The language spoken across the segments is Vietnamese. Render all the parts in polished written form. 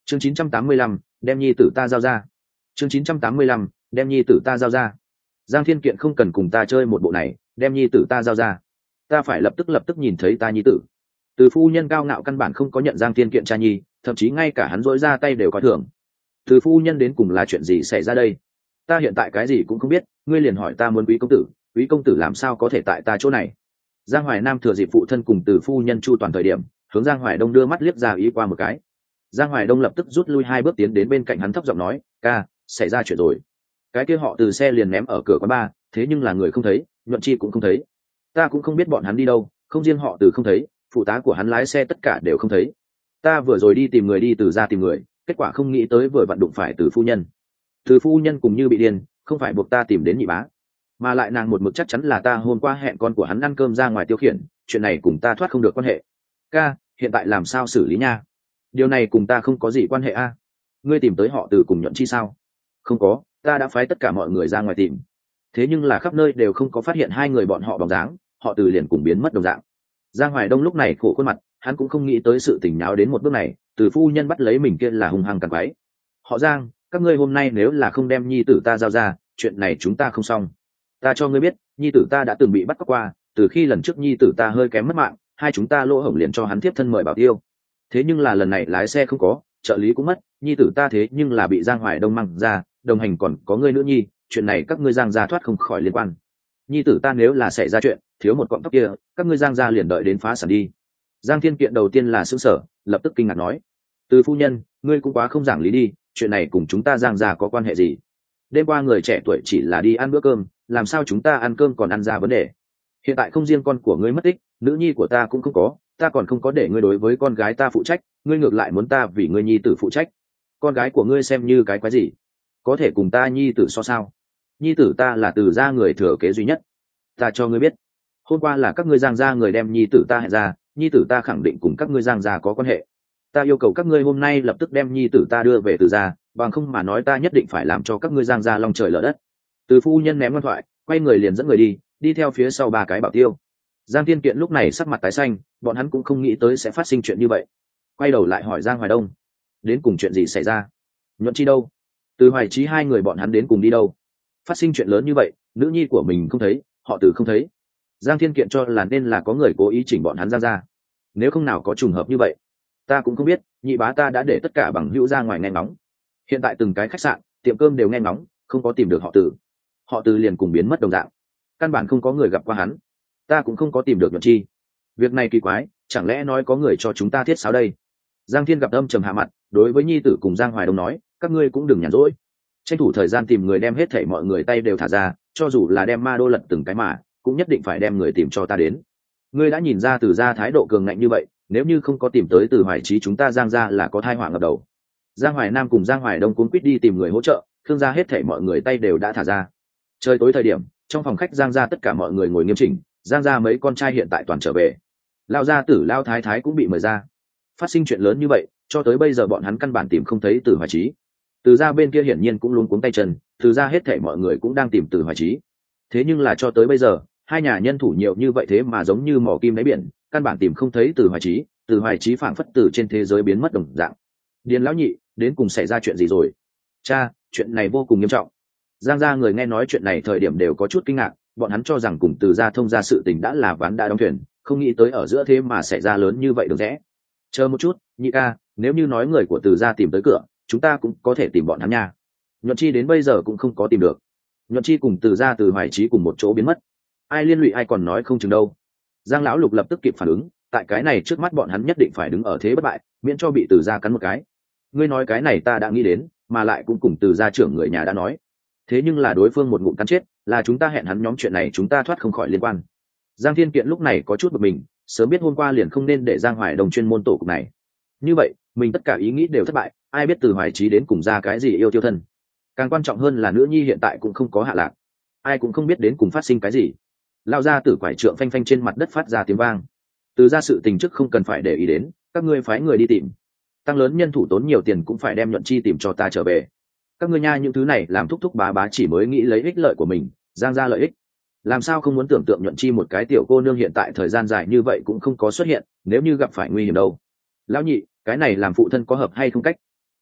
chương 985, đem nhi tử ta giao ra. chương 985, đem nhi tử ta giao ra. Giang Thiên Kiện không cần cùng ta chơi một bộ này, đem nhi tử ta giao ra. Ta phải lập tức nhìn thấy ta nhi tử. Từ phu nhân cao ngạo căn bản không có nhận Giang Thiên Kiện cha nhi, thậm chí ngay cả hắn dỗi ra tay đều coi thường. Từ phu nhân đến cùng là chuyện gì xảy ra đây? Ta hiện tại cái gì cũng không biết, ngươi liền hỏi ta muốn quý công tử làm sao có thể tại ta chỗ này? Giang Hoài Nam thừa dịp phụ thân cùng từ phu nhân chu toàn thời điểm, hướng Giang Hoài Đông đưa mắt liếc ra ý qua một cái. Giang Hoài Đông lập tức rút lui 2 bước tiến đến bên cạnh hắn thấp giọng nói, ca, xảy ra chuyện rồi. Cái kia họ Từ xe liền ném ở cửa quán bar, thế nhưng là người không thấy, Nhuận Chi cũng không thấy. Ta cũng không biết bọn hắn đi đâu, không riêng họ Từ không thấy, phụ tá của hắn lái xe tất cả đều không thấy. Ta vừa rồi đi tìm người đi từ ra tìm người, kết quả không nghĩ tới vừa vặn đụng phải Từ phu nhân. Từ phu nhân cùng như bị điên, không phải buộc ta tìm đến nhị bá, mà lại nàng một mực chắc chắn là ta hôm qua hẹn con của hắn ăn cơm ra ngoài tiêu khiển, chuyện này cùng ta thoát không được quan hệ. Ca, hiện tại làm sao xử lý nha? Điều này cùng ta không có gì quan hệ a. Ngươi tìm tới họ Từ cùng Nhuận Chi sao? Không có, ta đã phái tất cả mọi người ra ngoài tìm, thế nhưng là khắp nơi đều không có phát hiện 2 người bọn họ bóng dáng, họ Từ liền cùng biến mất đồng dạng. Giang Hoài Đông lúc này khổ khuôn mặt, hắn cũng không nghĩ tới sự tình nháo đến một bước này, Từ phu nhân bắt lấy mình kia là hung hăng cằn quấy. Họ Giang, các ngươi hôm nay nếu là không đem nhi tử ta giao ra, chuyện này chúng ta không xong. Ta cho ngươi biết, nhi tử ta đã từng bị bắt cóc qua, từ khi lần trước nhi tử ta hơi kém mất mạng, hai chúng ta lỗ hổng liền cho hắn tiếp thân mời bảo tiêu. Thế nhưng là lần này lái xe không có, trợ lý cũng mất, nhi tử ta thế nhưng là bị Giang Hoài Đông mang ra, đồng hành còn có ngươi nữ nhi, chuyện này các ngươi Giang gia thoát không khỏi liên quan. Nhi tử ta nếu là xảy ra chuyện, thiếu một cọng tóc kia, các ngươi Giang gia liền đợi đến phá sản đi. Giang Thiên Kiện đầu tiên là sững sờ, lập tức kinh ngạc nói, Từ phu nhân, ngươi cũng quá không giảng lý đi, chuyện này cùng chúng ta Giang gia có quan hệ gì? Đêm qua người trẻ tuổi chỉ là đi ăn bữa cơm, làm sao chúng ta ăn cơm còn ăn ra vấn đề? Hiện tại không riêng con của ngươi mất tích, nữ nhi của ta cũng không có, ta còn không có để ngươi đối với con gái ta phụ trách, ngươi ngược lại muốn ta vì ngươi nhi tử phụ trách. Con gái của ngươi xem như cái quái gì? Có thể cùng ta nhi tử so sao? Nhi tử ta là Từ gia người thừa kế duy nhất. Ta cho ngươi biết, hôm qua là các ngươi Giang gia người đem nhi tử ta hẹn ra, nhi tử ta khẳng định cùng các ngươi Giang gia có quan hệ. Ta yêu cầu các ngươi hôm nay lập tức đem nhi tử ta đưa về Từ gia, bằng không mà nói ta nhất định phải làm cho các ngươi Giang gia long trời lở đất. Từ phu nhân ném ngoan thoại, quay người liền dẫn người đi theo phía sau 3 cái bảo tiêu. Giang Thiên Kiện lúc này sắc mặt tái xanh, bọn hắn cũng không nghĩ tới sẽ phát sinh chuyện như vậy. Quay đầu lại hỏi Giang Hoài Đông, đến cùng chuyện gì xảy ra? Nhuận Chi đâu? Từ Hoài Chí 2 người bọn hắn đến cùng đi đâu? Phát sinh chuyện lớn như vậy, nữ nhi của mình không thấy, họ Từ không thấy. Giang Thiên Kiện cho là nên là có người cố ý chỉnh bọn hắn Giang ra. Nếu không nào có trùng hợp như vậy, ta cũng không biết, nhị bá ta đã để tất cả bằng hữu ra ngoài nghe ngóng. Hiện tại từng cái khách sạn, tiệm cơm đều nghe ngóng, không có tìm được họ Từ. Họ Từ liền cùng biến mất đồng dạng, căn bản không có người gặp qua hắn. Ta cũng không có tìm được Nhuận Chi. Việc này kỳ quái, chẳng lẽ nói có người cho chúng ta thiết sáo đây? Giang Thiên gặp âm trầm hạ mặt, đối với nhi tử cùng Giang Hoài Đông nói, các ngươi cũng đừng nhàn rỗi, tranh thủ thời gian tìm người đem hết thảy mọi người tay đều thả ra, cho dù là đem ma đô lật từng cái mà, cũng nhất định phải đem người tìm cho ta đến. Ngươi đã nhìn ra Từ gia thái độ cường ngạnh như vậy, nếu như không có tìm tới Từ Hoài Chí chúng ta Giang gia là có tai họa ngập đầu. Giang Hoài Nam cùng Giang Hoài Đông cuốn quýt đi tìm người hỗ trợ, Khương gia hết thảy mọi người tay đều đã thả ra. Trời tối thời điểm, trong phòng khách Giang gia tất cả mọi người ngồi nghiêm chỉnh, Giang gia mấy con trai hiện tại toàn trở về, Lão gia tử Lão thái thái cũng bị mời ra. Phát sinh chuyện lớn như vậy, cho tới bây giờ bọn hắn căn bản tìm không thấy Từ Hoài Chí. Từ gia bên kia hiển nhiên cũng luống cuống tay chân, Từ gia hết thảy mọi người cũng đang tìm Từ Hoài Chí. Thế nhưng là cho tới bây giờ, hai nhà nhân thủ nhiều như vậy thế mà giống như mò kim đáy biển, căn bản tìm không thấy Từ Hoài Chí. Từ Hoài Chí phảng phất từ trên thế giới biến mất đồng dạng. Điền lão nhị, đến cùng xảy ra chuyện gì rồi? Cha, chuyện này vô cùng nghiêm trọng. Giang gia người nghe nói chuyện này thời điểm đều có chút kinh ngạc, bọn hắn cho rằng cùng Từ gia thông gia sự tình đã là ván đã đóng thuyền, không nghĩ tới ở giữa thế mà xảy ra lớn như vậy được rẽ. Chờ một chút, nhị ca, nếu như nói người của Từ gia tìm tới cửa, chúng ta cũng có thể tìm bọn hắn nha. Nhuận Chi đến bây giờ cũng không có tìm được. Nhuận Chi cùng Từ gia Từ Hoài Chí cùng một chỗ biến mất, ai liên lụy ai còn nói không chừng đâu. Giang lão lục lập tức kịp phản ứng, tại cái này trước mắt bọn hắn nhất định phải đứng ở thế bất bại, miễn cho bị Từ gia cắn một cái. Ngươi nói cái này ta đã nghĩ đến, mà lại cũng cùng Từ gia trưởng người nhà đã nói. Thế nhưng là đối phương một ngụm cắn chết, là chúng ta hẹn hắn nhóm chuyện này chúng ta thoát không khỏi liên quan. Giang Thiên Kiện lúc này có chút bực mình, sớm biết hôm qua liền không nên để Giang Hoài Đông chuyên môn tổ cục này. Như vậy, mình tất cả ý nghĩ đều thất bại, ai biết Từ Hoài Chí đến cùng ra cái gì yêu tiêu thân. Càng quan trọng hơn là nữ nhi hiện tại cũng không có hạ lạc, ai cũng không biết đến cùng phát sinh cái gì. Lao ra tử quải trượng phanh phanh trên mặt đất phát ra tiếng vang. Từ ra sự tình trước không cần phải để ý đến, các ngươi phái người đi tìm, tăng lớn nhân thủ tốn nhiều tiền cũng phải đem Nhuận Chi tìm cho ta trở về. Các ngươi nha, những thứ này làm thúc thúc bá bá chỉ mới nghĩ lấy ích lợi của mình, Giang ra lợi ích, làm sao không muốn tưởng tượng Nhuận Chi một cái tiểu cô nương hiện tại thời gian dài như vậy cũng không có xuất hiện, nếu như gặp phải nguy hiểm đâu. Lão nhị, cái này làm phụ thân có hợp hay không cách?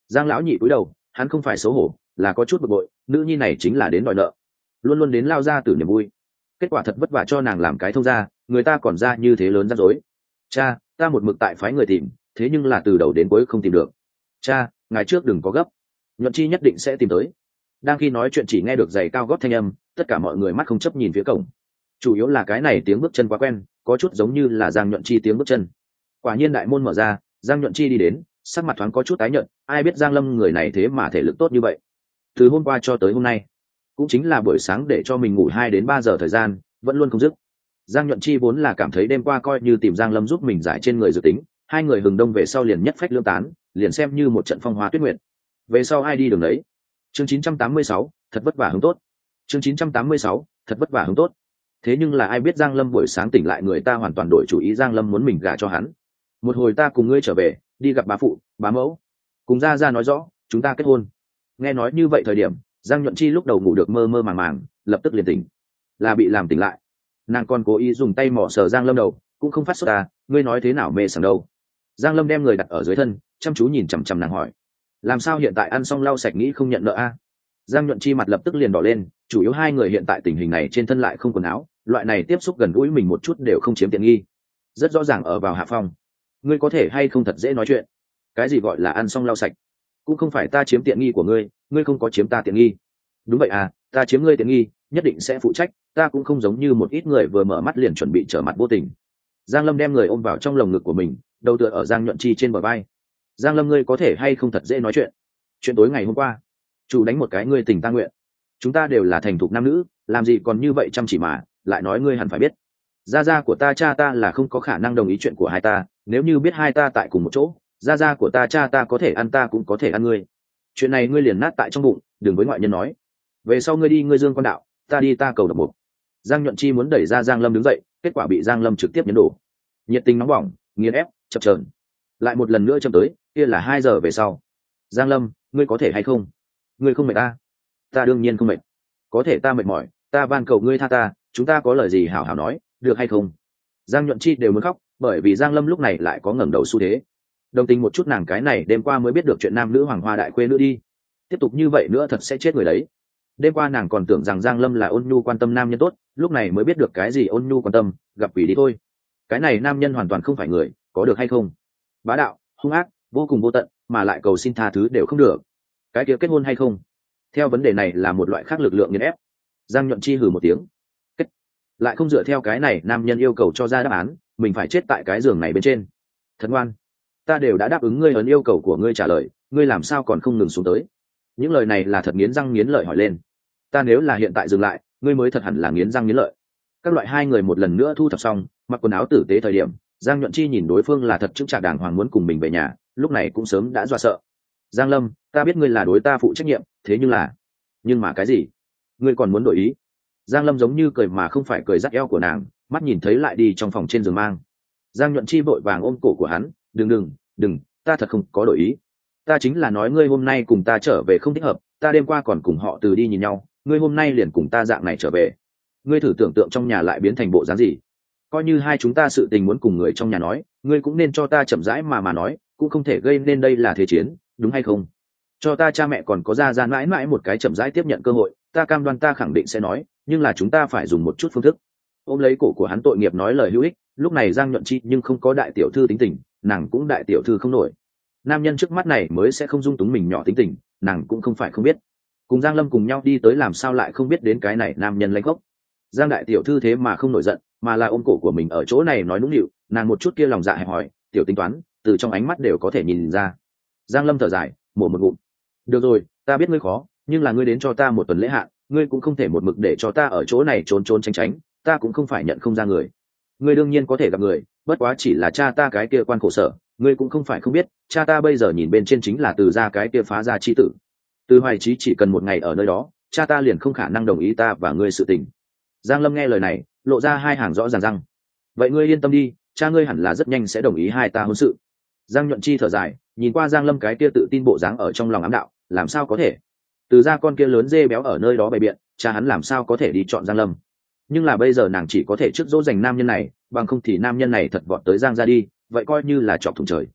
Giang lão nhị cúi đầu, hắn không phải xấu hổ, là có chút bực bội, nữ nhi này chính là đến đòi nợ, luôn luôn đến lao ra từ niềm vui, kết quả thật vất vả cho nàng làm cái thông gia, người ta còn ra như thế lớn rắc rối. Cha, ta một mực tại phái người tìm, thế nhưng là từ đầu đến cuối không tìm được. Cha, ngày trước đừng có gấp, Nhuận Chi nhất định sẽ tìm tới. Đang khi nói chuyện chỉ nghe được giày cao gót thanh âm, tất cả mọi người mắt không chấp nhìn phía cổng. Chủ yếu là cái này tiếng bước chân quá quen, có chút giống như là Giang Nhuận Chi tiếng bước chân. Quả nhiên đại môn mở ra, Giang Nhuận Chi đi đến, sắc mặt thoáng có chút tái nhợt, ai biết Giang Lâm người này thế mà thể lực tốt như vậy. Từ hôm qua cho tới hôm nay, cũng chính là buổi sáng để cho mình ngủ 2 đến 3 giờ thời gian, vẫn luôn không dứt. Giang Nhuận Chi vốn là cảm thấy đêm qua coi như tìm Giang Lâm giúp mình giải trên người dự tính, hai người hừng đông về sau liền nhất phách lương tán, liền xem như một trận phong hoa tuyết nguyệt. Về sau ai đi đường đấy. Chương 986, thật vất vả hướng tốt. Chương 986, thật vất vả hướng tốt. Thế nhưng là ai biết Giang Lâm buổi sáng tỉnh lại người ta hoàn toàn đổi chủ ý, Giang Lâm muốn mình gả cho hắn. Một hồi ta cùng ngươi trở về, đi gặp bá phụ, bá mẫu, cùng ra nói rõ, chúng ta kết hôn. Nghe nói như vậy thời điểm, Giang Nhuận Chi lúc đầu ngủ được mơ mơ màng màng, lập tức liền tỉnh, là bị làm tỉnh lại. Nàng còn cố ý dùng tay mỏ sờ Giang Lâm đầu, cũng không phát sốt à, ngươi nói thế nào mê sảng đâu. Giang Lâm đem người đặt ở dưới thân, chăm chú nhìn chằm chằm nàng hỏi, làm sao hiện tại ăn xong lau sạch nghĩ không nhận nợ a? Giang Nhuận Chi mặt lập tức liền đỏ lên, chủ yếu hai người hiện tại tình hình này trên thân lại không quần áo, loại này tiếp xúc gần gũi mình một chút đều không chiếm tiện nghi, rất rõ ràng ở vào hạ phong. Ngươi có thể hay không thật dễ nói chuyện, cái gì gọi là ăn xong lau sạch, cũng không phải ta chiếm tiện nghi của ngươi, ngươi không có chiếm ta tiện nghi. Đúng vậy à, ta chiếm ngươi tiện nghi, nhất định sẽ phụ trách, ta cũng không giống như một ít người vừa mở mắt liền chuẩn bị trở mặt vô tình. Giang Lâm đem người ôm vào trong lồng ngực của mình, đầu tựa ở Giang Nhuận Chi trên bờ vai. Giang Lâm, ngươi có thể hay không thật dễ nói chuyện, chuyện tối ngày hôm qua chủ đánh một cái ngươi tình ta nguyện, chúng ta đều là thành thục nam nữ, làm gì còn như vậy chăm chỉ mà lại nói, ngươi hẳn phải biết gia của ta cha ta là không có khả năng đồng ý chuyện của hai ta, nếu như biết hai ta tại cùng một chỗ, gia của ta cha ta có thể ăn ta cũng có thể ăn ngươi, chuyện này ngươi liền nát tại trong bụng, đừng với ngoại nhân nói. Về sau ngươi đi ngươi dương quan đạo, ta đi ta cầu độc mục. Giang Nhuận Chi muốn đẩy ra Giang Lâm đứng dậy, kết quả bị Giang Lâm trực tiếp nhấn đổ. Nhiệt tình nóng bỏng, nghiền ép, chập chờn, lại một lần nữa châm tới, kia là 2 giờ về sau. Giang Lâm, ngươi có thể hay không? Ngươi không mệt ta? Ta đương nhiên không mệt, có thể ta mệt mỏi, ta van cầu ngươi tha ta, chúng ta có lời gì hảo hảo nói, được hay không? Giang Nhuận Chi đều muốn khóc, bởi vì Giang Lâm lúc này lại có ngẩng đầu xu thế. Đồng tình một chút nàng cái này đêm qua mới biết được chuyện nam nữ hoàng hoa đại khuê nữa đi, tiếp tục như vậy nữa thật sẽ chết người đấy. Đêm qua nàng còn tưởng rằng Giang Lâm là ôn nhu quan tâm nam nhân tốt, lúc này mới biết được cái gì ôn nhu quan tâm, gặp quỷ đi thôi. Cái này nam nhân hoàn toàn không phải người, có được hay không? Bá đạo, hung ác, vô cùng vô tận, mà lại cầu xin tha thứ đều không được. Cái kia kết hôn hay không? Theo vấn đề này là một loại khác lực lượng nghiền ép. Giang Nhuận Chi hừ một tiếng, kết, lại không dựa theo cái này nam nhân yêu cầu cho ra đáp án, mình phải chết tại cái giường này bên trên. Thật ngoan, ta đều đã đáp ứng ngươi ấn yêu cầu của ngươi trả lời, ngươi làm sao còn không ngừng xuống tới? Những lời này là thật nghiến răng nghiến lợi hỏi lên. Ta nếu là hiện tại dừng lại, ngươi mới thật hẳn là nghiến răng nghiến lợi. Các loại hai người một lần nữa thu thập xong, mặc quần áo tử tế thời điểm, Giang Nhuận Chi nhìn đối phương là thật chững chạc đàng hoàng muốn cùng mình về nhà, lúc này cũng sớm đã dọa sợ. Giang Lâm, ta biết ngươi là đối ta phụ trách nhiệm, thế nhưng mà cái gì? Ngươi còn muốn đổi ý? Giang Lâm giống như cười mà không phải cười, dắt eo của nàng, mắt nhìn thấy lại đi trong phòng trên giường mang. Giang Nhuận Chi vội vàng ôm cổ của hắn, đừng, ta thật không có đổi ý. Ta chính là nói ngươi hôm nay cùng ta trở về không thích hợp, ta đêm qua còn cùng họ Từ đi nhìn nhau, ngươi hôm nay liền cùng ta dạng này trở về. Ngươi thử tưởng tượng trong nhà lại biến thành bộ dáng gì? Coi như hai chúng ta sự tình muốn cùng người trong nhà nói, ngươi cũng nên cho ta chậm rãi mà nói, cũng không thể gây nên đây là thế chiến, đúng hay không? Cho ta cha mẹ còn có ra mãi mãi một cái chậm rãi tiếp nhận cơ hội, ta cam đoan ta khẳng định sẽ nói, nhưng là chúng ta phải dùng một chút phương thức. Ôm lấy cổ của hắn tội nghiệp nói lời hữu ích, lúc này Giang Nhuận Chi nhưng không có đại tiểu thư tính tình, nàng cũng đại tiểu thư không nổi. Nam nhân trước mắt này mới sẽ không dung túng mình nhỏ tính tình, nàng cũng không phải không biết. Cùng Giang Lâm cùng nhau đi tới làm sao lại không biết đến cái này nam nhân lãnh gốc. Giang đại tiểu thư thế mà không nổi giận, mà là ôm cổ của mình ở chỗ này nói nũng nịu, nàng một chút kia lòng dạ hẹp hỏi, tiểu tính toán, từ trong ánh mắt đều có thể nhìn ra. Giang Lâm thở dài, mổ một ngụm. Được rồi, ta biết ngươi khó, nhưng là ngươi đến cho ta một tuần lễ hạn, ngươi cũng không thể một mực để cho ta ở chỗ này trốn trốn tránh tránh, ta cũng không phải nhận không ra người. Ngươi đương nhiên có thể gặp người, bất quá chỉ là cha ta cái kia quan khổ sở, ngươi cũng không phải không biết, cha ta bây giờ nhìn bên trên chính là Từ gia cái kia phá gia chi tử. Từ Hoài Chí chỉ cần một ngày ở nơi đó, cha ta liền không khả năng đồng ý ta và ngươi sự tình. Giang Lâm nghe lời này, lộ ra hai hàng rõ ràng răng. Vậy ngươi yên tâm đi, cha ngươi hẳn là rất nhanh sẽ đồng ý hai ta hôn sự. Giang Nhuận Chi thở dài, nhìn qua Giang Lâm cái kia tự tin bộ dáng ở trong lòng ám đạo, làm sao có thể? Từ gia con kia lớn dê béo ở nơi đó bày biện, cha hắn làm sao có thể đi chọn Giang Lâm? Nhưng là bây giờ nàng chỉ có thể trước dỗ dành nam nhân này, bằng không thì nam nhân này thật vọt tới Giang gia đi, vậy coi như là chọc thủng trời.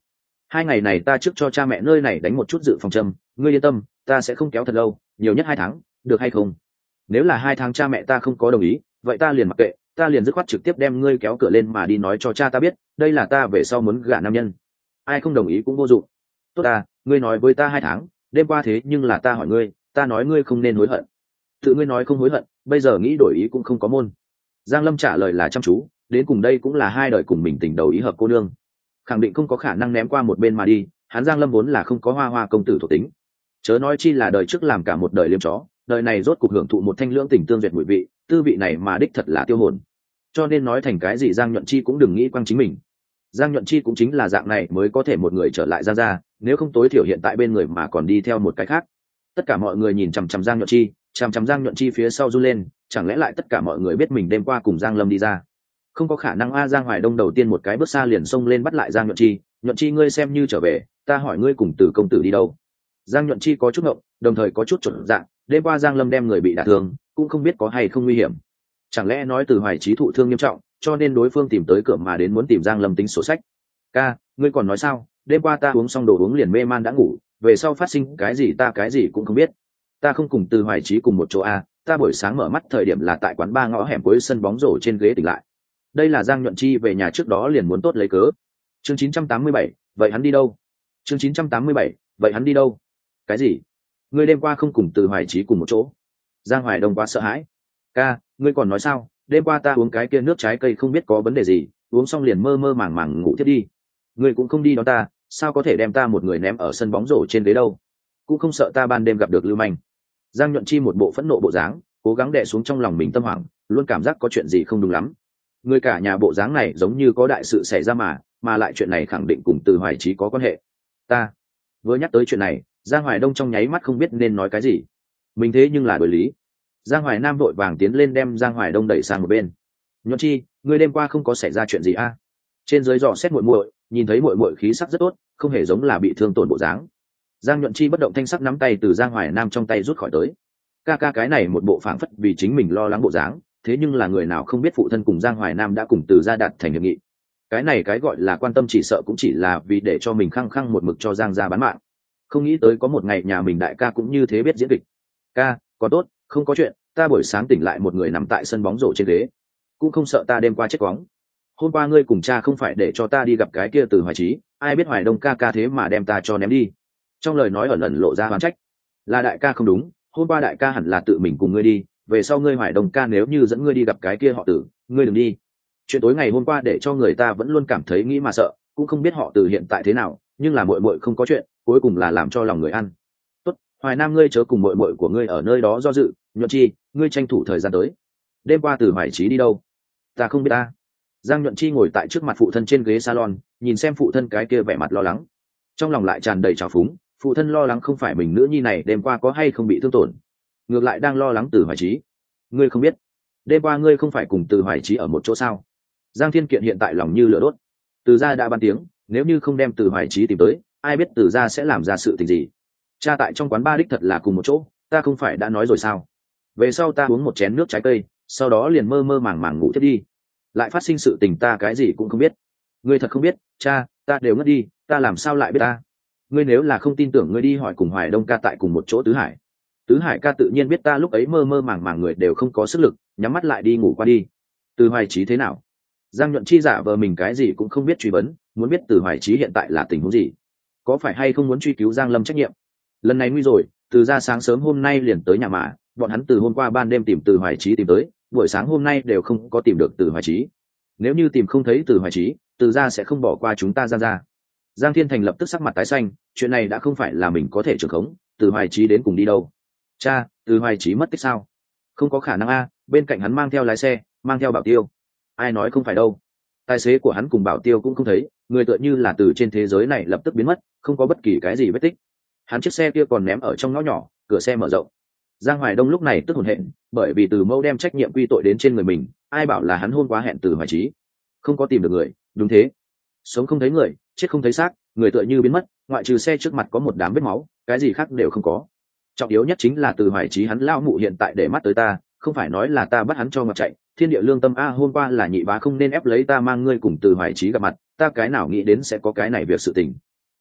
2 ngày này ta trước cho cha mẹ nơi này đánh một chút dự phòng châm, ngươi yên tâm, ta sẽ không kéo thật lâu, nhiều nhất 2 tháng, được hay không? Nếu là 2 tháng cha mẹ ta không có đồng ý, vậy ta liền mặc kệ, ta liền dứt khoát trực tiếp đem ngươi kéo cửa lên mà đi nói cho cha ta biết, đây là ta về sau muốn gả nam nhân. Ai không đồng ý cũng vô dụng. Tốt ta, ngươi nói với ta 2 tháng, đêm qua thế nhưng là ta hỏi ngươi, ta nói ngươi không nên hối hận. Tự ngươi nói không hối hận, bây giờ nghĩ đổi ý cũng không có môn. Giang Lâm trả lời là chăm chú, đến cùng đây cũng là 2 đời cùng mình tình đầu ý hợp cô nương, khẳng định không có khả năng ném qua một bên mà đi. Hắn Giang Lâm vốn là không có hoa hoa công tử thuộc tính, chớ nói chi là đời trước làm cả một đời liêm chó, đời này rốt cuộc hưởng thụ một thanh lưỡng tình tương duyệt mùi vị, tư vị này mà đích thật là tiêu hồn. Cho nên nói thành cái gì Giang Nhuận Chi cũng đừng nghĩ quăng chính mình. Giang Nhuận Chi cũng chính là dạng này mới có thể một người trở lại Giang gia, nếu không tối thiểu hiện tại bên người mà còn đi theo một cái khác. Tất cả mọi người nhìn chằm chằm Giang Nhuận Chi, chằm chằm Giang Nhuận Chi phía sau run lên, chẳng lẽ lại tất cả mọi người biết mình đêm qua cùng Giang Lâm đi ra? Không có khả năng a. Giang Hoài Đông đầu tiên một cái bước xa liền xông lên bắt lại Giang Nhuận Chi. Nhuận Chi ngươi xem như trở về, ta hỏi ngươi cùng Từ công tử đi đâu? Giang Nhuận Chi có chút ngộng, đồng thời có chút chột dạ, đêm qua Giang Lâm đem người bị đả thương, cũng không biết có hay không nguy hiểm. Chẳng lẽ nói Từ Hoài Chí thụ thương nghiêm trọng, cho nên đối phương tìm tới cửa mà đến muốn tìm Giang Lâm tính sổ sách? Ca, ngươi còn nói sao? Đêm qua ta uống xong đồ uống liền mê man đã ngủ, về sau phát sinh cái gì ta cái gì cũng không biết. Ta không cùng Từ Hoài Chí cùng một chỗ a, ta buổi sáng mở mắt thời điểm là tại quán ba ngõ hẻm cuối sân bóng rổ trên ghế tỉnh lại. Đây là Giang Nhuận Chi về nhà trước đó liền muốn tốt lấy cớ. Chương 987, vậy hắn đi đâu? Chương 987, vậy hắn đi đâu? Cái gì? Ngươi đêm qua không cùng Từ Hoài Chí cùng một chỗ? Giang Hoài Đông quá sợ hãi. Ca, ngươi còn nói sao? Đêm qua ta uống cái kia nước trái cây không biết có vấn đề gì, uống xong liền mơ mơ màng màng ngủ thiếp đi. Ngươi cũng không đi đón ta, sao có thể đem ta một người ném ở sân bóng rổ trên ghế đâu? Cũng không sợ ta ban đêm gặp được lưu manh. Giang Nhuận Chi một bộ phẫn nộ bộ dáng, cố gắng đè xuống trong lòng mình tâm hoảng, luôn cảm giác có chuyện gì không đúng lắm. Người cả nhà bộ dáng này giống như có đại sự xảy ra mà lại chuyện này khẳng định cùng Từ Hoài Chí có quan hệ. Ta vừa nhắc tới chuyện này, Giang Hoài Đông trong nháy mắt không biết nên nói cái gì. Mình thế nhưng là đối lý. Giang Hoài Nam vội vàng tiến lên đem Giang Hoài Đông đẩy sang một bên. Nhuận Chi, ngươi đêm qua không có xảy ra chuyện gì a? Trên dưới dò xét muội muội, nhìn thấy muội muội khí sắc rất tốt, không hề giống là bị thương tổn bộ dáng. Giang Nhuận Chi bất động thanh sắc nắm tay từ Giang Hoài Nam trong tay rút khỏi tới. Ca cái này một bộ phảng phất vì chính mình lo lắng bộ dáng, thế nhưng là người nào không biết phụ thân cùng Giang Hoài Nam đã cùng Từ gia đạt thành hiệp nghị. Cái này cái gọi là quan tâm chỉ sợ cũng chỉ là vì để cho mình khăng khăng một mực cho Giang gia bán mạng. Không nghĩ tới có một ngày nhà mình đại ca cũng như thế biết diễn kịch. Ca, có tốt, không có chuyện, ta buổi sáng tỉnh lại một người nằm tại sân bóng rổ trên ghế, cũng không sợ ta đêm qua chết quóng. Hôm qua ngươi cùng cha không phải để cho ta đi gặp cái kia Từ Hoài Chí, ai biết Hoài Đông ca thế mà đem ta cho ném đi. Trong lời nói ẩn ẩn lộ ra oán trách. Là đại ca không đúng, hôm qua đại ca hẳn là tự mình cùng ngươi đi, về sau ngươi Hoài Đông ca nếu như dẫn ngươi đi gặp cái kia họ Từ, ngươi đừng đi. Chuyện tối ngày hôm qua để cho người ta vẫn luôn cảm thấy nghĩ mà sợ, cũng không biết họ Từ hiện tại thế nào, nhưng là muội muội không có chuyện, cuối cùng là làm cho lòng người ăn. Tốt, Hoài Nam ngươi chớ cùng muội muội của ngươi ở nơi đó do dự, Nhuận Chi, ngươi tranh thủ thời gian tới. Đêm qua Từ Hoài Chí đi đâu? Ta không biết ta. Giang Nhuận Chi ngồi tại trước mặt phụ thân trên ghế salon, nhìn xem phụ thân cái kia vẻ mặt lo lắng, trong lòng lại tràn đầy trào phúng. Phụ thân lo lắng không phải mình nữ nhi này đêm qua có hay không bị thương tổn, ngược lại đang lo lắng Từ Hoài Chí. Ngươi không biết, đêm qua ngươi không phải cùng Từ Hoài Chí ở một chỗ sao? Giang Thiên Kiện hiện tại lòng như lửa đốt. Từ gia đã ban tiếng, nếu như không đem Từ Hoài Chí tìm tới, ai biết Từ gia sẽ làm ra sự tình gì. Cha tại trong quán ba đích thật là cùng một chỗ, ta không phải đã nói rồi sao? Về sau ta uống một chén nước trái cây, sau đó liền mơ mơ màng màng ngủ thiếp đi. Lại phát sinh sự tình ta cái gì cũng không biết. Ngươi thật không biết, cha, ta đều ngất đi, ta làm sao lại biết ta? Ngươi nếu là không tin tưởng ngươi đi hỏi cùng Hoài Đông ca tại cùng một chỗ Tứ Hải. Tứ Hải ca tự nhiên biết ta lúc ấy mơ mơ màng màng người đều không có sức lực, nhắm mắt lại đi ngủ qua đi. Từ Hoài Chí thế nào? Giang Nhuận Chi giả vờ mình cái gì cũng không biết truy vấn, muốn biết Từ Hoài Chí hiện tại là tình huống gì, có phải hay không muốn truy cứu Giang Lâm trách nhiệm. Lần này nguy rồi, Từ ra sáng sớm hôm nay liền tới nhà mà, bọn hắn từ hôm qua ban đêm tìm Từ Hoài Chí tìm tới, buổi sáng hôm nay đều không có tìm được Từ Hoài Chí. Nếu như tìm không thấy Từ Hoài Chí, Từ ra sẽ không bỏ qua chúng ta. Giang Thiên Thành lập tức sắc mặt tái xanh, chuyện này đã không phải là mình có thể trưởng khống. Từ Hoài Chí đến cùng đi đâu? Cha, Từ Hoài Chí mất tích sao? Không có khả năng a, bên cạnh hắn mang theo lái xe, mang theo Bảo Tiêu. Ai nói không phải đâu, tài xế của hắn cùng Bảo Tiêu cũng không thấy, người tựa như là từ trên thế giới này lập tức biến mất, không có bất kỳ cái gì vết tích. Hắn chiếc xe kia còn ném ở trong ngõ nhỏ, cửa xe mở rộng. Giang Hoài Đông lúc này tức hổn hển, bởi vì Từ Mâu đem trách nhiệm quy tội đến trên người mình, ai bảo là hắn hôm qua hẹn Từ Hoài Chí, không có tìm được người. Đúng thế, sống không thấy người, chết không thấy xác, người tựa như biến mất, ngoại trừ xe trước mặt có một đám vết máu, cái gì khác đều không có. Trọng yếu nhất chính là Từ Hoài Chí hắn lao mụ hiện tại để mắt tới ta, không phải nói là ta bắt hắn cho ngọc chạy. Thiên địa lương tâm a, hôm qua là nhị bá không nên ép lấy ta mang ngươi cùng Từ Hoài Chí gặp mặt, ta cái nào nghĩ đến sẽ có cái này việc sự tình.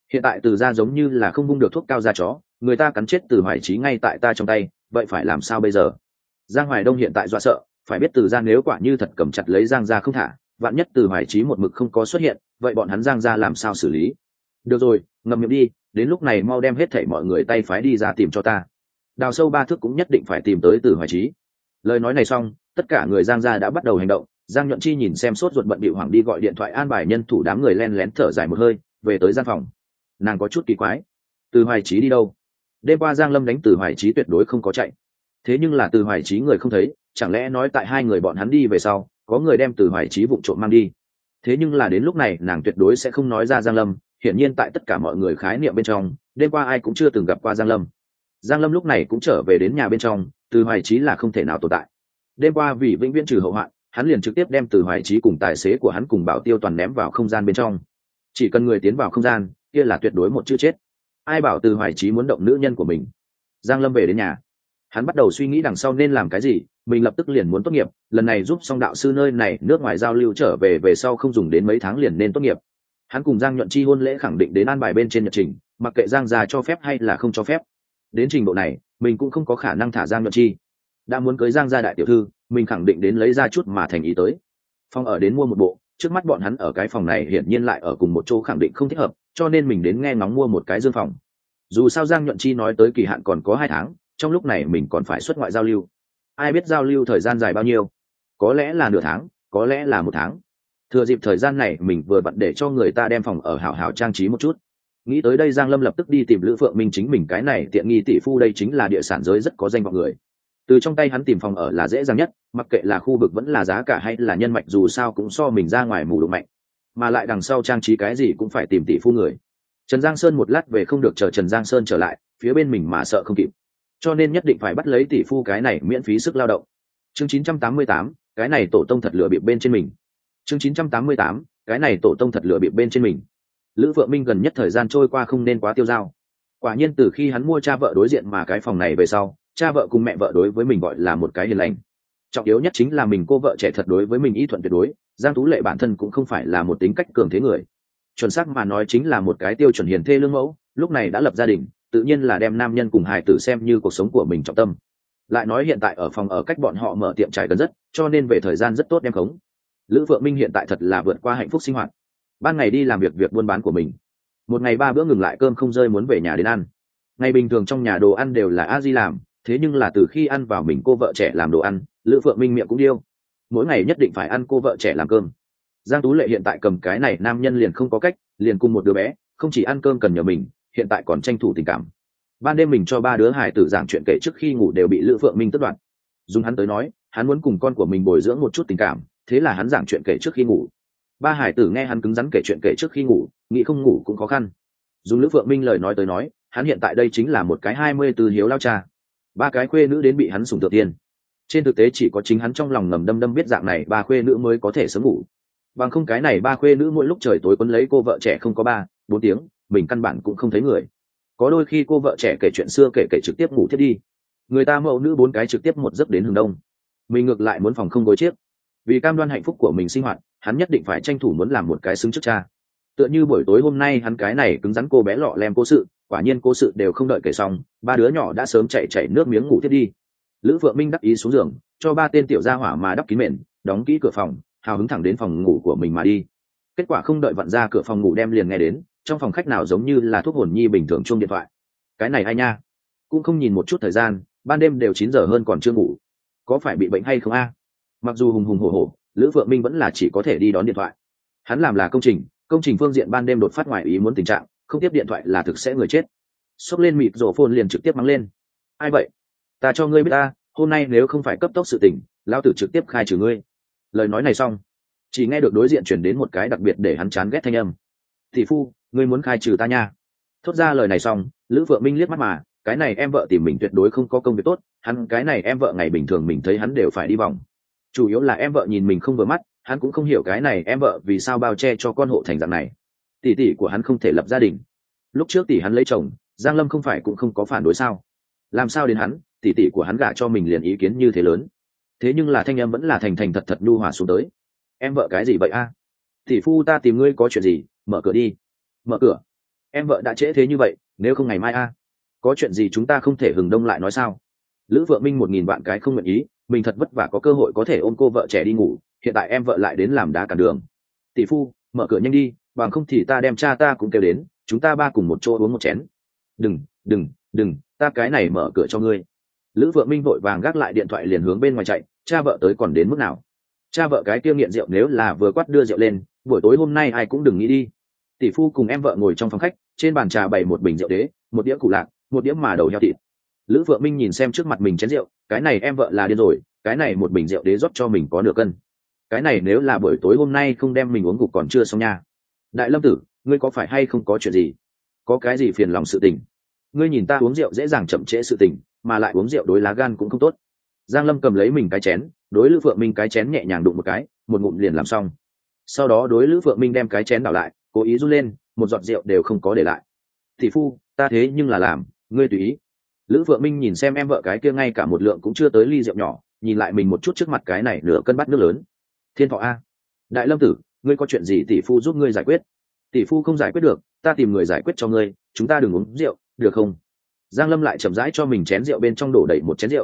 Hiện tại Từ gia giống như là không vung được thuốc cao ra chó, người ta cắn chết Từ Hoài Chí ngay tại ta trong tay, vậy phải làm sao bây giờ? Giang Hoài Đông hiện tại dọa sợ, phải biết Từ gia nếu quả như thật cầm chặt lấy Giang gia không thả, vạn nhất Từ Hoài Chí một mực không có xuất hiện, vậy bọn hắn Giang gia làm sao xử lý? Được rồi, ngậm miệng đi, đến lúc này mau đem hết thảy mọi người tay phái đi ra tìm cho ta. Đào sâu 3 thước cũng nhất định phải tìm tới Từ Hoài Chí. Lời nói này xong, tất cả người Giang gia đã bắt đầu hành động. Giang Nhuận Chi nhìn xem sốt ruột bận bịu hoảng đi gọi điện thoại an bài nhân thủ, đám người len lén thở dài một hơi, về tới gian phòng. Nàng có chút kỳ quái, Từ Hoài Chí đi đâu? Đêm qua Giang Lâm đánh Từ Hoài Chí tuyệt đối không có chạy, thế nhưng là Từ Hoài Chí người không thấy, chẳng lẽ nói tại hai người bọn hắn đi về sau, có người đem Từ Hoài Chí vụng trộm mang đi? Thế nhưng là đến lúc này nàng tuyệt đối sẽ không nói ra Giang Lâm. Hiển nhiên tại tất cả mọi người khái niệm bên trong, đêm qua ai cũng chưa từng gặp qua Giang Lâm. Giang Lâm lúc này cũng trở về đến nhà bên trong, Từ Hoài Chí là không thể nào tồn tại. Đêm qua vì vĩnh viễn trừ hậu hoạn, hắn liền trực tiếp đem Từ Hoài Chí cùng tài xế của hắn cùng Bảo Tiêu toàn ném vào không gian bên trong. Chỉ cần người tiến vào không gian, kia là tuyệt đối một chữ chết. Ai bảo Từ Hoài Chí muốn động nữ nhân của mình? Giang Lâm về đến nhà, hắn bắt đầu suy nghĩ đằng sau nên làm cái gì. Mình lập tức liền muốn tốt nghiệp, lần này giúp xong đạo sư nơi này nước ngoài giao lưu trở về sau không dùng đến mấy tháng liền nên tốt nghiệp. Hắn cùng Giang Nhuận Chi hôn lễ khẳng định đến an bài bên trên nhật trình, mặc kệ Giang gia cho phép hay là không cho phép. Đến trình độ này, mình cũng không có khả năng thả Giang Nhuận Chi. Đã muốn cưới Giang gia đại tiểu thư, mình khẳng định đến lấy ra chút mà thành ý tới. Phòng ở đến mua một bộ, trước mắt bọn hắn ở cái phòng này hiển nhiên lại ở cùng một chỗ, khẳng định không thích hợp, cho nên mình đến nghe ngóng mua một cái dương phòng. Dù sao Giang Nhuận Chi nói tới kỳ hạn còn có 2 tháng, trong lúc này mình còn phải xuất ngoại giao lưu. Ai biết giao lưu thời gian dài bao nhiêu? Có lẽ là nửa tháng, có lẽ là 1 tháng. Thừa dịp thời gian này mình vừa bận để cho người ta đem phòng ở hảo hảo trang trí một chút. Nghĩ tới đây Giang Lâm lập tức đi tìm Lữ Phượng Minh, chính mình cái này tiện nghi tỷ phu đây chính là địa sản giới rất có danh vọng người. Từ trong tay hắn tìm phòng ở là dễ dàng nhất, mặc kệ là khu vực vẫn là giá cả hay là nhân mạch, dù sao cũng so mình ra ngoài mù độ mạnh. Mà lại đằng sau trang trí cái gì cũng phải tìm tỷ phu người. Trần Giang Sơn một lát về không được, chờ Trần Giang Sơn trở lại, phía bên mình mà sợ không kịp. Cho nên nhất định phải bắt lấy tỷ phu cái này miễn phí sức lao động. Chương 988, cái này tổ tông thật lựa bịp bên trên mình. Chương 988, cái này tổ tông thật lựa bịp bên trên mình. Lữ Phượng Minh gần nhất thời gian trôi qua không nên quá tiêu dao. Quả nhiên từ khi hắn mua cha vợ đối diện mà cái phòng này về sau, cha vợ cùng mẹ vợ đối với mình gọi là một cái hiền lành. Trọng yếu nhất chính là mình cô vợ trẻ thật đối với mình y thuận tuyệt đối. Giang Tú Lệ bản thân cũng không phải là một tính cách cường thế người, chuẩn xác mà nói chính là một cái tiêu chuẩn hiền thê lương mẫu. Lúc này đã lập gia đình, tự nhiên là đem nam nhân cùng hài tử xem như cuộc sống của mình trọng tâm. Lại nói hiện tại ở phòng ở cách bọn họ mở tiệm trải gần rất, cho nên về thời gian rất tốt đem khống. Lữ Phượng Minh hiện tại thật là vượt qua hạnh phúc sinh hoạt. Ban ngày đi làm việc buôn bán của mình, một ngày 3 bữa ngừng lại cơm không rơi muốn về nhà đến ăn. Ngày bình thường trong nhà đồ ăn đều là a di làm, thế nhưng là từ khi ăn vào mình cô vợ trẻ làm đồ ăn, Lữ Phượng Minh miệng cũng điêu, mỗi ngày nhất định phải ăn cô vợ trẻ làm cơm. Giang Tú Lệ hiện tại cầm cái này nam nhân liền không có cách, liền cùng một đứa bé, không chỉ ăn cơm cần nhờ mình, hiện tại còn tranh thủ tình cảm. Ban đêm mình cho 3 đứa hài tử giảng chuyện kể trước khi ngủ đều bị Lữ Phượng Minh tước đoạt. Dùng hắn tới nói, hắn muốn cùng con của mình bồi dưỡng một chút tình cảm, thế là hắn giảng chuyện kể trước khi ngủ. 3 hài tử nghe hắn cứng rắn kể chuyện kể trước khi ngủ, nghĩ không ngủ cũng khó khăn. Dùng Lữ Phượng Minh lời nói tới nói, hắn hiện tại đây chính là một cái 24 hiếu lao cha. 3 cái khuê nữ đến bị hắn sủng tự tiền. Trên thực tế chỉ có chính hắn trong lòng ngầm đâm biết dạng này 3 khuê nữ mới có thể sớm ngủ. Bằng không cái này 3 khuê nữ mỗi lúc trời tối quấn lấy cô vợ trẻ không có 3-4 tiếng, mình căn bản cũng không thấy người. Có đôi khi cô vợ trẻ kể chuyện xưa kể trực tiếp ngủ thiết đi. Người ta mẫu nữ 4 cái trực tiếp một giấc đến hừng đông. Mình ngược lại muốn phòng không gối chiếc. Vì cam đoan hạnh phúc của mình sinh hoạt, hắn nhất định phải tranh thủ muốn làm một cái xứng trước cha. Tựa như buổi tối hôm nay hắn cái này cứng rắn cô bé lọ lem cố sự, quả nhiên cố sự đều không đợi kể xong, 3 đứa nhỏ đã sớm chảy nước miếng ngủ thiết đi. Lữ Phượng Minh đắc ý xuống giường, cho 3 tên tiểu gia hỏa mà đắp kín mền, đóng kỹ cửa phòng, hào hứng thẳng đến phòng ngủ của mình mà đi. Kết quả không đợi vặn ra cửa phòng ngủ đem liền nghe đến, trong phòng khách nào giống như là thuốc hồn nhi bình thường chuông điện thoại. Cái này ai nha, cũng không nhìn một chút thời gian, ban đêm đều 9 giờ hơn còn chưa ngủ, có phải bị bệnh hay không a? Mặc dù hùng hùng hổ hổ, Lữ Phượng Minh vẫn là chỉ có thể đi đón điện thoại. Hắn làm là công trình phương diện ban đêm đột phát ngoài ý muốn tình trạng, không tiếp điện thoại là thực sẽ người chết. Xốc lên mịt rổ phồn liền trực tiếp mắng lên. Ai vậy? Ta cho ngươi biết ta, hôm nay nếu không phải cấp tốc sự tình, lão tử trực tiếp khai trừ ngươi. Lời nói này xong, chỉ nghe được đối diện chuyển đến một cái đặc biệt để hắn chán ghét thanh âm. Tỷ phu, ngươi muốn khai trừ ta nha. Thốt ra lời này xong, Lữ Phượng Minh liếc mắt mà, cái này em vợ tìm mình tuyệt đối không có công việc tốt, hắn cái này em vợ ngày bình thường mình thấy hắn đều phải đi vòng. Chủ yếu là em vợ nhìn mình không vừa mắt, hắn cũng không hiểu cái này em vợ vì sao bao che cho con hộ thành dạng này. Tỷ tỷ của hắn không thể lập gia đình. Lúc trước tỷ hắn lấy chồng, Giang Lâm không phải cũng không có phản đối sao? Làm sao đến hắn, tỷ tỷ của hắn gả cho mình liền ý kiến như thế lớn. Thế nhưng là thanh em vẫn là thành thật nhu hòa xuống tới. Em vợ cái gì vậy a? Tỷ phu ta tìm ngươi có chuyện gì, mở cửa đi. Mở cửa. em vợ đã trễ thế như vậy, nếu không ngày mai a? Có chuyện gì chúng ta không thể hừng đông lại nói sao? Lữ Vượng Minh 1000 vạn cái không nguyện ý, mình thật vất vả có cơ hội có thể ôm cô vợ trẻ đi ngủ, hiện tại em vợ lại đến làm đá cản đường. Tỷ phu, mở cửa nhanh đi, bằng không thì ta đem cha ta cũng kêu đến, chúng ta ba cùng một chỗ uống một chén. Đừng, ta cái này mở cửa cho ngươi. Lữ Vượng Minh vội vàng gác lại điện thoại liền hướng bên ngoài chạy, cha vợ tới còn đến mức nào? Cha vợ cái kia nghiện rượu nếu là vừa quát đưa rượu lên, buổi tối hôm nay ai cũng đừng nghĩ đi. Tỷ phu cùng em vợ ngồi trong phòng khách, trên bàn trà bày một bình rượu đế, một đĩa củ lạc, một đĩa mà đầu heo thịt. Lữ Vượng Minh nhìn xem trước mặt mình chén rượu, cái này em vợ là điên rồi, cái này một bình rượu đế rót cho mình có nửa cân. Cái này nếu là buổi tối hôm nay không đem mình uống gục còn chưa xong nha. Đại Lâm tử, ngươi có phải hay không có chuyện gì? Có cái gì phiền lòng sự tình? Ngươi nhìn ta uống rượu dễ dàng chậm trễ sự tình, mà lại uống rượu đối lá gan cũng không tốt. Giang Lâm cầm lấy mình cái chén, đối Lữ Vượng Minh cái chén nhẹ nhàng đụng một cái, một ngụm liền làm xong. Sau đó đối Lữ Vượng Minh đem cái chén đảo lại, cố ý run lên, một giọt rượu đều không có để lại. Thị phu, ta thế nhưng là làm, ngươi tùy ý. Lữ Vượng Minh nhìn xem em vợ cái kia ngay cả một lượng cũng chưa tới ly rượu nhỏ, nhìn lại mình một chút trước mặt cái này nửa cân bát nước lớn. Thiên Thọ a, Đại Lâm tử, ngươi có chuyện gì tỷ phu giúp ngươi giải quyết? Tỷ phu không giải quyết được, ta tìm người giải quyết cho ngươi, chúng ta đừng uống rượu, được không? Giang Lâm lại chậm rãi cho mình chén rượu bên trong đổ đầy một chén rượu.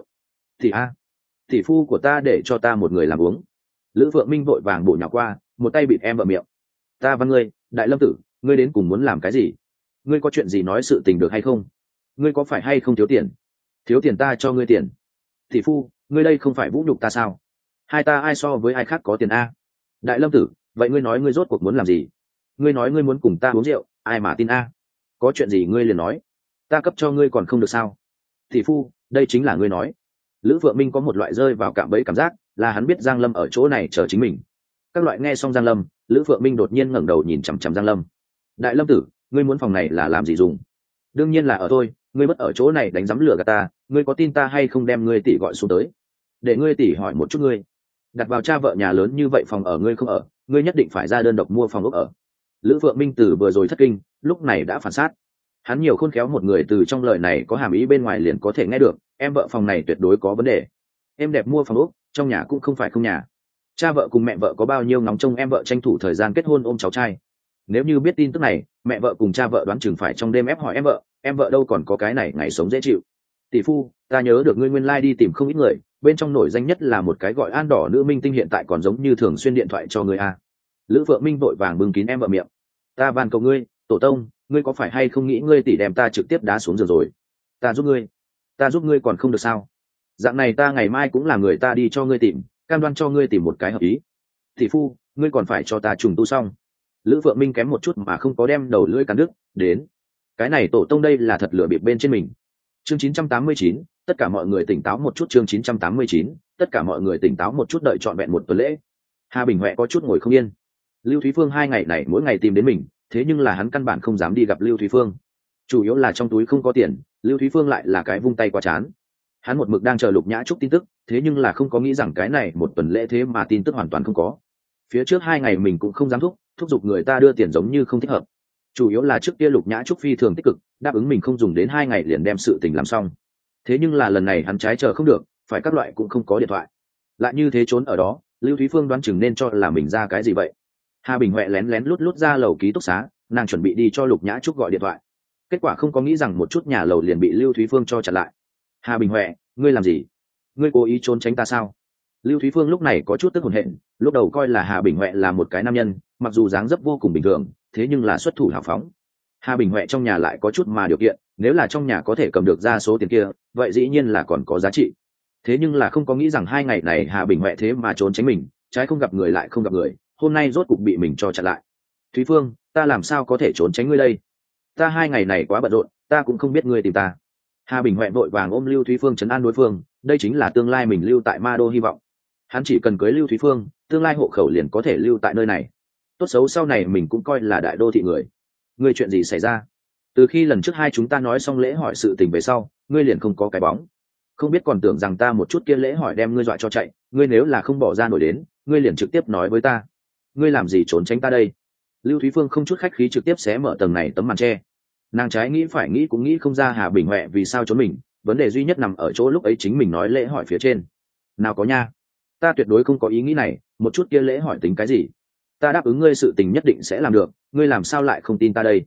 Tỷ phu của ta để cho ta một người làm uống. Lữ Vượng Minh vội vàng bổ nhào qua, một tay bịt em vợ miệng. Ta văn ngươi, Đại Lâm tử, ngươi đến cùng muốn làm cái gì? Ngươi có chuyện gì nói sự tình được hay không? Ngươi có phải hay không thiếu tiền? Thiếu tiền ta cho ngươi tiền. Tỷ phu, ngươi đây không phải vũ nhục ta sao? Hai ta ai so với ai khác có tiền a? Đại Lâm tử, vậy ngươi nói ngươi rốt cuộc muốn làm gì? Ngươi nói ngươi muốn cùng ta uống rượu, ai mà tin a? Có chuyện gì ngươi liền nói, ta cấp cho ngươi còn không được sao? Tỷ phu, đây chính là ngươi nói. Lữ Vượng Minh có một loại rơi vào cạm bẫy cảm giác, là hắn biết Giang Lâm ở chỗ này chờ chính mình. Các loại nghe xong Giang Lâm, Lữ Vượng Minh đột nhiên ngẩng đầu nhìn chằm chằm Giang Lâm. Đại Lâm tử, ngươi muốn phòng này là làm gì dùng? Đương nhiên là ở tôi, ngươi mất ở chỗ này đánh giấm lửa gạt ta, ngươi có tin ta hay không đem ngươi tỷ gọi xuống tới? Để ngươi tỷ hỏi một chút ngươi. Đặt vào cha vợ nhà lớn như vậy phòng ở ngươi không ở, ngươi nhất định phải ra đơn độc mua phòng ốc ở. Lữ Vượng Minh từ vừa rồi thất kinh, lúc này đã phản sát. Hắn nhiều khôn khéo một người từ trong lời này có hàm ý bên ngoài liền có thể nghe được, em vợ phòng này tuyệt đối có vấn đề. Em đẹp mua phòng ốc, trong nhà cũng không phải không nhà. Cha vợ cùng mẹ vợ có bao nhiêu ngóng trông em vợ tranh thủ thời gian kết hôn ôm cháu trai. Nếu như biết tin tức này, mẹ vợ cùng cha vợ đoán chừng phải trong đêm ép hỏi em vợ đâu còn có cái này ngày sống dễ chịu. Tỷ phu, ta nhớ được ngươi nguyên lai đi tìm không ít người, bên trong nổi danh nhất là một cái gọi An Đỏ nữ minh tinh hiện tại còn giống như thường xuyên điện thoại cho ngươi a. Lữ Vượng Minh vội vàng bưng kín em vợ miệng. Ta van cầu ngươi, tổ tông, ngươi có phải hay không nghĩ ngươi tỷ đem ta trực tiếp đá xuống giường rồi? Ta giúp ngươi còn không được sao? Dạng này ta ngày mai cũng là người ta đi cho ngươi tìm, cam đoan cho ngươi tìm một cái hợp ý. Tỷ phu, ngươi còn phải cho ta trùng tu xong. Lữ Vượng Minh kém một chút mà không có đem đầu lưỡi cắn đứt, đến. Cái này tổ tông đây là thật lửa bịp bên trên mình. Chương 989, tất cả mọi người tỉnh táo một chút. Chương 989, tất cả mọi người tỉnh táo một chút, đợi trọn vẹn một tuần lễ. Hà Bình Huệ có chút ngồi không yên. Lưu Thúy Phương 2 ngày này mỗi ngày tìm đến mình, thế nhưng là hắn căn bản không dám đi gặp Lưu Thúy Phương. Chủ yếu là trong túi không có tiền, Lưu Thúy Phương lại là cái vung tay quá chán. Hắn một mực đang chờ Lục Nhã Trúc tin tức, thế nhưng là không có nghĩ rằng cái này một tuần lễ thế mà tin tức hoàn toàn không có. Phía trước 2 ngày mình cũng không dám thúc giục người ta đưa tiền giống như không thích hợp. Chủ yếu là trước kia Lục Nhã Trúc phi thường tích cực, đáp ứng mình không dùng đến 2 ngày liền đem sự tình làm xong. Thế nhưng là lần này hắn trái chờ không được, phải các loại cũng không có điện thoại. Lại như thế trốn ở đó, Lưu Thúy Phương đoán chừng nên cho là mình ra cái gì vậy. Hà Bình Huệ lén lén lút ra lầu ký túc xá, nàng chuẩn bị đi cho Lục Nhã Trúc gọi điện thoại. Kết quả không có nghĩ rằng một chút nhà lầu liền bị Lưu Thúy Phương cho chặn lại. Hà Bình Huệ, ngươi làm gì? Ngươi cố ý trốn tránh ta sao? Lưu Thúy Phương lúc này có chút tức hồn hện, lúc đầu coi là Hà Bình Huệ là một cái nam nhân, mặc dù dáng dấp vô cùng bình thường, thế nhưng là xuất thủ hào phóng. Hà Bình Huệ trong nhà lại có chút mà điều kiện, nếu là trong nhà có thể cầm được ra số tiền kia, vậy dĩ nhiên là còn có giá trị. Thế nhưng là không có nghĩ rằng 2 ngày này Hà Bình Huệ thế mà trốn tránh mình, trái không gặp người lại không gặp người, hôm nay rốt cục bị mình cho chặn lại. Thúy Phương, ta làm sao có thể trốn tránh ngươi đây? Ta 2 ngày này quá bận rộn, ta cũng không biết ngươi tìm ta. Hà Bình Huệ vội vàng ôm Lưu Thúy Phương trấn an đối phương, đây chính là tương lai mình lưu tại Ma Đô hy vọng. Hắn chỉ cần cưới Lưu Thúy Phương, tương lai hộ khẩu liền có thể lưu tại nơi này. Tốt xấu sau này mình cũng coi là đại đô thị người. Ngươi chuyện gì xảy ra? Từ khi lần trước hai chúng ta nói xong lễ hỏi sự tình về sau, ngươi liền không có cái bóng. Không biết còn tưởng rằng ta một chút kia lễ hỏi đem ngươi dọa cho chạy, ngươi nếu là không bỏ ra nổi đến, ngươi liền trực tiếp nói với ta. Ngươi làm gì trốn tránh ta đây? Lưu Thúy Phương không chút khách khí trực tiếp xé mở tầng này tấm màn tre. Nàng trái nghĩ phải nghĩ cũng nghĩ không ra Hà Bình Huệ vì sao trốn mình, vấn đề duy nhất nằm ở chỗ lúc ấy chính mình nói lễ hỏi phía trên. Nào có nha, ta tuyệt đối không có ý nghĩ này, một chút kia lễ hỏi tính cái gì? Ta đáp ứng ngươi sự tình nhất định sẽ làm được, ngươi làm sao lại không tin ta đây?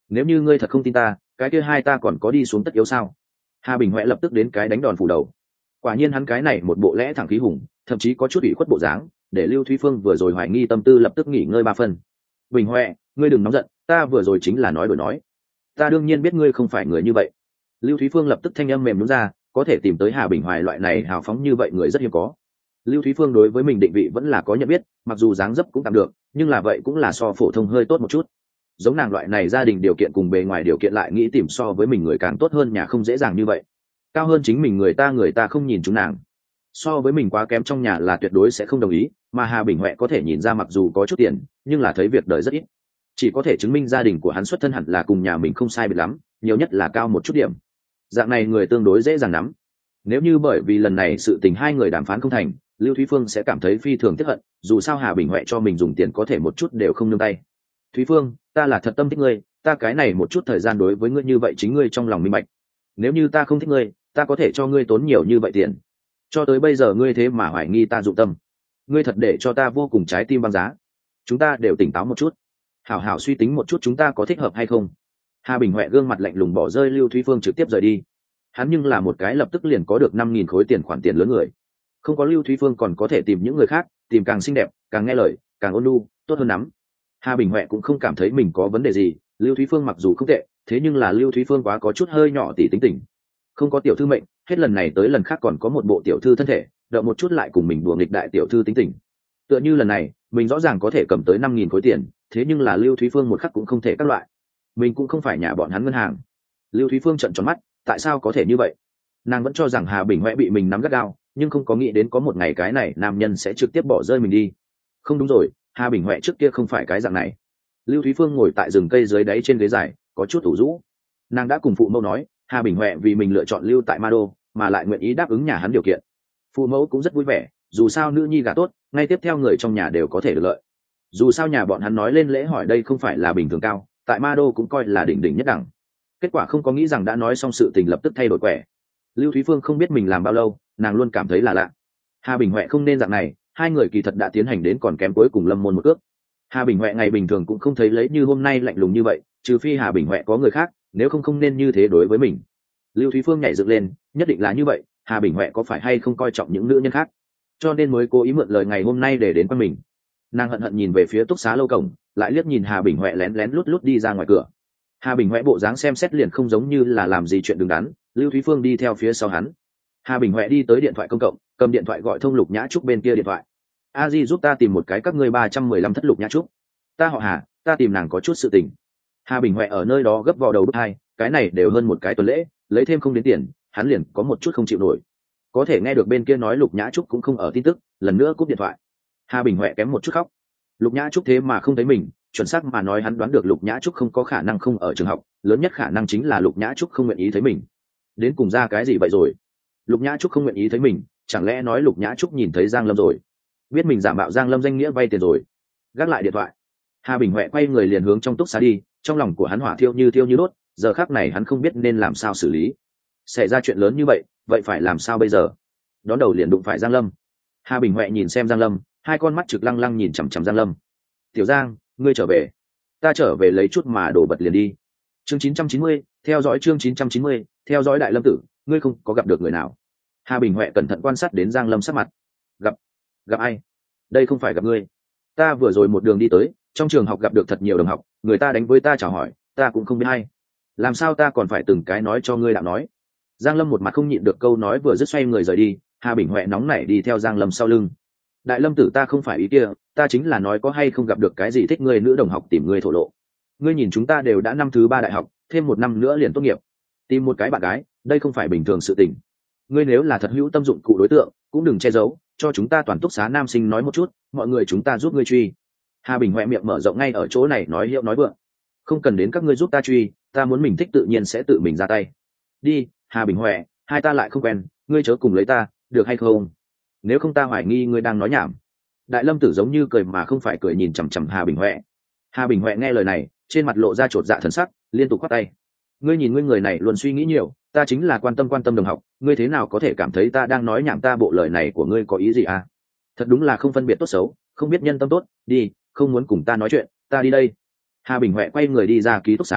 nếu như ngươi thật không tin ta, cái kia hai ta còn có đi xuống tất yếu sao? Hà Bình Huệ lập tức đến cái đánh đòn phủ đầu. Quả nhiên hắn cái này một bộ lẽ thẳng khí hùng, thậm chí có chút ủy khuất bộ dáng, để Lưu Thúy Phương vừa rồi hoài nghi tâm tư lập tức nghỉ ngơi 3 phần. Bình Huệ, ngươi đừng nóng giận, ta vừa rồi chính là nói đổi nói. Ta đương nhiên biết ngươi không phải người như vậy. Lưu Thúy Phương lập tức thanh âm mềm nhũn ra, có thể tìm tới Hà Bình Hoài loại này hào phóng như vậy người rất hiếm có. Lưu Thúy Phương đối với mình định vị vẫn là có nhận biết, mặc dù dáng dấp cũng tạm được, nhưng là vậy cũng là so phổ thông hơi tốt một chút. Giống nàng loại này gia đình điều kiện cùng bề ngoài điều kiện lại nghĩ tìm so với mình người càng tốt hơn nhà không dễ dàng như vậy. Cao hơn chính mình người ta không nhìn chúng nàng. So với mình quá kém trong nhà là tuyệt đối sẽ không đồng ý, mà Hà Bình Huệ có thể nhìn ra mặc dù có chút tiền, nhưng là thấy việc đời rất ít. Chỉ có thể chứng minh gia đình của hắn xuất thân hẳn là cùng nhà mình không sai biệt lắm, nhiều nhất là cao một chút điểm. Dạng này người tương đối dễ dàng nắm. Nếu như bởi vì lần này sự tình hai người đàm phán không thành, Lưu Thúy Phương sẽ cảm thấy phi thường tiếc hận, dù sao Hà Bình Huệ cho mình dùng tiền có thể một chút đều không nương tay. Thúy Phương, ta là thật tâm thích ngươi, ta cái này một chút thời gian đối với ngươi như vậy chính ngươi trong lòng minh bạch. Nếu như ta không thích ngươi, ta có thể cho ngươi tốn nhiều như vậy tiền. Cho tới bây giờ ngươi thế mà hoài nghi ta dụng tâm. Ngươi thật để cho ta vô cùng trái tim băng giá. Chúng ta đều tỉnh táo một chút. Hảo hảo suy tính một chút chúng ta có thích hợp hay không. Hà Bình Huệ gương mặt lạnh lùng bỏ rơi Lưu Thúy Phương trực tiếp rời đi. Hắn nhưng là một cái lập tức liền có được 5.000 khối tiền khoản tiền lớn người. Không có Lưu Thúy Phương còn có thể tìm những người khác, tìm càng xinh đẹp, càng nghe lời, càng ôn nhu, tốt hơn lắm. Hà Bình Huệ cũng không cảm thấy mình có vấn đề gì, Lưu Thúy Phương mặc dù không tệ, thế nhưng là Lưu Thúy Phương quá có chút hơi nhỏ tỉ tính tình. Không có tiểu thư mệnh, hết lần này tới lần khác còn có một bộ tiểu thư thân thể, đợi một chút lại cùng mình đùa nghịch đại tiểu thư tính tình. Tựa như lần này, mình rõ ràng có thể cầm tới 5.000 khối tiền, thế nhưng là Lưu Thúy Phương một khắc cũng không thể các loại. Mình cũng không phải nhà bọn hắn ngân hàng. Lưu Thúy Phương trợn tròn mắt, tại sao có thể như vậy? Nàng vẫn cho rằng Hà Bình Huệ bị mình nắm gắt gao, nhưng không có nghĩ đến có một ngày cái này nam nhân sẽ trực tiếp bỏ rơi mình đi. Không đúng rồi, Hà Bình Huệ trước kia không phải cái dạng này. Lưu Thúy Phương ngồi tại rừng cây dưới đáy trên ghế dài, có chút ủ rũ. Nàng đã cùng phụ mẫu nói, Hà Bình Huệ vì mình lựa chọn lưu tại Ma Đô, mà lại nguyện ý đáp ứng nhà hắn điều kiện. Phụ mẫu cũng rất vui vẻ, dù sao nữ nhi gả tốt, ngay tiếp theo người trong nhà đều có thể được lợi. Dù sao nhà bọn hắn nói lên lễ hỏi đây không phải là bình thường cao, tại Ma Đô cũng coi là đỉnh đỉnh nhất đẳng. Kết quả không có nghĩ rằng đã nói xong sự tình lập tức thay đổi quẻ. Lưu Thúy Phương không biết mình làm bao lâu, nàng luôn cảm thấy là lạ. Hà Bình Huệ không nên dạng này, hai người kỳ thật đã tiến hành đến còn kém cuối cùng lâm môn một cước. Hà Bình Huệ ngày bình thường cũng không thấy lấy như hôm nay lạnh lùng như vậy, trừ phi Hà Bình Huệ có người khác, nếu không không nên như thế đối với mình. Lưu Thúy Phương nhảy dựng lên, nhất định là như vậy, Hà Bình Huệ có phải hay không coi trọng những nữ nhân khác, cho nên mới cố ý mượn lời ngày hôm nay để đến quanh mình. Nàng hận hận nhìn về phía túc xá lâu cổng, lại liếc nhìn Hà Bình Huệ lén lén lút lút đi ra ngoài cửa. Hà Bình Huệ bộ dáng xem xét liền không giống như là làm gì chuyện đứng đắn, Lưu Thúy Phương đi theo phía sau hắn. Hà Bình Huệ đi tới điện thoại công cộng, cầm điện thoại gọi thông Lục Nhã Trúc bên kia điện thoại. A Di giúp ta tìm một cái các ngươi 315 thất Lục Nhã Trúc. Ta họ Hà, ta tìm nàng có chút sự tình. Hà Bình Huệ ở nơi đó gấp vào đầu bút hai, cái này đều hơn một cái tuần lễ, lấy thêm không đến tiền, hắn liền có một chút không chịu nổi. Có thể nghe được bên kia nói Lục Nhã Trúc cũng không ở tin tức, lần nữa cúp điện thoại. Hà Bình Huệ kém một chút khóc. Lục Nhã Trúc thế mà không thấy mình, chuẩn xác mà nói hắn đoán được Lục Nhã Trúc không có khả năng không ở trường học, lớn nhất khả năng chính là Lục Nhã Trúc không nguyện ý thấy mình. Đến cùng ra cái gì vậy rồi? Lục Nhã Trúc không nguyện ý thấy mình, chẳng lẽ nói Lục Nhã Trúc nhìn thấy Giang Lâm rồi, biết mình giả mạo Giang Lâm danh nghĩa vay tiền rồi. Gác lại điện thoại, Hà Bình Huệ quay người liền hướng trong túc xá đi, trong lòng của hắn hỏa thiêu như đốt, giờ khắc này hắn không biết nên làm sao xử lý. Xảy ra chuyện lớn như vậy, vậy phải làm sao bây giờ? Đón đầu liền đụng phải Giang Lâm. Hà Bình Huệ nhìn xem Giang Lâm, hai con mắt trực lăng lăng nhìn chằm chằm Giang Lâm. Tiểu Giang, ngươi trở về. Ta trở về lấy chút mà đổ bật liền đi. Chương 990, theo dõi chương 990, theo dõi Đại Lâm tử, ngươi không có gặp được người nào? Hà Bình Huệ cẩn thận quan sát đến Giang Lâm sắc mặt. Gặp ai? Đây không phải gặp ngươi. Ta vừa rồi một đường đi tới, trong trường học gặp được thật nhiều đồng học, người ta đánh với ta chào hỏi, ta cũng không biết hay. Làm sao ta còn phải từng cái nói cho ngươi đạo nói? Giang Lâm một mặt không nhịn được câu nói vừa dứt xoay người rời đi. Hà Bình Huệ nóng nảy đi theo Giang Lâm sau lưng. Đại Lâm tử, ta không phải ý kia, ta chính là nói có hay không gặp được cái gì thích ngươi nữ đồng học tìm ngươi thổ lộ. Ngươi nhìn chúng ta đều đã năm thứ 3 đại học, thêm một năm nữa liền tốt nghiệp, tìm một cái bạn gái, đây không phải bình thường sự tình. Ngươi nếu là thật hữu tâm dụng cụ đối tượng, cũng đừng che giấu, cho chúng ta toàn túc xá nam sinh nói một chút, mọi người chúng ta giúp ngươi truy. Hà Bình Huệ miệng mở rộng ngay ở chỗ này nói hiệu nói vượng. Không cần đến các ngươi giúp ta truy, ta muốn mình thích tự nhiên sẽ tự mình ra tay. Đi, Hà Bình Huệ, hai ta lại không quen, ngươi chớ cùng lấy ta, được hay không? Nếu không ta hoài nghi ngươi đang nói nhảm. Đại Lâm tử giống như cười mà không phải cười nhìn chằm chằm Hà Bình Huệ. Hà Bình Huệ nghe lời này, trên mặt lộ ra chột dạ thần sắc, liên tục khoát tay. Ngươi nhìn ngươi người này luôn suy nghĩ nhiều, ta chính là quan tâm đồng học, ngươi thế nào có thể cảm thấy ta đang nói nhảm? Ta bộ lời này của ngươi có ý gì à? Thật đúng là không phân biệt tốt xấu, không biết nhân tâm tốt, đi, không muốn cùng ta nói chuyện, ta đi đây. Hà Bình Huệ quay người đi ra ký túc xá,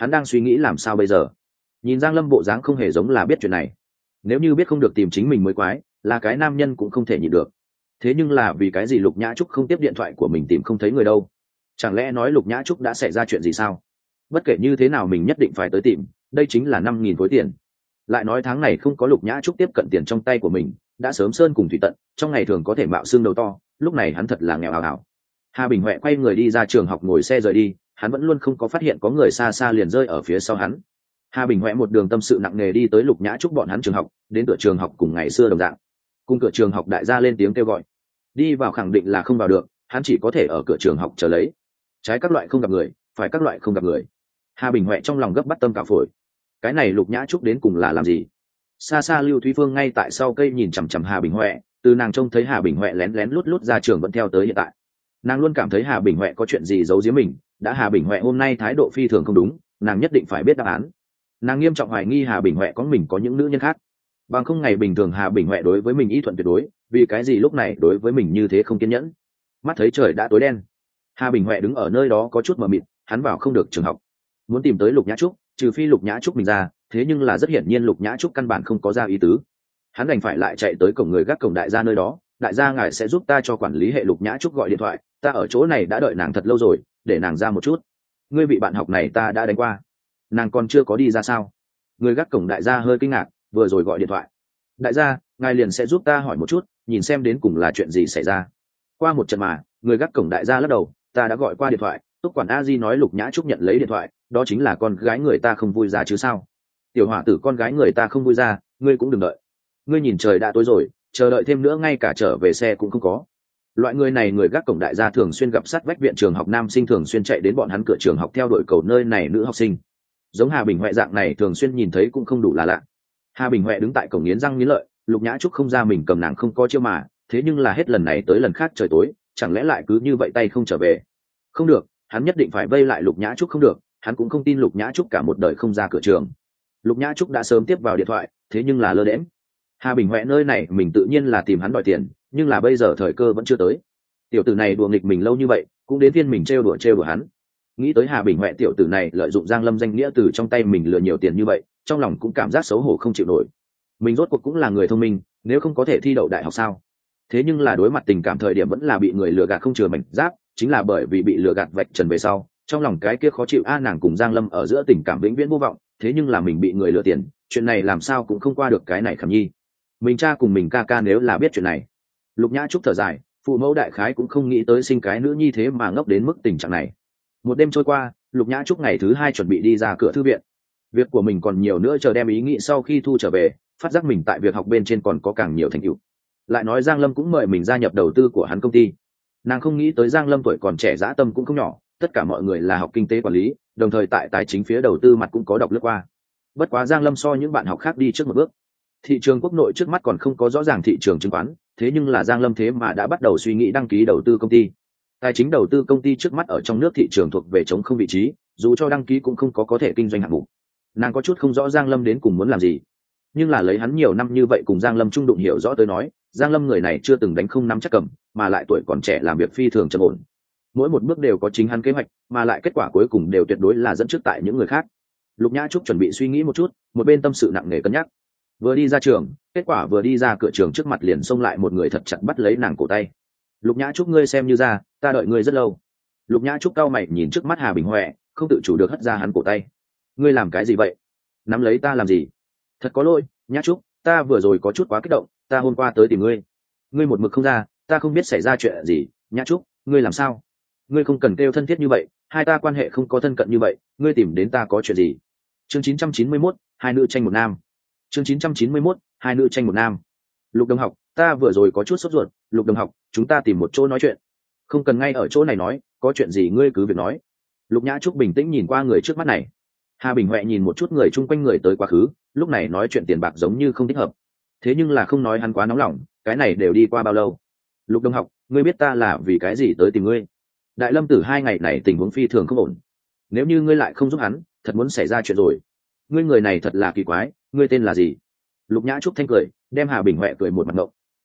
hắn đang suy nghĩ làm sao bây giờ. Nhìn Giang Lâm bộ dáng không hề giống là biết chuyện này. Nếu như biết không được tìm chính mình mới quái, là cái nam nhân cũng không thể nhịn được. Thế nhưng là vì cái gì Lục Nhã Trúc không tiếp điện thoại của mình tìm không thấy người đâu? Chẳng lẽ nói Lục Nhã Trúc đã xảy ra chuyện gì sao? Bất kể như thế nào mình nhất định phải tới tìm, đây chính là 5.000 khối tiền. Lại nói tháng này không có Lục Nhã Trúc tiếp cận tiền trong tay của mình, đã sớm sơn cùng thủy tận, trong ngày thường có thể mạo xương đầu to, lúc này hắn thật là nghèo hào hào. Hà Bình Huệ quay người đi ra trường học ngồi xe rời đi, hắn vẫn luôn không có phát hiện có người xa xa liền rơi ở phía sau hắn. Hà Bình Huệ một đường tâm sự nặng nề đi tới Lục Nhã Trúc bọn hắn trường học, đến cửa trường học cùng ngày xưa đồng dạng. Cùng cửa trường học đại gia lên tiếng kêu gọi. Đi vào khẳng định là không vào được, hắn chỉ có thể ở cửa trường học chờ lấy. Trái các loại không gặp người, phải các loại không gặp người. Hà Bình Huệ trong lòng gấp bắt tâm cả phổi. Cái này Lục Nhã Trúc đến cùng là làm gì? Xa xa Lưu Thúy Phương ngay tại sau cây nhìn chằm chằm Hà Bình Huệ, từ nàng trông thấy Hà Bình Huệ lén lén lút lút ra trường vẫn theo tới hiện tại. Nàng luôn cảm thấy Hà Bình Huệ có chuyện gì giấu giếm mình, đã Hà Bình Huệ hôm nay thái độ phi thường không đúng, nàng nhất định phải biết đáp án. Nàng nghiêm trọng hoài nghi Hà Bình Huệ có những nữ nhân khác. Bằng không ngày bình thường Hà Bình Huệ đối với mình y thuận tuyệt đối, vì cái gì lúc này đối với mình như thế không kiên nhẫn. Mắt thấy trời đã tối đen, Hà Bình Huệ đứng ở nơi đó có chút mờ mịt, hắn vào không được trường học. Muốn tìm tới Lục Nhã Trúc, trừ phi Lục Nhã Trúc mình ra, thế nhưng là rất hiển nhiên Lục Nhã Trúc căn bản không có ra ý tứ. Hắn đành phải lại chạy tới cổng người gác cổng đại gia nơi đó, đại gia ngài sẽ giúp ta cho quản lý hệ Lục Nhã Trúc gọi điện thoại, ta ở chỗ này đã đợi nàng thật lâu rồi, để nàng ra một chút. Ngươi vị bạn học này ta đã đánh qua, nàng còn chưa có đi ra sao? Người gác cổng đại gia hơi kinh ngạc, vừa rồi gọi điện thoại. Đại gia, ngài liền sẽ giúp ta hỏi một chút, nhìn xem đến cùng là chuyện gì xảy ra. Qua một trận mà, người gác cổng đại gia lắc đầu, ta đã gọi qua điện thoại, túc quản a di nói Lục Nhã Trúc nhận lấy điện thoại, đó chính là con gái người ta không vui ra chứ sao? Tiểu hỏa tử con gái người ta không vui ra, ngươi cũng đừng đợi. Ngươi nhìn trời đã tối rồi, chờ đợi thêm nữa ngay cả trở về xe cũng không có. Loại người này người gác cổng đại gia thường xuyên gặp sát vách viện trường học nam sinh thường xuyên chạy đến bọn hắn cửa trường học theo đuổi cầu nơi này nữ học sinh. Giống Hà Bình Huệ dạng này thường xuyên nhìn thấy cũng không đủ là lạ. Hà Bình Huệ đứng tại cổng nghiến răng nghiến lợi, Lục Nhã Trúc không ra mình cầm nàng không có chiêu mà, thế nhưng là hết lần này tới lần khác trời tối, chẳng lẽ lại cứ như vậy tay không trở về? Không được, hắn nhất định phải vây lại Lục Nhã Trúc không được, hắn cũng không tin Lục Nhã Trúc cả một đời không ra cửa trường. Lục Nhã Trúc đã sớm tiếp vào điện thoại, thế nhưng là lơ đễnh. Hà Bình Huệ nơi này mình tự nhiên là tìm hắn đòi tiền, nhưng là bây giờ thời cơ vẫn chưa tới. Tiểu tử này đùa nghịch mình lâu như vậy, cũng đến phiên mình trêu đùa hắn. Nghĩ tới Hà Bình Huệ tiểu tử này lợi dụng Giang Lâm danh nghĩa từ trong tay mình lừa nhiều tiền như vậy, trong lòng cũng cảm giác xấu hổ không chịu nổi. Mình rốt cuộc cũng là người thông minh, nếu không có thể thi đậu đại học sao? Thế nhưng là đối mặt tình cảm thời điểm vẫn là bị người lừa gạt không chừa mảnh giáp, chính là bởi vì bị lừa gạt vạch trần về sau, trong lòng cái kia khó chịu nàng cùng Giang Lâm ở giữa tình cảm vĩnh viễn vô vọng, thế nhưng là mình bị người lừa tiền, chuyện này làm sao cũng không qua được cái này Khảm Nhi. Mình cha cùng mình ca ca nếu là biết chuyện này. Lục Nhã Trúc thở dài, phụ mẫu đại khái cũng không nghĩ tới sinh cái nữ nhi thế mà ngốc đến mức tình trạng này. Một đêm trôi qua, Lục Nhã Trúc ngày thứ 2 chuẩn bị đi ra cửa thư viện. Việc của mình còn nhiều nữa, chờ đem ý nghĩ sau khi thu trở về, phát giác mình tại việc học bên trên còn có càng nhiều thành tựu. Lại nói Giang Lâm cũng mời mình gia nhập đầu tư của hắn công ty. Nàng không nghĩ tới Giang Lâm tuổi còn trẻ dã tâm cũng không nhỏ, tất cả mọi người là học kinh tế quản lý, đồng thời tại tài chính phía đầu tư mặt cũng có đọc lướt qua. Bất quá Giang Lâm so những bạn học khác đi trước một bước. Thị trường quốc nội trước mắt còn không có rõ ràng thị trường chứng khoán, thế nhưng là Giang Lâm thế mà đã bắt đầu suy nghĩ đăng ký đầu tư công ty. Tài chính đầu tư công ty trước mắt ở trong nước thị trường thuộc về chống không vị trí, dù cho đăng ký cũng không có thể kinh doanh hạng mục. Nàng có chút không rõ Giang Lâm đến cùng muốn làm gì, nhưng là lấy hắn nhiều năm như vậy cùng Giang Lâm trung đụng hiểu rõ tới nói, Giang Lâm người này chưa từng đánh không nắm chắc cầm, mà lại tuổi còn trẻ làm việc phi thường trầm ổn. Mỗi một bước đều có chính hắn kế hoạch, mà lại kết quả cuối cùng đều tuyệt đối là dẫn trước tại những người khác. Lục Nhã Trúc chuẩn bị suy nghĩ một chút, một bên tâm sự nặng nề cân nhắc. Vừa đi ra trường, kết quả vừa đi ra cửa trường trước mặt liền xông lại một người thật chặt bắt lấy nàng cổ tay. Lục Nhã Trúc ngươi xem như ra, ta đợi ngươi rất lâu. Lục Nhã Trúc cau mày nhìn trước mắt Hà Bình Huệ, không tự chủ được hất ra hắn cổ tay. Ngươi làm cái gì vậy? Nắm lấy ta làm gì? Thật có lỗi, Nhã Trúc, ta vừa rồi có chút quá kích động, ta hôm qua tới tìm ngươi. Ngươi một mực không ra, ta không biết xảy ra chuyện gì. Nhã Trúc, ngươi làm sao? Ngươi không cần kêu thân thiết như vậy, hai ta quan hệ không có thân cận như vậy, ngươi tìm đến ta có chuyện gì? Chương 991, hai nữ tranh một nam. Chương 991, hai nữ tranh một nam. Lục đồng học, ta vừa rồi có chút sốt ruột, Lục đồng học, chúng ta tìm một chỗ nói chuyện. Không cần ngay ở chỗ này nói, có chuyện gì ngươi cứ việc nói. Lục Nhã Trúc bình tĩnh nhìn qua người trước mắt này. Hà Bình Huệ nhìn một chút người chung quanh người tới quá khứ, lúc này nói chuyện tiền bạc giống như không thích hợp. Thế nhưng là không nói hắn quá nóng lòng, cái này đều đi qua bao lâu. Lục đồng học, ngươi biết ta là vì cái gì tới tìm ngươi? Đại Lâm Tử 2 ngày này tình huống phi thường không ổn. Nếu như ngươi lại không giúp hắn, thật muốn xảy ra chuyện rồi. Ngươi người này thật là kỳ quái, ngươi tên là gì? Lục Nhã Trúc thanh cười, đem Hà Bình Huệ cười một mặt ngộng.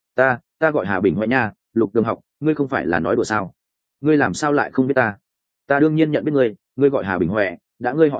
Ta gọi Hà Bình Huệ nha. Lục đồng học, ngươi không phải là nói đùa sao? Ngươi làm sao lại không biết ta? Ta đương nhiên nhận biết ngươi, ngươi gọi Hà Bình Huệ, đã ngươi họ Hà,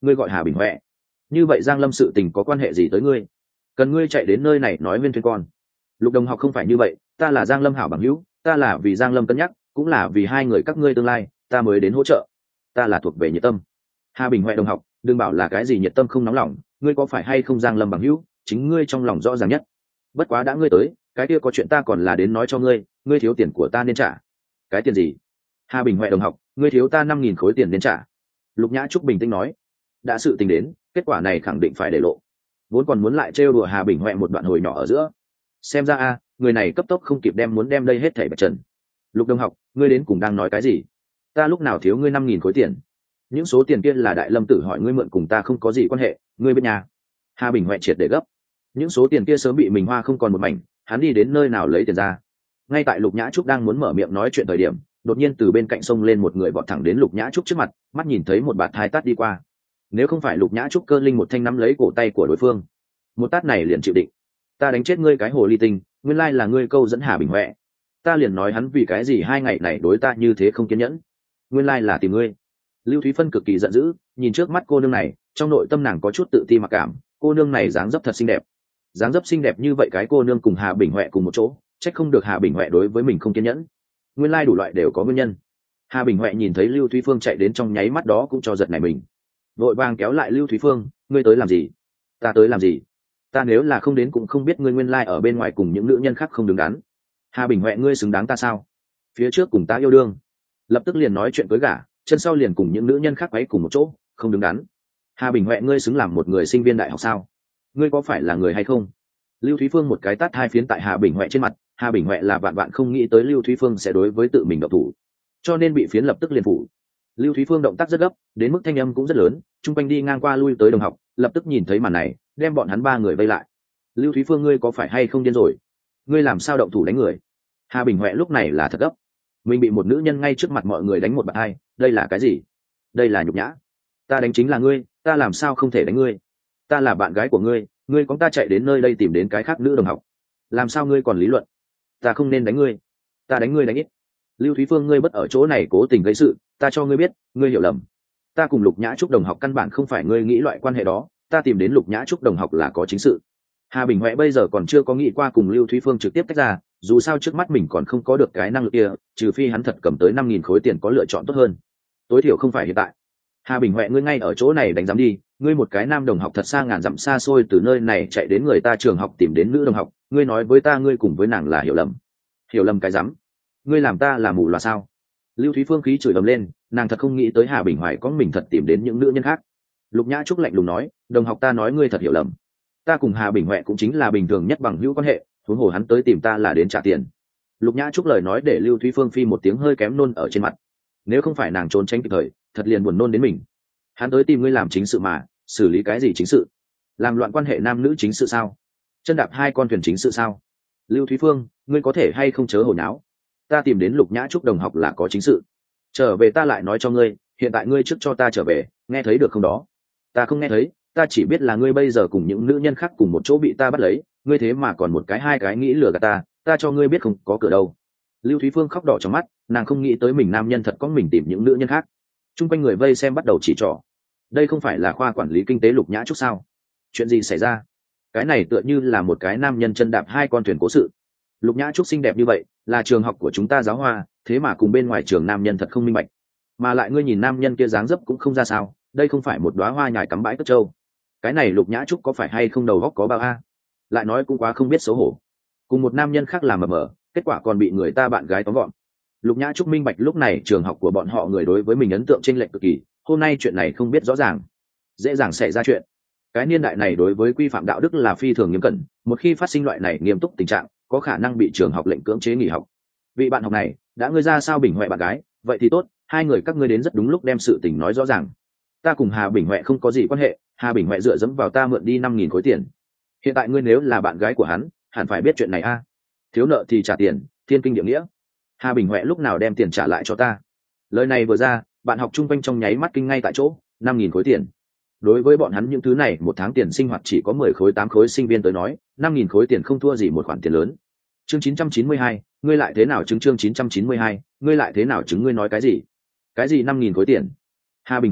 ngươi gọi Hà Bình Huệ. Như vậy Giang Lâm sự tình có quan hệ gì tới ngươi? Cần ngươi chạy đến nơi này nói Viên Thuyên con? Lục đồng học không phải như vậy, ta là Giang Lâm hảo bằng hữu, ta là vì Giang Lâm cân nhắc, cũng là vì hai người các ngươi tương lai, ta mới đến hỗ trợ. Ta là thuộc về nhiệt tâm. Hà Bình Huệ đồng học, đừng bảo là cái gì nhiệt tâm không nóng lòng, ngươi có phải hay không Giang Lâm bằng hữu, chính ngươi trong lòng rõ ràng nhất. Bất quá đã ngươi tới, cái kia có chuyện ta còn là đến nói cho ngươi, ngươi thiếu tiền của ta nên trả. Cái tiền gì? Hà Bình Huệ đồng học, ngươi thiếu ta 5.000 khối tiền nên trả. Lục Nhã Trúc bình tĩnh nói. Đã sự tình đến, kết quả này khẳng định phải để lộ. Vốn còn muốn lại trêu đùa Hà Bình Huệ một đoạn hồi nhỏ ở giữa. Xem ra a, người này cấp tốc không kịp muốn đem đây hết thảy bạch trần. Lục đồng học, ngươi đến cùng đang nói cái gì? Ta lúc nào thiếu ngươi 5.000 khối tiền? Những số tiền kia là Đại Lâm Tử hỏi ngươi mượn, cùng ta không có gì quan hệ, ngươi biết nhà. Hà Bình Huệ triệt để gấp. Những số tiền kia sớm bị mình hoa không còn một mảnh, hắn đi đến nơi nào lấy tiền ra? Ngay tại Lục Nhã Trúc đang muốn mở miệng nói chuyện thời điểm, đột nhiên từ bên cạnh sông lên một người vọt thẳng đến Lục Nhã Trúc trước mặt, mắt nhìn thấy một bạt thai tát đi qua. Nếu không phải Lục Nhã Trúc cơ linh một thanh nắm lấy cổ tay của đối phương, một tát này liền chịu định. Ta đánh chết ngươi cái hồ ly tinh, nguyên lai là ngươi câu dẫn Hà Bình Huệ. Ta liền nói hắn vì cái gì 2 ngày này đối ta như thế không kiên nhẫn, nguyên lai là tìm ngươi. Lưu Thúy Phân cực kỳ giận dữ, nhìn trước mắt cô nương này, trong nội tâm nàng có chút tự ti mặc cảm. Cô nương này dáng dấp thật xinh đẹp, dáng dấp xinh đẹp như vậy cái cô nương cùng Hà Bình Huệ cùng một chỗ, trách không được Hà Bình Huệ đối với mình không kiên nhẫn. Nguyên lai đủ loại đều có nguyên nhân. Hà Bình Huệ nhìn thấy Lưu Thúy Phương chạy đến trong nháy mắt đó cũng cho giật nảy mình, vội vàng kéo lại Lưu Thúy Phương. Ngươi tới làm gì? Ta tới làm gì? Ta nếu là không đến cũng không biết ngươi nguyên lai ở bên ngoài cùng những nữ nhân khác không đứng đắn. Hà Bình Huệ, ngươi xứng đáng ta sao? Phía trước cùng ta yêu đương, lập tức liền nói chuyện cưới gả, chân sau liền cùng những nữ nhân khác quấy cùng một chỗ, không đứng đắn. Hà Bình Huệ, ngươi xứng làm một người sinh viên đại học sao? Ngươi có phải là người hay không? Lưu Thúy Phương một cái tát hai phiến tại Hà Bình Huệ trên mặt. Hà Bình Huệ là vạn vạn không nghĩ tới Lưu Thúy Phương sẽ đối với tự mình động thủ, cho nên bị phiến lập tức liền phủ. Lưu Thúy Phương động tác rất gấp, đến mức thanh âm cũng rất lớn, chung quanh đi ngang qua lui tới đồng học lập tức nhìn thấy màn này, đem bọn hắn 3 người vây lại. Lưu Thúy Phương, ngươi có phải hay không điên rồi? Ngươi làm sao động thủ đánh người? Hà Bình Huệ lúc này là thật gấp, mình bị một nữ nhân ngay trước mặt mọi người đánh một bạt hai, đây là cái gì? Đây là nhục nhã. Ta đánh chính là ngươi, ta làm sao không thể đánh ngươi? Ta là bạn gái của ngươi, ngươi có ta chạy đến nơi đây tìm đến cái khác nữ đồng học, làm sao ngươi còn lý luận? Ta không nên đánh ngươi, ta đánh ngươi đánh ít. Lưu Thúy Phương, ngươi bất ở chỗ này cố tình gây sự, ta cho ngươi biết, ngươi hiểu lầm. Ta cùng Lục Nhã Trúc đồng học căn bản không phải ngươi nghĩ loại quan hệ đó, ta tìm đến Lục Nhã Trúc đồng học là có chính sự. Hà Bình Huệ bây giờ còn chưa có nghĩ qua cùng Lưu Thúy Phương trực tiếp tách ra, dù sao trước mắt mình còn không có được cái năng lực kia, trừ phi hắn thật cầm tới 5.000 khối tiền có lựa chọn tốt hơn, tối thiểu không phải hiện tại. Hà Bình Huệ, ngươi ngay ở chỗ này đánh giám đi, ngươi một cái nam đồng học thật xa ngàn dặm xa xôi từ nơi này chạy đến người ta trường học tìm đến nữ đồng học, ngươi nói với ta ngươi cùng với nàng là hiểu lầm. Hiểu lầm cái rắm, ngươi làm ta là mù loà sao? Lưu Thúy Phương khí chửi ầm lên, nàng thật không nghĩ tới Hà Bình Huệ có mình thật tìm đến những nữ nhân khác. Lục Nhã Trúc lạnh lùng nói, đồng học, ta nói ngươi thật hiểu lầm, ta cùng Hà Bình Huệ cũng chính là bình thường nhất bằng hữu quan hệ, huống hồ hắn tới tìm ta là đến trả tiền. Lục Nhã Trúc lời nói để Lưu Thúy Phương phi một tiếng hơi kém nôn ở trên mặt, nếu không phải nàng trốn tránh kịp thời, thật liền buồn nôn đến mình. Hắn tới tìm ngươi làm chính sự mà, xử lý cái gì chính sự? Làm loạn quan hệ nam nữ chính sự sao? Chân đạp 2 con thuyền chính sự sao? Lưu Thúy Phương, ngươi có thể hay không chớ hồ nháo? Ta tìm đến Lục Nhã Trúc đồng học là có chính sự, trở về ta lại nói cho ngươi, hiện tại ngươi trước cho ta trở về, nghe thấy được không đó? Ta không nghe thấy, ta chỉ biết là ngươi bây giờ cùng những nữ nhân khác cùng một chỗ bị ta bắt lấy, ngươi thế mà còn một cái 2 cái nghĩ lừa gạt ta, ta cho ngươi biết không có cửa đâu. Lưu Thúy Phương khóc đỏ trong mắt, nàng không nghĩ tới mình nam nhân thật có mình tìm những nữ nhân khác. Trung quanh người vây xem bắt đầu chỉ trỏ, đây không phải là khoa quản lý kinh tế Lục Nhã Trúc sao? Chuyện gì xảy ra? Cái này tựa như là một cái nam nhân chân đạp 2 con thuyền cố sự. Lục Nhã Trúc xinh đẹp như vậy, là trường học của chúng ta giáo hoa, thế mà cùng bên ngoài trường nam nhân thật không minh bạch. Mà lại ngươi nhìn nam nhân kia dáng dấp cũng không ra sao, đây không phải một đóa hoa nhài cắm bãi cất trâu. Cái này Lục Nhã Trúc có phải hay không đầu óc có bao a? Lại nói cũng quá không biết xấu hổ, cùng một nam nhân khác làm mờ mờ, kết quả còn bị người ta bạn gái tóm gọn. Lục Nhã Trúc minh bạch lúc này trường học của bọn họ người đối với mình ấn tượng chênh lệch cực kỳ, hôm nay chuyện này không biết rõ ràng, dễ dàng xảy ra chuyện. Cái niên đại này đối với quy phạm đạo đức là phi thường nghiêm cẩn, một khi phát sinh loại này nghiêm túc tình trạng, có khả năng bị trường học lệnh cưỡng chế nghỉ học. Vị bạn học này, đã ngươi ra sao Bình Huệ bạn gái, vậy thì tốt, 2 người các ngươi đến rất đúng lúc đem sự tình nói rõ ràng. Ta cùng Hà Bình Huệ không có gì quan hệ, Hà Bình Huệ dựa dẫm vào ta mượn đi 5.000 khối tiền. Hiện tại ngươi nếu là bạn gái của hắn, hẳn phải biết chuyện này a. Thiếu nợ thì trả tiền, thiên kinh địa nghĩa. Hà Bình Huệ lúc nào đem tiền trả lại cho ta? Lời này vừa ra, bạn học chung quanh trong nháy mắt kinh ngay tại chỗ, 5.000 khối tiền. Đối với bọn hắn những thứ này một tháng tiền sinh hoạt chỉ có 10 khối 8 khối sinh viên tới nói, 5.000 khối tiền không thua gì một khoản tiền lớn. Chương 992, ngươi lại thế nào chứng? Chương 992, ngươi lại thế nào chứng? Ngươi nói cái gì? Cái gì 5.000 khối tiền? Hà Bình Huệ,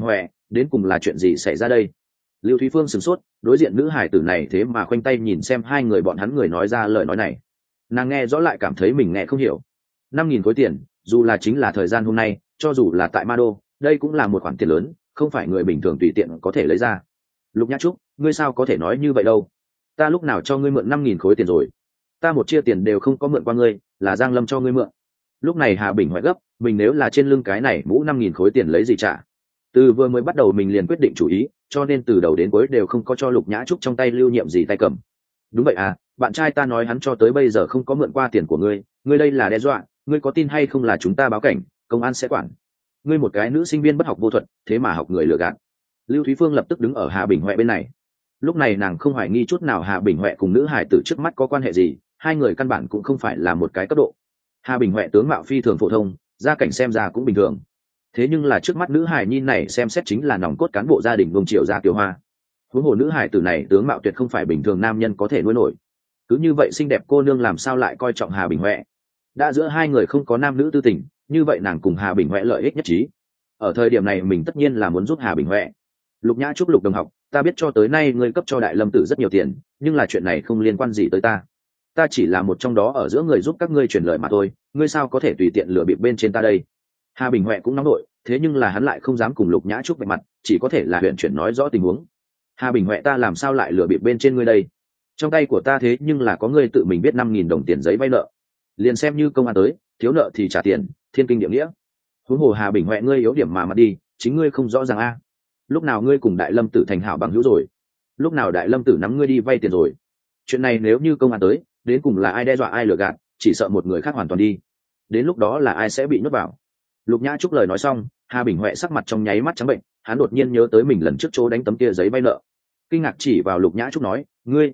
đến cùng là chuyện gì xảy ra đây? Lưu Thúy Phương sửng sốt, đối diện nữ hải tử này thế mà khoanh tay nhìn xem hai người bọn hắn người nói ra lời nói này. Nàng nghe rõ lại cảm thấy mình nghe không hiểu. 5.000 khối tiền, dù là chính là thời gian hôm nay, cho dù là tại Ma Đô, đây cũng là một khoản tiền lớn, không phải người bình thường tùy tiện có thể lấy ra. Lục Nhã Trúc, ngươi sao có thể nói như vậy đâu? Ta lúc nào cho ngươi mượn 5.000 khối tiền rồi? Ta một chia tiền đều không có mượn qua ngươi, là Giang Lâm cho ngươi mượn. Lúc này Hà Bình hoại gấp, mình nếu là trên lưng cái này mũ 5.000 khối tiền lấy gì trả? Từ vừa mới bắt đầu mình liền quyết định chủ ý, cho nên từ đầu đến cuối đều không có cho Lục Nhã Trúc trong tay lưu nhiệm gì tay cầm. Đúng vậy à, bạn trai ta nói hắn cho tới bây giờ không có mượn qua tiền của ngươi, ngươi đây là đe dọa, ngươi có tin hay không là chúng ta báo cảnh, công an sẽ quản. Ngươi một cái nữ sinh viên bất học vô thuật, thế mà học người lừa gạt. Lưu Thúy Phương lập tức đứng ở Hà Bình Huệ bên này. Lúc này nàng không hoài nghi chút nào Hà Bình Huệ cùng nữ hải tử trước mắt có quan hệ gì, hai người căn bản cũng không phải là một cái cấp độ. Hà Bình Huệ tướng mạo phi thường phổ thông, gia cảnh xem ra cũng bình thường. Thế nhưng là trước mắt nữ hải nhi này xem xét chính là nòng cốt cán bộ gia đình Vương Triều gia Kiều Hoa. Huống hồ nữ hải tử này tướng mạo tuyệt không phải bình thường nam nhân có thể nuôi nổi. Cứ như vậy xinh đẹp cô nương làm sao lại coi trọng Hà Bình Huệ? Đã giữa hai người không có nam nữ tư tình, như vậy nàng cùng Hà Bình Huệ lợi ích nhất trí. Ở thời điểm này mình tất nhiên là muốn giúp Hà Bình Huệ. Lục Nhã Trúc, Lục đồng học, ta biết cho tới nay ngươi cấp cho Đại Lâm Tử rất nhiều tiền, nhưng là chuyện này không liên quan gì tới ta. Ta chỉ là một trong đó ở giữa người giúp các ngươi truyền lời mà thôi, ngươi sao có thể tùy tiện lừa bịp bên trên ta đây? Hà Bình Huệ cũng nóng nổi, thế nhưng là hắn lại không dám cùng Lục Nhã Trúc vạch mặt, chỉ có thể là huyện chuyển nói rõ tình huống. Hà Bình Huệ, ta làm sao lại lừa bịp bên trên ngươi đây? Trong tay của ta thế nhưng là có ngươi tự mình biết 5.000 đồng tiền giấy vay nợ, liền xem như công an tới, thiếu nợ thì trả tiền, thiên kinh địa nghĩa. Huống hồ Hà Bình Huệ, ngươi yếu điểm mà đi, chính ngươi không rõ ràng a. Lúc nào ngươi cùng Đại Lâm Tử thành hảo bằng hữu rồi? Lúc nào Đại Lâm Tử nắm ngươi đi vay tiền rồi? Chuyện này nếu như công an tới, đến cùng là ai đe dọa ai lừa gạt, chỉ sợ một người khác hoàn toàn đi. Đến lúc đó là ai sẽ bị nhốt vào? Lục Nhã Trúc lời nói xong, Hà Bình Huệ sắc mặt trong nháy mắt trắng bệnh, hắn đột nhiên nhớ tới mình lần trước chỗ đánh tấm kia giấy vay nợ, kinh ngạc chỉ vào Lục Nhã Trúc nói,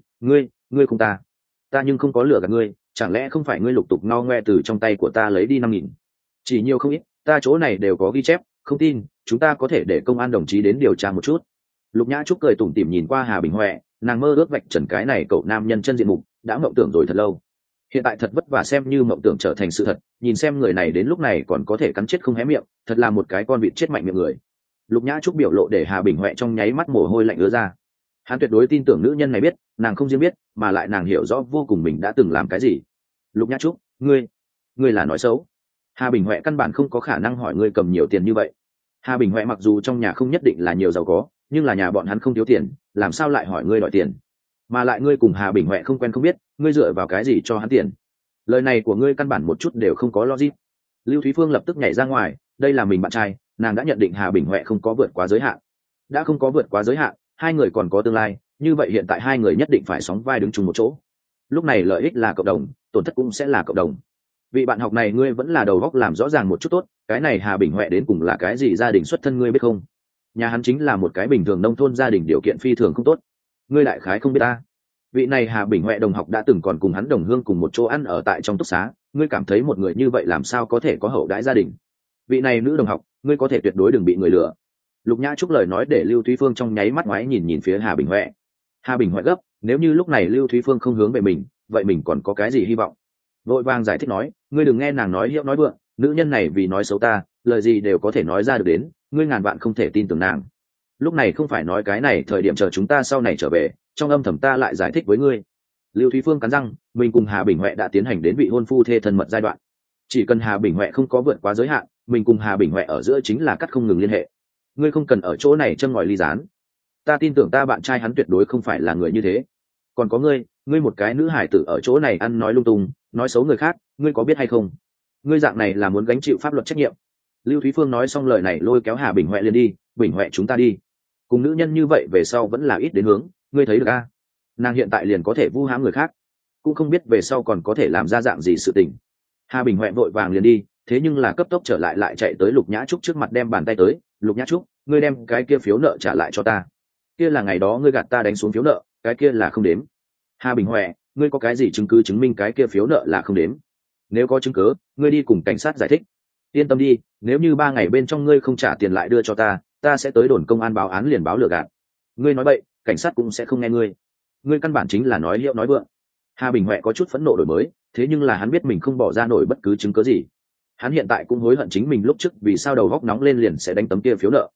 ngươi không ta nhưng không có lừa gạt ngươi, chẳng lẽ không phải ngươi lục tục ngao ngoe từ trong tay của ta lấy đi 5.000? Chỉ nhiều không ít, ta chỗ này đều có ghi chép, không tin chúng ta có thể để công an đồng chí đến điều tra một chút. Lục Nhã Trúc cười tủm tỉm nhìn qua Hà Bình Huệ, nàng mơ ước vạch trần cái này cậu nam nhân chân diện mục, đã mộng tưởng rồi thật lâu. Hiện tại thật vất vả xem như mộng tưởng trở thành sự thật, nhìn xem người này đến lúc này còn có thể cắn chết không hé miệng, thật là một cái con vịt chết mạnh miệng người. Lục Nhã Trúc biểu lộ để Hà Bình Huệ trong nháy mắt mồ hôi lạnh ứa ra. Hắn tuyệt đối tin tưởng nữ nhân này biết, nàng không riêng biết, mà lại nàng hiểu rõ vô cùng mình đã từng làm cái gì. Lục Nhã Trúc, ngươi là nói xấu. Hà Bình Huệ căn bản không có khả năng hỏi ngươi cầm nhiều tiền như vậy. Hà Bình Huệ mặc dù trong nhà không nhất định là nhiều giàu có, nhưng là nhà bọn hắn không thiếu tiền, làm sao lại hỏi ngươi đòi tiền? Mà lại ngươi cùng Hà Bình Huệ không quen không biết, ngươi dựa vào cái gì cho hắn tiền? Lời này của ngươi căn bản một chút đều không có logic. Lưu Thúy Phương lập tức nhảy ra ngoài, đây là mình bạn trai, nàng đã nhận định Hà Bình Huệ không có vượt quá giới hạn. Đã không có vượt quá giới hạn, hai người còn có tương lai, như vậy hiện tại hai người nhất định phải sóng vai đứng chung một chỗ. Lúc này lợi ích là cộng đồng, tổn thất cũng sẽ là cộng đồng. Vị bạn học này ngươi vẫn là đầu góc làm rõ ràng một chút tốt, cái này Hà Bình Huệ đến cùng là cái gì gia đình xuất thân ngươi biết không? Nhà hắn chính là một cái bình thường nông thôn, gia đình điều kiện phi thường không tốt. Ngươi đại khái không biết ta. Vị này Hà Bình Huệ đồng học đã từng còn cùng hắn đồng hương cùng một chỗ ăn ở tại trong túc xá, ngươi cảm thấy một người như vậy làm sao có thể có hậu đãi gia đình? Vị này nữ đồng học, ngươi có thể tuyệt đối đừng bị người lừa. Lục Nhã Trúc lời nói để Lưu Thúy Phương trong nháy mắt ngoái nhìn phía Hà Bình Huệ. Hà Bình Huệ gấp, nếu như lúc này Lưu Thúy Phương không hướng về mình, vậy mình còn có cái gì hy vọng? Vội vàng giải thích nói, ngươi đừng nghe nàng nói hiệu nói vượng, nữ nhân này vì nói xấu ta, lời gì đều có thể nói ra được đến, ngươi ngàn vạn không thể tin tưởng nàng. Lúc này không phải nói cái này, thời điểm chờ chúng ta sau này trở về, trong âm thầm ta lại giải thích với ngươi. Lưu Thúy Phương cắn răng, mình cùng Hà Bình Huệ đã tiến hành đến vị hôn phu thê thân mật giai đoạn. Chỉ cần Hà Bình Huệ không có vượt quá giới hạn, mình cùng Hà Bình Huệ ở giữa chính là cắt không ngừng liên hệ. Ngươi không cần ở chỗ này châm ngòi ly gián. Ta tin tưởng ta bạn trai hắn tuyệt đối không phải là người như thế. Còn có ngươi một cái nữ hải tử ở chỗ này ăn nói lung tung, nói xấu người khác, ngươi có biết hay không? Ngươi dạng này là muốn gánh chịu pháp luật trách nhiệm. Lưu Thúy Phương nói xong lời này lôi kéo Hà Bình Huệ liền đi, Bình Huệ chúng ta đi. Cùng nữ nhân như vậy về sau vẫn là ít đến hướng, ngươi thấy được a? Nàng hiện tại liền có thể vu hãm người khác, cũng không biết về sau còn có thể làm ra dạng gì sự tình. Hà Bình Huệ vội vàng liền đi, thế nhưng là cấp tốc trở lại chạy tới Lục Nhã Trúc trước mặt đem bàn tay tới, Lục Nhã Trúc, ngươi đem cái kia phiếu nợ trả lại cho ta. Kia là ngày đó ngươi gạt ta đánh xuống phiếu nợ, cái kia là không đếm. Hà Bình Huệ, ngươi có cái gì chứng cứ chứng minh cái kia phiếu nợ là không đếm? Nếu có chứng cứ, ngươi đi cùng cảnh sát giải thích. Yên tâm đi, nếu như 3 ngày bên trong ngươi không trả tiền lại đưa cho ta sẽ tới đồn công an báo án liền báo lừa gạt. Ngươi nói bậy, cảnh sát cũng sẽ không nghe ngươi. Ngươi căn bản chính là nói hiệu nói vượng. Hà Bình Huệ có chút phẫn nộ đổi mới, thế nhưng là hắn biết mình không bỏ ra nổi bất cứ chứng cứ gì. Hắn hiện tại cũng hối hận chính mình lúc trước vì sao đầu góc nóng lên liền sẽ đánh tấm kia phiếu nợ.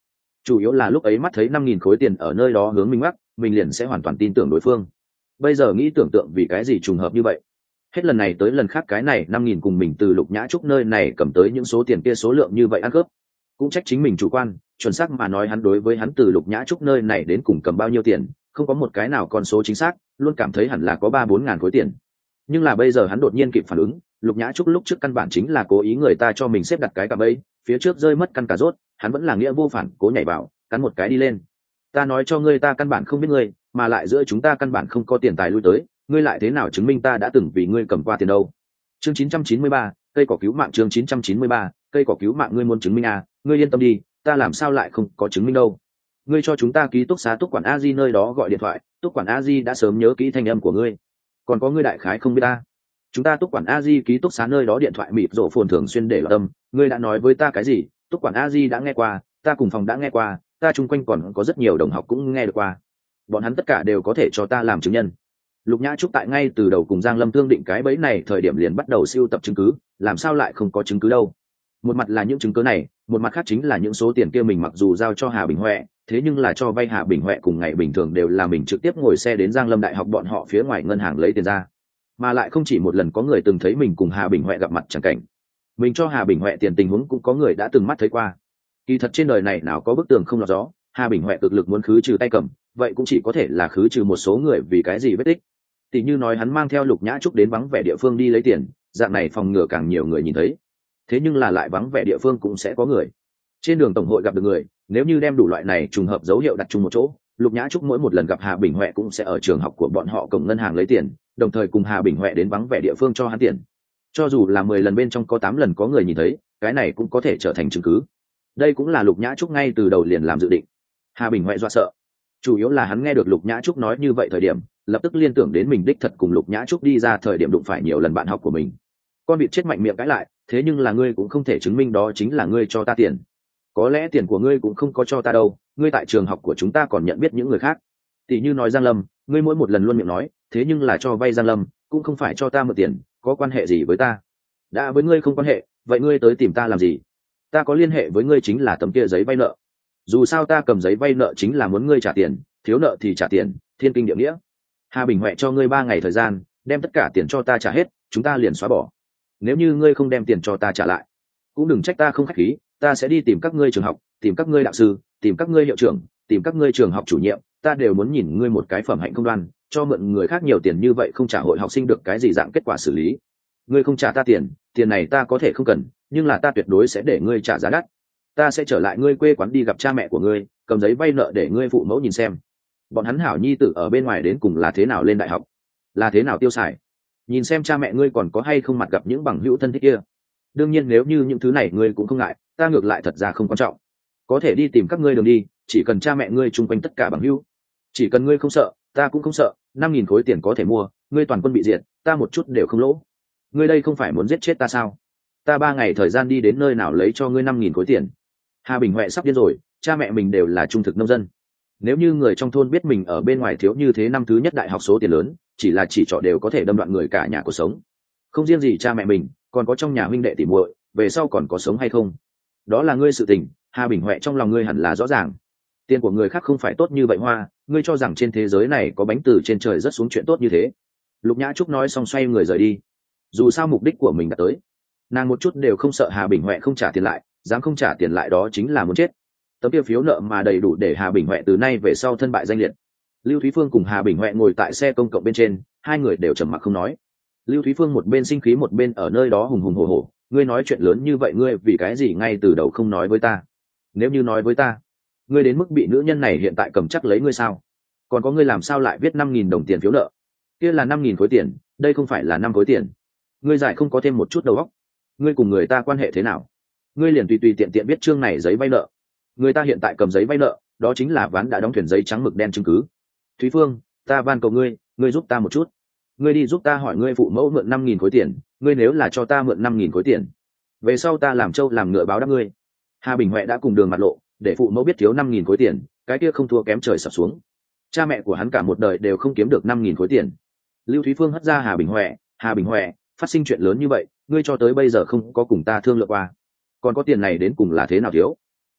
chủ yếu là lúc ấy mắt thấy 5.000 khối tiền ở nơi đó hướng mình mắc, mình liền sẽ hoàn toàn tin tưởng đối phương. Bây giờ nghĩ tưởng tượng vì cái gì trùng hợp như vậy, hết lần này tới lần khác cái này 5.000 cùng mình từ Lục Nhã Trúc nơi này cầm tới những số tiền kia số lượng như vậy ăn cướp. Cũng trách chính mình chủ quan, chuẩn xác mà nói hắn đối với hắn từ Lục Nhã Trúc nơi này đến cùng cầm bao nhiêu tiền không có một cái nào con số chính xác, luôn cảm thấy hẳn là có 3-4 ngàn khối tiền. Nhưng là bây giờ hắn đột nhiên kịp phản ứng, Lục Nhã Trúc lúc trước căn bản chính là cố ý người ta cho mình xếp đặt cái cà bẫy, phía trước rơi mất căn cà rốt, hắn vẫn là nghĩa vô phản cố nhảy vào, cắn một cái đi lên. Ta nói cho ngươi ta căn bản không biết ngươi, mà lại giữa chúng ta căn bản không có tiền tài lui tới, ngươi lại thế nào chứng minh ta đã từng vì ngươi cầm qua tiền đâu. Chương 993, cây cỏ cứu mạng. Chương 993, cây cỏ cứu mạng. Ngươi muốn chứng minh à, ngươi yên tâm đi, ta làm sao lại không có chứng minh đâu. Ngươi cho chúng ta ký túc xá Túc quản a di nơi đó gọi điện thoại, Túc quản a di đã sớm nhớ kỹ thanh âm của ngươi. Còn có ngươi đại khái không biết ta, chúng ta Túc quản a di ký túc xá nơi đó điện thoại mịt rổ phồn thường xuyên để tâm, ngươi đã nói với ta cái gì, Túc quản a di đã nghe qua, ta cùng phòng đã nghe qua, ta chung quanh còn có rất nhiều đồng học cũng nghe được qua, bọn hắn tất cả đều có thể cho ta làm chứng nhân. Lục Nhã Trúc tại ngay từ đầu cùng Giang Lâm thương định cái bẫy này thời điểm liền bắt đầu sưu tập chứng cứ, làm sao lại không có chứng cứ đâu. Một mặt là những chứng cứ này, một mặt khác chính là những số tiền kia mình mặc dù giao cho Hà Bình Huệ, thế nhưng là cho vay Hà Bình Huệ cùng ngày bình thường đều là mình trực tiếp ngồi xe đến Giang Lâm Đại học bọn họ phía ngoài ngân hàng lấy tiền ra. Mà lại không chỉ một lần có người từng thấy mình cùng Hà Bình Huệ gặp mặt chẳng cảnh. Mình cho Hà Bình Huệ tiền tình huống cũng có người đã từng mắt thấy qua. Kỳ thật trên đời này nào có bức tường không lọt gió, Hà Bình Huệ cực lực muốn khứ trừ tay cầm, vậy cũng chỉ có thể là khứ trừ một số người vì cái gì vết tích. Tỷ như nói hắn mang theo Lục Nhã Trúc đến vắng vẻ địa phương đi lấy tiền, dạng này phòng ngừa càng nhiều người nhìn thấy. Thế nhưng là lại vắng vẻ địa phương cũng sẽ có người. Trên đường tổng hội gặp được người, nếu như đem đủ loại này trùng hợp dấu hiệu đặt chung một chỗ, Lục Nhã Trúc mỗi một lần gặp Hà Bình Huệ cũng sẽ ở trường học của bọn họ cổng ngân hàng lấy tiền, đồng thời cùng Hà Bình Huệ đến vắng vẻ địa phương cho hắn tiền. Cho dù là 10 lần bên trong có 8 lần có người nhìn thấy, cái này cũng có thể trở thành chứng cứ. Đây cũng là Lục Nhã Trúc ngay từ đầu liền làm dự định. Hà Bình Huệ dọa sợ, chủ yếu là hắn nghe được Lục Nhã Trúc nói như vậy thời điểm, lập tức liên tưởng đến mình đích thật cùng Lục Nhã Trúc đi ra thời điểm đụng phải nhiều lần bạn học của mình. Con vịt chết mạnh miệng cãi lại, thế nhưng là ngươi cũng không thể chứng minh đó chính là ngươi cho ta tiền. Có lẽ tiền của ngươi cũng không có cho ta đâu, ngươi tại trường học của chúng ta còn nhận biết những người khác. Tỷ như nói Giang Lâm, ngươi mỗi một lần luôn miệng nói, thế nhưng là cho vay Giang Lâm, cũng không phải cho ta mượn tiền, có quan hệ gì với ta? Đã với ngươi không quan hệ, vậy ngươi tới tìm ta làm gì? Ta có liên hệ với ngươi chính là tấm kia giấy vay nợ. Dù sao ta cầm giấy vay nợ chính là muốn ngươi trả tiền, thiếu nợ thì trả tiền, thiên kinh địa nghĩa. Hà Bình Huệ cho ngươi 3 ngày thời gian, đem tất cả tiền cho ta trả hết, chúng ta liền xóa bỏ. Nếu như ngươi không đem tiền cho ta trả lại, cũng đừng trách ta không khách khí, ta sẽ đi tìm các ngươi trường học, tìm các ngươi đạo sư, tìm các ngươi hiệu trưởng, tìm các ngươi trường học chủ nhiệm, ta đều muốn nhìn ngươi một cái phẩm hạnh không đoan, cho mượn người khác nhiều tiền như vậy không trả hội học sinh được cái gì dạng kết quả xử lý. Ngươi không trả ta tiền, tiền này ta có thể không cần, nhưng là ta tuyệt đối sẽ để ngươi trả giá đắt. Ta sẽ trở lại ngươi quê quán đi gặp cha mẹ của ngươi, cầm giấy vay nợ để ngươi phụ mẫu nhìn xem bọn hắn hảo nhi tử ở bên ngoài đến cùng là thế nào lên đại học, là thế nào tiêu xài, nhìn xem cha mẹ ngươi còn có hay không mặt gặp những bằng hữu thân thích kia. Đương nhiên nếu như những thứ này ngươi cũng không ngại, ta ngược lại thật ra không quan trọng, có thể đi tìm các ngươi đường đi, chỉ cần cha mẹ ngươi chung quanh tất cả bằng hữu, chỉ cần ngươi không sợ, ta cũng không sợ. 5.000 khối tiền có thể mua, ngươi toàn quân bị diệt, ta một chút đều không lỗ. Ngươi đây không phải muốn giết chết ta sao? Ta 3 ngày thời gian đi đến nơi nào lấy cho ngươi 5.000 khối tiền? Hà Bình Huệ sắp điên rồi, cha mẹ mình đều là trung thực nông dân. Nếu như người trong thôn biết mình ở bên ngoài thiếu như thế năm thứ nhất đại học số tiền lớn, chỉ là chỉ trỏ đều có thể đâm đoạn người cả nhà cuộc sống. Không riêng gì cha mẹ mình, còn có trong nhà huynh đệ tỉ muội, về sau còn có sống hay không? Đó là ngươi sự tình, Hà Bình Huệ trong lòng ngươi hẳn là rõ ràng. Tiền của người khác không phải tốt như vậy hoa, ngươi cho rằng trên thế giới này có bánh từ trên trời rớt xuống chuyện tốt như thế? Lục Nhã Trúc nói xong xoay người rời đi. Dù sao mục đích của mình đã tới, nàng một chút đều không sợ Hà Bình Huệ không trả tiền lại, dám không trả tiền lại đó chính là muốn chết. Tấm kia phiếu nợ mà đầy đủ để Hà Bình Huệ từ nay về sau thân bại danh liệt. Lưu Thúy Phương cùng Hà Bình Huệ ngồi tại xe công cộng bên trên, hai người đều trầm mặc không nói. Lưu Thúy Phương một bên sinh khí một bên ở nơi đó hùng hùng hổ hổ, ngươi nói chuyện lớn như vậy ngươi vì cái gì ngay từ đầu không nói với ta? Nếu như nói với ta, ngươi đến mức bị nữ nhân này hiện tại cầm chắc lấy ngươi sao? Còn có ngươi làm sao lại viết 5.000 đồng tiền phiếu nợ? Kia là 5.000 khối tiền, đây không phải là 5 khối tiền. Ngươi giải không có thêm một chút đầu óc. Ngươi cùng người ta quan hệ thế nào? Ngươi liền tùy tùy tiện tiện viết chương này giấy vay nợ. Người ta hiện tại cầm giấy vay nợ, đó chính là ván đã đóng thuyền giấy trắng mực đen chứng cứ. Thúy Phương, ta van cầu ngươi, ngươi giúp ta một chút. Ngươi đi giúp ta hỏi ngươi phụ mẫu mượn 5.000 khối tiền, ngươi nếu là cho ta mượn 5.000 khối tiền, về sau ta làm trâu làm ngựa báo đáp ngươi. Hà Bình Huệ đã cùng đường mặt lộ, để phụ mẫu biết thiếu 5.000 khối tiền, cái kia không thua kém trời sập xuống. Cha mẹ của hắn cả một đời đều không kiếm được 5.000 khối tiền. Lưu Thúy Phương hất ra Hà Bình Huệ, phát sinh chuyện lớn như vậy, ngươi cho tới bây giờ không có cùng ta thương lượng qua. Còn có tiền này đến cùng là thế nào thiếu?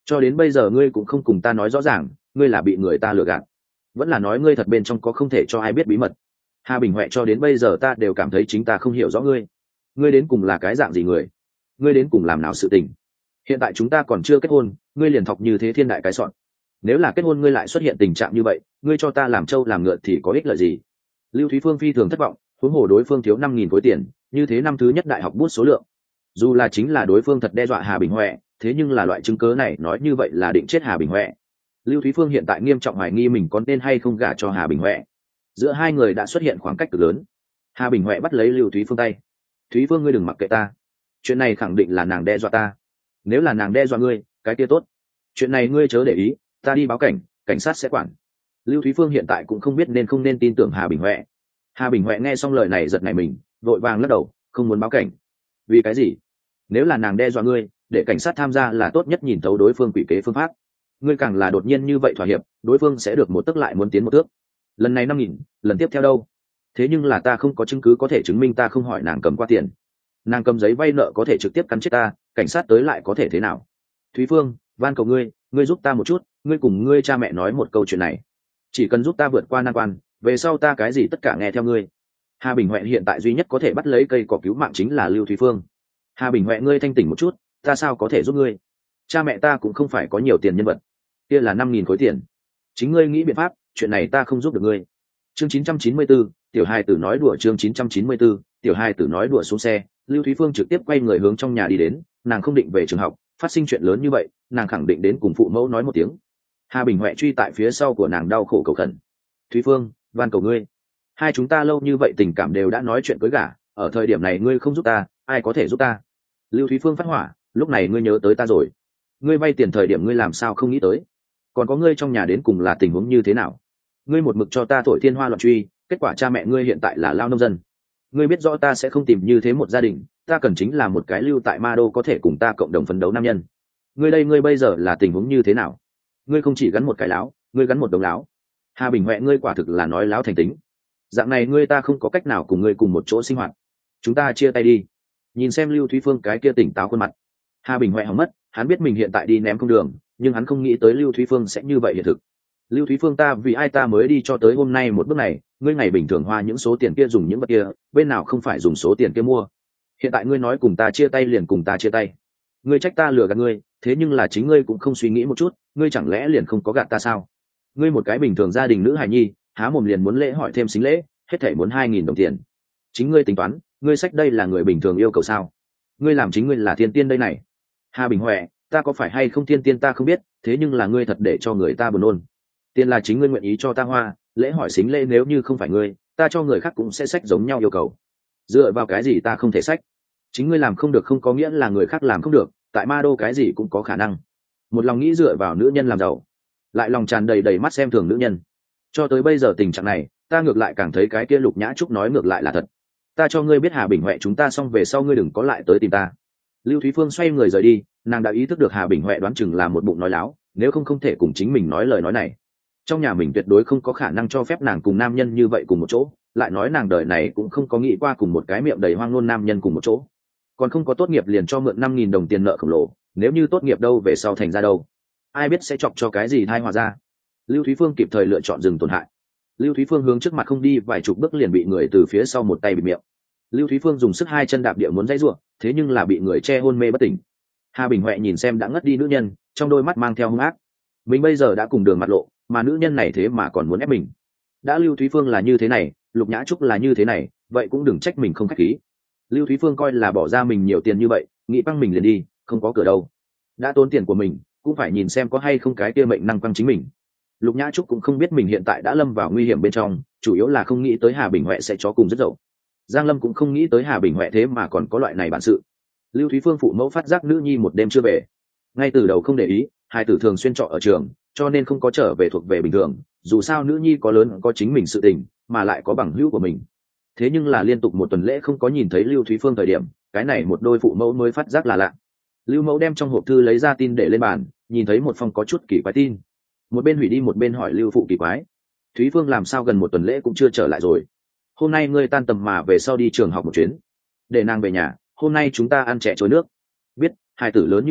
cho đến bây giờ ngươi cũng không cùng ta nói rõ ràng, ngươi là bị người ta lừa gạt vẫn là nói ngươi thật bên trong có không thể cho ai biết bí mật? Hà Bình Huệ, cho đến bây giờ ta đều cảm thấy chính ta không hiểu rõ ngươi. Ngươi đến cùng là cái dạng gì người? Ngươi đến cùng làm nào sự tình? Hiện tại chúng ta còn chưa kết hôn, ngươi liền thọc như thế thiên đại cái sọn. Nếu là kết hôn ngươi lại xuất hiện tình trạng như vậy, ngươi cho ta làm trâu làm ngựa thì có ích lợi gì? Lưu Thúy Phương phi thường thất vọng, huống hồ đối phương thiếu 5.000 khối tiền, như thế năm thứ nhất đại học bút số lượng. Dù là chính là đối phương thật đe dọa Hà Bình Huệ, thế nhưng là loại chứng cớ này nói như vậy là định chết Hà Bình Huệ. Lưu Thúy Phương hiện tại nghiêm trọng hoài nghi mình có nên hay không gả cho Hà Bình Huệ. Giữa hai người đã xuất hiện khoảng cách cực lớn. Hà Bình Huệ bắt lấy Lưu Thúy Phương tay. Thúy Phương, ngươi đừng mặc kệ ta, chuyện này khẳng định là nàng đe dọa ta. Nếu là nàng đe dọa ngươi, cái kia tốt, chuyện này ngươi chớ để ý, ta đi báo cảnh, cảnh sát sẽ quản. Lưu Thúy Phương hiện tại cũng không biết nên không nên tin tưởng Hà Bình Huệ. Hà Bình Huệ nghe xong lời này giật nảy mình, vội vàng lắc đầu, không muốn báo cảnh. Vì cái gì? Nếu là nàng đe dọa ngươi, để cảnh sát tham gia là tốt nhất nhìn thấu đối phương quỷ kế phương pháp. Ngươi càng là đột nhiên như vậy thỏa hiệp, đối phương sẽ được một tấc lại muốn tiến một thước. Lần này 5.000, lần tiếp theo đâu? Thế nhưng là ta không có chứng cứ có thể chứng minh ta không hỏi nàng cầm qua tiền. Nàng cầm giấy vay nợ có thể trực tiếp cắn chết ta, cảnh sát tới lại có thể thế nào? Thúy Phương, van cầu ngươi, ngươi giúp ta một chút, ngươi cùng ngươi cha mẹ nói một câu chuyện này. Chỉ cần giúp ta vượt qua nan quan, về sau ta cái gì tất cả nghe theo ngươi. Hà Bình Huệ hiện tại duy nhất có thể bắt lấy cây cỏ cứu mạng chính là Lưu Thúy Phương. Hà Bình Huệ, ngươi thanh tỉnh một chút, ta sao có thể giúp ngươi? Cha mẹ ta cũng không phải có nhiều tiền nhân vật, kia là 5.000 khối tiền. Chính ngươi nghĩ biện pháp, chuyện này ta không giúp được ngươi. Chương 994, tiểu hai tử nói đùa. Chương 994, tiểu hai tử nói đùa. Xuống xe, Lưu Thúy Phương trực tiếp quay người hướng trong nhà đi đến. Nàng không định về trường học, phát sinh chuyện lớn như vậy, nàng khẳng định đến cùng phụ mẫu nói một tiếng. Hà Bình Huệ truy tại phía sau của nàng đau khổ cầu khẩn. Thúy Phương, van cầu ngươi, hai chúng ta lâu như vậy tình cảm đều đã nói chuyện cưới gả, ở thời điểm này ngươi không giúp ta, ai có thể giúp ta? Lưu Thúy Phương phát hỏa, lúc này ngươi nhớ tới ta rồi. Ngươi vay tiền thời điểm ngươi làm sao không nghĩ tới? Còn có ngươi trong nhà đến cùng là tình huống như thế nào? Ngươi một mực cho ta thổi thiên hoa loạn truy, kết quả cha mẹ ngươi hiện tại là lao nông dân. Ngươi biết rõ ta sẽ không tìm như thế một gia đình, ta cần chính là một cái lưu tại Ma Đô có thể cùng ta cộng đồng phấn đấu nam nhân. Ngươi bây giờ là tình huống như thế nào? Ngươi không chỉ gắn một cái láo, ngươi gắn một đống láo. Hà Bình Huệ, ngươi quả thực là nói láo thành tính. Dạng này ngươi ta không có cách nào cùng ngươi cùng một chỗ sinh hoạt. Chúng ta chia tay đi. Nhìn xem Lưu Thúy Phương cái kia tỉnh táo khuôn mặt, Hà Bình Huệ hỏng mất. Hắn biết mình hiện tại đi ném không đường, nhưng hắn không nghĩ tới Lưu Thúy Phương sẽ như vậy hiện thực. Lưu Thúy Phương, ta vì ai ta mới đi cho tới hôm nay một bước này, ngươi ngày bình thường hoa những số tiền kia dùng những vật kia, bên nào không phải dùng số tiền kia mua. Hiện tại ngươi nói cùng ta chia tay liền cùng ta chia tay. Ngươi trách ta lừa gạt ngươi, thế nhưng là chính ngươi cũng không suy nghĩ một chút, ngươi chẳng lẽ liền không có gạt ta sao? Ngươi một cái bình thường gia đình nữ hài nhi, há mồm liền muốn lễ hỏi thêm xính lễ, hết thảy muốn 2.000 đồng tiền. Chính ngươi tính toán, ngươi sách đây là người bình thường yêu cầu sao? Ngươi làm chính ngươi là thiên tiên đây này. Hà Bình Huệ, ta có phải hay không thiên tiên ta không biết, thế nhưng là ngươi thật để cho người ta buồn nôn. Tiền là chính ngươi nguyện ý cho ta hoa, lễ hỏi xính lễ nếu như không phải ngươi, ta cho người khác cũng sẽ sách giống nhau yêu cầu. Dựa vào cái gì ta không thể sách? Chính ngươi làm không được không có nghĩa là người khác làm không được, tại Ma Đô cái gì cũng có khả năng. Một lòng nghĩ dựa vào nữ nhân làm giàu, lại lòng tràn đầy đầy mắt xem thường nữ nhân. Cho tới bây giờ tình trạng này, ta ngược lại càng thấy cái kia Lục Nhã Trúc nói ngược lại là thật. Ta cho ngươi biết Hà Bình Huệ, chúng ta xong về sau ngươi đừng có lại tới tìm ta. Lưu Thúy Phương xoay người rời đi, nàng đã ý thức được Hà Bình Huệ đoán chừng là một bụng nói láo, nếu không thể cùng chính mình nói lời nói này. Trong nhà mình tuyệt đối không có khả năng cho phép nàng cùng nam nhân như vậy cùng một chỗ, lại nói nàng đời này cũng không có nghĩ qua cùng một cái miệng đầy hoang ngôn nam nhân cùng một chỗ. Còn không có tốt nghiệp liền cho mượn 5.000 đồng tiền nợ khổng lồ, nếu như tốt nghiệp đâu về sau thành ra đâu, ai biết sẽ chọc cho cái gì thai hòa ra. Lưu Thúy Phương kịp thời lựa chọn dừng tổn hại. Lưu Thúy Phương hướng trước mặt không đi vài chục bước liền bị người từ phía sau một tay bịt miệng. Lưu Thúy Phương dùng sức hai chân đạp địa muốn dãy ruộng, thế nhưng là bị người che hôn mê bất tỉnh. Hà Bình Huệ nhìn xem đã ngất đi nữ nhân, trong đôi mắt mang theo hung ác. Mình bây giờ đã cùng đường mặt lộ, mà nữ nhân này thế mà còn muốn ép mình. Đã Lưu Thúy Phương là như thế này, Lục Nhã Trúc là như thế này, vậy cũng đừng trách mình không khách khí. Lưu Thúy Phương coi là bỏ ra mình nhiều tiền như vậy, nghĩ băng mình liền đi, không có cửa đâu. Đã tốn tiền của mình, cũng phải nhìn xem có hay không cái kia mệnh năng quăng chính mình. Lục Nhã Trúc cũng không biết mình hiện tại đã lâm vào nguy hiểm bên trong, chủ yếu là không nghĩ tới Hà Bình Huệ sẽ chó cùng rất dậu. Giang Lâm cũng không nghĩ tới Hà Bình Huệ thế mà còn có loại này bản sự. Lưu Thúy Phương phụ mẫu phát giác nữ nhi một đêm chưa về, ngay từ đầu không để ý, hai tử thường xuyên trọ ở trường, cho nên không có trở về thuộc về bình thường. Dù sao nữ nhi có lớn có chính mình sự tình, mà lại có bằng hữu của mình. Thế nhưng là liên tục một tuần lễ không có nhìn thấy Lưu Thúy Phương thời điểm, cái này một đôi phụ mẫu mới phát giác là lạ. Lưu mẫu đem trong hộp thư lấy ra tin để lên bàn, nhìn thấy một phong có chút kỳ quái tin, một bên hủy đi một bên hỏi Lưu phụ kỳ quái: Thúy Phương làm sao gần một tuần lễ cũng chưa trở lại rồi? Hôm nay ngươi tan tầm mà về sau đi trường học một chuyến, để nàng về nhà, hôm nay chúng ta ăn chè trôi nước. Biết, hài tử lớn như vậy,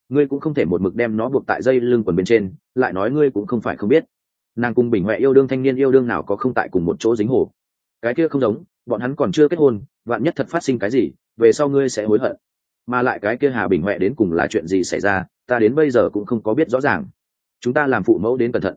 ngươi cũng không thể một mực đem nó buộc tại dây lưng quần bên trên, lại nói ngươi cũng không phải không biết, nàng cùng Bình Huệ yêu đương thanh niên yêu đương nào có không tại cùng một chỗ dính hồ. Cái kia không giống, bọn hắn còn chưa kết hôn, vạn nhất thật phát sinh cái gì, về sau ngươi sẽ hối hận. Mà lại cái kia Hà Bình Huệ đến cùng là chuyện gì xảy ra, ta đến bây giờ cũng không có biết rõ ràng. Chúng ta làm phụ mẫu đến cẩn thận.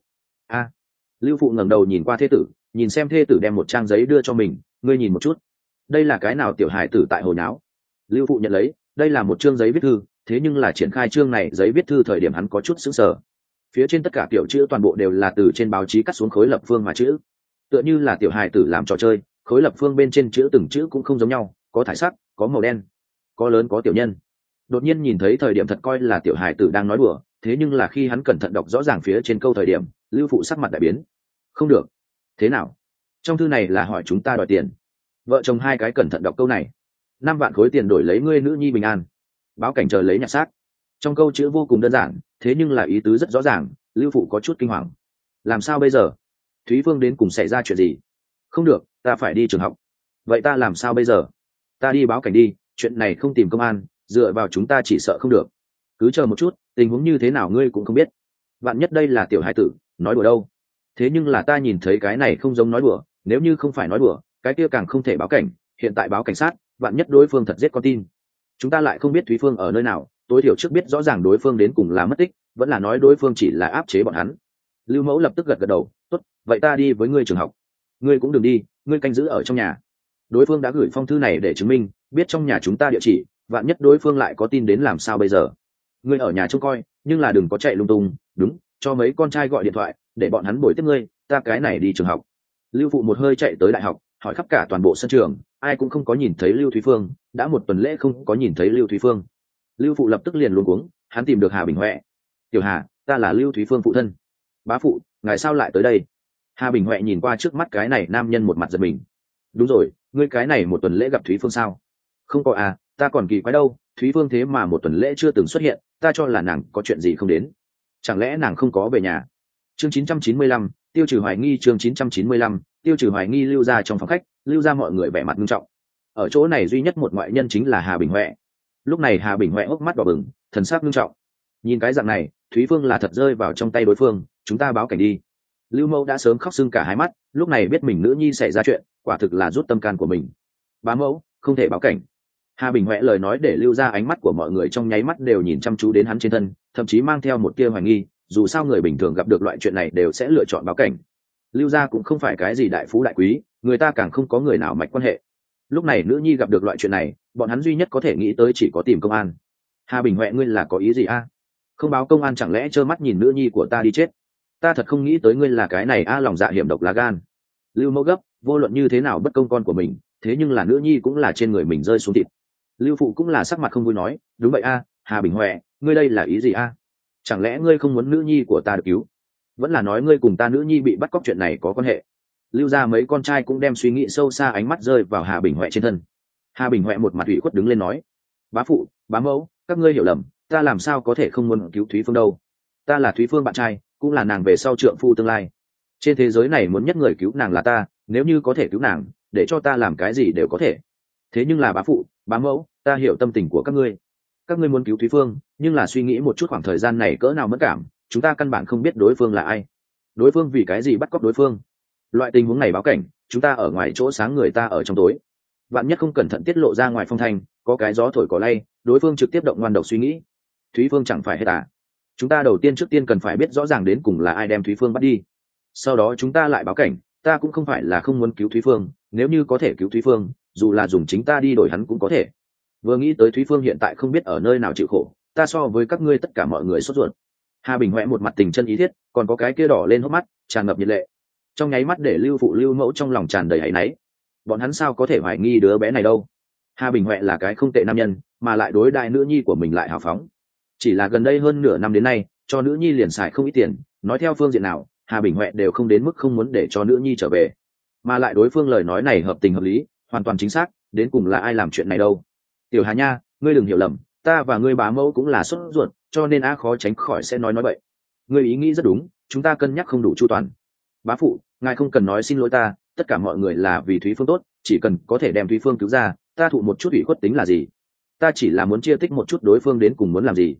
Lưu Phụ ngẩng đầu nhìn qua thê tử, nhìn xem thê tử đem một trang giấy đưa cho mình, ngươi nhìn một chút, đây là cái nào tiểu hài tử tại hồi nháo. Lưu Phụ nhận lấy, đây là một chương giấy viết thư, thế nhưng là triển khai chương này giấy viết thư thời điểm hắn có chút sững sờ. Phía trên tất cả kiểu chữ toàn bộ đều là từ trên báo chí cắt xuống khối lập phương mà chữ, tựa như là tiểu hài tử làm trò chơi, khối lập phương bên trên chữ từng chữ cũng không giống nhau, có thải sắc, có màu đen, có lớn có tiểu nhân. Đột nhiên nhìn thấy thời điểm thật coi là tiểu hài tử đang nói đùa, thế nhưng là khi hắn cẩn thận đọc rõ ràng phía trên câu thời điểm, Lưu Phụ sắc mặt đại biến. Không được. Thế nào? Trong thư này là hỏi chúng ta đòi tiền. Vợ chồng hai cái cẩn thận đọc câu này. 5 vạn khối tiền đổi lấy ngươi nữ nhi bình an. Báo cảnh chờ lấy nhặt xác. Trong câu chữ vô cùng đơn giản, thế nhưng là ý tứ rất rõ ràng. Lưu Phụ có chút kinh hoàng. Làm sao bây giờ? Thúy Phương đến cùng xảy ra chuyện gì? Không được, ta phải đi trường học. Vậy ta làm sao bây giờ? Ta đi báo cảnh đi, chuyện này không tìm công an, dựa vào chúng ta chỉ sợ không được. Cứ chờ một chút, tình huống như thế nào ngươi cũng không biết. Vạn nhất đây là tiểu hải tử, nói đùa đâu. Thế nhưng là ta nhìn thấy cái này không giống nói đùa, nếu như không phải nói đùa, cái kia càng không thể báo cảnh. Hiện tại báo cảnh sát, vạn nhất đối phương thật giết con tin, chúng ta lại không biết Thúy Phương ở nơi nào, tối thiểu trước biết rõ ràng đối phương đến cùng là mất tích, vẫn là nói đối phương chỉ là áp chế bọn hắn. Lưu Mẫu lập tức gật gật đầu, tốt, vậy ta đi với ngươi trường học. Ngươi cũng đừng đi, ngươi canh giữ ở trong nhà. Đối phương đã gửi phong thư này để chứng minh biết trong nhà chúng ta địa chỉ, vạn nhất đối phương lại có tin đến làm sao bây giờ. Ngươi ở nhà trông coi, nhưng là đừng có chạy lung tung, đúng, cho mấy con trai gọi điện thoại để bọn hắn bồi tiếp ngươi, ta cái này đi trường học. Lưu Phụ một hơi chạy tới đại học, hỏi khắp cả toàn bộ sân trường, ai cũng không có nhìn thấy Lưu Thúy Phương, đã một tuần lễ không có nhìn thấy Lưu Thúy Phương. Lưu Phụ lập tức liền luống cuống, hắn tìm được Hà Bình Huệ. Tiểu Hà, ta là Lưu Thúy Phương phụ thân. Bá phụ, ngài sao lại tới đây? Hà Bình Huệ nhìn qua trước mắt cái này nam nhân một mặt giật mình. Đúng rồi, ngươi cái này một tuần lễ gặp Thúy Phương sao? Không có à, ta còn kỳ quái đâu, Thúy Phương thế mà một tuần lễ chưa từng xuất hiện, ta cho là nàng có chuyện gì không đến. Chẳng lẽ nàng không có về nhà? Chương 995, tiêu trừ hoài nghi. Chương 995, tiêu trừ hoài nghi. Lưu ra trong phòng khách, Lưu ra mọi người vẻ mặt nghiêm trọng. Ở chỗ này duy nhất một ngoại nhân chính là Hà Bình Huệ. Lúc này Hà Bình Huệ hốc mắt đỏ bừng, thần sắc nghiêm trọng. Nhìn cái dạng này, Thúy Phương là thật rơi vào trong tay đối phương, chúng ta báo cảnh đi. Lưu Mẫu đã sớm khóc sưng cả hai mắt, lúc này biết mình nữ nhi xảy ra chuyện, quả thực là rút tâm can của mình. Bá mẫu, không thể báo cảnh. Hà Bình Huệ lời nói để Lưu ra ánh mắt của mọi người trong nháy mắt đều nhìn chăm chú đến hắn trên thân, thậm chí mang theo một tia hoài nghi, dù sao người bình thường gặp được loại chuyện này đều sẽ lựa chọn báo cảnh. Lưu gia cũng không phải cái gì đại phú đại quý, người ta càng không có người nào mạch quan hệ. Lúc này nữ nhi gặp được loại chuyện này, bọn hắn duy nhất có thể nghĩ tới chỉ có tìm công an. Hà Bình Huệ, ngươi là có ý gì a? Không báo công an chẳng lẽ trơ mắt nhìn nữ nhi của ta đi chết? Ta thật không nghĩ tới ngươi là cái này a, lòng dạ hiểm độc lá gan. Lưu Mẫu gấp, vô luận như thế nào bất công con của mình, thế nhưng là nữ nhi cũng là trên người mình rơi xuống thịt. Lưu Phụ cũng là sắc mặt không vui nói, đúng vậy a, Hà Bình Huệ, ngươi đây là ý gì a? Chẳng lẽ ngươi không muốn nữ nhi của ta được cứu, vẫn là nói ngươi cùng ta nữ nhi bị bắt cóc chuyện này có quan hệ? Lưu ra mấy con trai cũng đem suy nghĩ sâu xa ánh mắt rơi vào Hà Bình Huệ trên thân. Hà Bình Huệ một mặt ủy khuất đứng lên nói, bá phụ, bá mẫu, các ngươi hiểu lầm, ta làm sao có thể không muốn cứu Thúy Phương đâu. Ta là Thúy Phương bạn trai, cũng là nàng về sau trượng phu tương lai. Trên thế giới này muốn nhất người cứu nàng là ta, nếu như có thể cứu nàng, để cho ta làm cái gì đều có thể. Thế nhưng là bá phụ, bá mẫu, ta hiểu tâm tình của các ngươi muốn cứu Thúy Phương, nhưng là suy nghĩ một chút khoảng thời gian này cỡ nào mất cảm, chúng ta căn bản không biết đối phương là ai, đối phương vì cái gì bắt cóc đối phương. Loại tình huống này báo cảnh, chúng ta ở ngoài chỗ sáng, người ta ở trong tối, vạn nhất không cẩn thận tiết lộ ra ngoài phong thanh, có cái gió thổi cỏ lay, đối phương trực tiếp động ngoan độc suy nghĩ, Thúy Phương chẳng phải hết à. Chúng ta đầu tiên trước tiên cần phải biết rõ ràng đến cùng là ai đem Thúy Phương bắt đi, sau đó chúng ta lại báo cảnh. Ta cũng không phải là không muốn cứu Thúy Phương, nếu như có thể cứu Thúy Phương, dù là dùng chính ta đi đổi hắn cũng có thể. Vừa nghĩ tới Thúy Phương hiện tại không biết ở nơi nào chịu khổ, ta so với các ngươi tất cả mọi người sốt ruột. Hà Bình Huệ một mặt tình chân ý thiết, còn có cái kia đỏ lên hốc mắt tràn ngập nhiệt lệ, trong nháy mắt để Lưu Phụ Lưu Mẫu trong lòng tràn đầy áy náy. Bọn hắn sao có thể hoài nghi đứa bé này đâu? Hà Bình Huệ là cái không tệ nam nhân, mà lại đối đại nữ nhi của mình lại hào phóng. Chỉ là gần đây hơn nửa năm đến nay, cho nữ nhi liền xài không ít tiền, nói theo phương diện nào, Hà Bình Huệ đều không đến mức không muốn để cho nữ nhi trở về. Mà lại đối phương lời nói này hợp tình hợp lý, hoàn toàn chính xác, đến cùng là ai làm chuyện này đâu? Tiểu Hà nha, ngươi đừng hiểu lầm, ta và ngươi bá mẫu cũng là sốt ruột, cho nên khó tránh khỏi sẽ nói bậy. Ngươi ý nghĩ rất đúng, chúng ta cân nhắc không đủ chu toàn. Bá phụ, ngài không cần nói xin lỗi ta, tất cả mọi người là vì Thúy Phương tốt, chỉ cần có thể đem Thúy Phương cứu ra, ta thụ một chút ủy khuất tính là gì? Ta chỉ là muốn chia tích một chút đối phương đến cùng muốn làm gì.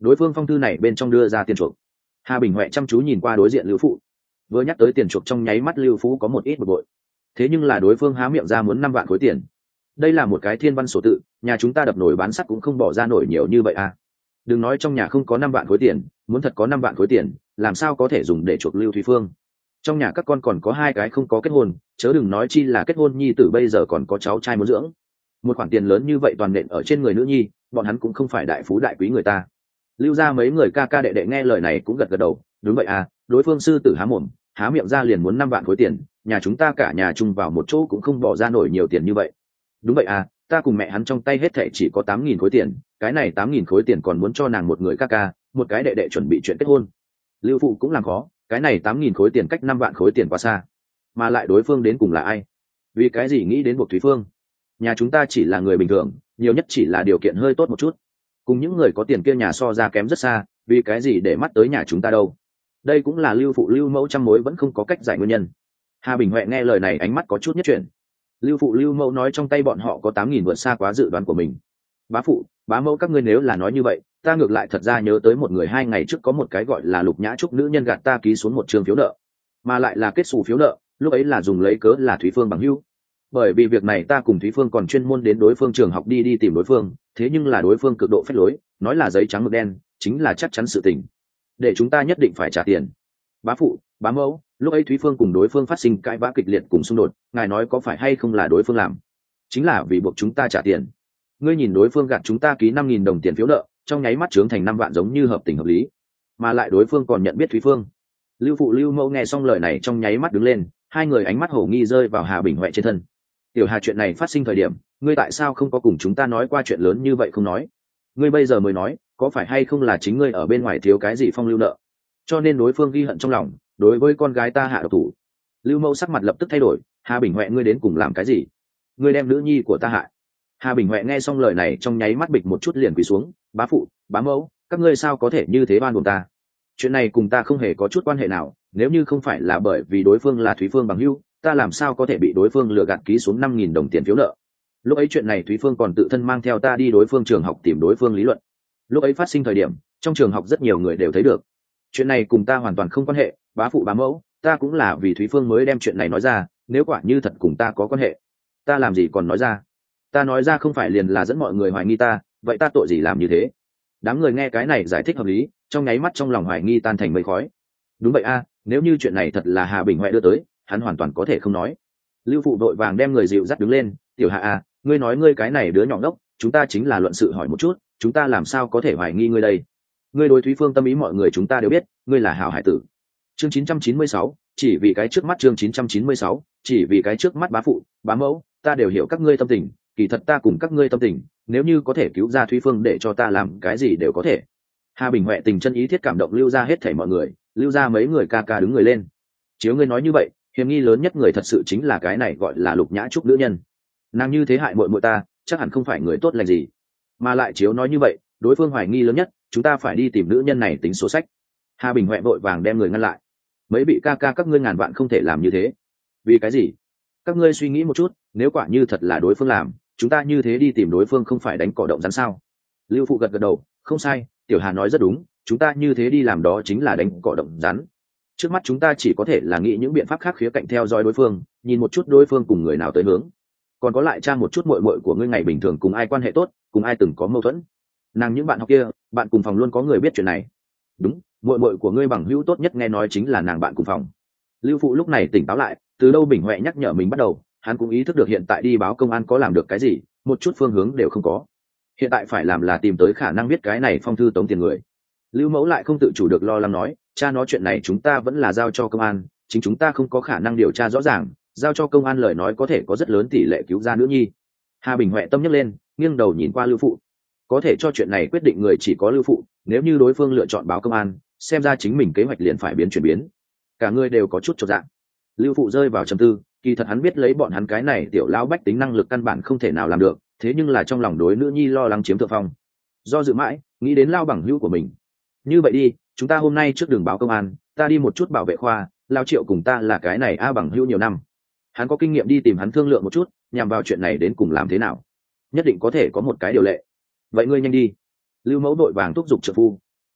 đối phương phong thư này bên trong đưa ra tiền chuộc. Hà Bình Huệ chăm chú nhìn qua đối diện Lưu Phụ, vừa nhắc tới tiền chuộc trong nháy mắt Lưu Phú có một ít bực bội. Thế nhưng là đối phương há miệng ra muốn 5 vạn khối tiền. Đây là một cái thiên văn sổ tự, nhà chúng ta đập nổi bán sắt cũng không bỏ ra nổi nhiều như vậy à. Đừng nói trong nhà không có 5 vạn khối tiền, muốn thật có 5 vạn khối tiền, làm sao có thể dùng để chuộc Lưu Thúy Phương. Trong nhà các con còn có 2 cái không có kết hôn, chớ đừng nói chi là kết hôn nhi tử bây giờ còn có cháu trai muốn dưỡng. Một khoản tiền lớn như vậy toàn nện ở trên người nữ nhi, bọn hắn cũng không phải đại phú đại quý người ta. Lưu ra mấy người ca ca đệ đệ nghe lời này cũng gật gật đầu, đúng vậy à, đối phương sư tử há mồm, há miệng ra liền muốn 5 vạn khối tiền, nhà chúng ta cả nhà chung vào một chỗ cũng không bỏ ra nổi nhiều tiền như vậy. Đúng vậy à, ta cùng mẹ hắn trong tay hết thảy chỉ có 8.000 khối tiền, cái này 8.000 khối tiền còn muốn cho nàng một người ca ca, một cái đệ đệ chuẩn bị chuyện kết hôn. Lưu Phụ cũng làm khó, cái này 8.000 khối tiền cách 5 vạn khối tiền quá xa. Mà lại đối phương đến cùng là ai? Vì cái gì nghĩ đến buộc Thúy Phương? Nhà chúng ta chỉ là người bình thường, nhiều nhất chỉ là điều kiện hơi tốt một chút. Cùng những người có tiền kia nhà so ra kém rất xa, vì cái gì để mắt tới nhà chúng ta đâu? Đây cũng là Lưu Phụ Lưu Mẫu trăm mối vẫn không có cách giải nguyên nhân. Hà Bình Huệ nghe lời này ánh mắt có chút nhất chuyển. Lưu Phụ Lưu Mẫu nói trong tay bọn họ có 8.000 vượt xa quá dự đoán của mình. Bá phụ, bá mẫu các ngươi nếu là nói như vậy, ta ngược lại thật ra nhớ tới một người 2 ngày trước có một cái gọi là Lục Nhã Trúc nữ nhân gạt ta ký xuống một trường phiếu nợ, mà lại là kết xù phiếu nợ, lúc ấy là dùng lấy cớ là Thúy Phương bằng hữu. Bởi vì việc này ta cùng Thúy Phương còn chuyên môn đến đối phương trường học đi tìm đối phương, thế nhưng là đối phương cực độ phách lối, nói là giấy trắng mực đen, chính là chắc chắn sự tình, để chúng ta nhất định phải trả tiền. Bá phụ, bá mẫu, lúc ấy Thúy Phương cùng đối phương phát sinh cãi vã kịch liệt cùng xung đột, ngài nói có phải hay không là đối phương làm? Chính là vì buộc chúng ta trả tiền. Ngươi nhìn đối phương gạt chúng ta ký 5.000 đồng tiền phiếu nợ, trong nháy mắt trướng thành 5 vạn giống như hợp tình hợp lý, mà lại đối phương còn nhận biết Thúy Phương. Lưu Phụ Lưu Mẫu nghe xong lời này trong nháy mắt đứng lên, hai người ánh mắt hổ nghi rơi vào Hà Bình Huệ trên thân. Tiểu Hà, chuyện này phát sinh thời điểm, ngươi tại sao không có cùng chúng ta nói qua chuyện lớn như vậy không nói? Ngươi bây giờ mới nói, có phải hay không là chính ngươi ở bên ngoài thiếu cái gì phong lưu nợ, cho nên đối phương ghi hận trong lòng, đối với con gái ta hạ độc thủ? Lưu Mẫu sắc mặt lập tức thay đổi, Hà Bình Huệ ngươi đến cùng làm cái gì? Ngươi đem nữ nhi của ta hại. Hà Bình Huệ nghe xong lời này trong nháy mắt bịch một chút liền quỳ xuống, bá phụ, bá mẫu, các ngươi sao có thể như thế oan uổng ta? Chuyện này cùng ta không hề có chút quan hệ nào, nếu như không phải là bởi vì đối phương là Thúy Phương bằng hữu, ta làm sao có thể bị đối phương lừa gạt ký xuống 5.000 đồng tiền phiếu nợ? Lúc ấy chuyện này Thúy Phương còn tự thân mang theo ta đi đối phương trường học tìm đối phương lý luận. Lúc ấy phát sinh thời điểm, trong trường học rất nhiều người đều thấy được. Chuyện này cùng ta hoàn toàn không quan hệ, bá phụ bá mẫu, ta cũng là vì Thúy Phương mới đem chuyện này nói ra, nếu quả như thật cùng ta có quan hệ, ta làm gì còn nói ra? Ta nói ra không phải liền là dẫn mọi người hoài nghi ta, vậy ta tội gì làm như thế? Đám người nghe cái này giải thích hợp lý, trong nháy mắt trong lòng hoài nghi tan thành mây khói. Đúng vậy a, nếu như chuyện này thật là Hà Bình Huệ đưa tới, hắn hoàn toàn có thể không nói. Lưu Phụ đội vàng đem người dịu dắt đứng lên, tiểu Hà a, ngươi nói ngươi cái này đứa nhỏ ngốc, chúng ta chính là luận sự hỏi một chút, chúng ta làm sao có thể hoài nghi ngươi đây? Ngươi đối Thúy Phương tâm ý mọi người chúng ta đều biết, ngươi là hảo hải tử. Chương 996, chỉ vì cái trước mắt. Chương 996, chỉ vì cái trước mắt. Bá phụ, bá mẫu, ta đều hiểu các ngươi tâm tình, kỳ thật ta cùng các ngươi tâm tình, nếu như có thể cứu ra Thúy Phương để cho ta làm cái gì đều có thể. Hà Bình Huệ tình chân ý thiết cảm động Lưu ra hết thảy mọi người, Lưu ra mấy người ca ca đứng người lên. Chiếu ngươi nói như vậy, hiểm nghi lớn nhất người thật sự chính là cái này gọi là Lục Nhã Trúc nữ nhân. Nàng như thế hại muội muội ta, chắc hẳn không phải người tốt lành gì. Mà lại chiếu nói như vậy, đối phương hoài nghi lớn nhất, chúng ta phải đi tìm nữ nhân này tính số sách. Hà Bình Huệ vội vàng đem người ngăn lại. Mấy vị ca ca các ngươi ngàn vạn không thể làm như thế. Vì cái gì? Các ngươi suy nghĩ một chút, nếu quả như thật là đối phương làm, chúng ta như thế đi tìm đối phương không phải đánh cỏ động rắn sao? Lưu Phụ gật gật đầu, không sai, Tiểu Hà nói rất đúng, chúng ta như thế đi làm đó chính là đánh cỏ động rắn. Trước mắt chúng ta chỉ có thể là nghĩ những biện pháp khác khía cạnh theo dõi đối phương, nhìn một chút đối phương cùng người nào tới hướng, còn có lại tra một chút muội muội của ngươi ngày bình thường cùng ai quan hệ tốt, cùng ai từng có mâu thuẫn. Nàng những bạn học kia, bạn cùng phòng luôn có người biết chuyện này. Đúng, muội muội của ngươi bằng hữu tốt nhất nghe nói chính là nàng bạn cùng phòng. Lưu Phụ lúc này tỉnh táo lại, từ đâu Bình Huệ nhắc nhở mình bắt đầu, hắn cũng ý thức được hiện tại đi báo công an có làm được cái gì, một chút phương hướng đều không có. Hiện tại phải làm là tìm tới khả năng biết cái này phong thư tống tiền người. Lưu Mẫu lại không tự chủ được lo lắng nói, cha nói chuyện này chúng ta vẫn là giao cho công an, chính chúng ta không có khả năng điều tra rõ ràng, giao cho công an lời nói có thể có rất lớn tỷ lệ cứu ra nữ nhi. Hà Bình Huệ tâm nhấc lên, nghiêng đầu nhìn qua Lưu Phụ. Có thể cho chuyện này quyết định người chỉ có Lưu Phụ, nếu như đối phương lựa chọn báo công an, xem ra chính mình kế hoạch liền phải chuyển biến. Cả người đều có chút chột dạ. Lưu Phụ rơi vào trầm tư, kỳ thật hắn biết lấy bọn hắn cái này tiểu lão bách tính năng lực căn bản không thể nào làm được, thế nhưng là trong lòng đối nữ nhi lo lắng chiếm thượng phong. Do dự mãi, nghĩ đến Lao bằng hữu của mình. Như vậy đi, chúng ta hôm nay trước đường báo công an, ta đi một chút bảo vệ khoa, Lao Triệu cùng ta là cái này bằng hữu nhiều năm. Hắn có kinh nghiệm, đi tìm hắn thương lượng một chút, nhằm vào chuyện này đến cùng làm thế nào. Nhất định có thể có một cái điều lệ. Vậy ngươi nhanh đi. Lưu Mẫu đội vàng thúc giục trợ phu.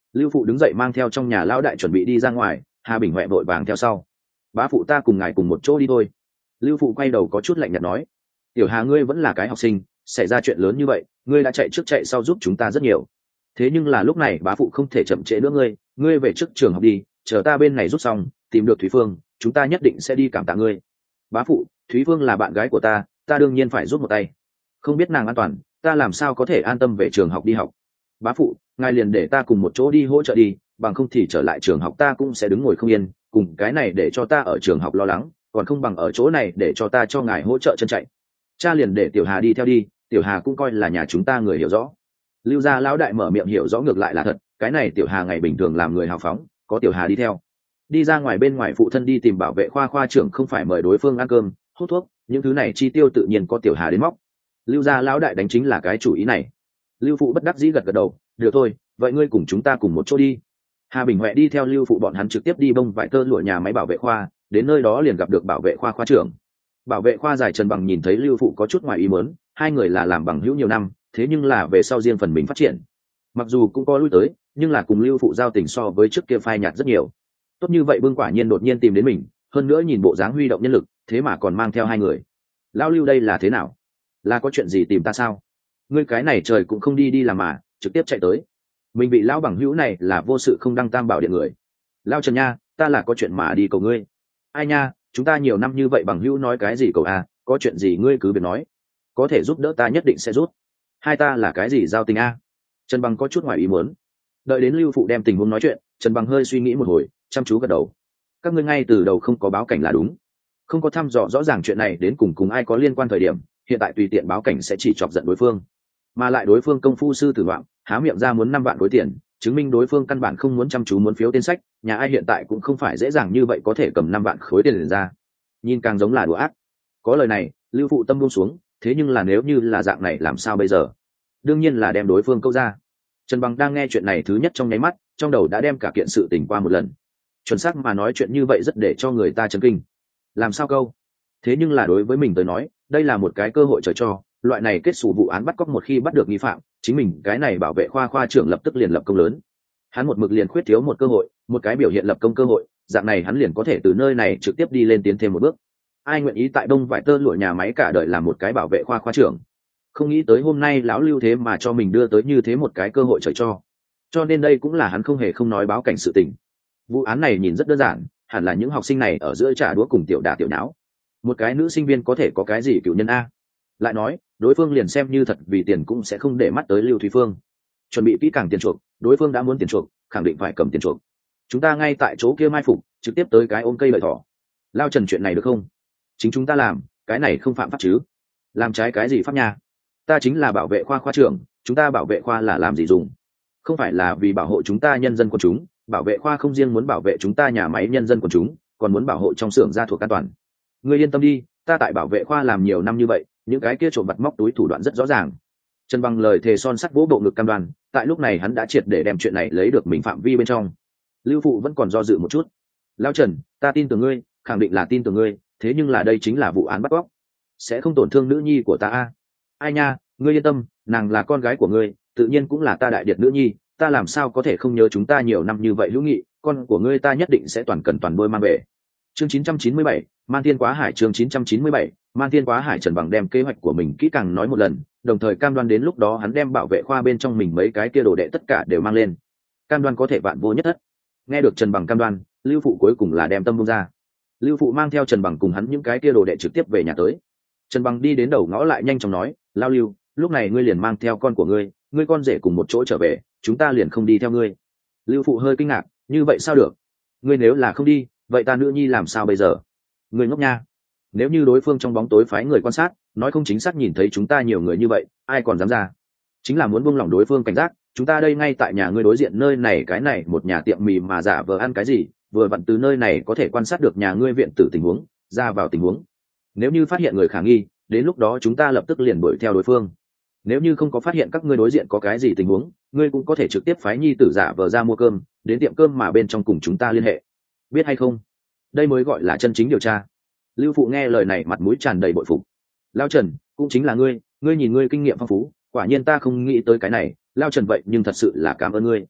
Lưu phụ đứng dậy mang theo trong nhà lão đại chuẩn bị đi ra ngoài, Hà Bình Huệ vội vàng theo sau. Bá phụ, ta cùng ngài cùng một chỗ đi thôi. Lưu phụ quay đầu có chút lạnh nhạt nói. Tiểu Hà, ngươi vẫn là cái học sinh, xảy ra chuyện lớn như vậy, ngươi đã chạy trước chạy sau giúp chúng ta rất nhiều. Thế nhưng là lúc này bá phụ không thể chậm trễ nữa ngươi về trước trường học đi, chờ ta bên này rút xong, tìm được Thúy Phương, chúng ta nhất định sẽ đi cảm tạ ngươi. Bá phụ, Thúy Phương là bạn gái của ta đương nhiên phải giúp một tay. Không biết nàng an toàn, ta làm sao có thể an tâm về trường học đi học. Bá phụ, ngài liền để ta cùng một chỗ đi hỗ trợ đi, bằng không thì trở lại trường học ta cũng sẽ đứng ngồi không yên, cùng cái này để cho ta ở trường học lo lắng, còn không bằng ở chỗ này để cho ta cho ngài hỗ trợ chân chạy. Cha liền để Tiểu Hà đi theo đi, Tiểu Hà cũng coi là nhà chúng ta người hiểu rõ. Lưu gia lão đại mở miệng hiểu rõ ngược lại là thật, cái này Tiểu Hà ngày bình thường làm người hào phóng, có Tiểu Hà đi theo. Đi ra ngoài, bên ngoài phụ thân đi tìm bảo vệ khoa trưởng không phải mời đối phương ăn cơm hút thuốc, những thứ này chi tiêu tự nhiên có Tiểu Hà đến móc. Lưu gia lão đại đánh chính là cái chủ ý này. Lưu phụ bất đắc dĩ gật gật đầu, được thôi, vậy ngươi cùng chúng ta cùng một chỗ đi. Hà Bình Huệ đi theo Lưu phụ bọn hắn trực tiếp đi bông vải tơ lụa nhà máy bảo vệ khoa, đến nơi đó liền gặp được bảo vệ khoa trưởng. Bảo vệ khoa giải Trần Bằng nhìn thấy Lưu phụ có chút ngoài ý muốn, hai người là làm bằng hữu nhiều năm, thế nhưng là về sau riêng phần mình phát triển, mặc dù cũng có lui tới, nhưng là cùng Lưu phụ giao tình so với trước kia phai nhạt rất nhiều. Tốt như vậy bưng quả nhiên đột nhiên tìm đến mình, hơn nữa nhìn bộ dáng huy động nhân lực, thế mà còn mang theo hai người. Lão Lưu đây là thế nào? Là có chuyện gì tìm ta sao? Ngươi cái này trời cũng không đi làm mà trực tiếp chạy tới. Mình bị lão bằng hữu này là vô sự không đăng tam bảo điện người. Lão Trần nha, ta là có chuyện mà đi cầu ngươi. Ai nha, chúng ta nhiều năm như vậy bằng hữu nói cái gì cầu à, có chuyện gì ngươi cứ việc nói, có thể giúp đỡ ta nhất định sẽ giúp. Hai ta là cái gì giao tình a? Trần Bằng có chút ngoài ý muốn. Đợi đến Lưu phụ đem tình huống nói chuyện, Trần Bằng hơi suy nghĩ một hồi, chăm chú gật đầu. Các ngươi ngay từ đầu không có báo cảnh là đúng, không có thăm dò rõ ràng chuyện này đến cùng ai có liên quan thời điểm, hiện tại tùy tiện báo cảnh sẽ chỉ chọc giận đối phương, mà lại đối phương công phu sư tử vọng, há miệng ra muốn 5 vạn khối tiền, chứng minh đối phương căn bản không muốn chăm chú muốn phiếu tên sách, nhà ai hiện tại cũng không phải dễ dàng như vậy có thể cầm 5 vạn khối tiền liền ra, nhìn càng giống là đùa ác. Có lời này, Lưu phụ tâm buông xuống, thế nhưng là nếu như là dạng này làm sao bây giờ? Đương nhiên là đem đối phương câu ra. Trần Bằng đang nghe chuyện này thứ nhất trong nháy mắt, trong đầu đã đem cả kiện sự tình qua một lần. Chuẩn xác mà nói chuyện như vậy rất để cho người ta chấn kinh. Làm sao câu? Thế nhưng là đối với mình tới nói, đây là một cái cơ hội trời cho, loại này kết sủ vụ án bắt cóc một khi bắt được nghi phạm, chính mình cái này bảo vệ khoa trưởng lập tức liền lập công lớn. Hắn một mực liền khuyết thiếu một cơ hội, một cái biểu hiện lập công cơ hội, dạng này hắn liền có thể từ nơi này trực tiếp đi lên tiến thêm một bước. Ai nguyện ý tại đông vải tơ lụa nhà máy cả đời làm một cái bảo vệ khoa trưởng? Không nghĩ tới hôm nay lão Lưu thế mà cho mình đưa tới như thế một cái cơ hội trời cho nên đây cũng là hắn không hề không nói báo cảnh sự tình. Vụ án này nhìn rất đơn giản, hẳn là những học sinh này ở giữa trả đũa cùng tiểu đả tiểu nháo. Một cái nữ sinh viên có thể có cái gì cựu nhân a? Lại nói đối phương liền xem như thật vì tiền cũng sẽ không để mắt tới Lưu Thúy Phương. Chuẩn bị kỹ càng tiền chuộc, đối phương đã muốn tiền chuộc, khẳng định phải cầm tiền chuộc. Chúng ta ngay tại chỗ kia mai phục, trực tiếp tới cái ôm cây lợi thỏ. Lao Trần, chuyện này được không? Chính chúng ta làm, cái này không phạm pháp chứ? Làm trái cái gì pháp nha? Ta chính là bảo vệ khoa trưởng, chúng ta bảo vệ khoa là làm gì dùng? Không phải là vì bảo hộ chúng ta nhân dân quần chúng, bảo vệ khoa không riêng muốn bảo vệ chúng ta nhà máy nhân dân quần chúng, còn muốn bảo hộ trong xưởng gia thuộc an toàn. Ngươi yên tâm đi, ta tại bảo vệ khoa làm nhiều năm như vậy, những cái kia trộm vặt móc túi thủ đoạn rất rõ ràng. Trần Bằng lời thề son sắt vỗ bộ ngực cam đoan, tại lúc này hắn đã triệt để đem chuyện này lấy được mình phạm vi bên trong. Lưu phụ vẫn còn do dự một chút. Lão Trần, ta tin tưởng ngươi, khẳng định là tin tưởng ngươi, thế nhưng là đây chính là vụ án bắt cóc, sẽ không tổn thương nữ nhi của ta a. Ai nha, ngươi yên tâm, nàng là con gái của ngươi, tự nhiên cũng là ta đại điệt nữ nhi, ta làm sao có thể không nhớ chúng ta nhiều năm như vậy hữu nghị, con của ngươi ta nhất định sẽ toàn cần toàn đôi mang về. Chương 997, Man Thiên Quá Hải. Chương 997, Man Thiên Quá Hải. Trần Bằng đem kế hoạch của mình kỹ càng nói một lần, đồng thời cam đoan đến lúc đó hắn đem bảo vệ khoa bên trong mình mấy cái kia đồ đệ tất cả đều mang lên, cam đoan có thể vạn vô nhất thất. Nghe được Trần Bằng cam đoan, Lưu phụ cuối cùng là đem tâm buông ra. Lưu phụ mang theo Trần Bằng cùng hắn những cái kia đồ đệ trực tiếp về nhà tới. Trần Bằng đi đến đầu ngõ lại nhanh chóng nói, Lao Lưu, lúc này ngươi liền mang theo con của ngươi con rể cùng một chỗ trở về, chúng ta liền không đi theo ngươi. Lưu phụ hơi kinh ngạc, như vậy sao được? Ngươi nếu là không đi, vậy ta nữ nhi làm sao bây giờ? Ngươi ngốc nha, nếu như đối phương trong bóng tối phái người quan sát, nói không chính xác nhìn thấy chúng ta nhiều người như vậy, ai còn dám ra? Chính là muốn buông lỏng đối phương cảnh giác, chúng ta đây ngay tại nhà ngươi đối diện nơi này cái này một nhà tiệm mì mà giả vờ ăn cái gì, vừa vặn từ nơi này có thể quan sát được nhà ngươi viện tử tình huống, ra vào tình huống. Nếu như phát hiện người khả nghi, đến lúc đó chúng ta lập tức liền đuổi theo đối phương. Nếu như không có phát hiện các ngươi đối diện có cái gì tình huống, ngươi cũng có thể trực tiếp phái nhi tử giả vờ ra mua cơm, đến tiệm cơm mà bên trong cùng chúng ta liên hệ. Biết hay không? Đây mới gọi là chân chính điều tra. Lưu phụ nghe lời này mặt mũi tràn đầy bội phục. Lao Trần, cũng chính là ngươi nhìn ngươi kinh nghiệm phong phú, quả nhiên ta không nghĩ tới cái này, Lao Trần vậy nhưng thật sự là cảm ơn ngươi.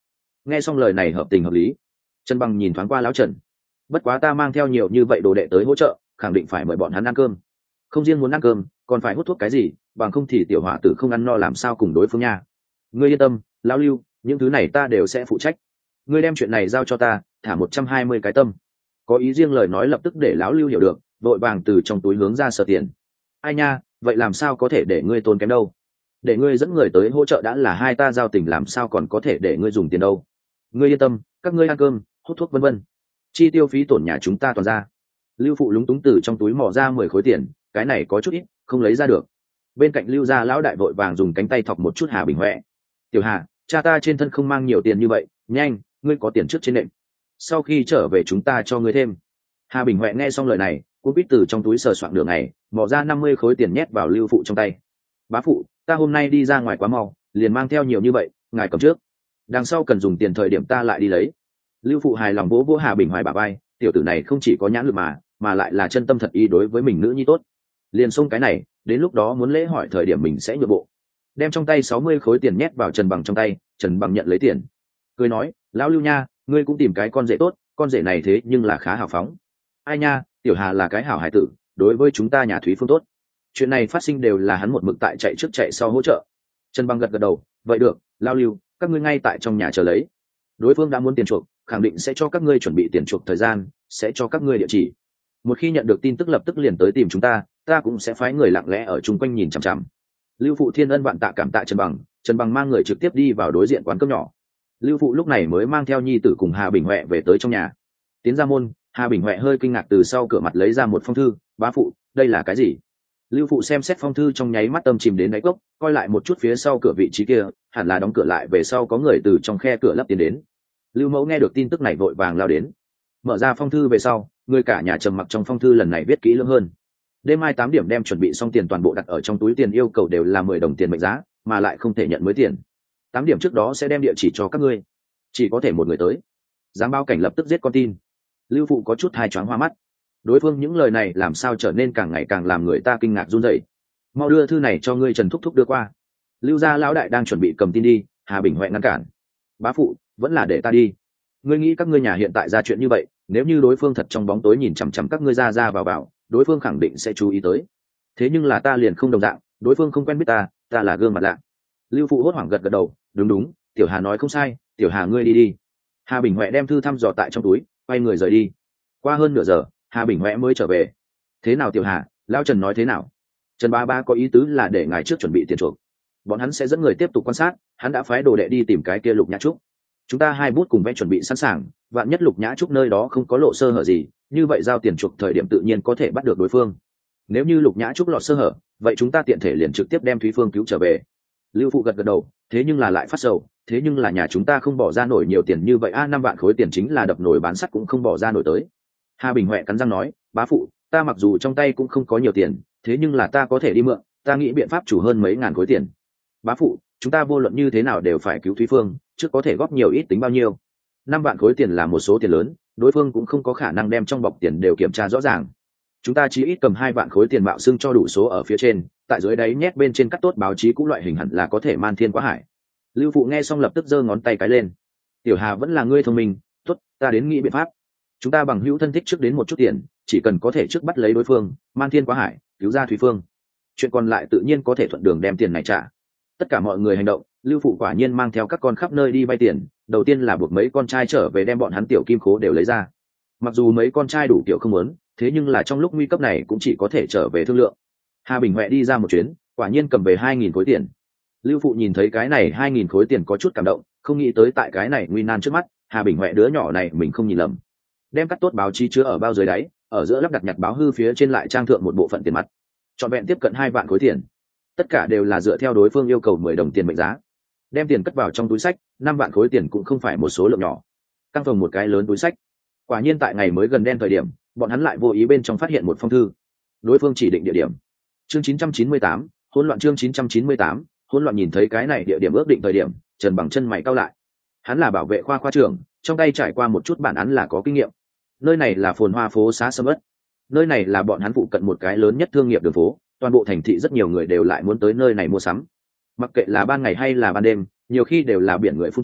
Nghe xong lời này hợp tình hợp lý. Trần Bằng nhìn thoáng qua lão Trần. Bất quá ta mang theo nhiều như vậy đồ đệ tới hỗ trợ, khẳng định phải mời bọn hắn ăn cơm. Không riêng muốn ăn cơm, còn phải hút thuốc cái gì, bằng không thì tiểu hỏa tử không ăn no làm sao cùng đối phương nha. Ngươi yên tâm, lão Lưu, những thứ này ta đều sẽ phụ trách. Ngươi đem chuyện này giao cho ta, thả 120 cái tâm. Có ý riêng lời nói lập tức để lão Lưu hiểu được, vội vàng từ trong túi hướng ra sở tiền. Ai nha, vậy làm sao có thể để ngươi tốn kém đâu? Để ngươi dẫn người tới hỗ trợ đã là hai ta giao tình, làm sao còn có thể để ngươi dùng tiền đâu? Ngươi yên tâm, các ngươi ăn cơm, hút thuốc vân vân, chi tiêu phí tổn nhà chúng ta toàn ra. Lưu phụ lúng túng từ trong túi mò ra 10 khối tiền, cái này có chút ít, không lấy ra được. Bên cạnh Lưu gia lão đại vội vàng dùng cánh tay thọc một chút Hà Bình Huệ. Tiểu Hà, cha ta trên thân không mang nhiều tiền như vậy, nhanh, ngươi có tiền trước trên nệm, sau khi trở về chúng ta cho ngươi thêm. Hà Bình Huệ nghe xong lời này, cũng biết từ trong túi sờ soạng đường này, mò ra 50 khối tiền nhét vào Lưu phụ trong tay. Bá phụ, ta hôm nay đi ra ngoài quá mau, liền mang theo nhiều như vậy, ngài cầm trước, đằng sau cần dùng tiền thời điểm ta lại đi lấy. Lưu phụ hài lòng vỗ vỗ Hà Bình Hoài bả vai, tiểu tử này không chỉ có nhãn lực mà lại là chân tâm thật ý đối với mình nữ nhi tốt. Liền xông cái này, đến lúc đó muốn lễ hỏi thời điểm mình sẽ nhượng bộ. Đem trong tay 60 khối tiền nhét vào Trần Bằng trong tay, Trần Bằng nhận lấy tiền, cười nói, lão Lưu nha, ngươi cũng tìm cái con rể tốt, con rể này thế nhưng là khá hào phóng. Ai nha, tiểu Hà là cái hảo hải tử, đối với chúng ta nhà Thúy Phương tốt. Chuyện này phát sinh đều là hắn một mực tại chạy trước chạy sau hỗ trợ. Trần Bằng gật gật đầu, vậy được, lão Lưu, các ngươi ngay tại trong nhà chờ lấy. Đối phương đã muốn tiền chuộc, khẳng định sẽ cho các ngươi chuẩn bị tiền chuộc thời gian, sẽ cho các ngươi địa chỉ. Một khi nhận được tin tức lập tức liền tới tìm chúng ta cũng sẽ phái người lặng lẽ ở chung quanh nhìn chằm chằm. Lưu phụ thiên ân vạn tạ cảm tạ Trần Bằng mang người trực tiếp đi vào đối diện quán cơm nhỏ. Lưu phụ lúc này mới mang theo nhi tử cùng Hà Bình Huệ về tới trong nhà. Tiến ra môn, Hà Bình Huệ hơi kinh ngạc từ sau cửa mặt lấy ra một phong thư. Bá phụ, đây là cái gì? Lưu phụ xem xét phong thư trong nháy mắt tâm chìm đến đáy cốc, coi lại một chút phía sau cửa vị trí kia, hẳn là đóng cửa lại về sau có người từ trong khe cửa lấp tiến đến. Lưu mẫu nghe được tin tức này vội vàng lao đến, mở ra phong thư về sau, người cả nhà trầm mặc trong phong thư lần này viết kỹ lưỡng hơn. Đêm mai 8 điểm đem chuẩn bị xong tiền toàn bộ đặt ở trong túi tiền, yêu cầu đều là 10 đồng tiền mệnh giá, mà lại không thể nhận mới tiền. 8 điểm trước đó sẽ đem địa chỉ cho các ngươi, chỉ có thể một người tới. Giám báo cảnh lập tức giết con tin. Lưu phụ có chút hai choáng hoa mắt. Đối phương những lời này làm sao trở nên càng ngày càng làm người ta kinh ngạc run rẩy. Mau đưa thư này cho ngươi Trần thúc thúc đưa qua. Lưu gia lão đại đang chuẩn bị cầm tin đi, Hà Bình Huệ ngăn cản. Bá phụ, vẫn là để ta đi. Ngươi nghĩ các ngươi nhà hiện tại ra chuyện như vậy, nếu như đối phương thật trong bóng tối nhìn chằm chằm các ngươi ra ra vào, đối phương khẳng định sẽ chú ý tới. Thế nhưng là ta liền không đồng dạng, đối phương không quen biết ta là gương mặt lạ. Lưu phụ hốt hoảng gật gật đầu, đúng, tiểu Hà nói không sai, tiểu Hà ngươi đi đi. Hà Bình Huệ đem thư thăm dò tại trong túi, quay người rời đi. Qua hơn nửa giờ, Hà Bình Huệ mới trở về. Thế nào tiểu Hà, lão Trần nói thế nào? Trần ba có ý tứ là để ngài trước chuẩn bị tiền chuộc, bọn hắn sẽ dẫn người tiếp tục quan sát, hắn đã phái đồ đệ đi tìm cái kia Lục Nhã Trúc. Chúng ta hai bút cùng vẽ chuẩn bị sẵn sàng, vạn nhất Lục Nhã Trúc nơi đó không có lộ sơ hở gì, như vậy giao tiền chuộc thời điểm tự nhiên có thể bắt được đối phương. Nếu như Lục Nhã Trúc lọt sơ hở, vậy chúng ta tiện thể liền trực tiếp đem Thúy Phương cứu trở về. Lưu phụ gật gật đầu, thế nhưng là lại phát sầu, thế nhưng là nhà chúng ta không bỏ ra nổi nhiều tiền như vậy 5 vạn khối tiền chính là đập nồi bán sắt cũng không bỏ ra nổi tới. Hà Bình Huệ cắn răng nói, bá phụ, ta mặc dù trong tay cũng không có nhiều tiền, thế nhưng là ta có thể đi mượn, ta nghĩ biện pháp chủ hơn mấy ngàn khối tiền. Bá phụ, chúng ta vô luận như thế nào đều phải cứu Thúy Phương, trước có thể góp nhiều ít tính bao nhiêu. 5 vạn khối tiền là một số tiền lớn, đối phương cũng không có khả năng đem trong bọc tiền đều kiểm tra rõ ràng. Chúng ta chỉ ít cầm 2 vạn khối tiền mạo xưng cho đủ số ở phía trên, tại dưới đáy nhét bên trên cắt tốt báo chí cũ loại hình hẳn là có thể man thiên quá hải. Lưu phụ nghe xong lập tức giơ ngón tay cái lên. Tiểu Hà vẫn là ngươi thông minh, tốt, ta đến nghĩ biện pháp. Chúng ta bằng hữu thân thích trước đến một chút tiền, chỉ cần có thể trước bắt lấy đối phương, man thiên quá hải, cứu ra Thúy Phương. Chuyện còn lại tự nhiên có thể thuận đường đem tiền này trả. Tất cả mọi người hành động, Lưu phụ quả nhiên mang theo các con khắp nơi đi vay tiền, đầu tiên là buộc mấy con trai trở về đem bọn hắn tiểu kim khố đều lấy ra. Mặc dù mấy con trai đủ kiểu không muốn, thế nhưng là trong lúc nguy cấp này cũng chỉ có thể trở về thương lượng. Hà Bình Huệ đi ra một chuyến, quả nhiên cầm về 2.000 khối tiền. Lưu phụ nhìn thấy cái này 2.000 khối tiền có chút cảm động, không nghĩ tới tại cái này nguy nan trước mắt, Hà Bình Huệ đứa nhỏ này mình không nhìn lầm. Đem cắt tốt báo chí chứa ở bao dưới đáy, ở giữa lắp đặt nhặt báo hư phía trên lại trang thượng một bộ phận tiền mặt, trọn vẹn tiếp cận 2 vạn khối tiền. Tất cả đều là dựa theo đối phương yêu cầu 10 đồng tiền mệnh giá. Đem tiền cất vào trong túi sách, 5 vạn khối tiền cũng không phải một số lượng nhỏ. Căng phòng một cái lớn túi sách. Quả nhiên tại ngày mới gần đen thời điểm, bọn hắn lại vô ý bên trong phát hiện một phong thư. Đối phương chỉ định địa điểm. Chương 998, hỗn loạn. Chương 998, hỗn loạn. Nhìn thấy cái này địa điểm ước định thời điểm, Trần Bằng chân mày cau lại. Hắn là bảo vệ khoa trưởng, trong tay trải qua một chút bản án là có kinh nghiệm. Nơi này là phồn hoa phố xá sầm uất. Nơi này là bọn hắn phụ cận một cái lớn nhất thương nghiệp đường phố, toàn bộ thành thị rất nhiều người đều lại muốn tới nơi này mua sắm. Mặc kệ là ban ngày hay là ban đêm, nhiều khi đều là biển người phun trào,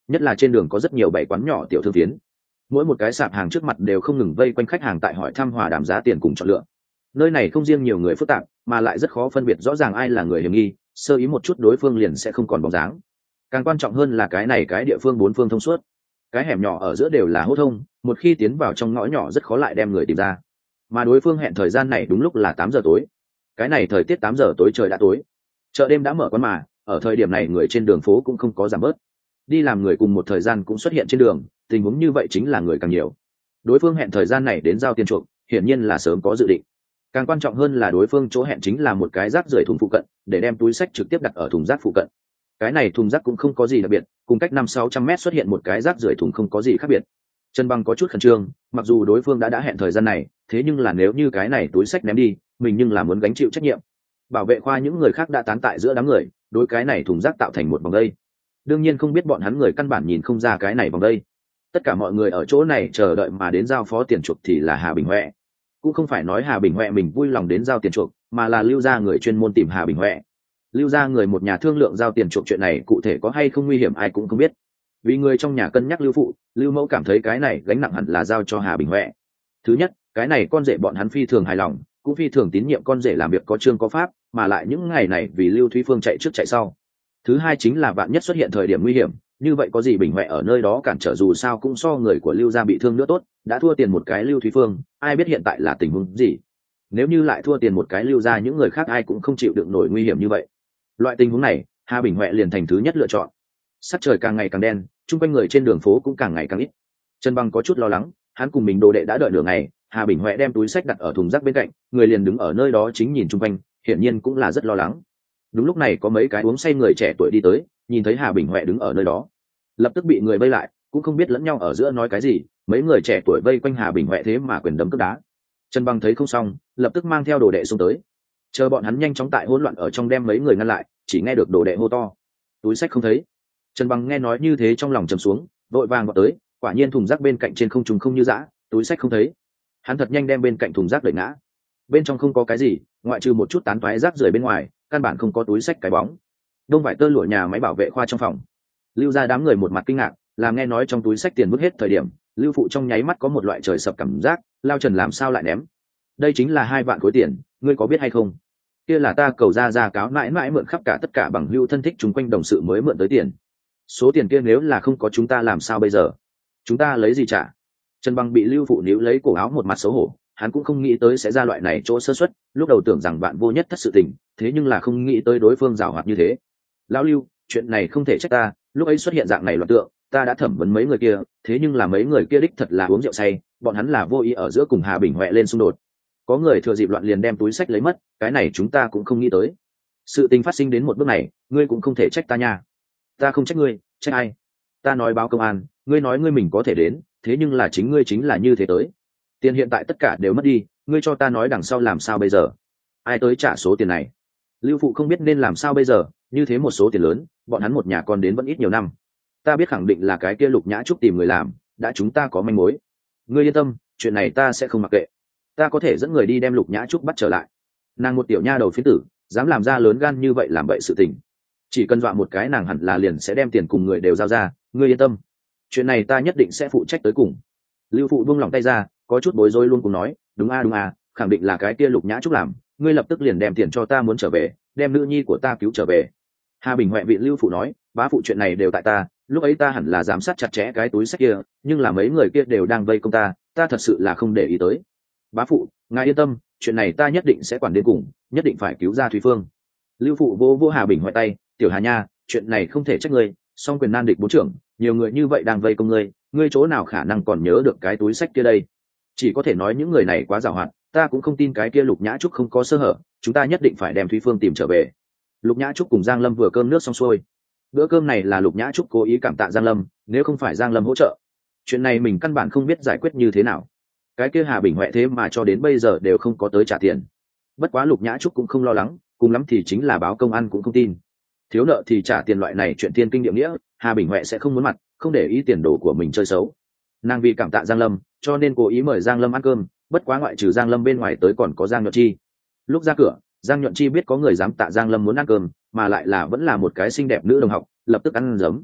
nhất là trên đường có rất nhiều bày quán nhỏ tiểu thương phiến, mỗi một cái sạp hàng trước mặt đều không ngừng vây quanh khách hàng tại hỏi thăm hòa đàm giá tiền cùng chọn lựa. Nơi này không riêng nhiều người phức tạp mà lại rất khó phân biệt rõ ràng ai là người hiểm nghi, sơ ý một chút đối phương liền sẽ không còn bóng dáng. Càng quan trọng hơn là cái này cái địa phương bốn phương thông suốt, cái hẻm nhỏ ở giữa đều là hô thông, một khi tiến vào trong ngõ nhỏ rất khó lại đem người tìm ra. Mà đối phương hẹn thời gian này đúng lúc là 8 giờ tối. Cái này thời tiết 8 giờ tối trời đã tối, chợ đêm đã mở quán mà ở thời điểm này người trên đường phố cũng không có giảm bớt, đi làm người cùng một thời gian cũng xuất hiện trên đường, tình huống như vậy chính là người càng nhiều. Đối phương hẹn thời gian này đến giao tiền chuộc, hiển nhiên là sớm có dự định. Càng quan trọng hơn là đối phương chỗ hẹn chính là một cái rác rưởi thùng phụ cận, để đem túi xách trực tiếp đặt ở thùng rác phụ cận. Cái này thùng rác cũng không có gì đặc biệt, cùng cách 500-600 mét xuất hiện một cái rác rưởi thùng không có gì khác biệt. Trần Băng có chút khẩn trương, mặc dù đối phương đã hẹn thời gian này, thế nhưng là nếu như cái này túi xách ném đi, mình nhưng là muốn gánh chịu trách nhiệm. Bảo vệ khoa những người khác đã tán tại giữa đám người, đối cái này thùng rác tạo thành một vòng dây. Đương nhiên không biết bọn hắn người căn bản nhìn không ra cái này vòng dây. Tất cả mọi người ở chỗ này chờ đợi mà đến giao phó tiền chuộc thì là Hà Bình Huệ. Cũng không phải nói Hà Bình Huệ mình vui lòng đến giao tiền chuộc, mà là Lưu gia người chuyên môn tìm Hà Bình Huệ. Lưu gia người một nhà thương lượng giao tiền chuộc chuyện này cụ thể có hay không nguy hiểm ai cũng không biết. Vì người trong nhà cân nhắc Lưu phụ, Lưu mẫu cảm thấy cái này gánh nặng hẳn là giao cho Hà Bình Huệ. Thứ nhất, cái này con rể bọn hắn phi thường hài lòng, cũng phi thường tín nhiệm con rể làm việc có chương có pháp, mà lại những ngày này vì Lưu Thúy Phương chạy trước chạy sau. Thứ hai chính là vạn nhất xuất hiện thời điểm nguy hiểm, như vậy có gì Bình Huệ ở nơi đó cản trở dù sao cũng so người của Lưu gia bị thương nữa tốt, đã thua tiền một cái Lưu Thúy Phương, ai biết hiện tại là tình huống gì. Nếu như lại thua tiền một cái Lưu gia những người khác ai cũng không chịu đựng nổi nguy hiểm như vậy. Loại tình huống này, Hà Bình Huệ liền thành thứ nhất lựa chọn. Sắc trời càng ngày càng đen, chung quanh người trên đường phố cũng càng ngày càng ít. Trần Băng có chút lo lắng, hắn cùng mình đồ đệ đã đợi nửa ngày, Hà Bình Huệ đem túi sách đặt ở thùng rác bên cạnh, người liền đứng ở nơi đó chính nhìn chung quanh, hiển nhiên cũng là rất lo lắng. Đúng lúc này có mấy cái uống say người trẻ tuổi đi tới, nhìn thấy Hà Bình Huệ đứng ở nơi đó, lập tức bị người vây lại, cũng không biết lẫn nhau ở giữa nói cái gì, mấy người trẻ tuổi vây quanh Hà Bình Huệ thế mà quyền đấm cước đá. Trần Băng thấy không xong, lập tức mang theo đồ đệ xuống tới, chờ bọn hắn nhanh chóng tại hỗn loạn ở trong đem mấy người ngăn lại, chỉ nghe được đồ đệ hô to: túi sách không thấy. Trần Băng nghe nói như thế trong lòng trầm xuống, vội vàng vào tới, quả nhiên thùng rác bên cạnh trên không trung không như dã, túi sách không thấy. Hắn thật nhanh đem bên cạnh thùng rác đẩy ngã, bên trong không có cái gì, ngoại trừ một chút tán toái rác rưởi bên ngoài, căn bản không có túi sách cái bóng. Đông vải tơ lụa nhà máy bảo vệ khoa trong phòng, Lưu gia đám người một mặt kinh ngạc, làm nghe nói trong túi sách tiền vứt hết thời điểm, Lưu phụ trong nháy mắt có một loại trời sập cảm giác, Lao Trần làm sao lại ném? Đây chính là 2 vạn khối tiền, ngươi có biết hay không? Kia là ta cầu ra cáo mãi mãi mượn khắp cả tất cả bằng hữu thân thích chúng quanh đồng sự mới mượn tới tiền. Số tiền kia nếu là không có chúng ta làm sao bây giờ? Chúng ta lấy gì trả? Trần Băng bị Lưu phụ níu lấy cổ áo một mặt xấu hổ, hắn cũng không nghĩ tới sẽ ra loại này chỗ sơ suất, lúc đầu tưởng rằng bạn vô nhất thất sự tình, thế nhưng là không nghĩ tới đối phương giàu hoạt như thế. Lão Lưu, chuyện này không thể trách ta, lúc ấy xuất hiện dạng này loạn tượng, ta đã thẩm vấn mấy người kia, thế nhưng là mấy người kia đích thật là uống rượu say, bọn hắn là vô ý ở giữa cùng Hà Bình Huệ lên xung đột. Có người thừa dịp loạn liền đem túi sách lấy mất, cái này chúng ta cũng không nghĩ tới. Sự tình phát sinh đến một bước này, ngươi cũng không thể trách ta nha. Ta không trách ngươi, trách ai? Ta nói báo công an, ngươi nói ngươi mình có thể đến, thế nhưng là chính ngươi chính là như thế tới. Tiền hiện tại tất cả đều mất đi, ngươi cho ta nói đằng sau làm sao bây giờ? Ai tới trả số tiền này? Lưu phụ không biết nên làm sao bây giờ, như thế một số tiền lớn, bọn hắn một nhà con đến vẫn ít nhiều năm. Ta biết khẳng định là cái kia Lục Nhã Trúc tìm người làm, đã chúng ta có manh mối. Ngươi yên tâm, chuyện này ta sẽ không mặc kệ. Ta có thể dẫn người đi đem Lục Nhã Trúc bắt trở lại. Nàng một tiểu nha đầu phiến tử, dám làm ra lớn gan như vậy làm bậy sự tình. Chỉ cần dọa một cái nàng hẳn là liền sẽ đem tiền cùng người đều giao ra, ngươi yên tâm. Chuyện này ta nhất định sẽ phụ trách tới cùng. Lưu phụ buông lòng tay ra, có chút bối rối luôn cùng nói, đúng a, khẳng định là cái kia Lục Nhã Trúc làm, ngươi lập tức liền đem tiền cho ta muốn trở về, đem nữ nhi của ta cứu trở về. Hà Bình Huệ vị Lưu phụ nói, bá phụ chuyện này đều tại ta, lúc ấy ta hẳn là giám sát chặt chẽ cái túi sách kia, nhưng là mấy người kia đều đang vây công ta thật sự là không để ý tới. Bá phụ, ngài yên tâm, chuyện này ta nhất định sẽ quản đến cùng, nhất định phải cứu ra Thúy Phương. Lưu phụ vô Hà Bình Huệ tay, tiểu Hà nha, chuyện này không thể trách ngươi, song quyền nan địch bốn trưởng, nhiều người như vậy đang vây công ngươi chỗ nào khả năng còn nhớ được cái túi sách kia đây? Chỉ có thể nói những người này quá giàu hoạt, ta cũng không tin cái kia Lục Nhã Trúc không có sơ hở, chúng ta nhất định phải đem Thúy Phương tìm trở về. Lục Nhã Trúc cùng Giang Lâm vừa cơm nước xong xuôi, bữa cơm này là Lục Nhã Trúc cố ý cảm tạ Giang Lâm, nếu không phải Giang Lâm hỗ trợ, chuyện này mình căn bản không biết giải quyết như thế nào. Cái kia Hà Bình Huệ thế mà cho đến bây giờ đều không có tới trả tiền. Bất quá Lục Nhã Trúc cũng không lo lắng, cùng lắm thì chính là báo công an cũng không tin. Thiếu nợ thì trả tiền loại này chuyện thiên kinh địa nghĩa, Hà Bình Huệ sẽ không muốn mặt, không để ý tiền đồ của mình chơi xấu. Nàng vì cảm tạ Giang Lâm, cho nên cố ý mời Giang Lâm ăn cơm, bất quá ngoại trừ Giang Lâm bên ngoài tới còn có Giang Nhuận Chi. Lúc ra cửa, Giang Nhuận Chi biết có người dám tạ Giang Lâm muốn ăn cơm, mà lại là vẫn là một cái xinh đẹp nữ đồng học, lập tức ăn giấm.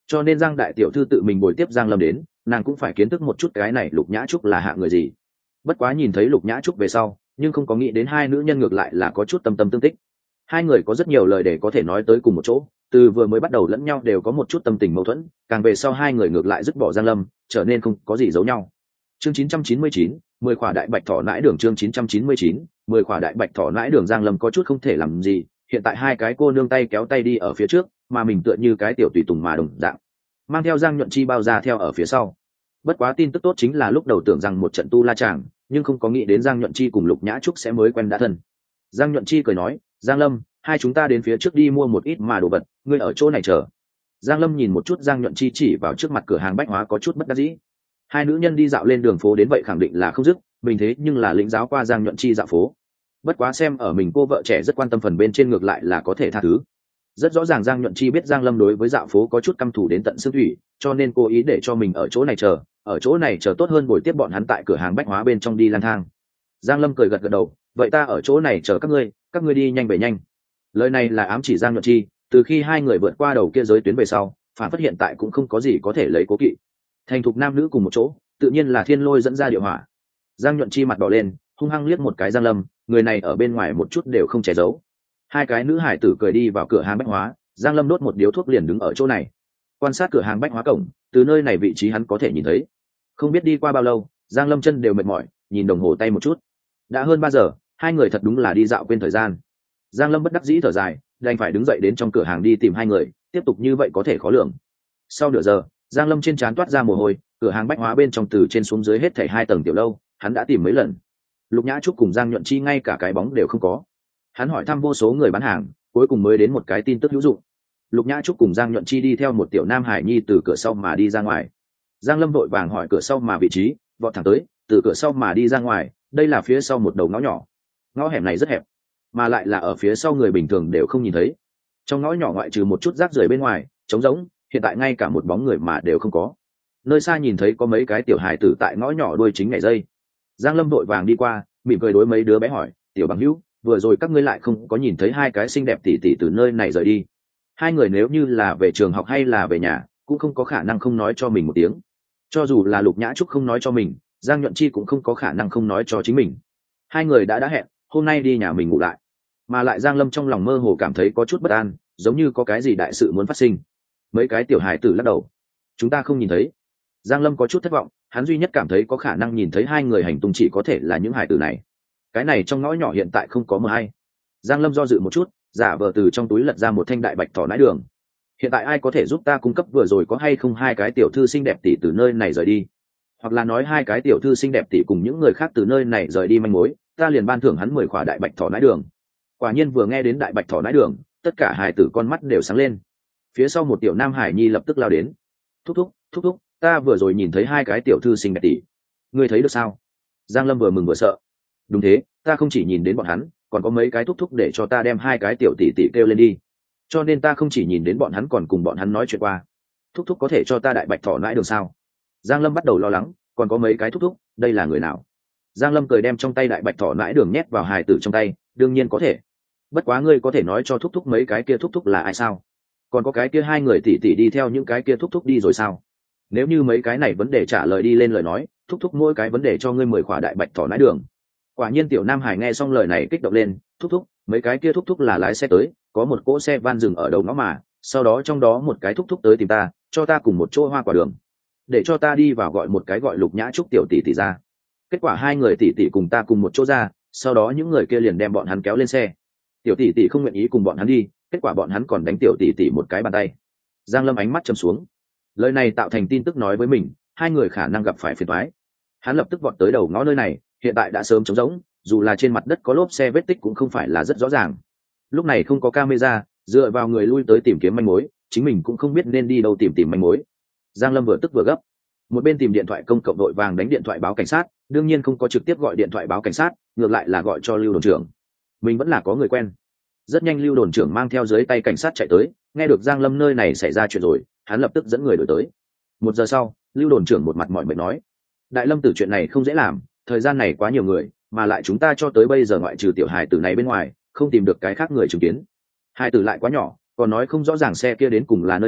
cho nên Giang đại tiểu thư tự mình bồi tiếp Giang Lâm đến, nàng cũng phải kiến thức một chút cái này Lục Nhã Trúc là hạ người gì. Bất quá nhìn thấy Lục Nhã Trúc về sau, nhưng không có nghĩ đến hai nữ nhân ngược lại là có chút tâm tâm tương tích. Hai người có rất nhiều lời để có thể nói tới cùng một chỗ, từ vừa mới bắt đầu lẫn nhau đều có một chút tâm tình mâu thuẫn, càng về sau hai người ngược lại dứt bỏ Giang Lâm, trở nên không có gì giấu nhau. Chương 999, 10 khỏa đại bạch thỏ nãi đường. Chương 999, 10 khỏa đại bạch thỏ nãi đường. Giang Lâm có chút không thể làm gì, hiện tại hai cái cô nương tay kéo tay đi ở phía trước, mà mình tựa như cái tiểu tùy tùng mà đồng dạng, mang theo Giang Nhuận Chi bao ra theo ở phía sau. Bất quá tin tức tốt chính là lúc đầu tưởng rằng một trận tu la chàng, nhưng không có nghĩ đến Giang Nhuận Chi cùng Lục Nhã Trúc sẽ mới quen đã thân. Giang Nhuận Chi cười nói, Giang Lâm, hai chúng ta đến phía trước đi mua một ít mà đồ vật, ngươi ở chỗ này chờ. Giang Lâm nhìn một chút Giang Nhuận Chi chỉ vào trước mặt cửa hàng bách hóa có chút bất đắc dĩ. Hai nữ nhân đi dạo lên đường phố đến vậy khẳng định là không dứt, mình thế nhưng là lĩnh giáo qua Giang Nhuận Chi dạo phố. Bất quá xem ở mình cô vợ trẻ rất quan tâm phần bên trên ngược lại là có thể tha thứ. Rất rõ ràng Giang Nhuận Chi biết Giang Lâm đối với dạo phố có chút căm thù đến tận xương thủy, cho nên cố ý để cho mình ở chỗ này chờ, ở chỗ này chờ tốt hơn buổi tiếp bọn hắn tại cửa hàng bách hóa bên trong đi lang thang. Giang Lâm cười gật gật đầu, vậy ta ở chỗ này chờ các ngươi đi nhanh về nhanh. Lời này là ám chỉ Giang Nhuận Chi, từ khi hai người vượt qua đầu kia giới tuyến về sau, phản phát hiện tại cũng không có gì có thể lấy cố kỵ. Thành thục nam nữ cùng một chỗ, tự nhiên là thiên lôi dẫn ra địa hỏa. Giang Nhuận Chi mặt đỏ lên, hung hăng liếc một cái Giang Lâm, người này ở bên ngoài một chút đều không che giấu. Hai cái nữ hải tử cười đi vào cửa hàng bách hóa, Giang Lâm đốt một điếu thuốc liền đứng ở chỗ này, quan sát cửa hàng bách hóa cổng, từ nơi này vị trí hắn có thể nhìn thấy. Không biết đi qua bao lâu, Giang Lâm chân đều mệt mỏi, nhìn đồng hồ tay một chút, đã hơn 3 giờ, hai người thật đúng là đi dạo quên thời gian. Giang Lâm bất đắc dĩ thở dài, đành phải đứng dậy đến trong cửa hàng đi tìm hai người, tiếp tục như vậy có thể khó lường. Sau nửa giờ, Giang Lâm trên trán toát ra mồ hôi, cửa hàng bách hóa bên trong từ trên xuống dưới hết thảy 2 tầng tiểu lâu, hắn đã tìm mấy lần. Lục Nhã Trúc cùng Giang Nhuận Chi ngay cả cái bóng đều không có. Hắn hỏi thăm vô số người bán hàng, cuối cùng mới đến một cái tin tức hữu dụng. Lục Nhã Trúc cùng Giang Nhuận Chi đi theo một tiểu nam hải nhi từ cửa sau mà đi ra ngoài. Giang Lâm vội vàng hỏi cửa sau mà vị trí, vọt thẳng tới, từ cửa sau mà đi ra ngoài, đây là phía sau một đầu ngõ nhỏ. Ngõ hẻm này rất hẹp, mà lại là ở phía sau người bình thường đều không nhìn thấy. Trong ngõ nhỏ ngoại trừ một chút rác rưởi bên ngoài, trống rỗng, hiện tại ngay cả một bóng người mà đều không có. Nơi xa nhìn thấy có mấy cái tiểu hài tử tại ngõ nhỏ đuôi chính nhảy dây. Giang Lâm vội vàng đi qua, mỉm cười đối mấy đứa bé hỏi, tiểu bằng hữu, vừa rồi các ngươi lại không có nhìn thấy hai cái xinh đẹp tỷ tỷ từ nơi này rời đi. Hai người nếu như là về trường học hay là về nhà, cũng không có khả năng không nói cho mình một tiếng. Cho dù là Lục Nhã Trúc không nói cho mình, Giang Nhuận Chi cũng không có khả năng không nói cho chính mình. Hai người đã hẹn, hôm nay đi nhà mình ngủ lại. Mà lại Giang Lâm trong lòng mơ hồ cảm thấy có chút bất an, giống như có cái gì đại sự muốn phát sinh. Mấy cái tiểu hài tử lắc đầu, chúng ta không nhìn thấy. Giang Lâm có chút thất vọng, hắn duy nhất cảm thấy có khả năng nhìn thấy hai người hành tung chỉ có thể là những hài tử này. Cái này trong ngõ nhỏ hiện tại không có mờ hay. Giang Lâm do dự một chút, giả vờ từ trong túi lật ra một thanh đại bạch thỏ nãi đường. Hiện tại ai có thể giúp ta cung cấp vừa rồi có hay không hai cái tiểu thư xinh đẹp tỷ từ nơi này rời đi, hoặc là nói hai cái tiểu thư xinh đẹp tỷ cùng những người khác từ nơi này rời đi manh mối, ta liền ban thưởng hắn 10 khỏa đại bạch thỏ nãi đường. Quả nhiên vừa nghe đến đại bạch thỏ nãi đường, tất cả hài tử con mắt đều sáng lên. Phía sau một tiểu nam hải nhi lập tức lao đến, thúc thúc, ta vừa rồi nhìn thấy hai cái tiểu thư xinh đẹp tỷ, ngươi thấy được sao? Giang Lâm vừa mừng vừa sợ. Đúng thế, ta không chỉ nhìn đến bọn hắn, còn có mấy cái thúc thúc để cho ta đem hai cái tiểu tỷ tỷ kêu lên đi, cho nên ta không chỉ nhìn đến bọn hắn còn cùng bọn hắn nói chuyện qua. Thúc thúc có thể cho ta đại bạch thỏ nãi đường sao? Giang Lâm bắt đầu lo lắng, còn có mấy cái thúc thúc, đây là người nào? Giang Lâm cười đem trong tay đại bạch thỏ nãi đường nhét vào hài tử trong tay, đương nhiên có thể. Bất quá ngươi có thể nói cho thúc thúc mấy cái kia thúc thúc là ai sao? Còn có cái kia hai người tỷ tỷ đi theo những cái kia thúc thúc đi rồi sao? Nếu như mấy cái này vấn đề trả lời đi lên lời nói, thúc thúc mỗi cái vấn đề cho ngươi 10 khỏa đại bạch thỏ nãi đường. Quả nhiên tiểu nam hải nghe xong lời này kích động lên, thúc thúc, mấy cái kia thúc thúc là lái xe tới, có một cỗ xe van dừng ở đầu ngõ mà, sau đó trong đó một cái thúc thúc tới tìm ta, cho ta cùng một chỗ hoa quả đường, để cho ta đi vào gọi một cái gọi Lục Nhã Trúc tiểu tỷ tỷ ra. Kết quả hai người tỷ tỷ cùng ta cùng một chỗ ra, sau đó những người kia liền đem bọn hắn kéo lên xe. Tiểu tỷ tỷ không nguyện ý cùng bọn hắn đi, kết quả bọn hắn còn đánh tiểu tỷ tỷ một cái bàn tay. Giang Lâm ánh mắt trầm xuống, lời này tạo thành tin tức nói với mình, hai người khả năng gặp phải phiền toái. Hắn lập tức vọt tới đầu ngõ nơi này, hiện tại đã sớm trống rỗng, dù là trên mặt đất có lốp xe vết tích cũng không phải là rất rõ ràng. Lúc này không có camera, dựa vào người lui tới tìm kiếm manh mối, chính mình cũng không biết nên đi đâu tìm manh mối. Giang Lâm vừa tức vừa gấp, một bên tìm điện thoại công cộng đội vàng đánh điện thoại báo cảnh sát, đương nhiên không có trực tiếp gọi điện thoại báo cảnh sát, ngược lại là gọi cho Lưu đồn trưởng. Mình vẫn là có người quen. Rất nhanh Lưu đồn trưởng mang theo dưới tay cảnh sát chạy tới, nghe được Giang Lâm nơi này xảy ra chuyện rồi, hắn lập tức dẫn người đổi tới. 1 giờ sau, Lưu đồn trưởng một mặt mỏi mệt nói, Đại Lâm tử chuyện này không dễ làm, thời gian này quá nhiều người, mà lại chúng ta cho tới bây giờ ngoại trừ tiểu hài tử này bên ngoài, không tìm được cái khác người chứng kiến. Hài tử lại quá nhỏ, còn nói không rõ ràng xe kia đến cùng là nơi nào,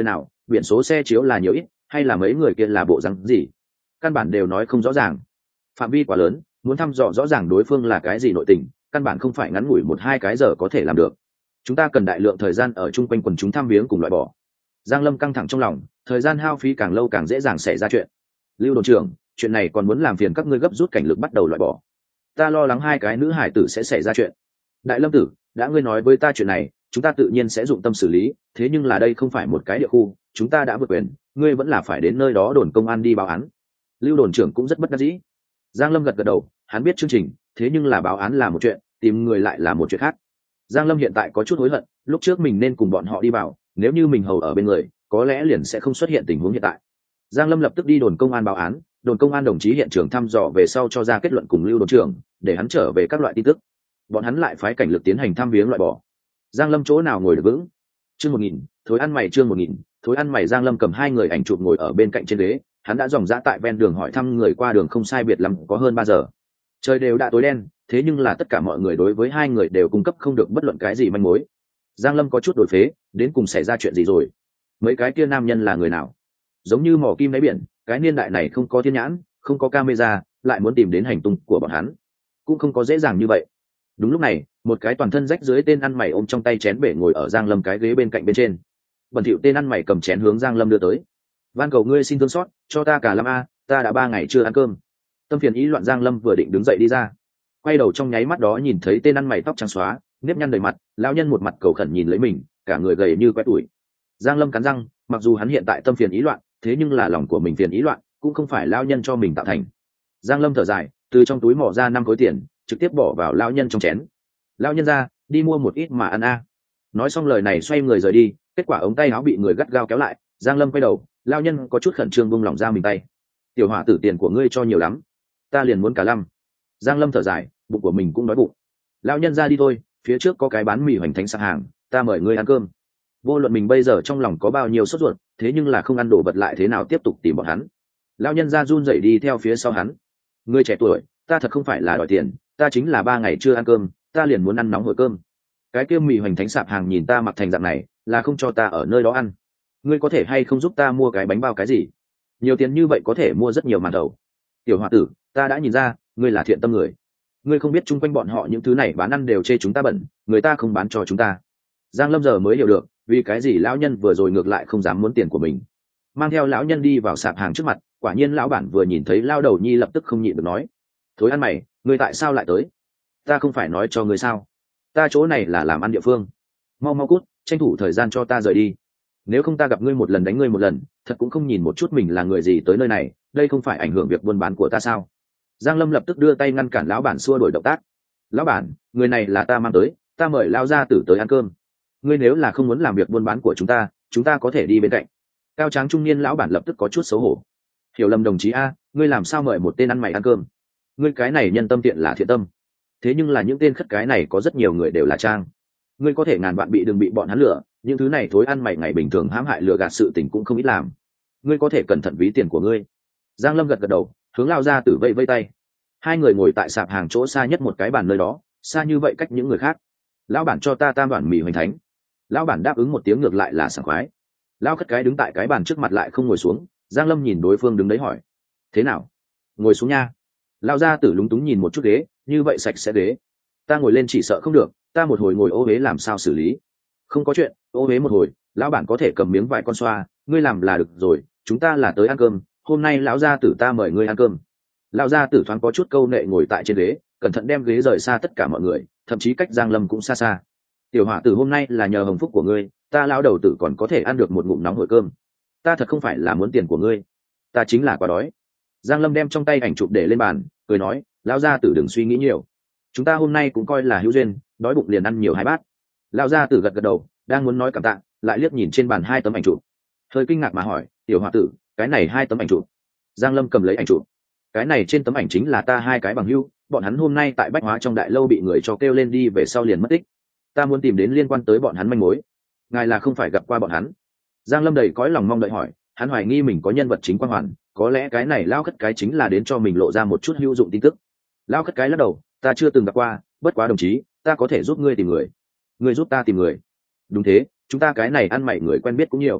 biển số xe chiếu là nhiều ít hay là mấy người kia là bộ rắn gì, căn bản đều nói không rõ ràng. Phạm vi quá lớn, muốn thăm dò rõ ràng đối phương là cái gì nội tình, căn bản không phải ngắn ngủi 1-2 giờ có thể làm được. Chúng ta cần đại lượng thời gian ở chung quanh quần chúng thăm viếng cùng loại bỏ. Giang Lâm căng thẳng trong lòng, thời gian hao phí càng lâu càng dễ dàng xảy ra chuyện. Lưu đồn trưởng, chuyện này còn muốn làm phiền các ngươi gấp rút cảnh lực bắt đầu loại bỏ. Ta lo lắng 2 cái nữ hải tử sẽ xảy ra chuyện. Đại Lâm tử, đã ngươi nói với ta chuyện này, chúng ta tự nhiên sẽ dụng tâm xử lý, thế nhưng là đây không phải một cái địa khu, chúng ta đã vượt quyền, ngươi vẫn là phải đến nơi đó đồn công an đi báo án. Lưu đồn trưởng cũng rất bất đắc dĩ. Giang Lâm gật gật đầu, hắn biết chương trình, thế nhưng là báo án là một chuyện, tìm người lại là một chuyện khác. Giang Lâm hiện tại có chút hối hận, lúc trước mình nên cùng bọn họ đi vào, nếu như mình hầu ở bên người, có lẽ liền sẽ không xuất hiện tình huống hiện tại. Giang Lâm lập tức đi đồn công an báo án, đồn công an đồng chí hiện trường thăm dò về sau cho ra kết luận cùng Lưu đồn trưởng, để hắn trở về các loại tin tức. Bọn hắn lại phái cảnh lực tiến hành thăm viếng loại bỏ. Giang Lâm chỗ nào ngồi được vững. Chương 1000, thối ăn mày chương 1000, thối ăn mày. Giang Lâm cầm 2 người ảnh chụp ngồi ở bên cạnh trên ghế, hắn đã dòng dã tại ven đường hỏi thăm người qua đường không sai biệt lắm có hơn 3 giờ. Trời đều đã tối đen, thế nhưng là tất cả mọi người đối với 2 người đều cung cấp không được bất luận cái gì manh mối. Giang Lâm có chút đổi phế, đến cùng xảy ra chuyện gì rồi? Mấy cái kia nam nhân là người nào? Giống như mỏ kim đáy biển, cái niên đại này không có thiên nhãn, không có camera, lại muốn tìm đến hành tung của bọn hắn, cũng không có dễ dàng như vậy. Đúng lúc này, một cái toàn thân rách dưới tên ăn mày ôm trong tay chén bể ngồi ở Giang Lâm cái ghế bên cạnh bên trên. Bẩn thỉu tên ăn mày cầm chén hướng Giang Lâm đưa tới. Van cầu ngươi xin thương xót, cho ta cả 5 ta đã 3 ngày chưa ăn cơm. Tâm phiền ý loạn Giang Lâm vừa định đứng dậy đi ra, quay đầu trong nháy mắt đó nhìn thấy tên ăn mày tóc trắng xóa, nếp nhăn đầy mặt, lão nhân một mặt cầu khẩn nhìn lấy mình, cả người gầy như quét tuổi. Giang Lâm cắn răng, mặc dù hắn hiện tại tâm phiền ý loạn, thế nhưng là lòng của mình phiền ý loạn, cũng không phải lão nhân cho mình tạo thành. Giang Lâm thở dài, từ trong túi mỏ ra 5 khối tiền, trực tiếp bỏ vào lão nhân trong chén. Lão nhân ra, đi mua một ít mà ăn a. Nói xong lời này xoay người rời đi, kết quả ống tay áo bị người gắt gao kéo lại. Giang Lâm quay đầu, lão nhân có chút khẩn trương buông lỏng ra mình tay. Tiểu hỏa tử, tiền của ngươi cho nhiều lắm, ta liền muốn cả 5. Giang Lâm thở dài, bụng của mình cũng đói bụng. Lão nhân ra đi thôi, phía trước có cái bán mì hoành thánh sạp hàng, ta mời ngươi ăn cơm. Vô luận mình bây giờ trong lòng có bao nhiêu sốt ruột, thế nhưng là không ăn đồ vật lại thế nào tiếp tục tìm bọn hắn. Lão nhân ra run rẩy đi theo phía sau hắn. Ngươi trẻ tuổi, ta thật không phải là đòi tiền, ta chính là 3 ngày chưa ăn cơm, ta liền muốn ăn nóng hổi cơm. Cái kia mì hoành thánh sạp hàng nhìn ta mặc thành dạng này, là không cho ta ở nơi đó ăn. Ngươi có thể hay không giúp ta mua cái bánh bao cái gì? Nhiều tiền như vậy có thể mua rất nhiều màn thầu. Tiểu hòa tử, ta đã nhìn ra, ngươi là thiện tâm người. Ngươi không biết chung quanh bọn họ những thứ này bán ăn đều chê chúng ta bẩn, người ta không bán cho chúng ta. Giang Lâm giờ mới hiểu được, vì cái gì lão nhân vừa rồi ngược lại không dám muốn tiền của mình. Mang theo lão nhân đi vào sạp hàng trước mặt, quả nhiên lão bản vừa nhìn thấy lao đầu nhi lập tức không nhịn được nói: thối ăn mày, ngươi tại sao lại tới? Ta không phải nói cho ngươi sao, ta chỗ này là làm ăn địa phương, mau mau cút, tranh thủ thời gian cho ta rời đi, nếu không ta gặp ngươi một lần đánh ngươi một lần, thật cũng không nhìn một chút mình là người gì tới nơi này, đây không phải ảnh hưởng việc buôn bán của ta sao? Giang Lâm lập tức đưa tay ngăn cản lão bản xua đuổi động tác. Lão bản, người này là ta mang tới, ta mời lao gia tử tới ăn cơm, ngươi nếu là không muốn làm việc buôn bán của chúng ta có thể đi bên cạnh. Cao tráng trung niên lão bản lập tức có chút xấu hổ. Hiểu lầm đồng chí a, ngươi làm sao mời một tên ăn mày ăn cơm? Ngươi cái này nhân tâm tiện là thiện tâm, thế nhưng là những tên khất cái này có rất nhiều người đều là trang, ngươi có thể ngàn vạn đừng bị bọn hắn lừa, những thứ này thối ăn mày ngày bình thường hãm hại lừa gạt sự tình cũng không ít làm, ngươi có thể cẩn thận ví tiền của ngươi. Giang Lâm gật gật đầu, hướng lao ra tử vây vây tay. 2 người ngồi tại sạp hàng chỗ xa nhất một cái bàn nơi đó, xa như vậy cách những người khác. Lão bản cho ta tam bản mì hoành thánh. Lão bản đáp ứng một tiếng ngược lại là sảng khoái. Lão khất cái đứng tại cái bàn trước mặt lại không ngồi xuống. Giang Lâm nhìn đối phương đứng đấy hỏi: thế nào, ngồi xuống nha. Lão gia tử lúng túng nhìn một chút ghế, như vậy sạch sẽ ghế, ta ngồi lên chỉ sợ không được, ta một hồi ngồi ô huế làm sao xử lý? Không có chuyện, ô huế một hồi, lão bản có thể cầm miếng vải con xoa, ngươi làm là được rồi, chúng ta là tới ăn cơm, hôm nay lão gia tử ta mời ngươi ăn cơm. Lão gia tử thoáng có chút câu nệ ngồi tại trên ghế, cẩn thận đem ghế rời xa tất cả mọi người, thậm chí cách Giang Lâm cũng xa xa. Tiểu hỏa tử, hôm nay là nhờ hồng phúc của ngươi, ta lão đầu tử còn có thể ăn được một ngụm nóng hổi cơm, ta thật không phải là muốn tiền của ngươi, ta chính là quá đói. Giang Lâm đem trong tay ảnh chụp để lên bàn, cười nói: lão gia tử đừng suy nghĩ nhiều, chúng ta hôm nay cũng coi là hữu duyên, đói bụng liền ăn nhiều 2 bát. Lão gia tử gật gật đầu, đang muốn nói cảm tạ, lại liếc nhìn trên bàn 2 tấm ảnh chụp, hơi kinh ngạc mà hỏi: tiểu hòa tử, cái này 2 tấm ảnh chụp? Giang Lâm cầm lấy ảnh chụp. Cái này trên tấm ảnh chính là ta 2 cái bằng hữu, bọn hắn hôm nay tại Bách Hóa trong đại lâu bị người cho kêu lên đi về sau liền mất tích, ta muốn tìm đến liên quan tới bọn hắn manh mối, ngài là không phải gặp qua bọn hắn? Giang Lâm đầy cõi lòng mong đợi hỏi, hắn hoài nghi mình có nhân vật chính quang hoàn, có lẽ cái này lao khất cái chính là đến cho mình lộ ra một chút hữu dụng tin tức. Lao khất cái lắc đầu, ta chưa từng gặp qua, bất quá đồng chí, ta có thể giúp ngươi tìm người. Ngươi giúp ta tìm người? Đúng thế, chúng ta cái này ăn mày người quen biết cũng nhiều.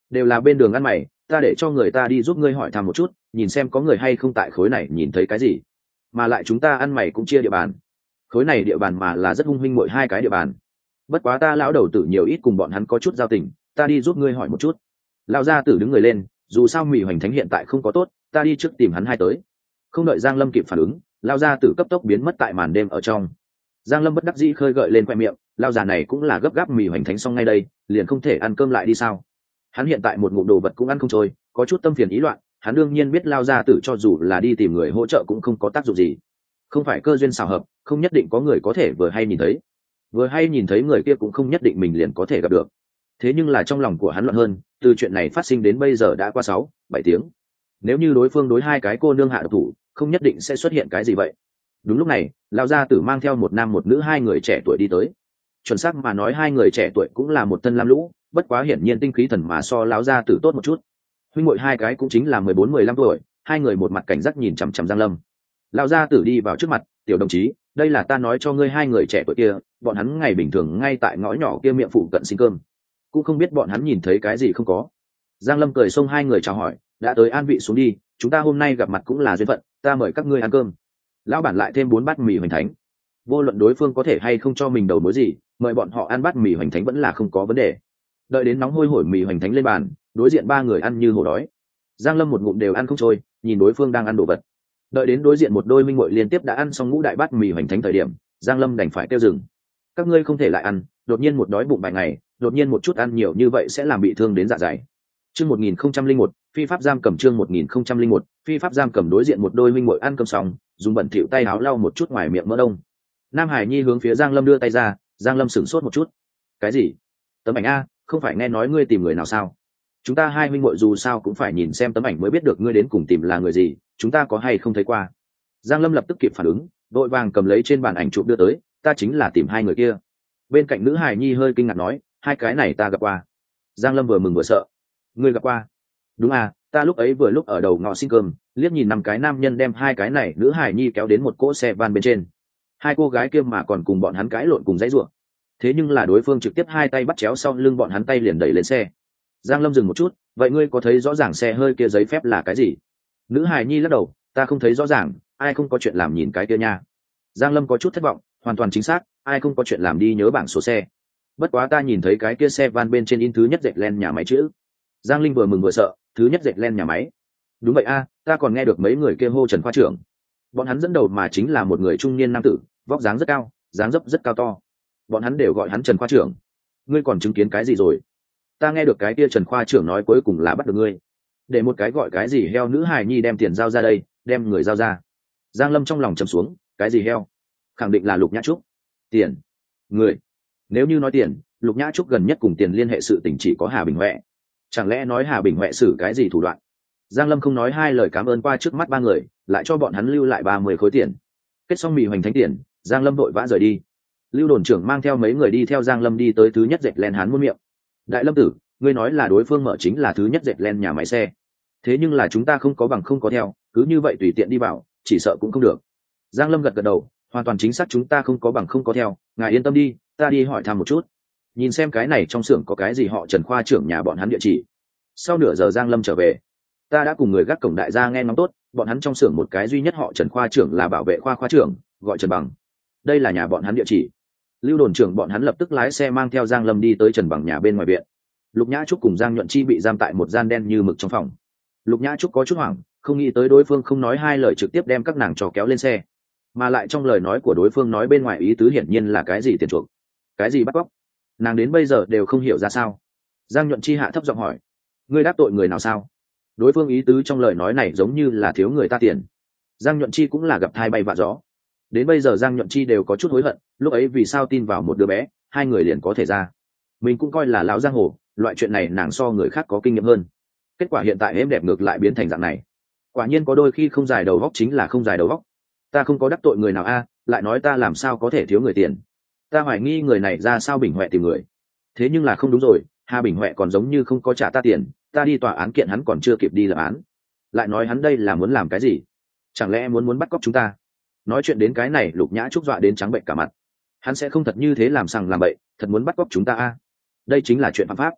đều là bên đường ăn mày, ta để cho người ta đi giúp ngươi hỏi thăm một chút, nhìn xem có người hay không tại khối này nhìn thấy cái gì. Mà lại chúng ta ăn mày cũng chia địa bàn, khối này địa bàn mà là rất hung huynh muội hai cái địa bàn. Bất quá ta lão đầu tử nhiều ít cùng bọn hắn có chút giao tình, ta đi giúp ngươi hỏi một chút. Lão gia tử đứng người lên, dù sao Mị Hoành Thánh hiện tại không có tốt, ta đi trước tìm hắn hai tới. Không đợi Giang Lâm kịp phản ứng, lão gia tử cấp tốc biến mất tại màn đêm ở trong. Giang Lâm bất đắc dĩ khơi gợi lên khoe miệng, lão già này cũng là gấp gáp Mị Hoành Thánh xong ngay đây, liền không thể ăn cơm lại đi sao? Hắn hiện tại một ngụm đồ vật cũng ăn không trôi, có chút tâm phiền ý loạn. Hắn đương nhiên biết lão gia tử cho dù là đi tìm người hỗ trợ cũng không có tác dụng gì, không phải cơ duyên xảo hợp, không nhất định có người có thể vừa hay nhìn thấy người kia cũng không nhất định mình liền có thể gặp được. Thế nhưng là trong lòng của hắn loạn hơn, từ chuyện này phát sinh đến bây giờ đã qua 6-7 tiếng. Nếu như đối phương đối hai cái cô nương hạ độc thủ, không nhất định sẽ xuất hiện cái gì vậy. Đúng lúc này, lão gia tử mang theo một nam một nữ hai người trẻ tuổi đi tới. Chuẩn xác mà nói hai người trẻ tuổi cũng là một thân lam lũ, bất quá hiển nhiên tinh khí thần mà so lão gia tử tốt một chút. Huynh muội hai cái cũng chính là 14-15 tuổi, hai người một mặt cảnh giác nhìn chằm chằm Giang Lâm. Lão gia tử đi vào trước mặt, tiểu đồng chí, đây là ta nói cho ngươi hai người trẻ tuổi kia, bọn hắn ngày bình thường ngay tại ngõ nhỏ kia miệng phụ cận xin cơm, cũng không biết bọn hắn nhìn thấy cái gì không có. Giang Lâm cười xông hai người chào hỏi, đã tới an vị xuống đi, chúng ta hôm nay gặp mặt cũng là duyên phận, ta mời các ngươi ăn cơm. Lão bản lại thêm 4 bát mì hoành thánh, vô luận đối phương có thể hay không cho mình đầu mối gì, mời bọn họ ăn bát mì hoành thánh vẫn là không có vấn đề. Đợi đến nóng hôi hổi mì hoành thánh lên bàn, đối diện ba người ăn như hổ đói. Giang Lâm một ngụm đều ăn không trôi, nhìn đối phương đang ăn đồ vật. Đợi đến đối diện một đôi minh muội liên tiếp đã ăn xong ngũ đại bát mì hoành thánh thời điểm, Giang Lâm đành phải kêu dừng. Các ngươi không thể lại ăn, đột nhiên một đói bụng vài ngày, đột nhiên một chút ăn nhiều như vậy sẽ làm bị thương đến dạ dày. Chương 1001, phi pháp giam cầm. Chương 1001, phi pháp giam cầm. Đối diện một đôi minh muội ăn cơm xong, dùng bẩn thỉu tay áo lau một chút ngoài miệng mỡ đông. Nam Hải Nhi hướng phía Giang Lâm đưa tay ra, Giang Lâm sửng sốt một chút. Cái gì? Tấm ảnh a, không phải nghe nói ngươi tìm người nào sao? Chúng ta hai minh muội dù sao cũng phải nhìn xem tấm ảnh mới biết được ngươi đến cùng tìm là người gì, chúng ta có hay không thấy qua. Giang Lâm lập tức kịp phản ứng, vội vàng cầm lấy trên bàn ảnh chụp đưa tới, ta chính là tìm hai người kia. Bên cạnh nữ Hải Nhi hơi kinh ngạc nói, hai cái này ta gặp qua. Giang Lâm vừa mừng vừa sợ, ngươi gặp qua? Đúng à, ta lúc ấy vừa lúc ở đầu ngõ xin cơm, liếc nhìn 5 cái nam nhân đem hai cái này nữ Hải Nhi kéo đến một cỗ xe van bên trên. Hai cô gái kia mà còn cùng bọn hắn cãi lộn cùng dãy rủa. Thế nhưng là đối phương trực tiếp hai tay bắt chéo sau lưng bọn hắn, tay liền đẩy lên xe. Giang Lâm dừng một chút, vậy ngươi có thấy rõ ràng xe hơi kia giấy phép là cái gì? Nữ Hải Nhi lắc đầu, ta không thấy rõ ràng, ai không có chuyện làm nhìn cái kia nha. Giang Lâm có chút thất vọng, hoàn toàn chính xác, ai không có chuyện làm đi nhớ bảng số xe. Bất quá ta nhìn thấy cái kia xe van bên trên in thứ nhất dệt len nhà máy chữ. Giang Linh vừa mừng vừa sợ, thứ nhất dệt len nhà máy. Đúng vậy a, ta còn nghe được mấy người kia hô Trần khoa trưởng. Bọn hắn dẫn đầu mà chính là một người trung niên nam tử, vóc dáng rất cao, dáng dấp rất cao to. Bọn hắn đều gọi hắn Trần khoa trưởng. Ngươi còn chứng kiến cái gì rồi? Ta nghe được cái kia Trần khoa trưởng nói cuối cùng là bắt được ngươi. Để một cái gọi cái gì heo nữ hài nhi đem tiền giao ra đây, đem người giao ra. Giang Lâm trong lòng trầm xuống, cái gì heo? Khẳng định là Lục Nhã Trúc. Tiền, người. Nếu như nói tiền, Lục Nhã Trúc gần nhất cùng tiền liên hệ sự tình chỉ có Hà Bình Huệ. Chẳng lẽ nói Hà Bình Huệ xử cái gì thủ đoạn? Giang Lâm không nói hai lời cảm ơn qua trước mắt ba người, lại cho bọn hắn lưu lại 30 khối tiền. Kết xong mì hoành thánh tiền, Giang Lâm vội vã rời đi. Lưu đồn trưởng mang theo mấy người đi theo Giang Lâm đi tới thứ nhất dệt len hán muôn miệng. Đại Lâm tử, ngươi nói là đối phương mở chính là thứ nhất dệt len nhà máy xe. Thế nhưng là chúng ta không có bằng không có theo, cứ như vậy tùy tiện đi vào, chỉ sợ cũng không được. Giang Lâm gật gật đầu, hoàn toàn chính xác chúng ta không có bằng không có theo, ngài yên tâm đi, ta đi hỏi thăm một chút. Nhìn xem cái này trong xưởng có cái gì họ Trần khoa trưởng nhà bọn hắn địa chỉ. Sau nửa giờ Giang Lâm trở về, ta đã cùng người gác cổng đại gia nghe ngóng tốt, bọn hắn trong xưởng một cái duy nhất họ Trần khoa trưởng là bảo vệ khoa trưởng, gọi Trần Bằng. Đây là nhà bọn hắn địa chỉ. Lưu đồn trưởng bọn hắn lập tức lái xe mang theo Giang Lâm đi tới Trần Bằng nhà bên ngoài viện. Lục Nhã Trúc cùng Giang Nhuận Chi bị giam tại một gian đen như mực trong phòng. Lục Nhã Trúc có chút hoảng, không nghĩ tới đối phương không nói hai lời trực tiếp đem các nàng trò kéo lên xe, mà lại trong lời nói của đối phương nói bên ngoài ý tứ hiển nhiên là cái gì tiền chuộc, cái gì bắt cóc, nàng đến bây giờ đều không hiểu ra sao. Giang Nhuận Chi hạ thấp giọng hỏi, ngươi đắc tội người nào sao? Đối phương ý tứ trong lời nói này giống như là thiếu người ta tiền. Giang Nhuận Chi cũng là gặp thai bay vạ gió. Đến bây giờ Giang Nhuận Chi đều có chút hối hận, lúc ấy vì sao tin vào một đứa bé, hai người liền có thể ra. Mình cũng coi là lão giang hồ, loại chuyện này nàng so người khác có kinh nghiệm hơn. Kết quả hiện tại êm đẹp ngược lại biến thành dạng này. Quả nhiên có đôi khi không dài đầu góc chính là không dài đầu góc. Ta không có đắc tội người nào a, lại nói ta làm sao có thể thiếu người tiền. Ta hoài nghi người này ra sao Bình Huệ tìm người. Thế nhưng là không đúng rồi, Hà Bình Huệ còn giống như không có trả ta tiền, ta đi tòa án kiện hắn còn chưa kịp đi lập án. Lại nói hắn đây là muốn làm cái gì? Chẳng lẽ muốn bắt cóc chúng ta? Nói chuyện đến cái này Lục Nhã Trúc dọa đến trắng bệnh cả mặt. Hắn sẽ không thật như thế làm sằng làm bậy, thật muốn bắt cóc chúng ta a? Đây chính là chuyện phạm pháp.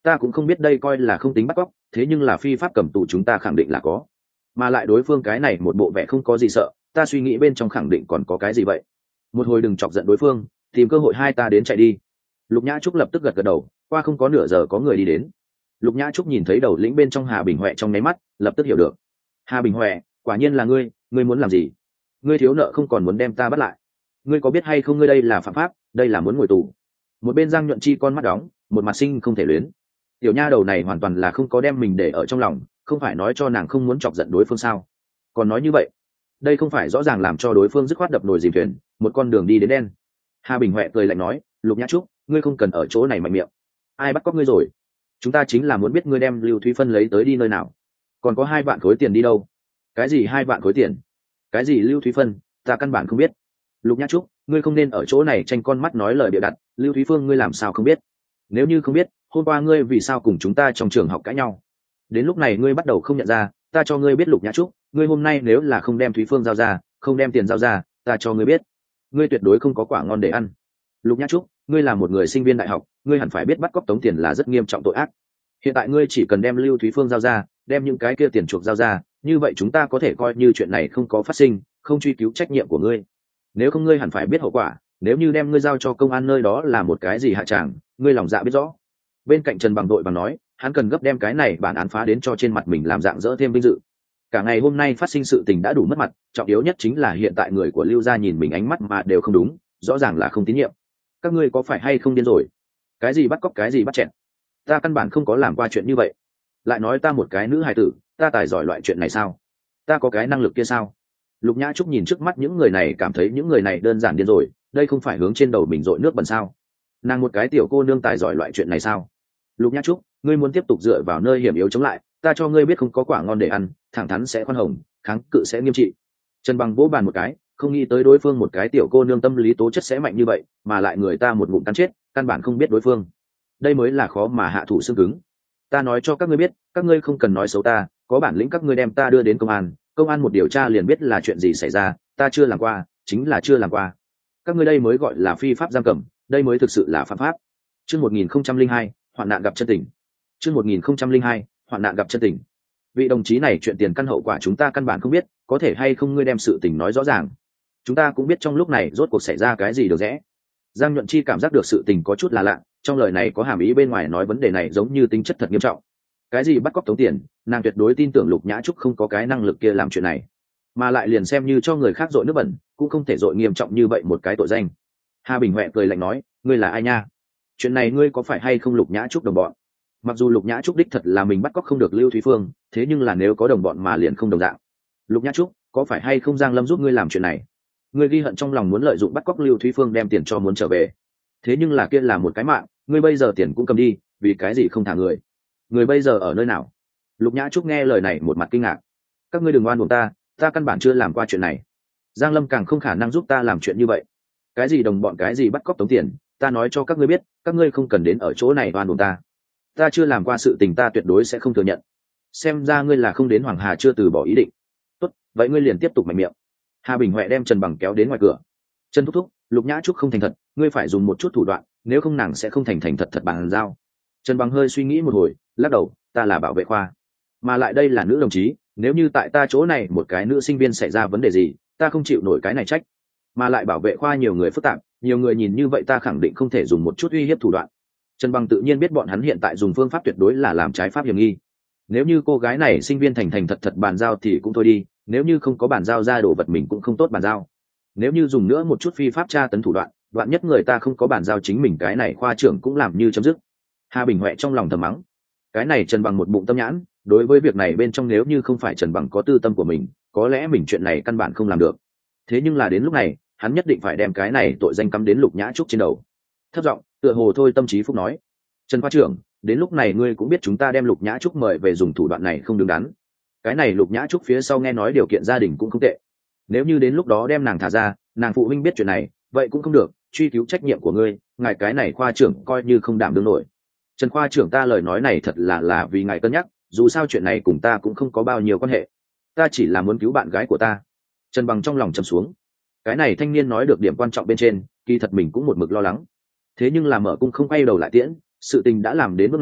ta cũng không biết đây coi là không tính bắt cóc, thế nhưng là phi pháp cầm tù chúng ta khẳng định là có. Mà lại đối phương cái này một bộ vẻ không có gì sợ, ta suy nghĩ bên trong khẳng định còn có cái gì vậy. Một hồi đừng chọc giận đối phương, tìm cơ hội hai ta đến chạy đi. Lục Nhã Trúc lập tức gật gật đầu, qua không có nửa giờ có người đi đến. Lục Nhã Trúc nhìn thấy đầu lĩnh bên trong Hà Bình Huệ trong nháy mắt, lập tức hiểu được. Hà Bình Huệ, quả nhiên là ngươi muốn làm gì? Ngươi thiếu nợ không còn muốn đem ta bắt lại? Ngươi có biết hay không ngươi đây là phạm pháp, đây là muốn ngồi tù. Một bên Giang Nhuận Chi con mắt đóng, một mặt sinh không thể luyến. Tiểu nha đầu này hoàn toàn là không có đem mình để ở trong lòng, không phải nói cho nàng không muốn chọc giận đối phương sao? Còn nói như vậy, đây không phải rõ ràng làm cho đối phương dứt khoát đập nồi dìm thuyền, một con đường đi đến đen. Hà Bình Huệ cười lạnh nói, Lục Nhã Trúc, ngươi không cần ở chỗ này mạnh miệng. Ai bắt cóc ngươi rồi? Chúng ta chính là muốn biết ngươi đem Lưu Thúy Phân lấy tới đi nơi nào. Còn có 2 vạn khối tiền đi đâu? Cái gì 2 vạn khối tiền? Cái gì Lưu Thúy Phân? Ta căn bản không biết. Lục Nhã Trúc, ngươi không nên ở chỗ này tranh con mắt nói lời bịa đặt. Lưu Thúy Phương ngươi làm sao không biết? Nếu như không biết, hôm qua ngươi vì sao cùng chúng ta trong trường học cãi nhau? Đến lúc này ngươi bắt đầu không nhận ra, ta cho ngươi biết Lục Nhã Trúc, ngươi hôm nay nếu là không đem Thúy Phương giao ra, không đem tiền giao ra, ta cho ngươi biết, ngươi tuyệt đối không có quả ngon để ăn. Lục Nhã Trúc, ngươi là một người sinh viên đại học, ngươi hẳn phải biết bắt cóc tống tiền là rất nghiêm trọng tội ác. Hiện tại ngươi chỉ cần đem Lưu Thúy Phương giao ra, đem những cái kia tiền chuộc giao ra, như vậy chúng ta có thể coi như chuyện này không có phát sinh, không truy cứu trách nhiệm của ngươi. Nếu không ngươi hẳn phải biết hậu quả, nếu như đem ngươi giao cho công an nơi đó là một cái gì hạ tràng, ngươi lòng dạ biết rõ. Bên cạnh Trần Bằng đội bằng nói, hắn cần gấp đem cái này bản án phá đến cho trên mặt mình làm dạng dỡ thêm vinh dự. Cả ngày hôm nay phát sinh sự tình đã đủ mất mặt, trọng yếu nhất chính là hiện tại người của Lưu gia nhìn mình ánh mắt mà đều không đúng, rõ ràng là không tín nhiệm. Các ngươi có phải hay không điên rồi? Cái gì bắt cóc cái gì bắt chẹn? Ta căn bản không có làm qua chuyện như vậy. Lại nói ta một cái nữ hài tử, ta tài giỏi loại chuyện này sao? Ta có cái năng lực kia sao? Lục Nhã Trúc nhìn trước mắt những người này cảm thấy những người này đơn giản điên rồi, đây không phải hướng trên đầu mình dội nước bẩn sao? Nàng một cái tiểu cô nương tài giỏi loại chuyện này sao? Lục Nhã Trúc, ngươi muốn tiếp tục dựa vào nơi hiểm yếu chống lại, ta cho ngươi biết không có quả ngon để ăn, thẳng thắn sẽ khoan hồng, kháng cự sẽ nghiêm trị. Trần Bằng vỗ bàn một cái, không nghĩ tới đối phương một cái tiểu cô nương tâm lý tố chất sẽ mạnh như vậy, mà lại người ta một ngụm cắn chết, căn bản không biết đối phương. Đây mới là khó mà hạ thủ xương cứng. Ta nói cho các ngươi biết, các ngươi không cần nói xấu ta, có bản lĩnh các ngươi đem ta đưa đến công an một điều tra liền biết là chuyện gì xảy ra, ta chưa làm qua, chính là chưa làm qua. Các ngươi đây mới gọi là phi pháp giam cầm, đây mới thực sự là phạm pháp. Chương 1002, hoạn nạn gặp chân tình. Chương 1002, hoạn nạn gặp chân tình. Vị đồng chí này chuyện tiền căn hậu quả chúng ta căn bản không biết, có thể hay không ngươi đem sự tình nói rõ ràng. Chúng ta cũng biết trong lúc này rốt cuộc xảy ra cái gì được rẽ. Giang Nhuận Chi cảm giác được sự tình có chút là lạ, trong lời này có hàm ý bên ngoài nói vấn đề này giống như tính chất thật nghiêm trọng. Cái gì bắt cóc tống tiền, nàng tuyệt đối tin tưởng Lục Nhã Trúc không có cái năng lực kia làm chuyện này, mà lại liền xem như cho người khác dội nước bẩn cũng không thể dội nghiêm trọng như vậy một cái tội danh. Hà Bình Huệ cười lạnh nói, ngươi là ai nha? Chuyện này ngươi có phải hay không Lục Nhã Trúc đồng bọn? Mặc dù Lục Nhã Trúc đích thật là mình bắt cóc không được Lưu Thúy Phương, thế nhưng là nếu có đồng bọn mà liền không đồng dạng. Lục Nhã Trúc, có phải hay không Giang Lâm giúp ngươi làm chuyện này? Ngươi ghi hận trong lòng muốn lợi dụng bắt cóc Lưu Thúy Phương đem tiền cho muốn trở về, thế nhưng là kia là một cái mạng, ngươi bây giờ tiền cũng cầm đi, vì cái gì không thả người? Người bây giờ ở nơi nào? Lục Nhã Trúc nghe lời này một mặt kinh ngạc. Các ngươi đừng oan uổng ta căn bản chưa làm qua chuyện này. Giang Lâm càng không khả năng giúp ta làm chuyện như vậy. Cái gì đồng bọn cái gì bắt cóc tống tiền, ta nói cho các ngươi biết, các ngươi không cần đến ở chỗ này oan uổng ta. Ta chưa làm qua sự tình ta tuyệt đối sẽ không thừa nhận. Xem ra ngươi là không đến Hoàng Hà chưa từ bỏ ý định. Tốt, vậy ngươi liền tiếp tục mạnh miệng. Hà Bình Huệ đem Trần Bằng kéo đến ngoài cửa. Trần thúc thúc, Lục Nhã Trúc không thành thật, ngươi phải dùng một chút thủ đoạn, nếu không nàng sẽ không thành thật bàn giao. Trần Bằng hơi suy nghĩ một hồi, lắc đầu, ta là bảo vệ khoa, mà lại đây là nữ đồng chí, nếu như tại ta chỗ này một cái nữ sinh viên xảy ra vấn đề gì, ta không chịu nổi cái này trách. Mà lại bảo vệ khoa nhiều người phức tạp, nhiều người nhìn như vậy ta khẳng định không thể dùng một chút uy hiếp thủ đoạn. Trần Bằng tự nhiên biết bọn hắn hiện tại dùng phương pháp tuyệt đối là làm trái pháp hiểm nghi. Nếu như cô gái này sinh viên thành thật bàn giao thì cũng thôi đi, nếu như không có bàn giao ra đồ vật mình cũng không tốt bàn giao. Nếu như dùng nữa một chút phi pháp tra tấn thủ đoạn, đoạn nhất người ta không có bàn giao chính mình cái này khoa trưởng cũng làm như chấm dứt. Hà Bình Huệ trong lòng thầm mắng, cái này Trần Bằng một bụng tâm nhãn, đối với việc này bên trong nếu như không phải Trần Bằng có tư tâm của mình, có lẽ mình chuyện này căn bản không làm được. Thế nhưng là đến lúc này, hắn nhất định phải đem cái này tội danh cắm đến Lục Nhã Trúc trên đầu. Thấp giọng, tựa hồ thôi tâm trí phúc nói, Trần khoa trưởng, đến lúc này ngươi cũng biết chúng ta đem Lục Nhã Trúc mời về dùng thủ đoạn này không đứng đắn. Cái này Lục Nhã Trúc phía sau nghe nói điều kiện gia đình cũng không tệ, nếu như đến lúc đó đem nàng thả ra, nàng phụ huynh biết chuyện này, vậy cũng không được, truy cứu trách nhiệm của ngươi, ngài cái này khoa trưởng coi như không đảm đương nổi. Trần khoa trưởng, ta lời nói này thật là vì ngài cân nhắc, dù sao chuyện này cùng ta cũng không có bao nhiêu quan hệ, ta chỉ là muốn cứu bạn gái của ta. Trần Bằng trong lòng trầm xuống, cái này thanh niên nói được điểm quan trọng bên trên, kỳ thật mình cũng một mực lo lắng. Thế nhưng là mở cung không quay đầu lại tiễn, sự tình đã làm đến bước này,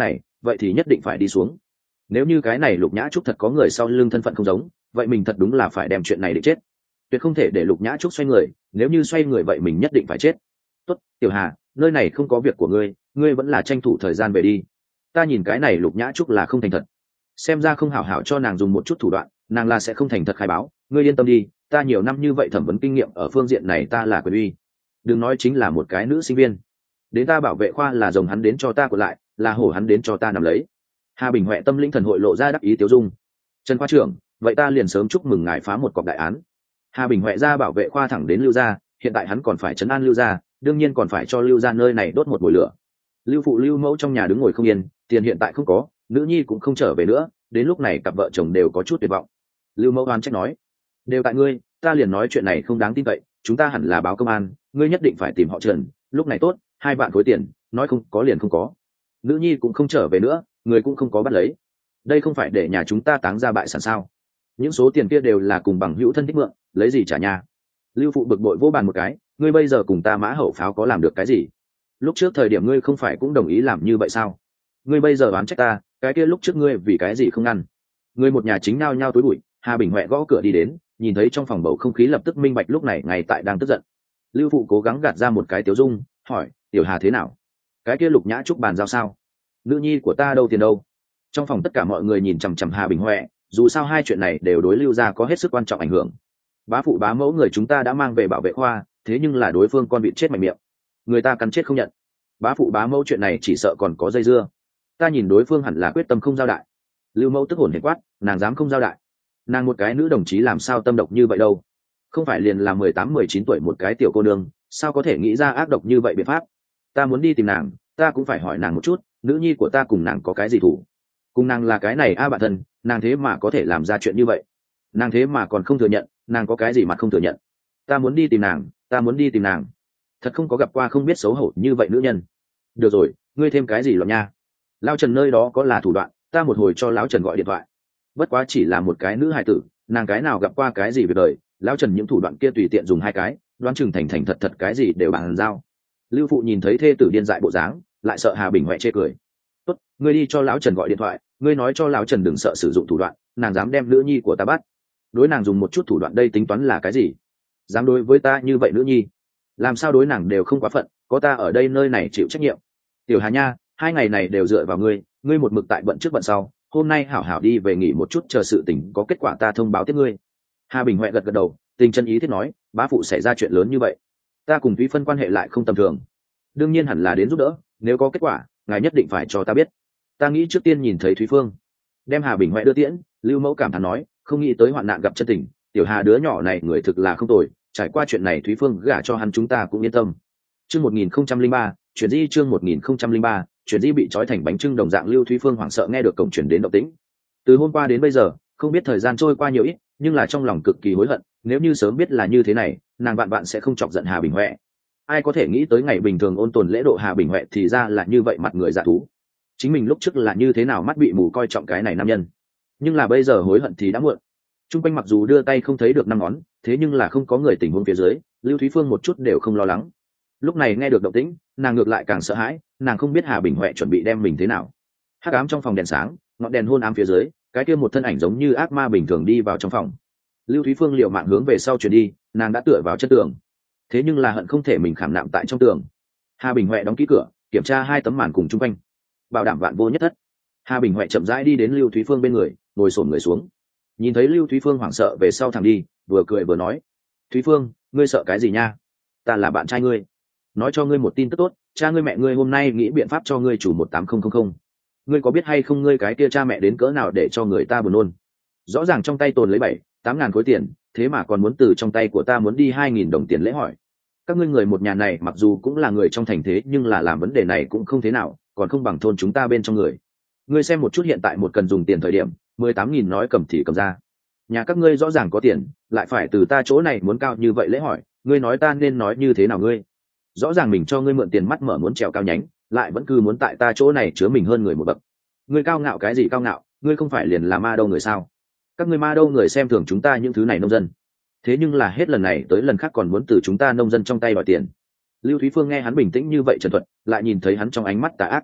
vậy thì nhất định phải đi xuống. Nếu như cái này Lục Nhã Trúc thật có người sau lưng thân phận không giống, vậy mình thật đúng là phải đem chuyện này để chết, tuyệt không thể để Lục Nhã Trúc xoay người, nếu như xoay người vậy mình nhất định phải chết. Tốt, Tiểu Hà, nơi này không có việc của ngươi, ngươi vẫn là tranh thủ thời gian về đi. Ta nhìn cái này Lục Nhã Trúc là không thành thật, xem ra không hảo hảo cho nàng dùng một chút thủ đoạn, nàng là sẽ không thành thật khai báo. Ngươi yên tâm đi, ta nhiều năm như vậy thẩm vấn kinh nghiệm ở phương diện này ta là quyền uy. Đừng nói chính là một cái nữ sinh viên, đến ta bảo vệ khoa là rồng hắn đến cho ta của lại, là hổ hắn đến cho ta nằm lấy. Hà Bình Huệ tâm linh thần hội lộ ra đắc ý tiêu dung. Trần khoa trưởng, vậy ta liền sớm chúc mừng ngài phá một cọc đại án. Hà Bình Huệ ra bảo vệ khoa thẳng đến Lưu gia, hiện tại hắn còn phải trấn an Lưu gia, đương nhiên còn phải cho Lưu gia nơi này đốt một mồi lửa. Lưu phụ Lưu mẫu trong nhà đứng ngồi không yên, tiền hiện tại không có, nữ nhi cũng không trở về nữa, đến lúc này cặp vợ chồng đều có chút tuyệt vọng. Lưu mẫu oán trách nói, đều tại ngươi, ta liền nói chuyện này không đáng tin cậy, chúng ta hẳn là báo công an, ngươi nhất định phải tìm họ Trần, lúc này tốt, 2 vạn khối tiền, nói không có liền không có. Nữ nhi cũng không trở về nữa, người cũng không có bắt lấy, đây không phải để nhà chúng ta táng ra bại sản sao? Những số tiền kia đều là cùng bằng hữu thân thích mượn, lấy gì trả nhà? Lưu phụ bực bội vỗ bàn một cái, ngươi bây giờ cùng ta mã hậu pháo có làm được cái gì? Lúc trước thời điểm ngươi không phải cũng đồng ý làm như vậy sao? Ngươi bây giờ oán trách ta, cái kia lúc trước ngươi vì cái gì không ngăn? Ngươi một nhà chính nao nhao tối bụi. Hà Bình Huệ gõ cửa đi đến, nhìn thấy trong phòng bầu không khí lập tức minh bạch lúc này ngay tại đang tức giận. Lưu phụ cố gắng gạt ra một cái tiếu dung, hỏi, Tiểu Hà thế nào? Cái kia Lục Nhã Trúc bàn giao sao? Nữ nhi của ta đâu tiền đâu? Trong phòng tất cả mọi người nhìn chằm chằm Hà Bình Huệ, dù sao hai chuyện này đều đối Lưu gia có hết sức quan trọng ảnh hưởng. Bá phụ bá mẫu người chúng ta đã mang về bảo vệ khoa, thế nhưng là đối phương con vịt chết mạnh miệng, người ta cắn chết không nhận. Bá phụ bá mẫu chuyện này chỉ sợ còn có dây dưa, ta nhìn đối phương hẳn là quyết tâm không giao đại. Lưu mẫu tức hồn hển quát, nàng dám không giao đại? Nàng một cái nữ đồng chí làm sao tâm độc như vậy đâu? Không phải liền là 18-19 tuổi một cái tiểu cô nương, sao có thể nghĩ ra ác độc như vậy biện pháp? Ta muốn đi tìm nàng, ta cũng phải hỏi nàng một chút, nữ nhi của ta cùng nàng có cái gì thủ? Cùng nàng là cái này bạn thân, nàng thế mà có thể làm ra chuyện như vậy, nàng thế mà còn không thừa nhận, nàng có cái gì mà không thừa nhận? Ta muốn đi tìm nàng, ta muốn đi tìm nàng, thật không có gặp qua không biết xấu hổ như vậy nữ nhân. Được rồi, ngươi thêm cái gì loạn nha? Lão Trần nơi đó có là thủ đoạn, ta một hồi cho lão Trần gọi điện thoại. Bất quá chỉ là một cái nữ hài tử, nàng cái nào gặp qua cái gì việc đời, lão Trần những thủ đoạn kia tùy tiện dùng 2 cái, đoán chừng thành thành thật thật cái gì đều bàn giao. Lưu phụ nhìn thấy thê tử điên dại bộ dáng, lại sợ Hà Bình Huệ chê cười. Tốt, ngươi đi cho lão Trần gọi điện thoại, ngươi nói cho lão Trần đừng sợ sử dụng thủ đoạn, nàng dám đem nữ nhi của ta bắt, đối nàng dùng một chút thủ đoạn đây tính toán là cái gì? Dám đối với ta như vậy nữ nhi, làm sao đối nàng đều không quá phận, có ta ở đây nơi này chịu trách nhiệm. Tiểu Hà nha, 2 ngày này đều dựa vào ngươi, ngươi một mực tại bận trước bận sau, hôm nay hảo hảo đi về nghỉ một chút, chờ sự tình có kết quả ta thông báo tiếp ngươi. Hà Bình Huệ gật gật đầu, tình chân ý thiết nói, bá phụ xảy ra chuyện lớn như vậy, ta cùng Thúy Phân quan hệ lại không tầm thường, đương nhiên hẳn là đến giúp đỡ, nếu có kết quả ngài nhất định phải cho ta biết. Ta nghĩ trước tiên nhìn thấy Thúy Phương. Đem Hà Bình Huệ đưa tiễn, Lưu mẫu cảm thán nói, không nghĩ tới hoạn nạn gặp chân tình, Tiểu Hà đứa nhỏ này người thực là không tồi, trải qua chuyện này Thúy Phương gả cho hắn chúng ta cũng yên tâm. Chương 1003, chuyển di chương 1003, chuyển di bị trói thành bánh trưng đồng dạng. Lưu Thúy Phương hoảng sợ nghe được cổng chuyển đến động tĩnh. Từ hôm qua đến bây giờ, không biết thời gian trôi qua nhiều ít, nhưng là trong lòng cực kỳ hối hận, nếu như sớm biết là như thế này, nàng bạn bạn sẽ không chọc giận Hà Bình Huệ. Ai có thể nghĩ tới ngày bình thường ôn tồn lễ độ Hà Bình Huệ thì ra là như vậy mặt người dạ thú. Chính mình lúc trước là như thế nào mắt bị mù coi trọng cái này nam nhân, nhưng là bây giờ hối hận thì đã muộn. Trung quanh mặc dù đưa tay không thấy được 5 ngón, thế nhưng là không có người tình huống phía dưới, Lưu Thúy Phương một chút đều không lo lắng. Lúc này nghe được động tĩnh, nàng ngược lại càng sợ hãi, nàng không biết Hà Bình Huệ chuẩn bị đem mình thế nào. Hắc ám trong phòng đèn sáng, ngọn đèn hôn ám phía dưới, cái kia một thân ảnh giống như ác ma bình thường đi vào trong phòng. Lưu Thúy Phương liều mạng hướng về sau chuyển đi, nàng đã tựa vào chân tường, thế nhưng là hận không thể mình khảm nạm tại trong tường. Hà Bình Huệ đóng kỹ cửa, kiểm tra 2 tấm màn cùng chung quanh, bảo đảm vạn vô nhất thất. Hà Bình Huệ chậm rãi đi đến Lưu Thúy Phương bên người, ngồi xổm người xuống. Nhìn thấy Lưu Thúy Phương hoảng sợ về sau thẳng đi, vừa cười vừa nói, Thúy Phương, ngươi sợ cái gì nha? Ta là bạn trai ngươi, nói cho ngươi một tin tức tốt, cha ngươi mẹ ngươi hôm nay nghĩ biện pháp cho ngươi chủ 18000. Ngươi có biết hay không ngươi cái kia cha mẹ đến cỡ nào để cho người ta buồn nôn? Rõ ràng trong tay tồn lấy 7-8 ngàn khối tiền, thế mà còn muốn từ trong tay của ta muốn đi 2000 đồng tiền lễ hỏi. Các ngươi người một nhà này mặc dù cũng là người trong thành thế nhưng là làm vấn đề này cũng không thế nào, còn không bằng thôn chúng ta bên trong người. Ngươi xem một chút hiện tại một cần dùng tiền thời điểm, 18.000 nói cầm thì cầm ra. Nhà các ngươi rõ ràng có tiền, lại phải từ ta chỗ này muốn cao như vậy lễ hỏi, ngươi nói ta nên nói như thế nào ngươi? Rõ ràng mình cho ngươi mượn tiền mắt mở muốn trèo cao nhánh, lại vẫn cứ muốn tại ta chỗ này chứa mình hơn người một bậc. Ngươi cao ngạo cái gì cao ngạo, ngươi không phải liền là ma đâu người sao? Các ngươi ma đâu người xem thường chúng ta những thứ này nông dân, thế nhưng là hết lần này tới lần khác còn muốn từ chúng ta nông dân trong tay đòi tiền. Lưu Thúy Phương nghe hắn bình tĩnh như vậy trần thuật, lại nhìn thấy hắn trong ánh mắt tà ác,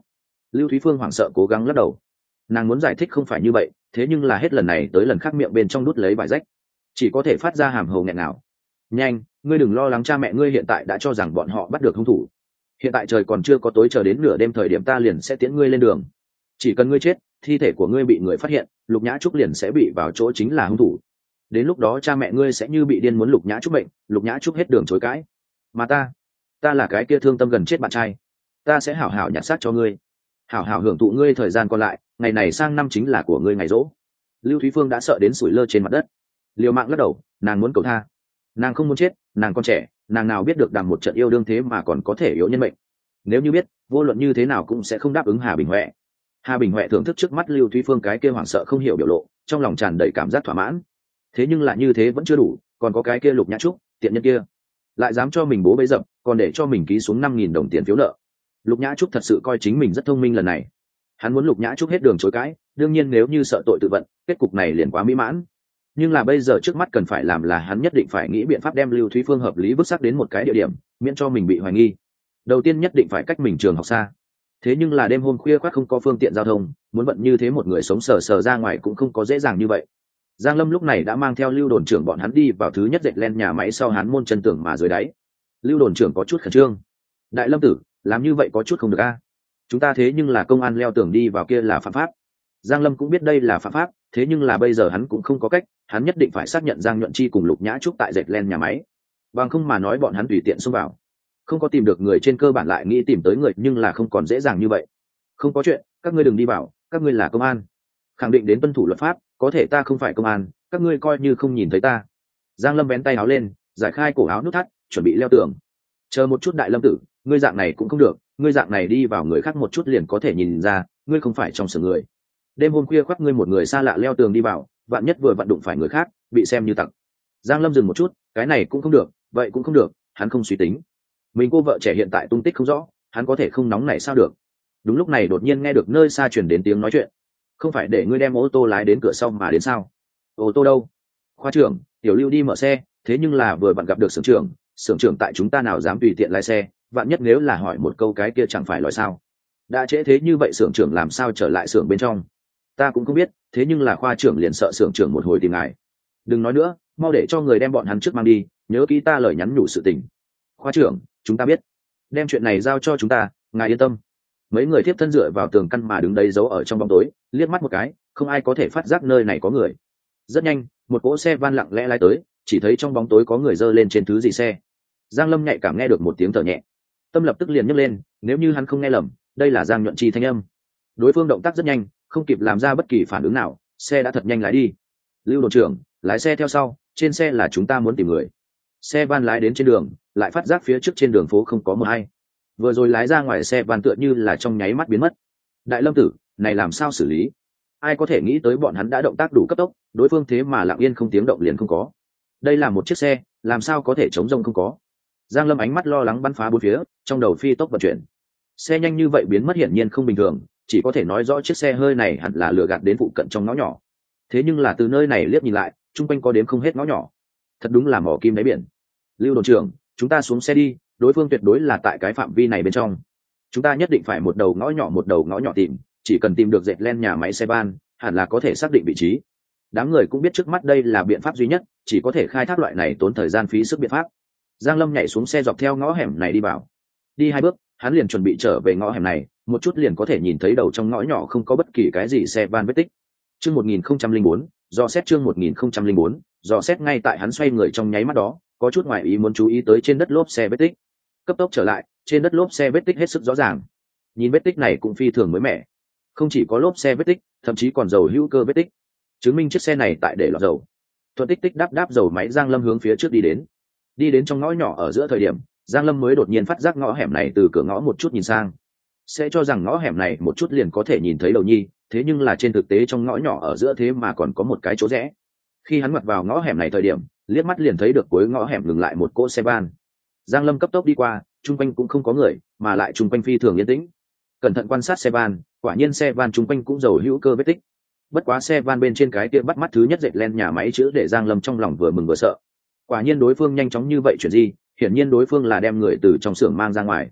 Lưu Thúy Phương hoảng sợ cố gắng lắc đầu. Nàng muốn giải thích không phải như vậy, thế nhưng là hết lần này tới lần khác miệng bên trong đút lấy vải rách, chỉ có thể phát ra hàm hồ nghẹn nào. Nhanh, ngươi đừng lo lắng, cha mẹ ngươi hiện tại đã cho rằng bọn họ bắt được hung thủ. Hiện tại trời còn chưa có tối, chờ đến nửa đêm thời điểm ta liền sẽ tiễn ngươi lên đường. Chỉ cần ngươi chết, thi thể của ngươi bị người phát hiện, Lục Nhã Trúc liền sẽ bị vào chỗ chính là hung thủ. Đến lúc đó cha mẹ ngươi sẽ như bị điên muốn Lục Nhã Trúc bệnh, Lục Nhã Trúc hết đường chối cãi. Mà ta là cái kia thương tâm gần chết bạn trai, ta sẽ hảo hảo nhặt xác cho ngươi, hảo hảo hưởng thụ ngươi thời gian còn lại, ngày này sang năm chính là của ngươi ngày rỗ. Lưu Thúy Phương đã sợ đến sủi lơ trên mặt đất, liều mạng lắc đầu, nàng muốn cầu tha, nàng không muốn chết, nàng còn trẻ, nàng nào biết được đằng một trận yêu đương thế mà còn có thể yếu nhân mệnh. Nếu như biết, vô luận như thế nào cũng sẽ không đáp ứng Hà Bình Huệ. Hà Bình Huệ thưởng thức trước mắt Lưu Thúy Phương cái kia hoảng sợ không hiểu biểu lộ, trong lòng tràn đầy cảm giác thỏa mãn. Thế nhưng lại như thế vẫn chưa đủ, còn có cái kia Lục Nhã Trúc, tiện nhân kia, lại dám cho mình bố bấy dập, còn để cho mình ký xuống 5.000 đồng tiền phiếu nợ. Lục Nhã Trúc thật sự coi chính mình rất thông minh lần này. Hắn muốn Lục Nhã Trúc hết đường chối cãi, đương nhiên nếu như sợ tội tự vận, kết cục này liền quá mỹ mãn. Nhưng là bây giờ trước mắt cần phải làm là hắn nhất định phải nghĩ biện pháp đem Lưu Thúy Phương hợp lý vứt xác đến một cái địa điểm, miễn cho mình bị hoài nghi. Đầu tiên nhất định phải cách mình trường học xa. Thế nhưng là đêm hôm khuya khoắt không có phương tiện giao thông, muốn vận như thế một người sống sờ sờ ra ngoài cũng không có dễ dàng như vậy. Giang Lâm lúc này đã mang theo Lưu đồn trưởng bọn hắn đi vào thứ nhất dệt len nhà máy sau hắn môn chân tường mà dưới đáy. Lưu đồn trưởng có chút khẩn trương. Đại Lâm tử, làm như vậy có chút không được a. Chúng ta thế nhưng là công an, leo tường đi vào kia là phạm pháp. Giang Lâm cũng biết đây là phạm pháp, thế nhưng là bây giờ hắn cũng không có cách, hắn nhất định phải xác nhận Giang Nhuận Chi cùng Lục Nhã Trúc tại dệt len nhà máy. Bằng không mà nói bọn hắn tùy tiện xông vào, không có tìm được người, trên cơ bản lại nghĩ tìm tới người, nhưng là không còn dễ dàng như vậy. Không có chuyện, các ngươi đừng đi vào, các ngươi là công an, khẳng định đến tuân thủ luật pháp, có thể ta không phải công an, các ngươi coi như không nhìn thấy ta. Giang Lâm vén tay áo lên, giải khai cổ áo nút thắt, chuẩn bị leo tường. Chờ một chút Đại Lâm tử, ngươi dạng này cũng không được, ngươi dạng này đi vào người khác một chút liền có thể nhìn ra, ngươi không phải trong xưởng người. Đêm hôm khuya khoắt ngươi một người xa lạ leo tường đi vào, vạn nhất vừa vặn đụng phải người khác, bị xem như tặc. Giang Lâm dừng một chút, cái này cũng không được, vậy cũng không được, hắn không suy tính. Mình cô vợ trẻ hiện tại tung tích không rõ, hắn có thể không nóng này sao được. Đúng lúc này đột nhiên nghe được nơi xa truyền đến tiếng nói chuyện. Không phải để ngươi đem ô tô lái đến cửa sau mà đến sao? Ô tô đâu? Khoa trưởng, Tiểu Lưu đi mở xe, thế nhưng là vừa vặn gặp được xưởng trưởng tại chúng ta nào dám tùy tiện lái xe, vạn nhất nếu là hỏi một câu cái kia chẳng phải lòi sao? Đã trễ thế như vậy xưởng trưởng làm sao trở lại xưởng bên trong? Ta cũng không biết, thế nhưng là khoa trưởng liền sợ xưởng trưởng một hồi tìm ngài. Đừng nói nữa, mau để cho người đem bọn hắn trước mang đi, nhớ kỹ ta lời nhắn nhủ sự tình. Khoa trưởng, chúng ta biết, đem chuyện này giao cho chúng ta, ngài yên tâm. Mấy người tiếp thân dựa vào tường căn mà đứng đấy giấu ở trong bóng tối, liếc mắt một cái, không ai có thể phát giác nơi này có người. Rất nhanh, một cỗ xe van lặng lẽ lái tới, chỉ thấy trong bóng tối có người giơ lên trên thứ gì xe. Giang Lâm nhạy cảm nghe được một tiếng thở nhẹ, tâm lập tức liền nhấc lên, nếu như hắn không nghe lầm, đây là Giang Nhuận Chi thanh âm. Đối phương động tác rất nhanh, không kịp làm ra bất kỳ phản ứng nào, xe đã thật nhanh lái đi. Lưu đồn trưởng, lái xe theo sau, trên xe là chúng ta muốn tìm người. Xe van lái đến trên đường, lại phát giác phía trước trên đường phố không có mờ hay. Vừa rồi lái ra ngoài xe van tựa như là trong nháy mắt biến mất. Đại Lâm tử, này làm sao xử lý? Ai có thể nghĩ tới bọn hắn đã động tác đủ cấp tốc, đối phương thế mà lặng yên không tiếng động liền không có. Đây là một chiếc xe, làm sao có thể chống rông không có? Giang Lâm ánh mắt lo lắng bắn phá bốn phía, trong đầu phi tốc vận chuyển. Xe nhanh như vậy biến mất hiển nhiên không bình thường, chỉ có thể nói rõ chiếc xe hơi này hẳn là lừa gạt đến phụ cận trong ngõ nhỏ. Thế nhưng là từ nơi này liếc nhìn lại, chung quanh có đếm không hết ngõ nhỏ. Thật đúng là mỏ kim đáy biển. Lưu đồn trưởng, chúng ta xuống xe đi, đối phương tuyệt đối là tại cái phạm vi này bên trong. Chúng ta nhất định phải một đầu ngõ nhỏ tìm, chỉ cần tìm được dệt len nhà máy xe van, hẳn là có thể xác định vị trí. Đám người cũng biết trước mắt đây là biện pháp duy nhất, chỉ có thể khai thác loại này tốn thời gian phí sức biện pháp. Giang Lâm nhảy xuống xe dọc theo ngõ hẻm này đi vào. Đi 2 bước, hắn liền chuẩn bị trở về ngõ hẻm này, một chút liền có thể nhìn thấy đầu trong ngõ nhỏ không có bất kỳ cái gì xe van vết tích. Chương 1004, do xét chương 1004, do xét ngay tại hắn xoay người trong nháy mắt đó, có chút ngoài ý muốn chú ý tới trên đất lốp xe vết tích. Cấp tốc trở lại, trên đất lốp xe vết tích hết sức rõ ràng. Nhìn vết tích này cũng phi thường mới mẻ. Không chỉ có lốp xe vết tích, thậm chí còn dầu hữu cơ vết tích, chứng minh chiếc xe này tại để lọt dầu. Thuận tích tích đáp đáp dầu máy, Giang Lâm hướng phía trước đi đến. Đi đến trong ngõ nhỏ ở giữa thời điểm, Giang Lâm mới đột nhiên phát giác ngõ hẻm này từ cửa ngõ một chút nhìn sang, sẽ cho rằng ngõ hẻm này một chút liền có thể nhìn thấy đầu nhi, thế nhưng là trên thực tế trong ngõ nhỏ ở giữa thế mà còn có một cái chỗ rẽ. Khi hắn ngoặt vào ngõ hẻm này thời điểm, liếc mắt liền thấy được cuối ngõ hẻm ngừng lại một cỗ xe van. Giang Lâm cấp tốc đi qua, chung quanh cũng không có người, mà lại chung quanh phi thường yên tĩnh. Cẩn thận quan sát xe van, quả nhiên xe van chung quanh cũng dầu hữu cơ vết tích. Bất quá xe van bên trên cái kia bắt mắt thứ nhất dệt len nhà máy chữ để Giang Lâm trong lòng vừa mừng vừa sợ. Quả nhiên đối phương nhanh chóng như vậy chuyện gì, hiển nhiên đối phương là đem người từ trong xưởng mang ra ngoài.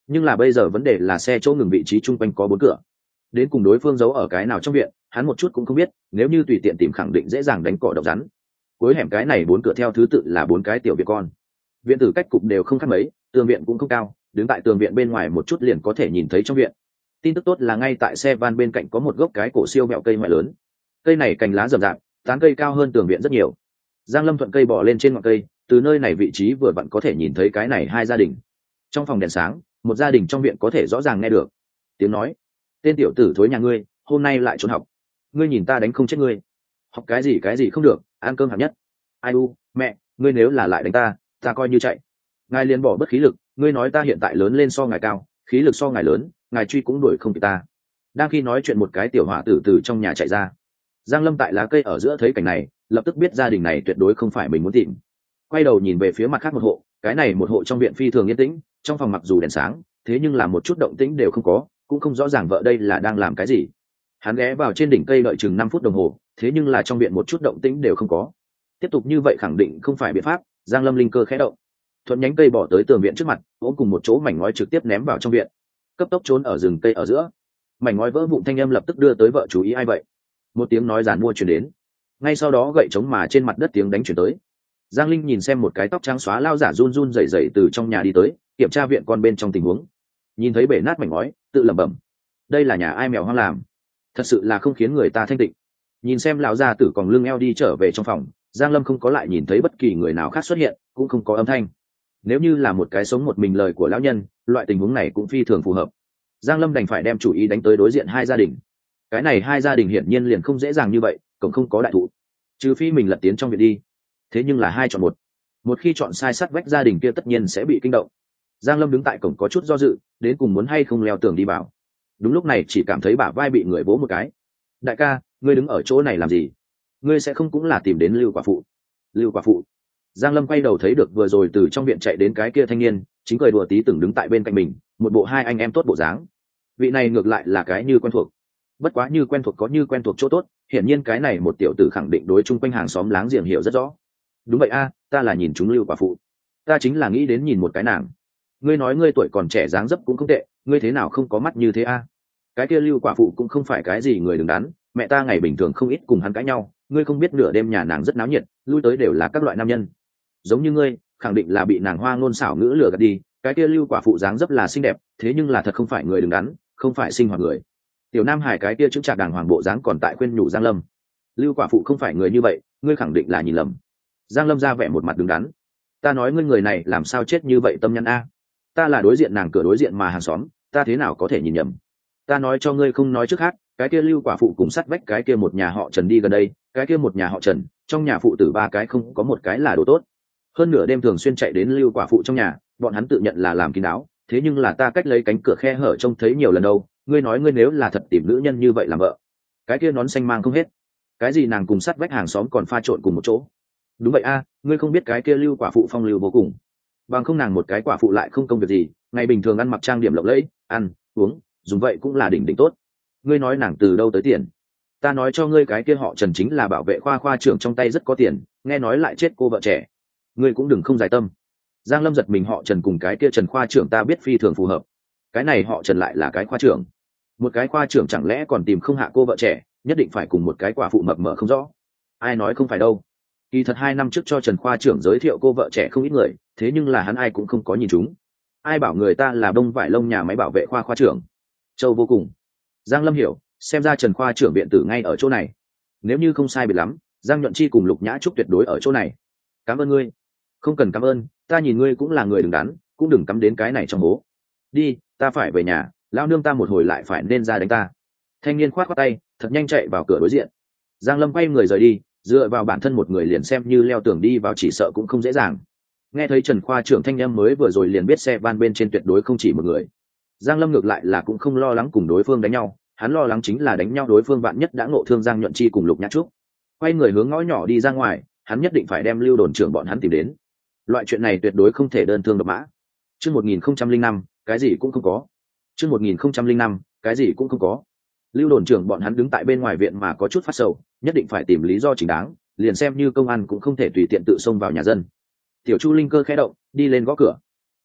nhưng là bây giờ vấn đề là xe chỗ ngừng vị trí chung quanh có 4 cửa, đến cùng đối phương giấu ở cái nào trong viện hắn một chút cũng không biết, nếu như tùy tiện tìm khẳng định dễ dàng đánh cỏ độc rắn. Cuối hẻm cái này 4 cửa theo thứ tự là 4 cái tiểu viện con, viện tử cách cục đều không khác mấy, tường viện cũng không cao, đứng tại tường viện bên ngoài một chút liền có thể nhìn thấy trong viện. Tin tức tốt là ngay tại xe van bên cạnh có một gốc cái cổ siêu mẹo cây ngoại lớn, cây này cành lá rậm rạp, tán cây cao hơn tường viện rất nhiều. Giang Lâm thuận cây bò lên trên ngọn cây, từ nơi này vị trí vừa vặn có thể nhìn thấy cái này hai gia đình. Trong phòng đèn sáng, một gia đình trong viện có thể rõ ràng nghe được tiếng nói: tên tiểu tử thối nhà ngươi hôm nay lại trốn học, ngươi nhìn ta đánh không chết ngươi. Học cái gì không được, ăn cơm hạng nhất. Ai u mẹ, ngươi nếu là lại đánh ta coi như chạy. Ngài liền bỏ bất khí lực, ngươi nói ta hiện tại lớn lên so ngài cao, khí lực so ngài lớn, ngài truy cũng đuổi không kịp ta. Đang khi nói chuyện một cái tiểu hỏa tử từ trong nhà chạy ra. Giang Lâm tại lá cây ở giữa thấy cảnh này, lập tức biết gia đình này tuyệt đối không phải mình muốn tìm. Quay đầu nhìn về phía mặt khác một hộ, cái này một hộ trong viện phi thường yên tĩnh, trong phòng mặc dù đèn sáng, thế nhưng là một chút động tĩnh đều không có, cũng không rõ ràng vợ đây là đang làm cái gì. Hắn ghé vào trên đỉnh cây đợi chừng 5 phút đồng hồ, thế nhưng là trong viện một chút động tĩnh đều không có. Tiếp tục như vậy khẳng định không phải biện pháp, Giang Lâm linh cơ khẽ động, thuận nhánh cây bỏ tới tường viện trước mặt, ôm cùng một chỗ mảnh ngói trực tiếp ném vào trong viện, cấp tốc trốn ở rừng cây ở giữa. Mảnh ngói vỡ vụn thanh âm lập tức đưa tới vợ chú ý ai vậy. Một tiếng nói giàn mua truyền đến, ngay sau đó gậy trống mà trên mặt đất tiếng đánh truyền tới. Giang Linh nhìn xem một cái tóc trắng xóa lao giả run run rẩy rẩy từ trong nhà đi tới, kiểm tra viện con bên trong tình huống. Nhìn thấy bể nát mảnh ngói, tự lẩm bẩm: đây là nhà ai mèo hoang làm, thật sự là không khiến người ta thanh tịnh. Nhìn xem lão gia tử còn lưng eo đi trở về trong phòng, Giang Lâm không có lại nhìn thấy bất kỳ người nào khác xuất hiện, cũng không có âm thanh. Nếu như là một cái sống một mình lời của lão nhân, loại tình huống này cũng phi thường phù hợp. Giang Lâm đành phải đem chủ ý đánh tới đối diện hai gia đình. Cái này hai gia đình hiển nhiên liền không dễ dàng như vậy, cũng không có đại thụ, trừ phi mình lật tiến trong viện đi. Thế nhưng là hai chọn một khi chọn sai sát vách gia đình kia tất nhiên sẽ bị kinh động. Giang Lâm đứng tại cổng có chút do dự, đến cùng muốn hay không leo tường đi vào. Đúng lúc này chỉ cảm thấy bả vai bị người vỗ một cái. Đại ca, ngươi đứng ở chỗ này làm gì? Ngươi sẽ không cũng là tìm đến Lưu quả phụ? Lưu quả phụ? Giang Lâm quay đầu thấy được vừa rồi từ trong viện chạy đến cái kia thanh niên, chính cười đùa tí từng đứng tại bên cạnh mình, một bộ hai anh em tốt bộ dáng. Vị này ngược lại là cái như quen thuộc. Bất quá như quen thuộc có như quen thuộc chỗ tốt, hiển nhiên cái này một tiểu tử khẳng định đối chung quanh hàng xóm láng giềng hiểu rất rõ. Đúng vậy a, ta là nhìn chúng Lưu quả phụ, ta chính là nghĩ đến nhìn một cái nàng. Ngươi nói ngươi tuổi còn trẻ dáng dấp cũng không tệ, ngươi thế nào không có mắt như thế a? Cái kia Lưu quả phụ cũng không phải cái gì người đứng đắn, mẹ ta ngày bình thường không ít cùng hắn cãi nhau, ngươi không biết nửa đêm nhà nàng rất náo nhiệt, lui tới đều là các loại nam nhân. Giống như ngươi, khẳng định là bị nàng hoa ngôn xảo ngữ lừa gạt đi. Cái kia Lưu quả phụ dáng dấp là xinh đẹp, thế nhưng là thật không phải người đứng đắn, không phải sinh hoạt người. Tiểu Nam Hải cái kia chứng trạc đàng hoàng bộ dáng còn tại khuyên nhủ Giang Lâm. Lưu quả phụ không phải người như vậy, ngươi khẳng định là nhìn lầm. Giang Lâm ra vẻ một mặt đứng đắn. Ta nói ngươi người này làm sao chết như vậy tâm nhăn a? Ta là đối diện nàng cửa đối diện mà hàng xóm, ta thế nào có thể nhìn nhầm? Ta nói cho ngươi không nói trước khác, cái kia Lưu quả phụ cùng sát vách cái kia một nhà họ Trần đi gần đây, cái kia một nhà họ Trần, trong nhà phụ tử 3 cái không có một cái là đồ tốt. Hơn nửa đêm thường xuyên chạy đến Lưu quả phụ trong nhà, bọn hắn tự nhận là làm kín đáo, thế nhưng là ta cách lấy cánh cửa khe hở trông thấy nhiều lần đâu. Ngươi nói ngươi nếu là thật tìm nữ nhân như vậy làm vợ, cái kia nón xanh mang không hết. Cái gì nàng cùng sát vách hàng xóm còn pha trộn cùng một chỗ? Đúng vậy a, ngươi không biết cái kia Lưu quả phụ phong lưu vô cùng, bằng không nàng một cái quả phụ lại không công việc gì, ngày bình thường ăn mặc trang điểm lộng lẫy, ăn uống dùng vậy cũng là đỉnh đỉnh tốt. Ngươi nói nàng từ đâu tới tiền? Ta nói cho ngươi cái kia họ Trần chính là bảo vệ khoa trưởng trong tay rất có tiền, nghe nói lại chết cô vợ trẻ. Ngươi cũng đừng không giải tâm. Giang Lâm giật mình, họ Trần cùng cái kia Trần khoa trưởng ta biết phi thường phù hợp. Cái này họ Trần lại là cái khoa trưởng, một cái khoa trưởng chẳng lẽ còn tìm không hạ cô vợ trẻ, nhất định phải cùng một cái quả phụ mập mờ không rõ. Ai nói không phải đâu. Kỳ thật 2 năm trước cho Trần khoa trưởng giới thiệu cô vợ trẻ không ít người, thế nhưng là hắn ai cũng không có nhìn chúng. Ai bảo người ta là bông vải lông nhà máy bảo vệ khoa trưởng. Châu vô cùng. Giang Lâm hiểu, xem ra Trần khoa trưởng viện tử ngay ở chỗ này. Nếu như không sai biệt lắm, Giang Nhuận Chi cùng Lục Nhã Trúc tuyệt đối ở chỗ này. Cảm ơn ngươi. Không cần cảm ơn, ta nhìn ngươi cũng là người đứng đắn, cũng đừng cắm đến cái này trong hố. Đi, ta phải về nhà, lão nương ta một hồi lại phải nên ra đánh ta. Thanh niên khoát khoát tay, thật nhanh chạy vào cửa đối diện. Giang Lâm quay người rời đi, dựa vào bản thân một người liền xem như leo tường đi vào chỉ sợ cũng không dễ dàng. Nghe thấy Trần khoa trưởng thanh âm mới vừa rồi liền biết xe van bên trên tuyệt đối không chỉ một người. Giang Lâm ngược lại là cũng không lo lắng cùng đối phương đánh nhau, hắn lo lắng chính là đánh nhau đối phương vạn nhất đã ngộ thương Giang Nhuận Chi cùng Lục Nhã Trúc. Quay người hướng ngõ nhỏ đi ra ngoài, hắn nhất định phải đem Lưu đồn trưởng bọn hắn tìm đến. Loại chuyện này tuyệt đối không thể đơn thương độc mã. Chương 1005, cái gì cũng không có. Chương 1005, cái gì cũng không có. Lưu đồn trưởng bọn hắn đứng tại bên ngoài viện mà có chút phát sầu, nhất định phải tìm lý do chính đáng, liền xem như công an cũng không thể tùy tiện tự xông vào nhà dân. Tiểu Chu linh cơ khẽ động, đi lên gõ cửa.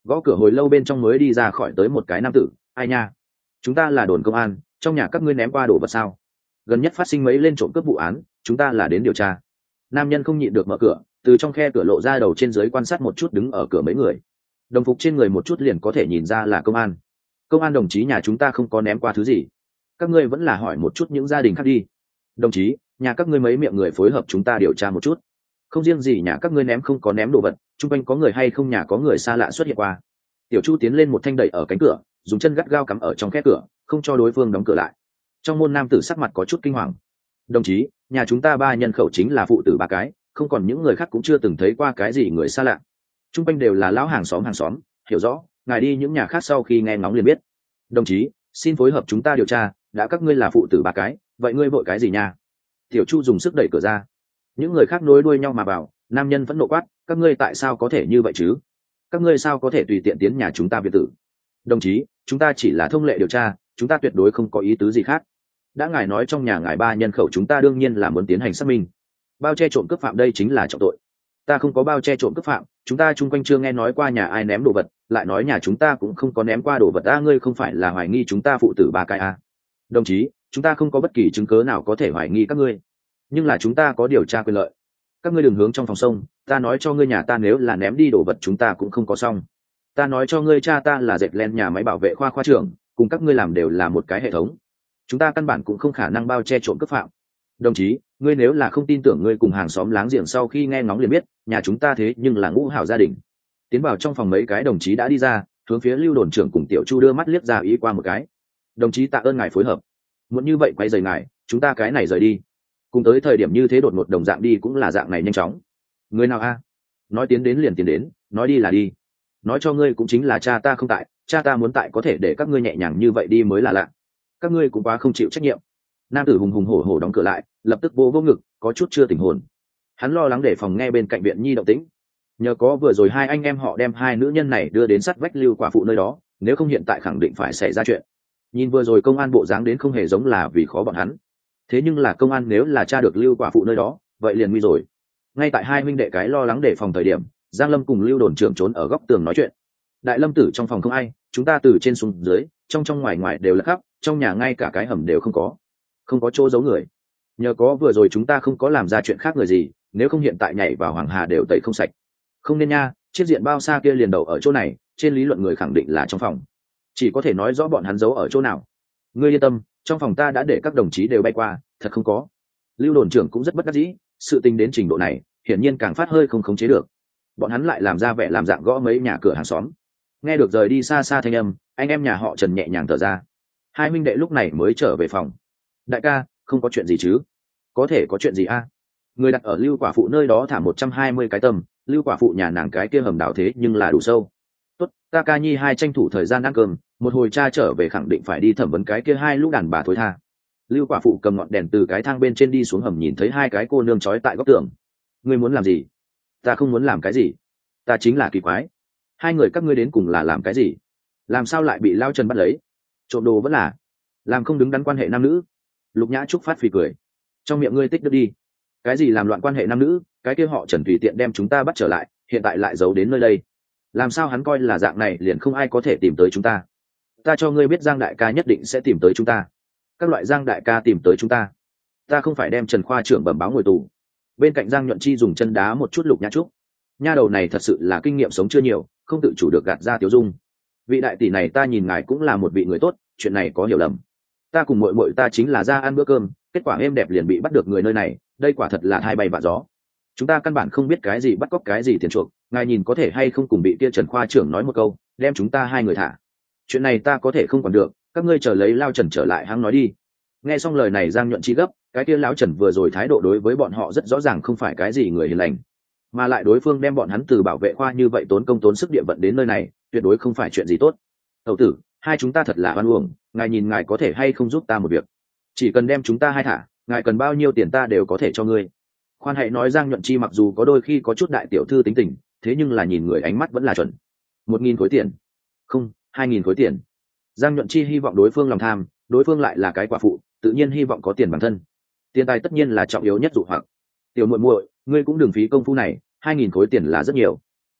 Gõ cửa hồi lâu bên trong mới đi ra khỏi tới một cái nam tử. Ai nha, chúng ta là đồn công an, trong nhà các ngươi ném qua đồ vật sao? Gần nhất phát sinh mấy lên trộm cướp vụ án, chúng ta là đến điều tra. Nam nhân không nhịn được mở cửa, từ trong khe cửa lộ ra đầu trên dưới quan sát một chút đứng ở cửa mấy người. Đồng phục trên người một chút liền có thể nhìn ra là công an. Công an đồng chí, nhà chúng ta không có ném qua thứ gì, các ngươi vẫn là hỏi một chút những gia đình khác đi. Đồng chí, nhà các ngươi mấy miệng người phối hợp chúng ta điều tra một chút. Không riêng gì nhà các ngươi ném không có ném đồ vật, chung quanh có người hay không nhà có người xa lạ xuất hiện qua. Tiểu Chu tiến lên một thanh đẩy ở cánh cửa, dùng chân gắt gao cắm ở trong khe cửa, không cho đối phương đóng cửa lại. Trong môn nam tử sắc mặt có chút kinh hoàng. Đồng chí, nhà chúng ta 3 nhân khẩu chính là phụ tử 3 cái, không còn những người khác cũng chưa từng thấy qua cái gì người xa lạ. Chung quanh đều là lão hàng xóm, hiểu rõ, ngài đi những nhà khác sau khi nghe ngóng liền biết. Đồng chí, xin phối hợp chúng ta điều tra, đã các ngươi là phụ tử 3 cái, vậy ngươi vội cái gì nha? Tiểu Chu dùng sức đẩy cửa ra. Những người khác nối đuôi nhau mà vào. Nam nhân vẫn nộ quát, các ngươi tại sao có thể như vậy chứ? Các ngươi sao có thể tùy tiện tiến nhà chúng ta biệt tử? Đồng chí, chúng ta chỉ là thông lệ điều tra, chúng ta tuyệt đối không có ý tứ gì khác. Đã ngài nói trong nhà ngài 3 nhân khẩu, chúng ta đương nhiên là muốn tiến hành xác minh. Bao che trộm cướp phạm đây chính là trọng tội. Ta không có bao che trộm cướp phạm, chúng ta chung quanh chưa nghe nói qua nhà ai ném đồ vật, lại nói nhà chúng ta cũng không có ném qua đồ vật. Ngươi không phải là hoài nghi chúng ta phụ tử 3 cái à? Đồng chí, chúng ta không có bất kỳ chứng cớ nào có thể hoài nghi các ngươi, nhưng là chúng ta có điều tra quyền lợi. Các ngươi đừng hướng trong phòng sông, ta nói cho ngươi, nhà ta nếu là ném đi đồ vật chúng ta cũng không có xong. Ta nói cho ngươi, cha ta là dệt len nhà máy bảo vệ khoa trưởng, cùng các ngươi làm đều là một cái hệ thống, chúng ta căn bản cũng không khả năng bao che trộm cướp phạm. Đồng chí, ngươi nếu là không tin tưởng, ngươi cùng hàng xóm láng giềng sau khi nghe ngóng liền biết, nhà chúng ta thế nhưng là ngũ hảo gia đình. Tiến vào trong phòng, mấy cái đồng chí đã đi ra, hướng phía Lưu đồn trưởng cùng Tiểu Chu đưa mắt liếc ra ý qua một cái. Đồng chí, tạ ơn ngài phối hợp, muốn như vậy quay rời ngài, chúng ta cái này rời đi. Cùng tới thời điểm như thế đột ngột đồng dạng đi cũng là dạng này nhanh chóng. Người nào a? Nói tiến đến liền tiến đến, nói đi là đi. Nói cho ngươi cũng chính là cha ta không tại, cha ta muốn tại có thể để các ngươi nhẹ nhàng như vậy đi mới là lạ. Các ngươi cũng quá không chịu trách nhiệm. Nam tử hùng hùng hổ hổ đóng cửa lại, lập tức vô ngực, có chút chưa tỉnh hồn. Hắn lo lắng để phòng nghe bên cạnh viện nhi động tĩnh. Nhờ có vừa rồi 2 anh em họ đem 2 nữ nhân này đưa đến sát vách Lưu quả phụ nơi đó, nếu không hiện tại khẳng định phải xảy ra chuyện. Nhìn vừa rồi công an bộ dáng đến không hề giống là vì khó bọn hắn. Thế nhưng là công an nếu là tra được Lưu quả phụ nơi đó, vậy liền nguy rồi. Ngay tại 2 huynh đệ cái lo lắng để phòng thời điểm, Giang Lâm cùng Lưu đồn trưởng trốn ở góc tường nói chuyện. Đại Lâm tử, trong phòng không ai, chúng ta từ trên xuống dưới, trong ngoài ngoài đều là khắp, trong nhà ngay cả cái hầm đều không có chỗ giấu người. Nhờ có vừa rồi chúng ta không có làm ra chuyện khác người gì, nếu không hiện tại nhảy vào Hoàng Hà đều tẩy không sạch. Không nên nha, chiếc diện bao xa kia liền đầu ở chỗ này, trên lý luận người khẳng định là trong phòng, chỉ có thể nói rõ bọn hắn giấu ở chỗ nào. Ngươi yên tâm, trong phòng ta đã để các đồng chí đều bay qua, thật không có. Lưu đồn trưởng cũng rất bất đắc dĩ, sự tình đến trình độ này hiển nhiên càng phát hơi không khống chế được. Bọn hắn lại làm ra vẻ làm dạng gõ mấy nhà cửa hàng xóm. Nghe được rời đi xa xa thanh âm, anh em nhà họ Trần nhẹ nhàng thở ra. 2 huynh đệ lúc này mới trở về phòng. Đại ca, không có chuyện gì chứ? Có thể có chuyện gì a? Người đặt ở Lưu quả phụ nơi đó thả 120 cái tầm, Lưu quả phụ nhà nàng cái kia hầm đào thế nhưng là đủ sâu. Tốt, ta ca nhi 2 tranh thủ thời gian ăn cơm, một hồi cha trở về khẳng định phải đi thẩm vấn cái kia 2 lũ đàn bà thối tha. Lưu quả phụ cầm ngọn đèn từ cái thang bên trên đi xuống hầm, nhìn thấy 2 cái cô nương trói tại góc tường. Ngươi muốn làm gì? Ta không muốn làm cái gì, ta chính là kỳ quái, 2 người các ngươi đến cùng là làm cái gì? Làm sao lại bị Lao Trần bắt lấy? Trộm đồ vẫn là làm không đứng đắn quan hệ nam nữ. Lục Nhã Trúc phát phì cười. Trong miệng ngươi tích đức đi. Cái gì làm loạn quan hệ nam nữ, cái kia họ Trần tùy tiện đem chúng ta bắt trở lại, hiện tại lại giấu đến nơi đây. Làm sao hắn coi là dạng này liền không ai có thể tìm tới chúng ta? Ta cho ngươi biết, Giang đại ca nhất định sẽ tìm tới chúng ta. Các loại Giang đại ca tìm tới chúng ta, ta không phải đem Trần khoa trưởng bẩm báo ngồi tù. Bên cạnh Giang Nhuận Chi dùng chân đá một chút Lục Nhã Trúc. Nha đầu này thật sự là kinh nghiệm sống chưa nhiều, không tự chủ được gạt ra Tiếu Dung. Vị đại tỷ này, ta nhìn ngài cũng là một vị người tốt, chuyện này có hiểu lầm. Ta cùng muội muội ta chính là ra ăn bữa cơm, kết quả êm đẹp liền bị bắt được người nơi này, đây quả thật là hai bay vạ gió. Chúng ta căn bản không biết cái gì bắt cóc cái gì tiền chuộc, ngài nhìn có thể hay không cùng bị kia Trần khoa trưởng nói một câu, đem chúng ta 2 người thả. Chuyện này ta có thể không còn được, các ngươi chờ lấy Lao Trần trở lại hắn nói đi. Nghe xong lời này, Giang Nhuận Chi gấp, cái kia lão Trần vừa rồi thái độ đối với bọn họ rất rõ ràng không phải cái gì người hiền lành, mà lại đối phương đem bọn hắn từ bảo vệ khoa như vậy tốn công tốn sức địa vận đến nơi này, tuyệt đối không phải chuyện gì tốt. Tẩu tử, 2 chúng ta thật là oan uổng, ngài nhìn ngài có thể hay không giúp ta một việc? Chỉ cần đem chúng ta 2 thả, ngài cần bao nhiêu tiền ta đều có thể cho ngươi. Khoan hãy nói, Giang Nhuận Chi mặc dù có đôi khi có chút đại tiểu thư tính tình, thế nhưng là nhìn người ánh mắt vẫn là chuẩn. 1.000 khối tiền, không, 2.000 khối tiền. Giang Nhuận Chi hy vọng đối phương lòng tham, đối phương lại là cái quả phụ, tự nhiên hy vọng có tiền bản thân. Tiền tài tất nhiên là trọng yếu nhất dụ hoặc. Tiểu muội muội, ngươi cũng đừng phí công phu này, 2.000 khối tiền là rất nhiều.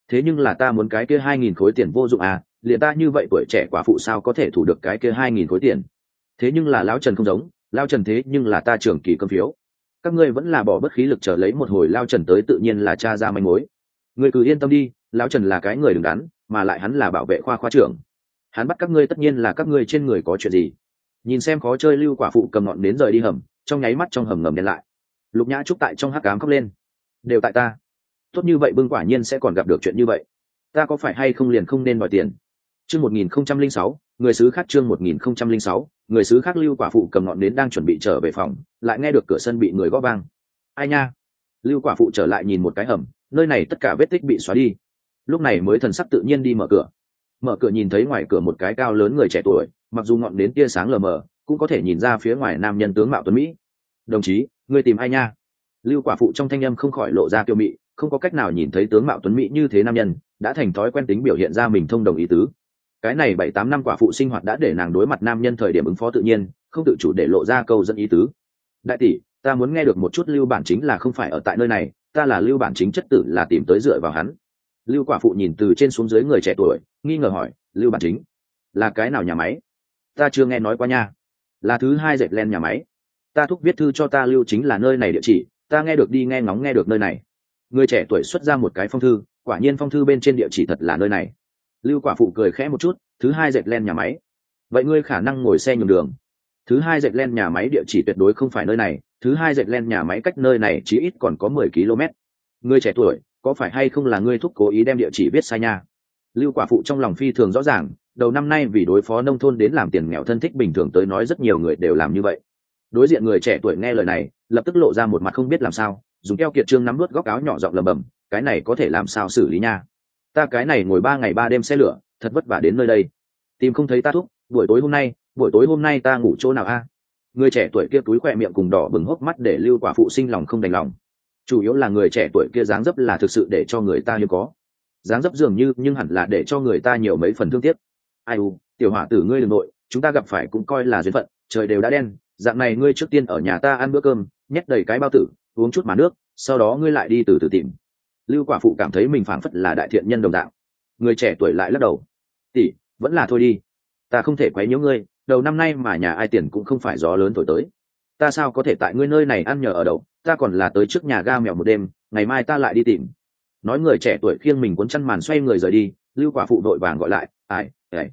thế nhưng là ta muốn cái kia 2.000 khối tiền vô dụng à, liền ta như vậy tuổi trẻ quả phụ sao có thể thủ được cái kia 2.000 khối tiền. Thế nhưng là lão Trần không giống, lão Trần thế nhưng là ta trưởng kỳ cấm phiếu, các ngươi vẫn là bỏ bất khí lực chờ lấy một hồi lão Trần tới tự nhiên là tra ra manh mối. Ngươi cứ yên tâm đi, lão Trần là cái người đứng đắn, mà lại hắn là bảo vệ khoa trưởng, hắn bắt các ngươi tất nhiên là các ngươi trên người có chuyện gì. Nhìn xem khó chơi Lưu quả phụ cầm ngọn nến rời đi hầm, trong nháy mắt trong hầm ngầm đen lại. Lục Nhã Trúc tại trong hắc ám khóc lên, đều tại ta, tốt như vậy bưng quả nhiên sẽ còn gặp được chuyện như vậy, ta có phải hay không liền không nên đòi tiền. Chương 1006, người xứ khác. Chương 1006, người xứ khác. Lưu quả phụ cầm ngọn nến đang chuẩn bị trở về phòng, lại nghe được cửa sân bị người gõ vang. Ai nha? Lưu quả phụ trở lại nhìn một cái hầm, nơi này tất cả vết tích bị xóa đi, lúc này mới thần sắc tự nhiên đi mở cửa. Mở cửa nhìn thấy ngoài cửa một cái cao lớn người trẻ tuổi, mặc dù ngọn nến tia sáng lờ mờ, cũng có thể nhìn ra phía ngoài nam nhân tướng mạo tuấn mỹ. Đồng chí, ngươi tìm ai nha? Lưu quả phụ trong thanh âm không khỏi lộ ra kiêu mị, không có cách nào nhìn thấy tướng mạo tuấn mỹ như thế nam nhân, đã thành thói quen tính biểu hiện ra mình thông đồng ý tứ. Cái này 7-8 năm quả phụ sinh hoạt đã để nàng đối mặt nam nhân thời điểm ứng phó tự nhiên, không tự chủ để lộ ra câu dẫn ý tứ. Đại tỷ, ta muốn nghe được một chút Lưu bản chính là không phải ở tại nơi này, ta là Lưu bản chính chất tử, là tìm tới dựa vào hắn. Lưu quả phụ nhìn từ trên xuống dưới người trẻ tuổi, nghi ngờ hỏi, Lưu bản chính là cái nào nhà máy? Ta chưa nghe nói qua nha. Là thứ hai dệt len nhà máy. Ta thúc viết thư cho ta Lưu chính là nơi này địa chỉ, ta nghe được đi nghe ngóng nghe được nơi này. Người trẻ tuổi xuất ra một cái phong thư, quả nhiên phong thư bên trên địa chỉ thật là nơi này. Lưu quả phụ cười khẽ một chút, thứ hai dệt len nhà máy. Vậy ngươi khả năng ngồi xe nhường đường. Thứ hai dệt len nhà máy địa chỉ tuyệt đối không phải nơi này, thứ hai dệt len nhà máy cách nơi này chí ít còn có 10 km. Người trẻ tuổi, có phải hay không là ngươi thúc cố ý đem địa chỉ viết sai nha? Lưu quả phụ trong lòng phi thường rõ ràng, đầu năm nay vì đối phó nông thôn đến làm tiền nghèo thân thích bình thường tới nói rất nhiều người đều làm như vậy. Đối diện người trẻ tuổi nghe lời này, lập tức lộ ra một mặt không biết làm sao, dùng keo kiệt trương nắm nuốt góc áo nhỏ giọng lầm bầm, cái này có thể làm sao xử lý nha? Ta cái này ngồi 3 ngày 3 đêm xe lửa, thật vất vả đến nơi đây, tìm không thấy ta thúc, buổi tối hôm nay ta ngủ chỗ nào a? Người trẻ tuổi kia túi khỏe miệng cùng đỏ bừng hốc mắt để Lưu quả phụ sinh lòng không đành lòng. Chủ yếu là người trẻ tuổi kia dáng dấp là thực sự để cho người ta hiếm có, dáng dấp dường như nhưng hẳn là để cho người ta nhiều mấy phần thương tiếc. Ai u, tiểu hỏa tử ngươi đừng nội, chúng ta gặp phải cũng coi là duyên phận, trời đều đã đen, dạng này ngươi trước tiên ở nhà ta ăn bữa cơm, nhét đầy cái bao tử, uống chút mà nước, sau đó ngươi lại đi từ từ tìm. Lưu quả phụ cảm thấy mình phảng phất là đại thiện nhân đồng dạng. Người trẻ tuổi lại lắc đầu, tỷ, vẫn là thôi đi, ta không thể quấy nhiễu ngươi, đầu năm nay mà nhà ai tiền cũng không phải gió lớn thổi tới, ta sao có thể tại ngươi nơi này ăn nhờ ở đậu, ta còn là tới trước nhà ga mèo một đêm, ngày mai ta lại đi tìm. Nói người trẻ tuổi khiêng mình cuốn chăn màn xoay người rời đi. Lưu quả phụ đội vàng gọi lại, ai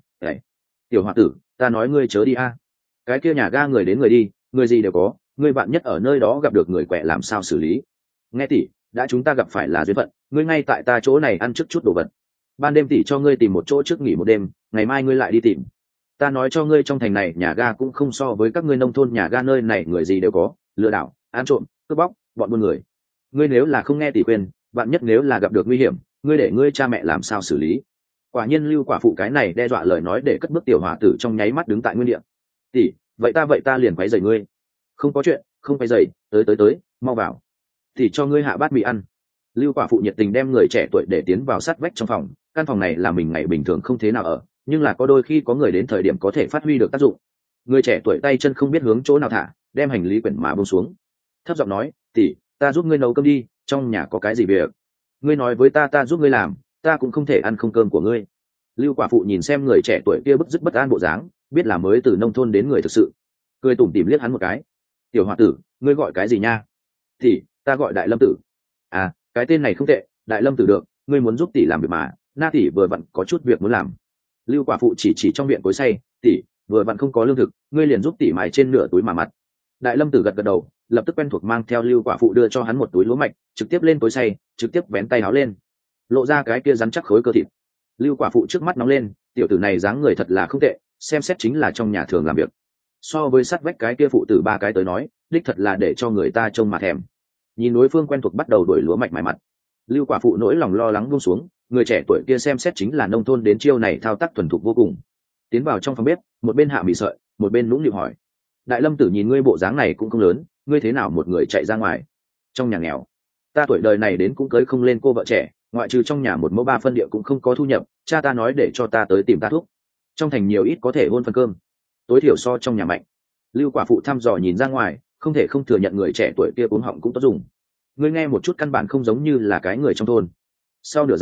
tiểu hòa tử, ta nói ngươi chớ đi a. Cái kia nhà ga người đến người đi, người gì đều có, ngươi bạn nhất ở nơi đó gặp được người quẹ làm sao xử lý? Nghe tỷ, đã chúng ta gặp phải là duyên phận, ngươi ngay tại ta chỗ này ăn trước chút đồ vật, ban đêm tỷ cho ngươi tìm một chỗ trước nghỉ một đêm, ngày mai ngươi lại đi tìm. Ta nói cho ngươi trong thành này nhà ga cũng không so với các ngươi nông thôn nhà ga nơi này người gì đều có, lừa đảo, ăn trộm, cướp bóc, bọn buôn người. Ngươi nếu là không nghe tỷ khuyên, bạn nhất nếu là gặp được nguy hiểm, ngươi để ngươi cha mẹ làm sao xử lý? Quả nhiên Lưu quả phụ cái này đe dọa lời nói để cất bước tiểu hòa tử trong nháy mắt đứng tại nguyên địa. Tỷ, vậy ta liền quấy rầy ngươi. Không có chuyện, không quấy rầy, tới, mau vào. Tỷ cho ngươi hạ bát mì ăn. Lưu quả phụ nhiệt tình đem người trẻ tuổi để tiến vào sát vách trong phòng. Căn phòng này là mình ngày bình thường không thế nào ở, nhưng là có đôi khi có người đến thời điểm có thể phát huy được tác dụng. Người trẻ tuổi tay chân không biết hướng chỗ nào thả, đem hành lý quyển mà buông xuống, thấp giọng nói, tỷ, ta giúp ngươi nấu cơm đi, trong nhà có cái gì việc ngươi nói với ta giúp ngươi làm, ta cũng không thể ăn không cơm của ngươi. Lưu quả phụ nhìn xem người trẻ tuổi kia bức dứt bất an bộ dáng, biết là mới từ nông thôn đến người thực sự, cười tủm tỉm liếc hắn một cái. Tiểu hòa tử, ngươi gọi cái gì nha? Thì ta gọi Đại Lâm tử. À, cái tên này không tệ, Đại Lâm tử được, ngươi muốn giúp tỷ làm việc mà, na tỷ vừa vặn có chút việc muốn làm. Lưu quả phụ chỉ trong viện cối xay, tỷ vừa vặn không có lương thực, ngươi liền giúp tỷ mài trên nửa túi mà mặt. Đại Lâm tử gật đầu, lập tức quen thuộc mang theo Lưu quả phụ đưa cho hắn một túi lúa mạch, trực tiếp lên cối xay, trực tiếp vén tay áo lên, lộ ra cái kia rắn chắc khối cơ thịt. Lưu quả phụ trước mắt nóng lên, tiểu tử này dáng người thật là không tệ, xem xét chính là trong nhà thường làm việc. So với sát vách cái kia phụ tử 3 cái tới nói, đích thật là để cho người ta trông mà thèm. Nhìn đối phương quen thuộc bắt đầu đuổi lúa mạch mài mặt, Lưu quả phụ nỗi lòng lo lắng buông xuống, người trẻ tuổi kia xem xét chính là nông thôn đến chiêu này thao tác thuần thục vô cùng. Tiến vào trong phòng bếp, một bên hạ mì sợi, một bên nũng nịu hỏi, Đại Lâm tử nhìn ngươi bộ dáng này cũng không lớn, ngươi thế nào một người chạy ra ngoài? Trong nhà nghèo, ta tuổi đời này đến cũng cưới không lên cô vợ trẻ, ngoại trừ trong nhà 1 mẫu 3 phân địa cũng không có thu nhập, cha ta nói để cho ta tới tìm ta thúc, trong thành nhiều ít có thể hôn phần cơm, tối thiểu so trong nhà mạnh. Lưu quả phụ thăm dò nhìn ra ngoài, không thể không thừa nhận người trẻ tuổi kia cuống họng cũng tốt dùng. Ngươi nghe một chút căn bản không giống như là cái người trong thôn. Sau nửa giờ,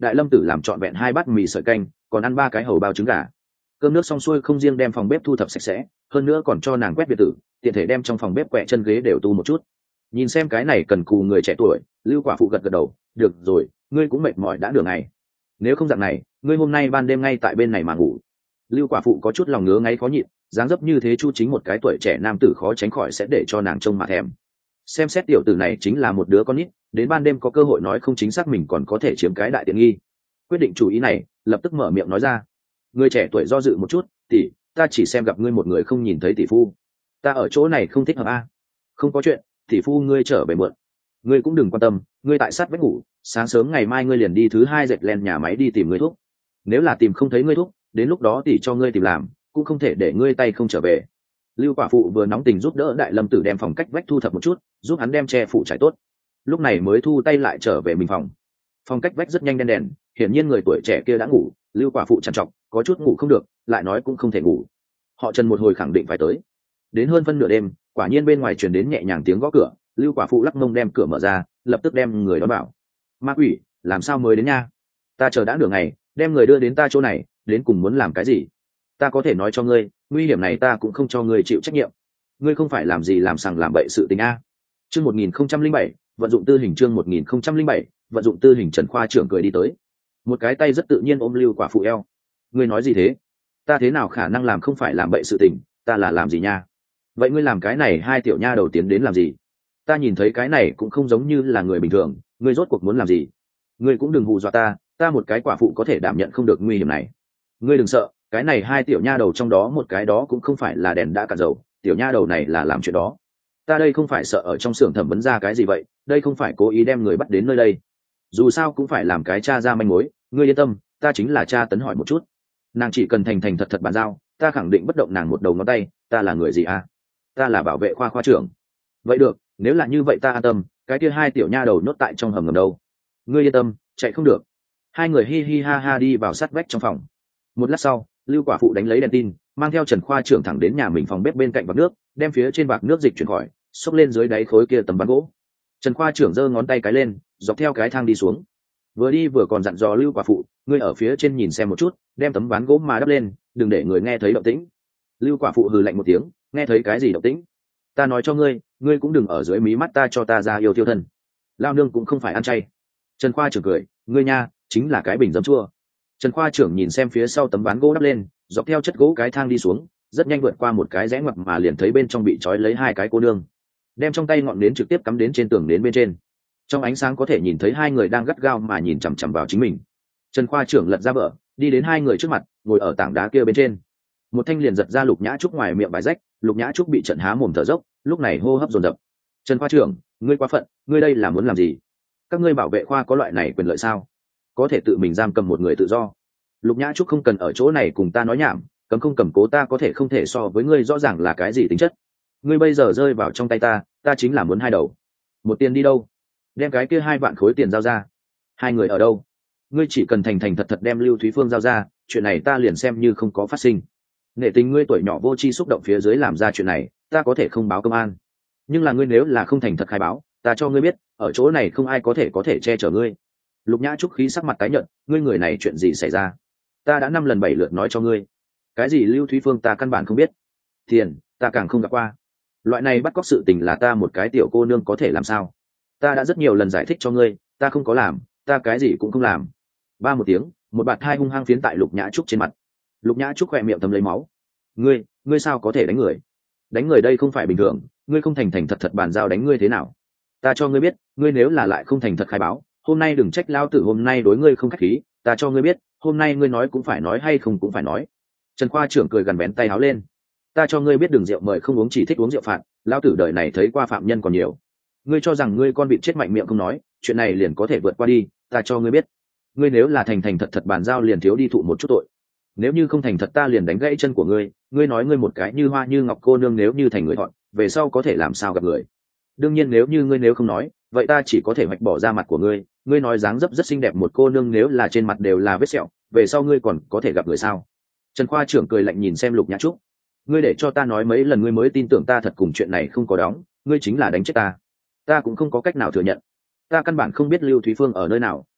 Đại Lâm Tử làm trọn vẹn 2 bát mì sợi canh, còn ăn 3 cái hầu bao trứng gà. Cơm nước xong xuôi không riêng đem phòng bếp thu thập sạch sẽ, hơn nữa còn cho nàng quét biệt tử, tiện thể đem trong phòng bếp quẹ chân ghế đều tu một chút. Nhìn xem cái này cần cù người trẻ tuổi, Lưu quả phụ gật gật đầu, được rồi, ngươi cũng mệt mỏi đã nửa ngày. Nếu không dạng này, ngươi hôm nay ban đêm ngay tại bên này mà ngủ. Lưu quả phụ có chút lòng ngứa ngáy khó nhịn, dáng dấp như thế Chu Chính một cái tuổi trẻ nam tử khó tránh khỏi sẽ để cho nàng trông mà thèm. Xem xét tiểu tử này chính là một đứa con nít, đến ban đêm có cơ hội nói không chính xác mình còn có thể chiếm cái đại tiện nghi. Quyết định chủ ý này, lập tức mở miệng nói ra. Người trẻ tuổi do dự một chút, tỷ, ta chỉ xem gặp ngươi một người không nhìn thấy tỷ phu, ta ở chỗ này không thích hợp a. Không có chuyện, tỷ phu ngươi trở về muộn, ngươi cũng đừng quan tâm, ngươi tại sát vách ngủ, sáng sớm ngày mai ngươi liền đi thứ 2 dệt len nhà máy đi tìm ngươi thuốc. Nếu là tìm không thấy ngươi thuốc, đến lúc đó tỷ cho ngươi tìm làm, cũng không thể để ngươi tay không trở về. Lưu quả phụ vừa nóng tình giúp đỡ Đại Lâm Tử đem phòng cách vách thu thập một chút, giúp hắn đem che phủ trải tốt, lúc này mới thu tay lại trở về mình phòng. Phòng cách vách rất nhanh đen đèn, hiển nhiên người tuổi trẻ kia đã ngủ. Lưu quả phụ trằn trọc, có chút ngủ không được, lại nói cũng không thể ngủ. Họ Trần một hồi khẳng định phải tới. Đến hơn phân nửa đêm, quả nhiên bên ngoài truyền đến nhẹ nhàng tiếng gõ cửa. Lưu quả phụ lắc mông đem cửa mở ra, lập tức đem người đó bảo: ma quỷ, làm sao mới đến nha? Ta chờ đã nửa ngày, đem người đưa đến ta chỗ này, đến cùng muốn làm cái gì? Ta có thể nói cho ngươi, nguy hiểm này ta cũng không cho ngươi chịu trách nhiệm. Ngươi không phải làm gì làm sằng làm bậy sự tình a. Chương 1007, vận dụng tư hình. Chương 1007, vận dụng tư hình. Trần khoa trưởng cười đi tới, một cái tay rất tự nhiên ôm Lưu quả phụ eo. Ngươi nói gì thế? Ta thế nào khả năng làm không phải làm bậy sự tình, ta là làm gì nha? Vậy ngươi làm cái này 2 tiểu nha đầu tiến đến làm gì? Ta nhìn thấy cái này cũng không giống như là người bình thường, ngươi rốt cuộc muốn làm gì? Ngươi cũng đừng hù dọa ta một cái quả phụ có thể đảm nhận không được nguy hiểm này. Ngươi đừng sợ, cái này 2 tiểu nha đầu trong đó một cái đó cũng không phải là đèn đã cạn dầu, tiểu nha đầu này là làm chuyện đó. Ta đây không phải sợ ở trong xưởng thẩm vấn ra cái gì vậy, đây không phải cố ý đem người bắt đến nơi đây. Dù sao cũng phải làm cái tra ra manh mối, ngươi yên tâm, ta chính là tra tấn hỏi một chút. Nàng chỉ cần thành thành thật thật bàn giao, ta khẳng định bất động nàng một đầu ngón tay. Ta là người gì à? Ta là bảo vệ khoa trưởng. Vậy được, nếu là như vậy ta an tâm, cái kia 2 tiểu nha đầu nốt tại trong hầm ngầm đâu. Ngươi yên tâm, chạy không được. 2 người hi hi ha ha đi vào sát vách trong phòng. Một lát sau, Lưu quả phụ đánh lấy đèn tin, mang theo Trần khoa trưởng thẳng đến nhà mình phòng bếp bên cạnh vạc nước, đem phía trên vạc nước dịch chuyển khỏi, xốc lên dưới đáy khối kia tấm ván gỗ. Trần khoa trưởng giơ ngón tay cái lên, dọc theo cái thang đi xuống. Vừa đi vừa còn dặn dò Lưu quả phụ: ngươi ở phía trên nhìn xem một chút, đem tấm ván gỗ mà đắp lên, đừng để người nghe thấy động tĩnh. Lưu quả phụ hừ lạnh một tiếng: nghe thấy cái gì động tĩnh? Ta nói cho ngươi, ngươi cũng đừng ở dưới mí mắt ta cho ta ra yêu tiêu thân. Lao nương cũng không phải ăn chay. Trần khoa trưởng cười: ngươi nha, chính là cái bình giấm chua. Trần khoa trưởng nhìn xem phía sau tấm ván gỗ đắp lên, dọc theo chất gỗ cái thang đi xuống, rất nhanh vượt qua một cái rẽ ngoặt mà liền thấy bên trong bị trói lấy 2 cái cô nương, đem trong tay ngọn nến trực tiếp cắm đến trên tường nến bên trên. Trong ánh sáng có thể nhìn thấy 2 người đang gắt gao mà nhìn chằm chằm vào chính mình. Trần khoa trưởng lật ra vở, đi đến 2 người trước mặt, ngồi ở tảng đá kia bên trên. Một thanh liền giật ra Lục Nhã Trúc ngoài miệng vải rách. Lục Nhã Trúc bị trận há mồm thở dốc, lúc này hô hấp dồn dập. Trần khoa trưởng, ngươi quá phận, ngươi đây là muốn làm gì? Các ngươi bảo vệ khoa có loại này quyền lợi sao? Có thể tự mình giam cầm một người tự do. Lục Nhã Trúc không cần ở chỗ này cùng ta nói nhảm, cấm không cầm cố ta có thể không thể so với ngươi rõ ràng là cái gì tính chất. Ngươi bây giờ rơi vào trong tay ta chính là muốn 2 đầu. Một tiền đi đâu? Đem cái kia 2 vạn khối tiền giao ra. 2 người ở đâu? Ngươi chỉ cần thành thành thật thật đem Lưu Thúy Phương giao ra, chuyện này ta liền xem như không có phát sinh. Nể tình ngươi tuổi nhỏ vô tri xúc động phía dưới làm ra chuyện này, ta có thể không báo công an. Nhưng là ngươi nếu là không thành thật khai báo, ta cho ngươi biết, ở chỗ này không ai có thể che chở ngươi. Lục Nhã Trúc khí sắc mặt tái nhợt: ngươi người này chuyện gì xảy ra? Ta đã 5 lần 7 lượt nói cho ngươi, cái gì Lưu Thúy Phương ta căn bản không biết, tiền ta càng không gặp qua. Loại này bắt cóc sự tình là ta một cái tiểu cô nương có thể làm sao? Ta đã rất nhiều lần giải thích cho ngươi, ta không có làm, ta cái gì cũng không làm. Ba một tiếng, một bạt hai hung hăng phiến tại Lục Nhã Trúc trên mặt. Lục Nhã Trúc khỏe miệng thấm lấy máu. Ngươi sao có thể đánh người? Đánh người đây không phải bình thường, ngươi không thành thành thật thật bàn giao đánh ngươi thế nào? Ta cho ngươi biết, ngươi nếu là lại không thành thật khai báo, hôm nay đừng trách lao tử hôm nay đối ngươi không khách khí. Ta cho ngươi biết, hôm nay ngươi nói cũng phải nói hay không cũng phải nói. Trần khoa trưởng cười gần bén tay áo lên: ta cho ngươi biết, đường rượu mời không uống, chỉ thích uống rượu phạt. Lao tử đời này thấy qua phạm nhân còn nhiều. Ngươi cho rằng ngươi con vịt chết mạnh miệng không nói, chuyện này liền có thể vượt qua đi? Ta cho ngươi biết, ngươi nếu là thành thành thật thật bàn giao liền thiếu đi thụ một chút tội. Nếu như không thành thật ta liền đánh gãy chân của ngươi. Ngươi nói ngươi một cái như hoa như ngọc cô nương nếu như thành người thọn, về sau có thể làm sao gặp người? Đương nhiên nếu như ngươi nếu không nói, vậy ta chỉ có thể hoạch bỏ ra mặt của ngươi. Ngươi nói dáng dấp rất xinh đẹp một cô nương nếu là trên mặt đều là vết sẹo, về sau ngươi còn có thể gặp người sao? Trần khoa trưởng cười lạnh nhìn xem Lục Nhã Trúc: ngươi để cho ta nói mấy lần ngươi mới tin tưởng ta thật cùng chuyện này không có đóng. Ngươi chính là đánh chết ta cũng không có cách nào thừa nhận. Ta căn bản không biết Lưu Thúy Phương ở nơi nào,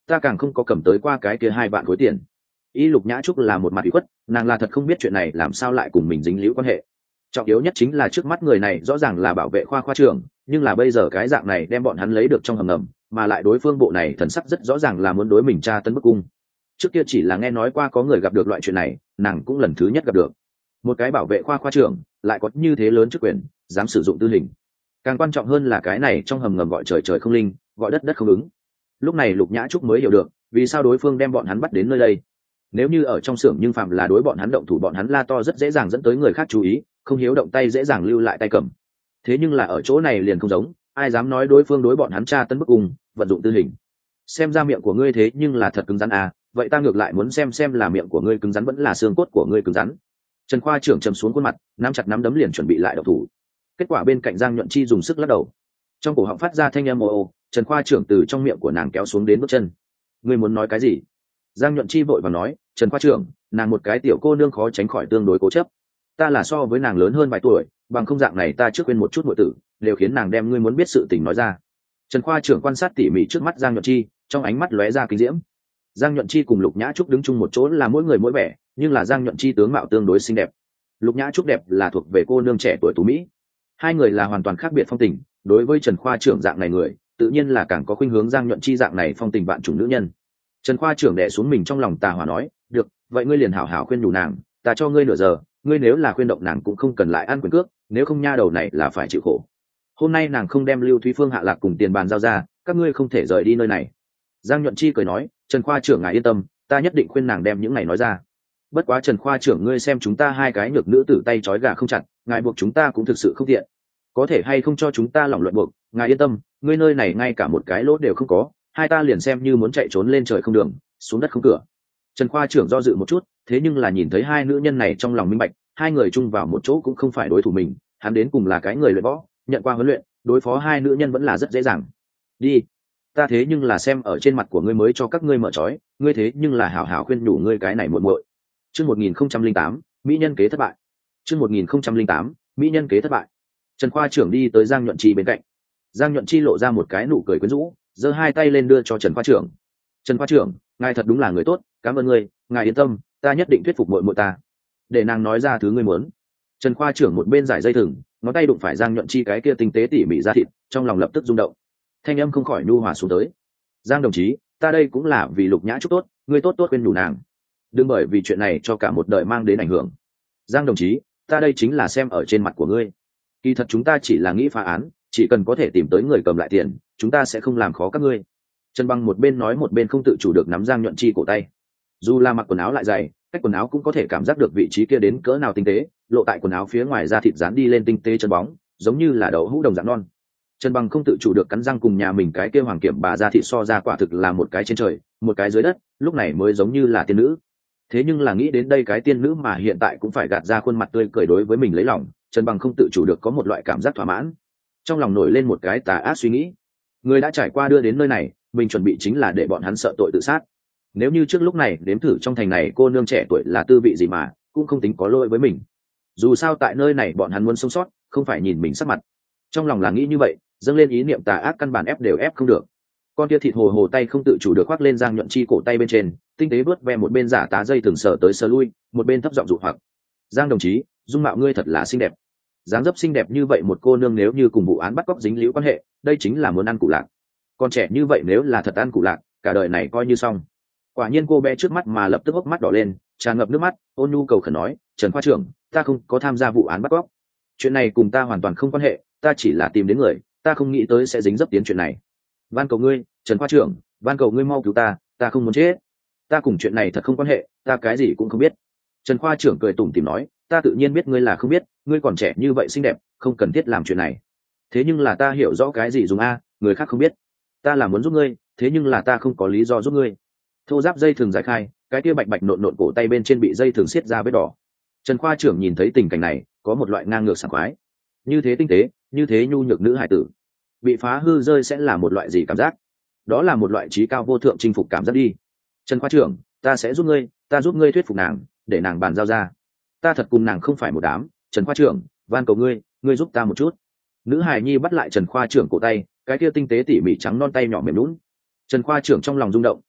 ta càng không có cầm tới qua cái kia 2 vạn khối tiền. Y Lục Nhã Trúc là một mặt ủy khuất, nàng là thật không biết chuyện này làm sao lại cùng mình dính líu quan hệ. Trọng yếu nhất chính là trước mắt người này rõ ràng là bảo vệ khoa trưởng, nhưng là bây giờ cái dạng này đem bọn hắn lấy được trong hầm ngầm, mà lại đối phương bộ này thần sắc rất rõ ràng là muốn đối mình tra tấn bức cung. Trước kia chỉ là nghe nói qua có người gặp được loại chuyện này, nàng cũng lần thứ nhất gặp được. Một cái bảo vệ khoa trưởng lại có như thế lớn chức quyền, dám sử dụng tư hình. Càng quan trọng hơn là cái này trong hầm ngầm gọi trời trời không linh, gọi đất đất không ứng. Lúc này Lục Nhã Trúc mới hiểu được vì sao đối phương đem bọn hắn bắt đến nơi đây. Nếu như ở trong xưởng nhưng phạm là đối bọn hắn động thủ, bọn hắn la to rất dễ dàng dẫn tới người khác chú ý, không hiếu động tay dễ dàng lưu lại tay cầm. Thế nhưng là ở chỗ này liền không giống, ai dám nói đối phương đối bọn hắn tra tấn bức cung, vận dụng tư hình. Xem ra miệng của ngươi thế nhưng là thật cứng rắn à, vậy ta ngược lại muốn xem là miệng của ngươi cứng rắn vẫn là xương cốt của ngươi cứng rắn. Trần khoa trưởng trầm xuống khuôn mặt, nắm chặt nắm đấm liền chuẩn bị lại động thủ. Kết quả bên cạnh Giang Nhuận Chi dùng sức lắc đầu, trong cổ họng phát ra thanh âm ồ ồ. Trần khoa trưởng từ trong miệng của nàng kéo xuống đến bước chân. Ngươi muốn nói cái gì? Giang Nhuận Chi vội vàng nói, Trần khoa trưởng, nàng một cái tiểu cô nương khó tránh khỏi tương đối cố chấp. Ta là so với nàng lớn hơn vài tuổi, bằng không dạng này ta trước quên một chút muội tử, đều khiến nàng đem ngươi muốn biết sự tình nói ra. Trần khoa trưởng quan sát tỉ mỉ trước mắt Giang Nhuận Chi, trong ánh mắt lóe ra kinh diễm. Giang Nhuận Chi cùng Lục Nhã Trúc đứng chung một chỗ là mỗi người mỗi vẻ, nhưng là Giang Nhuận Chi tướng mạo tương đối xinh đẹp. Lục Nhã Trúc đẹp là thuộc về cô nương trẻ tuổi tú mỹ. Hai người là hoàn toàn khác biệt phong tình, đối với Trần khoa trưởng dạng này người, tự nhiên là càng có khuynh hướng Giang Nhuận Chi dạng này phong tình vạn chủng nữ nhân. Trần khoa trưởng đè xuống mình trong lòng tà hỏa nói, được, vậy ngươi liền hảo hảo khuyên nhủ nàng, ta cho ngươi nửa giờ, ngươi nếu là khuyên động nàng cũng không cần lại ăn quyền cước, nếu không nha đầu này là phải chịu khổ. Hôm nay nàng không đem Lưu Thúy Phương hạ lạc cùng tiền bàn giao ra, các ngươi không thể rời đi nơi này. Giang Nhuận Chi cười nói, Trần khoa trưởng ngài yên tâm, ta nhất định khuyên nàng đem những này nói ra. Bất quá Trần khoa trưởng ngươi xem chúng ta hai cái nhược nữ tử tay trói gà không chặt, ngài buộc chúng ta cũng thực sự không tiện. Có thể hay không cho chúng ta lỏng luận buộc, ngài yên tâm, ngươi nơi này ngay cả một cái lỗ đều không có, hai ta liền xem như muốn chạy trốn lên trời không đường, xuống đất không cửa. Trần khoa trưởng do dự một chút, thế nhưng là nhìn thấy hai nữ nhân này trong lòng minh bạch, hai người chung vào một chỗ cũng không phải đối thủ mình, hắn đến cùng là cái người luyện võ, nhận qua huấn luyện, đối phó hai nữ nhân vẫn là rất dễ dàng. Đi, ta thế nhưng là xem ở trên mặt của ngươi mới cho các ngươi mở trói, ngươi thế nhưng là hảo hảo khuyên nhủ ngươi cái này muội muội. Chương 1008, mỹ nhân kế thất bại. Chương 1008, mỹ nhân kế thất bại. Trần khoa trưởng đi tới Giang Nhuận Chi bên cạnh. Giang Nhuận Chi lộ ra một cái nụ cười quyến rũ, giơ hai tay lên đưa cho Trần khoa trưởng. Trần khoa trưởng, ngài thật đúng là người tốt, cảm ơn ngươi, ngài yên tâm, ta nhất định thuyết phục muội muội ta, để nàng nói ra thứ ngươi muốn. Trần khoa trưởng một bên giải dây thừng, ngón tay đụng phải Giang Nhuận Chi cái kia tinh tế tỉ mỉ ra thịt, trong lòng lập tức rung động, thanh âm không khỏi nhu hòa xuống tới. Giang đồng chí, ta đây cũng là vì Lục Nhã Trúc tốt, ngươi tốt tốt khuyên nhủ nàng, đừng bởi vì chuyện này cho cả một đời mang đến ảnh hưởng. Giang đồng chí, ta đây chính là xem ở trên mặt của ngươi, kỳ thật chúng ta chỉ là nghĩ phá án, chỉ cần có thể tìm tới người cầm lại tiền, chúng ta sẽ không làm khó các ngươi. Trần Băng một bên nói một bên không tự chủ được nắm Giang Nhuận Chi cổ tay. Dù là mặc quần áo lại dày, cách quần áo cũng có thể cảm giác được vị trí kia đến cỡ nào tinh tế, lộ tại quần áo phía ngoài da thịt dán đi lên tinh tế chân bóng, giống như là đậu hũ đồng dạng non. Trần Băng không tự chủ được cắn răng cùng nhà mình cái kia hoàng kiểm bà da thịt so ra quả thực là một cái trên trời, một cái dưới đất, lúc này mới giống như là tiên nữ. Thế nhưng là nghĩ đến đây cái tiên nữ mà hiện tại cũng phải gạt ra khuôn mặt tươi cười đối với mình lấy lòng, Trần Băng không tự chủ được có một loại cảm giác thỏa mãn. Trong lòng nổi lên một cái tà ác suy nghĩ, người đã trải qua đưa đến nơi này, mình chuẩn bị chính là để bọn hắn sợ tội tự sát. Nếu như trước lúc này đếm thử trong thành này cô nương trẻ tuổi là tư vị gì mà cũng không tính có lỗi với mình. Dù sao tại nơi này bọn hắn muốn sống sót, không phải nhìn mình sắc mặt. Trong lòng là nghĩ như vậy, dâng lên ý niệm tà ác căn bản ép đều ép không được. Con tia thịt hồ hồ tay không tự chủ được khoác lên Giang Nhuận Chi cổ tay bên trên, tinh tế vớt ve một bên giả tá dây từng sờ tới sờ lui, một bên thấp giọng dụ hoặc. Giang đồng chí, dung mạo ngươi thật là xinh đẹp. Dáng dấp xinh đẹp như vậy một cô nương nếu như cùng vụ án bắt cóc dính líu quan hệ, đây chính là muốn ăn củ lạc. Con trẻ như vậy nếu là thật ăn củ lạc, cả đời này coi như xong. Quả nhiên cô bé trước mắt mà lập tức hốc mắt đỏ lên, tràn ngập nước mắt, ôn nhu cầu khẩn nói, Trần khoa trưởng, ta không có tham gia vụ án bắt cóc, chuyện này cùng ta hoàn toàn không quan hệ, ta chỉ là tìm đến người, ta không nghĩ tới sẽ dính dấp tiến chuyện này. Van cầu ngươi, Trần khoa trưởng, van cầu ngươi mau cứu ta không muốn chết, ta cùng chuyện này thật không quan hệ, ta cái gì cũng không biết. Trần khoa trưởng cười tủm tỉm nói, ta tự nhiên biết ngươi là không biết, ngươi còn trẻ như vậy xinh đẹp, không cần thiết làm chuyện này. Thế nhưng là ta hiểu rõ cái gì dùng a, người khác không biết. Ta là muốn giúp ngươi, thế nhưng là ta không có lý do giúp ngươi. Thô giáp dây thường giải khai, cái kia bạch bạch nộn nộn cổ tay bên trên bị dây thường siết ra vết đỏ. Trần khoa trưởng nhìn thấy tình cảnh này, có một loại ngang ngược sảng khoái. Như thế tinh tế, như thế nhu nhược nữ hải tử, bị phá hư rơi sẽ là một loại gì cảm giác? Đó là một loại trí cao vô thượng chinh phục cảm giác đi. Trần khoa trưởng, ta sẽ giúp ngươi, ta giúp ngươi thuyết phục nàng, để nàng bàn giao ra. Ta thật cùng nàng không phải một đám. Trần khoa trưởng, van cầu ngươi, ngươi giúp ta một chút. Nữ hài nhi bắt lại Trần khoa trưởng cổ tay, cái kia tinh tế tỉ mỉ trắng non tay nhỏ mềm lún. Trần khoa trưởng trong lòng rung động,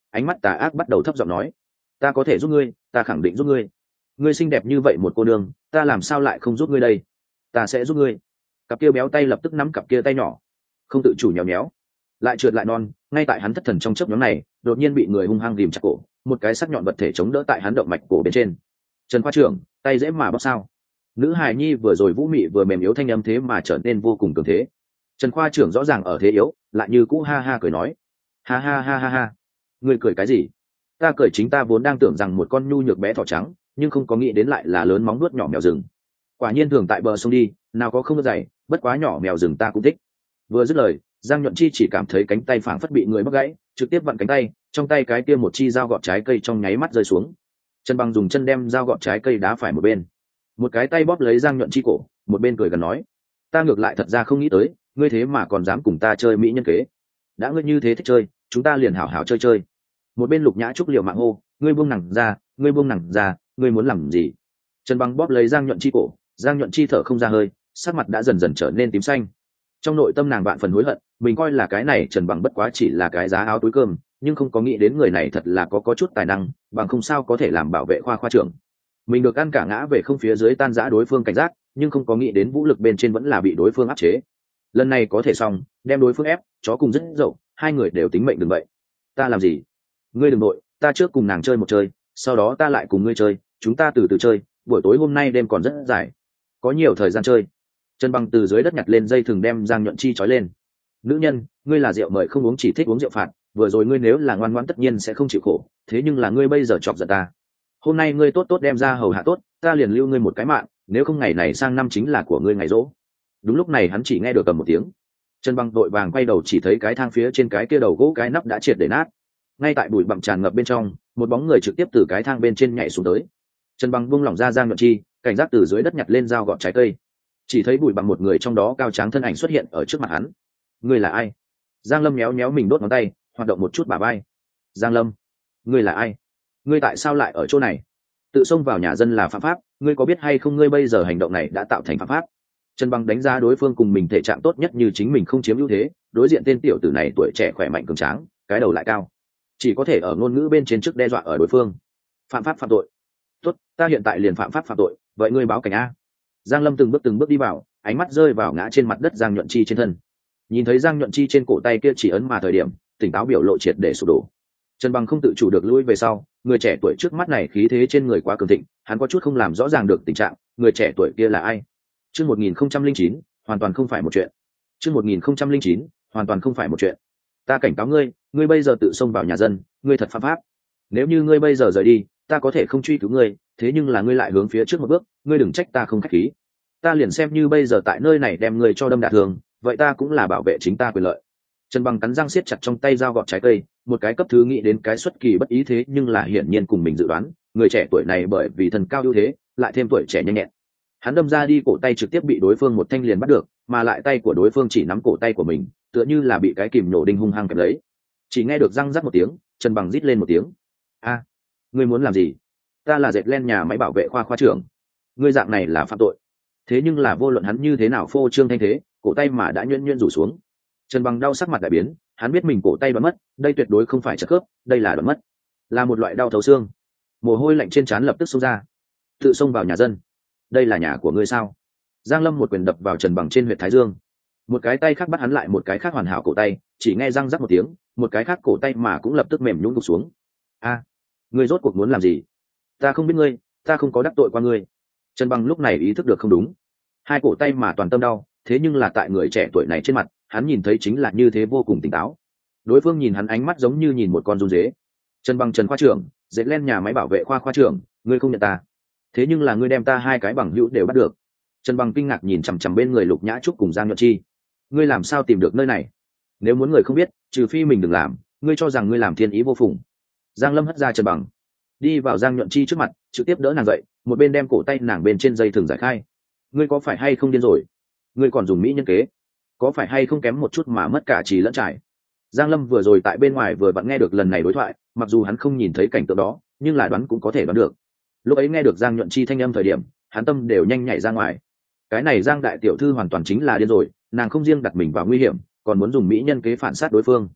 ánh mắt tà ác bắt đầu thấp giọng nói: ta có thể giúp ngươi, ta khẳng định giúp ngươi. Ngươi xinh đẹp như vậy một cô nương, ta làm sao lại không giúp ngươi đây? Ta sẽ giúp ngươi. Cặp kia béo tay lập tức nắm cặp kia tay nhỏ, không tự chủ nhéo nhéo, lại trượt lại non. Ngay tại hắn thất thần trong chớp nhoáng này, đột nhiên bị người hung hăng ghìm chặt cổ, một cái sắc nhọn vật thể chống đỡ tại hắn động mạch cổ bên trên. Trần khoa trưởng, tay dễ mà bóp sao? Nữ hài nhi vừa rồi vũ mị vừa mềm yếu thanh âm thế mà trở nên vô cùng cường thế. Trần khoa trưởng rõ ràng ở thế yếu, lại như cũ ha ha cười nói: ha ha ha ha ha, ngươi cười cái gì? Ta cười chính ta vốn đang tưởng rằng một con nhu nhược bé thỏ trắng, nhưng không có nghĩ đến lại là lớn móng nuốt nhỏ mèo rừng. Quả nhiên thường tại bờ sông đi, nào có không dày, bất quá nhỏ mèo rừng ta cũng thích. Vừa dứt lời, Giang Nhuận Chi chỉ cảm thấy cánh tay phảng phất bị người bóc gãy, trực tiếp vặn cánh tay, trong tay cái kia một chi dao gọt trái cây trong nháy mắt rơi xuống. Trần Bằng dùng chân đem dao gọt trái cây đá phải một bên, một cái tay bóp lấy Giang Nhuận Chi cổ, một bên cười gần nói: ta ngược lại thật ra không nghĩ tới, ngươi thế mà còn dám cùng ta chơi mỹ nhân kế. Đã ngươi như thế thích chơi, chúng ta liền hảo hảo chơi chơi. Một bên Lục Nhã Trúc liều mạng hô: ngươi buông nàng ra, ngươi buông nàng ra, ngươi muốn làm gì? Trần Bằng bóp lấy Giang Nhuận Chi cổ, Giang Nhuận Chi thở không ra hơi, sắc mặt đã dần dần trở nên tím xanh. Trong nội tâm nàng vạn phần hối hận, mình coi là cái này Trần Bằng bất quá chỉ là cái giá áo túi cơm, nhưng không có nghĩ đến người này thật là có chút tài năng, bằng không sao có thể làm bảo vệ khoa trưởng. Mình được ăn cả ngã về không phía dưới tan rã đối phương cảnh giác, nhưng không có nghĩ đến vũ lực bên trên vẫn là bị đối phương áp chế. Lần này có thể xong, đem đối phương ép, chó cùng rất dậu, hai người đều tính mệnh đừng vậy. Ta làm gì? Ngươi đừng nội, ta trước cùng nàng chơi một chơi, sau đó ta lại cùng ngươi chơi, chúng ta từ từ chơi, buổi tối hôm nay đêm còn rất dài, có nhiều thời gian chơi. Trần Bằng từ dưới đất nhặt lên dây thừng đem Giang Nhuận Chi trói lên. Nữ nhân, ngươi là rượu mời không uống chỉ thích uống rượu phạt, vừa rồi ngươi nếu là ngoan ngoãn tất nhiên sẽ không chịu khổ, thế nhưng là ngươi bây giờ chọc giận ta. Hôm nay ngươi tốt tốt đem ra hầu hạ tốt, ta liền lưu ngươi một cái mạng, nếu không ngày này sang năm chính là của ngươi ngày rỗ. Đúng lúc này hắn chỉ nghe được cầm một tiếng. Trần Bằng đội vàng quay đầu chỉ thấy cái thang phía trên cái kia đầu gỗ cái nắp đã triệt để nát. Ngay tại bụi bặm tràn ngập bên trong, một bóng người trực tiếp từ cái thang bên trên nhảy xuống tới. Trần Bằng buông lỏng ra Giang Nhuận Chi, cảnh giác từ dưới đất nhặt lên dao gọt trái cây. Chỉ thấy bụi bặm một người trong đó cao tráng thân ảnh xuất hiện ở trước mặt hắn. Ngươi là ai? Giang Lâm méo méo mình đốt ngón tay, hoạt động một chút bả vai. Giang Lâm, ngươi là ai? Ngươi tại sao lại ở chỗ này? Tự xông vào nhà dân là phạm pháp, ngươi có biết hay không ngươi bây giờ hành động này đã tạo thành phạm pháp. Trần Bằng đánh giá đối phương cùng mình thể trạng tốt nhất như chính mình không chiếm ưu thế, đối diện tên tiểu tử này tuổi trẻ khỏe mạnh cường tráng, cái đầu lại cao, chỉ có thể ở ngôn ngữ bên trên trước đe dọa ở đối phương. Phạm pháp phạm tội. Tốt, ta hiện tại liền phạm pháp phạm tội, vậy ngươi báo cảnh a. Giang Lâm từng bước đi vào, ánh mắt rơi vào ngã trên mặt đất Giang Nhuận Chi trên thân. Nhìn thấy Giang Nhuận Chi trên cổ tay kia chỉ ấn mà thời điểm, tỉnh táo biểu lộ triệt để sụp đổ. Trần Bằng không tự chủ được lui về sau, người trẻ tuổi trước mắt này khí thế trên người quá cường thịnh, hắn có chút không làm rõ ràng được tình trạng, người trẻ tuổi kia là ai? Chương 1009, hoàn toàn không phải một chuyện. Chương 1009, hoàn toàn không phải một chuyện. Ta cảnh cáo ngươi, ngươi bây giờ tự xông vào nhà dân, ngươi thật phạm pháp. Nếu như ngươi bây giờ rời đi, ta có thể không truy cứu ngươi, thế nhưng là ngươi lại hướng phía trước một bước, ngươi đừng trách ta không khách khí. Ta liền xem như bây giờ tại nơi này đem ngươi cho đâm đả thương, vậy ta cũng là bảo vệ chính ta quyền lợi. Trần Bằng cắn răng siết chặt trong tay dao gọt trái cây, một cái cấp thứ nghĩ đến cái xuất kỳ bất ý thế nhưng là hiển nhiên cùng mình dự đoán, người trẻ tuổi này bởi vì thần cao ưu thế, lại thêm tuổi trẻ nhanh nhẹn. Hắn đâm ra đi cổ tay trực tiếp bị đối phương một thanh liền bắt được, mà lại tay của đối phương chỉ nắm cổ tay của mình, tựa như là bị cái kìm nổ đinh hung hăng kẹp lấy. Chỉ nghe được răng rắc một tiếng, Trần Bằng rít lên một tiếng. A, ngươi muốn làm gì? Ta là dệt len nhà máy bảo vệ khoa trưởng. Ngươi dạng này là phạm tội. Thế nhưng là vô luận hắn như thế nào phô trương thanh thế, cổ tay mà đã nhuyễn nhuyễn rủ xuống. Trần Bằng đau sắc mặt đại biến, hắn biết mình cổ tay đoán mất, đây tuyệt đối không phải chật khớp, đây là đoán mất, là một loại đau thấu xương. Mồ hôi lạnh trên trán lập tức xông ra. Tự xông vào nhà dân, đây là nhà của ngươi sao? Giang Lâm một quyền đập vào Trần Bằng trên huyệt thái dương, một cái tay khác bắt hắn lại một cái khác hoàn hảo cổ tay, chỉ nghe răng rắc một tiếng, một cái khác cổ tay mà cũng lập tức mềm nhũn gục xuống. A, ngươi rốt cuộc muốn làm gì? Ta không biết ngươi, ta không có đắc tội qua ngươi. Trần Bằng lúc này ý thức được không đúng, hai cổ tay mà toàn tâm đau, thế nhưng là tại người trẻ tuổi này trên mặt, hắn nhìn thấy chính là như thế vô cùng tỉnh táo. Đối phương nhìn hắn ánh mắt giống như nhìn một con run dế. Trần Bằng Trần khoa trưởng, dệt len nhà máy bảo vệ khoa trưởng, ngươi không nhận ta, thế nhưng là ngươi đem ta hai cái bằng hữu đều bắt được. Trần Bằng kinh ngạc nhìn chằm chằm bên người Lục Nhã Trúc cùng Giang Nhuận Chi. Ngươi làm sao tìm được nơi này? Nếu muốn người không biết, trừ phi mình đừng làm, ngươi cho rằng ngươi làm thiên ý vô phùng. Giang Lâm hất ra Trần Bằng, đi vào Giang Nhuận Chi trước mặt, trực tiếp đỡ nàng dậy, một bên đem cổ tay nàng bên trên dây thừng giải khai. Ngươi có phải hay không điên rồi? Ngươi còn dùng mỹ nhân kế, có phải hay không kém một chút mà mất cả trí lẫn trải? Giang Lâm vừa rồi tại bên ngoài vừa vặn nghe được lần này đối thoại, mặc dù hắn không nhìn thấy cảnh tượng đó, nhưng là đoán cũng có thể đoán được. Lúc ấy nghe được Giang Nhuận Chi thanh âm thời điểm, hắn tâm đều nhanh nhảy ra ngoài. Cái này Giang đại tiểu thư hoàn toàn chính là điên rồi, nàng không riêng đặt mình vào nguy hiểm, còn muốn dùng mỹ nhân kế phản sát đối phương.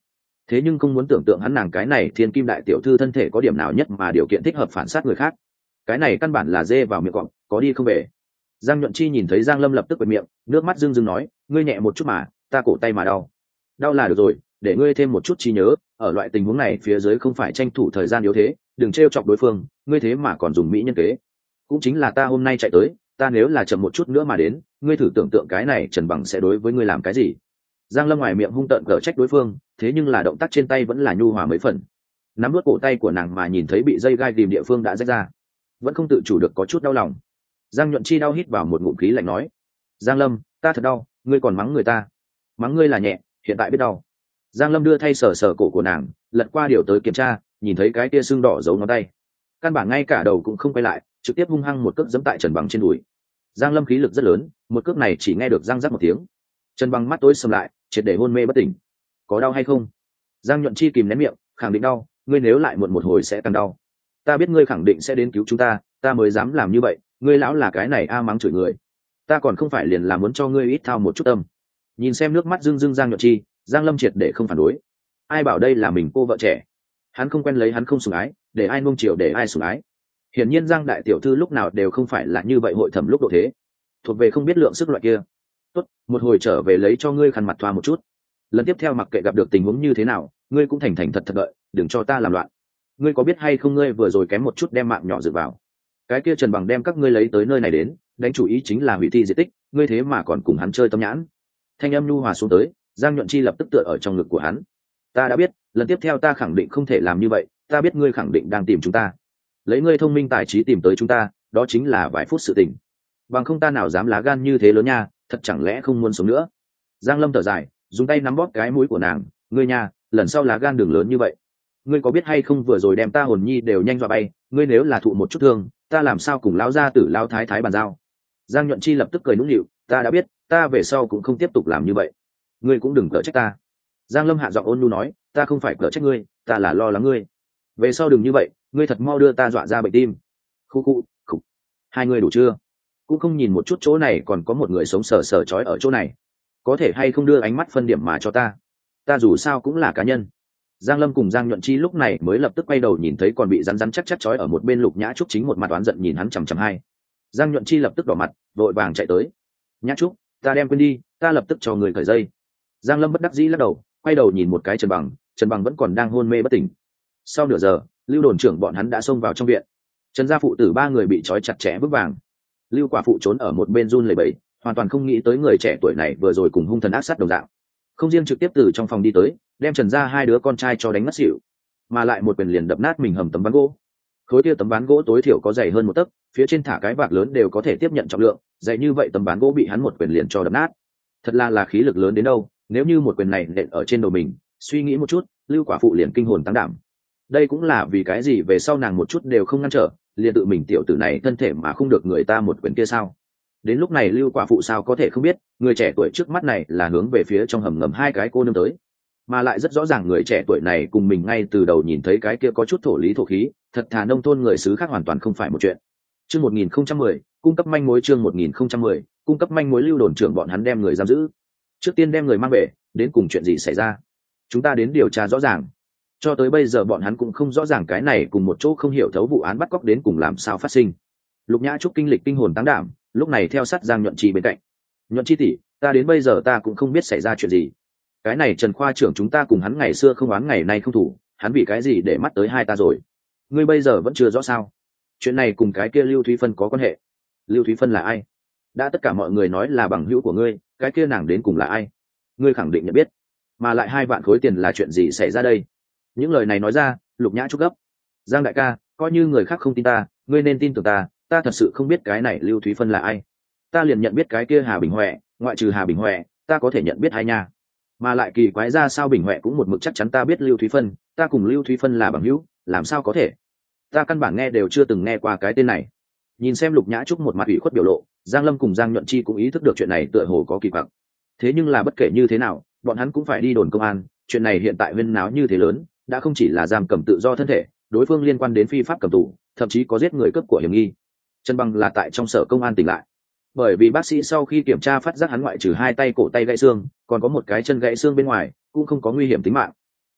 thế nhưng không muốn tưởng tượng hắn nàng cái này thiên kim đại tiểu thư thân thể có điểm nào nhất mà điều kiện thích hợp phản sát người khác. Cái này căn bản là dê vào miệng cọp, có đi không về. Giang Nhuận Chi nhìn thấy Giang Lâm lập tức bật miệng, nước mắt rưng rưng nói, ngươi nhẹ một chút mà, ta cổ tay mà đau. Đau là được rồi, để ngươi thêm một chút trí nhớ, ở loại tình huống này phía dưới không phải tranh thủ thời gian yếu thế, đừng trêu chọc đối phương, ngươi thế mà còn dùng mỹ nhân kế. Cũng chính là ta hôm nay chạy tới, ta nếu là chậm một chút nữa mà đến, ngươi thử tưởng tượng cái này Trần Bằng sẽ đối với ngươi làm cái gì. Giang Lâm ngoài miệng hung tợn cở trách đối phương, thế nhưng là động tác trên tay vẫn là nhu hòa mấy phần. Nắm nuốt cổ tay của nàng mà nhìn thấy bị dây gai tìm địa phương đã rách ra, vẫn không tự chủ được có chút đau lòng. Giang Nhuận Chi đau hít vào một ngụm khí lạnh nói, Giang Lâm, ta thật đau, ngươi còn mắng người ta. Mắng ngươi là nhẹ, hiện tại biết đau. Giang Lâm đưa thay sờ sờ cổ của nàng, lật qua điều tới kiểm tra, nhìn thấy cái kia sưng đỏ giấu ngón tay, căn bản ngay cả đầu cũng không quay lại, trực tiếp hung hăng một cước giẫm tại Trần Bằng trên đùi. Giang Lâm khí lực rất lớn, một cước này chỉ nghe được răng rắc một tiếng. Trần Bằng mắt tối sầm lại, triệt để hôn mê bất tỉnh. Có đau hay không? Giang Nhuận Chi kìm nén miệng, khẳng định đau, ngươi nếu lại muộn một hồi sẽ càng đau. Ta biết ngươi khẳng định sẽ đến cứu chúng ta, ta mới dám làm như vậy, ngươi lão là cái này mắng chửi người. Ta còn không phải liền là muốn cho ngươi ít thao một chút tâm. Nhìn xem nước mắt rưng rưng Giang Nhuận Chi, Giang Lâm triệt để không phản đối. Ai bảo đây là mình cô vợ trẻ, hắn không quen lấy hắn không sủng ái, để ai nuông chiều để ai sủng ái. Hiển nhiên Giang đại tiểu thư lúc nào đều không phải là như vậy hội thẩm lúc độ thế, thuộc về không biết lượng sức loại kia. Tốt, một hồi trở về lấy cho ngươi khăn mặt thoa một chút. Lần tiếp theo mặc kệ gặp được tình huống như thế nào, ngươi cũng thành thành thật thật đợi, đừng cho ta làm loạn. Ngươi có biết hay không, ngươi vừa rồi kém một chút đem mạng nhỏ dự vào. Cái kia Trần Bằng đem các ngươi lấy tới nơi này đến, đánh chủ ý chính là hủy thi di tích, ngươi thế mà còn cùng hắn chơi tâm nhãn. Thanh âm nhu hòa xuống tới, Giang Nhuận Chi lập tức tựa ở trong ngực của hắn. Ta đã biết, lần tiếp theo ta khẳng định không thể làm như vậy, ta biết ngươi khẳng định đang tìm chúng ta. Lấy ngươi thông minh tài trí tìm tới chúng ta, đó chính là vài phút sự tình. Bằng không ta nào dám lá gan như thế lớn nha, thật chẳng lẽ không muốn sống nữa. Giang Lâm thở dài, dùng tay nắm bóp cái mũi của nàng, ngươi nha, lần sau lá gan đừng lớn như vậy. Ngươi có biết hay không, vừa rồi đem ta hồn nhi đều nhanh dọa bay, ngươi nếu là thụ một chút thương, ta làm sao cùng lão gia tử lão thái thái bàn giao. Giang Nhuận Chi lập tức cười nũng nịu, ta đã biết, ta về sau cũng không tiếp tục làm như vậy, ngươi cũng đừng cở trách ta. Giang Lâm hạ giọng ôn nhu nói, ta không phải cở trách ngươi, ta là lo lắng ngươi. Về sau đừng như vậy, ngươi thật mau đưa ta dọa ra bệnh tim. Khu. Hai người đủ chưa? Cũng không nhìn một chút chỗ này còn có một người sống sờ sờ trói ở chỗ này, có thể hay không đưa ánh mắt phân điểm mà cho ta? Ta dù sao cũng là cá nhân. Giang Lâm cùng Giang Nhuận Chi lúc này mới lập tức quay đầu nhìn thấy còn bị rắn rắn chắc chắc trói ở một bên Lục Nhã Trúc chính một mặt oán giận nhìn hắn chằm chằm hai. Giang Nhuận Chi lập tức đỏ mặt, vội vàng chạy tới. Nhã Trúc, ta đem quên đi, ta lập tức cho người cởi dây. Giang Lâm bất đắc dĩ lắc đầu, quay đầu nhìn một cái Trần Bằng vẫn còn đang hôn mê bất tỉnh. Sau nửa giờ, Lưu đồn trưởng bọn hắn đã xông vào trong viện. Trần gia phụ tử ba người bị trói chặt chẽ vững vàng. Lưu quả phụ trốn ở một bên run lẩy bẩy, hoàn toàn không nghĩ tới người trẻ tuổi này vừa rồi cùng hung thần ác sát đồng dạng, không riêng trực tiếp từ trong phòng đi tới, đem Trần gia hai đứa con trai cho đánh ngất xỉu, mà lại một quyền liền đập nát mình hầm tấm ván gỗ. Khối kia tấm ván gỗ tối thiểu có dày hơn một tấc, phía trên thả cái vạc lớn đều có thể tiếp nhận trọng lượng, dày như vậy tấm ván gỗ bị hắn một quyền liền cho đập nát. Thật là khí lực lớn đến đâu, nếu như một quyền này nện ở trên đầu mình, suy nghĩ một chút, Lưu quả phụ liền kinh hồn tăng đảm. Đây cũng là vì cái gì về sau nàng một chút đều không ngăn trở, liền tự mình tiểu tử này thân thể mà không được người ta một quyền kia sao? Đến lúc này Lưu quả phụ sao có thể không biết, người trẻ tuổi trước mắt này là hướng về phía trong hầm ngầm hai cái cô nương tới, mà lại rất rõ ràng người trẻ tuổi này cùng mình ngay từ đầu nhìn thấy cái kia có chút thổ lý thổ khí, thật thà nông thôn người xứ khác hoàn toàn không phải một chuyện. Chương 1010, cung cấp manh mối. Chương 1010, cung cấp manh mối. Lưu đồn trưởng bọn hắn đem người giam giữ. Trước tiên đem người mang về, đến cùng chuyện gì xảy ra? Chúng ta đến điều tra rõ ràng. Cho tới bây giờ bọn hắn cũng không rõ ràng cái này cùng một chỗ không hiểu thấu vụ án bắt cóc đến cùng làm sao phát sinh. Lục Nhã Trúc kinh lịch kinh hồn táng đảm, lúc này theo sát Giang Nhuận Chi bên cạnh. Nhuận Chi tỷ, ta đến bây giờ ta cũng không biết xảy ra chuyện gì. Cái này Trần khoa trưởng chúng ta cùng hắn ngày xưa không oán ngày nay không thủ, hắn vì cái gì để mắt tới hai ta rồi? Ngươi bây giờ vẫn chưa rõ sao? Chuyện này cùng cái kia Lưu Thúy Phân có quan hệ. Lưu Thúy Phân là ai? Đã tất cả mọi người nói là bằng hữu của ngươi, cái kia nàng đến cùng là ai? Ngươi khẳng định nhận biết. Mà lại 2 vạn khối tiền là chuyện gì xảy ra đây? Những lời này nói ra, Lục Nhã Trúc gấp. Giang đại ca, coi như người khác không tin ta, ngươi nên tin tưởng ta, ta thật sự không biết cái này Lưu Thúy Phân là ai. Ta liền nhận biết cái kia Hà Bình Huệ, ngoại trừ Hà Bình Huệ, ta có thể nhận biết hai nha. Mà lại kỳ quái ra sao Bình Huệ cũng một mực chắc chắn ta biết Lưu Thúy Phân, ta cùng Lưu Thúy Phân là bằng hữu, làm sao có thể? Ta căn bản nghe đều chưa từng nghe qua cái tên này. Nhìn xem Lục Nhã Trúc một mặt ủy khuất biểu lộ, Giang Lâm cùng Giang Nhuận Chi cũng ý thức được chuyện này tựa hồ có kỳ quặc. Thế nhưng là bất kể như thế nào, bọn hắn cũng phải đi đồn công an, chuyện này hiện tại huyên náo như thế lớn, đã không chỉ là giam cầm tự do thân thể, đối phương liên quan đến phi pháp cầm tù, thậm chí có giết người cướp của hiểm nghi. Trần Bằng là tại trong sở công an tỉnh lại, bởi vì bác sĩ sau khi kiểm tra phát giác hắn ngoại trừ 2 tay cổ tay gãy xương, còn có một cái chân gãy xương bên ngoài, cũng không có nguy hiểm tính mạng.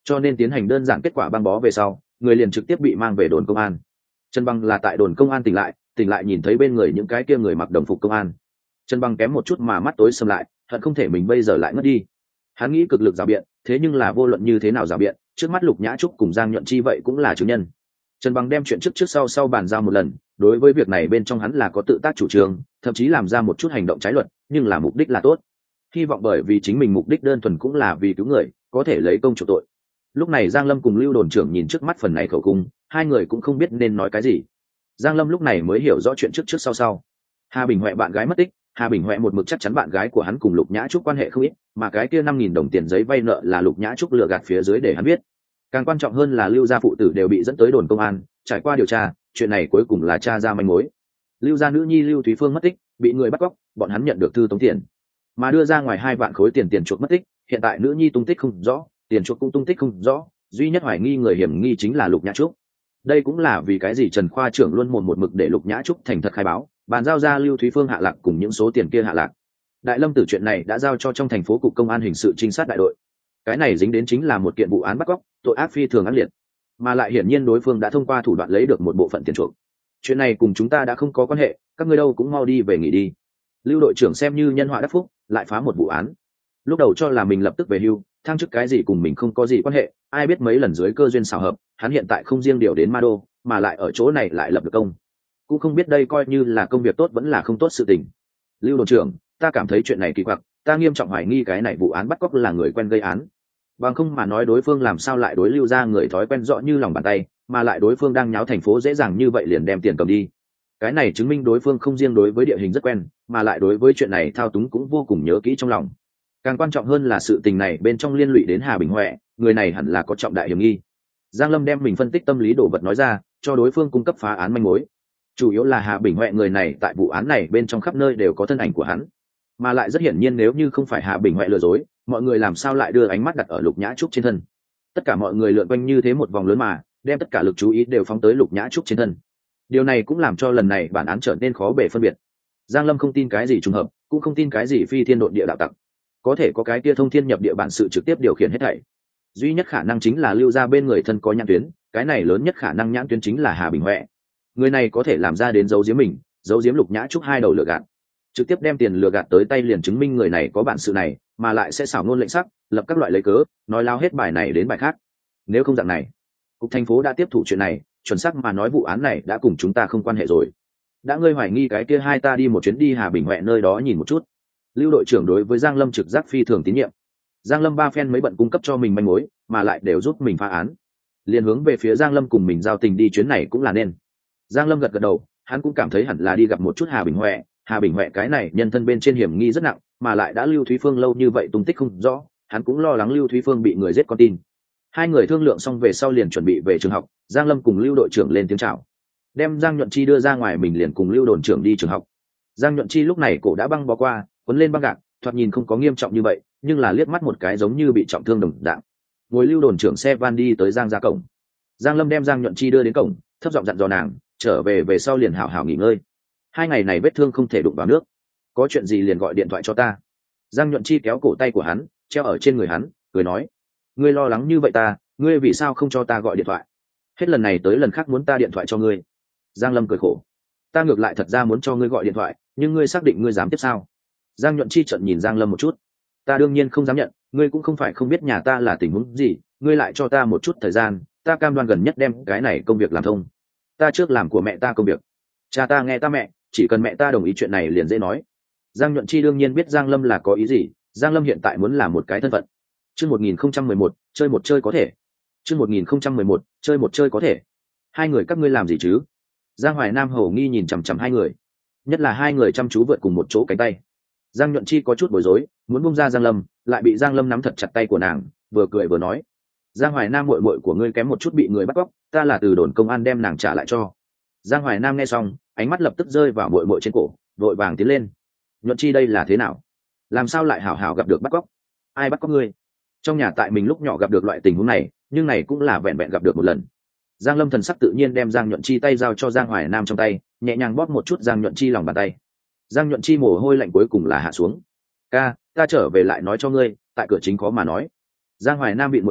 cho nên tiến hành đơn giản kết quả băng bó về sau người liền trực tiếp bị mang về đồn công an. Trần Bằng là tại đồn công an tỉnh lại nhìn thấy bên người những cái kia người mặc đồng phục công an. Trần Bằng kém một chút mà mắt tối sầm lại, hận không thể mình bây giờ lại ngất đi. Hắn nghĩ cực lực rào biện, thế nhưng là vô luận như thế nào rào biện, trước mắt Lục Nhã Trúc cùng Giang Nhuận Chi vậy cũng là chứng nhân. Trần Bằng đem chuyện trước sau bàn giao một lần, đối với việc này bên trong hắn là có tự tác chủ trương, thậm chí làm ra một chút hành động trái luật, nhưng là mục đích là tốt. Hy vọng bởi vì chính mình mục đích đơn thuần cũng là vì cứu người, có thể lấy công chuộc tội. Lúc này Giang Lâm cùng Lưu đồn trưởng nhìn trước mắt phần này khẩu cung, hai người cũng không biết nên nói cái gì. Giang Lâm lúc này mới hiểu rõ chuyện trước sau. Hà Bình Huệ bạn gái mất tích, Hà Bình Huệ một mực chắc chắn bạn gái của hắn cùng Lục Nhã Trúc quan hệ không ít, mà cái kia 5.000 đồng tiền giấy vay nợ là Lục Nhã Trúc lừa gạt phía dưới để hắn biết. Càng quan trọng hơn là Lưu gia phụ tử đều bị dẫn tới đồn công an, trải qua điều tra, chuyện này cuối cùng là tra ra manh mối. Lưu gia nữ nhi Lưu Thúy Phương mất tích, bị người bắt cóc, bọn hắn nhận được thư tống tiền, mà đưa ra ngoài 2 vạn khối tiền chuộc mất tích, hiện tại nữ nhi tung tích không rõ, tiền chuộc cũng tung tích không rõ, duy nhất hoài nghi người hiểm nghi chính là Lục Nhã Trúc. Đây cũng là vì cái gì Trần khoa trưởng luôn một mực để Lục Nhã Trúc thành thật khai báo, bàn giao ra Lưu Thúy Phương hạ lạc cùng những số tiền kia hạ lạc. Đại Lâm tử chuyện này đã giao cho trong thành phố cục công an hình sự trinh sát đại đội. Cái này dính đến chính là một kiện vụ án bắt cóc, tội ác phi thường ác liệt, mà lại hiển nhiên đối phương đã thông qua thủ đoạn lấy được một bộ phận tiền chuộc. Chuyện này cùng chúng ta đã không có quan hệ, các ngươi đâu cũng mau đi về nghỉ đi. Lưu đội trưởng xem như nhân họa đắc phúc, lại phá một vụ án. Lúc đầu cho là mình lập tức về hưu, thăng chức cái gì cùng mình không có gì quan hệ, ai biết mấy lần dưới cơ duyên xảo hợp, hắn hiện tại không riêng điều đến Ma Đô, mà lại ở chỗ này lại lập được công. Cũng không biết đây coi như là công việc tốt vẫn là không tốt sự tình. Lưu đội trưởng, ta cảm thấy chuyện này kỳ quặc, ta nghiêm trọng hoài nghi cái này vụ án bắt cóc là người quen gây án. Bằng không mà nói đối phương làm sao lại đối Lưu ra người thói quen rõ như lòng bàn tay, mà lại đối phương đang nháo thành phố dễ dàng như vậy liền đem tiền cầm đi. Cái này chứng minh đối phương không riêng đối với địa hình rất quen, mà lại đối với chuyện này thao túng cũng vô cùng nhớ kỹ trong lòng. Càng quan trọng hơn là sự tình này bên trong liên lụy đến Hà Bình Huệ, người này hẳn là có trọng đại hiểm nghi. Giang Lâm đem mình phân tích tâm lý đồ vật nói ra, cho đối phương cung cấp phá án manh mối. Chủ yếu là Hà Bình Huệ người này tại vụ án này bên trong khắp nơi đều có thân ảnh của hắn, mà lại rất hiển nhiên nếu như không phải Hà Bình Huệ lừa dối, mọi người làm sao lại đưa ánh mắt đặt ở Lục Nhã Trúc trên thân. Tất cả mọi người lượn quanh như thế một vòng lớn mà đem tất cả lực chú ý đều phóng tới Lục Nhã Trúc trên thân. Điều này cũng làm cho lần này bản án trở nên khó bề phân biệt. Giang Lâm không tin cái gì trùng hợp, cũng không tin cái gì phi thiên độn địa đạo tặc, có thể có cái kia thông thiên nhập địa bản sự trực tiếp điều khiển hết thảy. Duy nhất khả năng chính là Lưu ra bên người thân có nhãn tuyến, cái này lớn nhất khả năng nhãn tuyến chính là Hà Bình Huệ. Người này có thể làm ra đến giấu giếm mình, giấu giếm Lục Nhã Trúc 2 đầu lừa gạt, trực tiếp đem tiền lừa gạt tới tay liền chứng minh người này có bản sự này, mà lại sẽ xảo ngôn lệnh sắc, lập các loại lấy cớ, nói lao hết bài này đến bài khác. Nếu không dạng này, cục thành phố đã tiếp thủ chuyện này, chuẩn xác mà nói vụ án này đã cùng chúng ta không quan hệ rồi. Đã ngươi hoài nghi cái kia hai ta đi một chuyến đi Hà Bình Huệ nơi đó nhìn một chút. Lưu đội trưởng đối với Giang Lâm trực giác phi thường tín nhiệm. Giang Lâm ba phen mấy bận cung cấp cho mình manh mối, mà lại đều giúp mình phá án. Liên hướng về phía Giang Lâm cùng mình giao tình đi chuyến này cũng là nên. Giang Lâm gật gật đầu, hắn cũng cảm thấy hẳn là đi gặp một chút Hà Bình Huệ. Hà Bình Huệ cái này nhân thân bên trên hiểm nghi rất nặng, mà lại đã Lưu Thúy Phương lâu như vậy tung tích không rõ, hắn cũng lo lắng Lưu Thúy Phương bị người giết con tin. Hai người thương lượng xong về sau liền chuẩn bị về trường học. Giang Lâm cùng Lưu đội trưởng lên tiếng chào, đem Giang Nhuận Chi đưa ra ngoài, mình liền cùng Lưu đồn trưởng đi trường học. Giang Nhuận Chi lúc này cổ đã băng bó qua, quấn lên băng gạc, thoạt nhìn không có nghiêm trọng như vậy, nhưng là liếc mắt một cái giống như bị trọng thương đồng dạng. Ngồi Lưu đồn trưởng xe van đi tới Giang ra cổng. Giang Lâm đem Giang Nhuận Chi đưa đến cổng, thấp giọng dặn dò nàng, trở về sau liền hảo hảo nghỉ ngơi. 2 ngày này vết thương không thể đụng vào nước, có chuyện gì liền gọi điện thoại cho ta. Giang Nhuận Chi kéo cổ tay của hắn, treo ở trên người hắn, cười nói, ngươi lo lắng như vậy ngươi vì sao không cho ta gọi điện thoại? Hết lần này tới lần khác muốn ta điện thoại cho ngươi. Giang Lâm cười khổ, ta ngược lại thật ra muốn cho ngươi gọi điện thoại, nhưng ngươi xác định ngươi dám tiếp sao? Giang Nhuận Chi trợn nhìn Giang Lâm một chút, ta đương nhiên không dám nhận, ngươi cũng không phải không biết nhà ta là tình huống gì, ngươi lại cho ta một chút thời gian, ta cam đoan gần nhất đem cái này công việc làm thông. Ta trước làm của mẹ ta công việc, cha ta nghe ta mẹ, chỉ cần mẹ ta đồng ý chuyện này liền dễ nói. Giang Nhuận Chi đương nhiên biết Giang Lâm là có ý gì, Giang Lâm hiện tại muốn làm một cái thân phận. Chương 1011, chơi một chơi có thể. Chương 1011, chơi một chơi có thể. Hai người các ngươi làm gì chứ? Giang Hoài Nam hầu nghi nhìn chằm chằm hai người, nhất là hai người chăm chú vượt cùng một chỗ cánh tay. Giang Nhuận Chi có chút bối rối, muốn buông ra Giang Lâm, lại bị Giang Lâm nắm thật chặt tay của nàng, vừa cười vừa nói, Giang Hoài Nam muội muội của ngươi kém một chút bị người bắt cóc, ta là từ đồn công an đem nàng trả lại cho. Giang Hoài Nam nghe xong, ánh mắt lập tức rơi vào muội muội trên cổ, vội vàng tiến lên. Nhuận Chi đây là thế nào? Làm sao lại hảo hảo gặp được bắt cóc? Ai bắt cóc ngươi? Trong nhà tại mình lúc nhỏ gặp được loại tình huống này, nhưng này cũng là vẹn vẹn gặp được một lần. Giang Lâm thần sắc tự nhiên đem Giang Nhuận Chi tay giao cho Giang Hoài Nam trong tay, nhẹ nhàng bóp một chút Giang Nhuận Chi lòng bàn tay. Giang Nhuận Chi mồ hôi lạnh cuối cùng là hạ xuống. Ca, ta trở về lại nói cho ngươi, tại cửa chính khó mà nói. Giang Hoài Nam bị muội muội,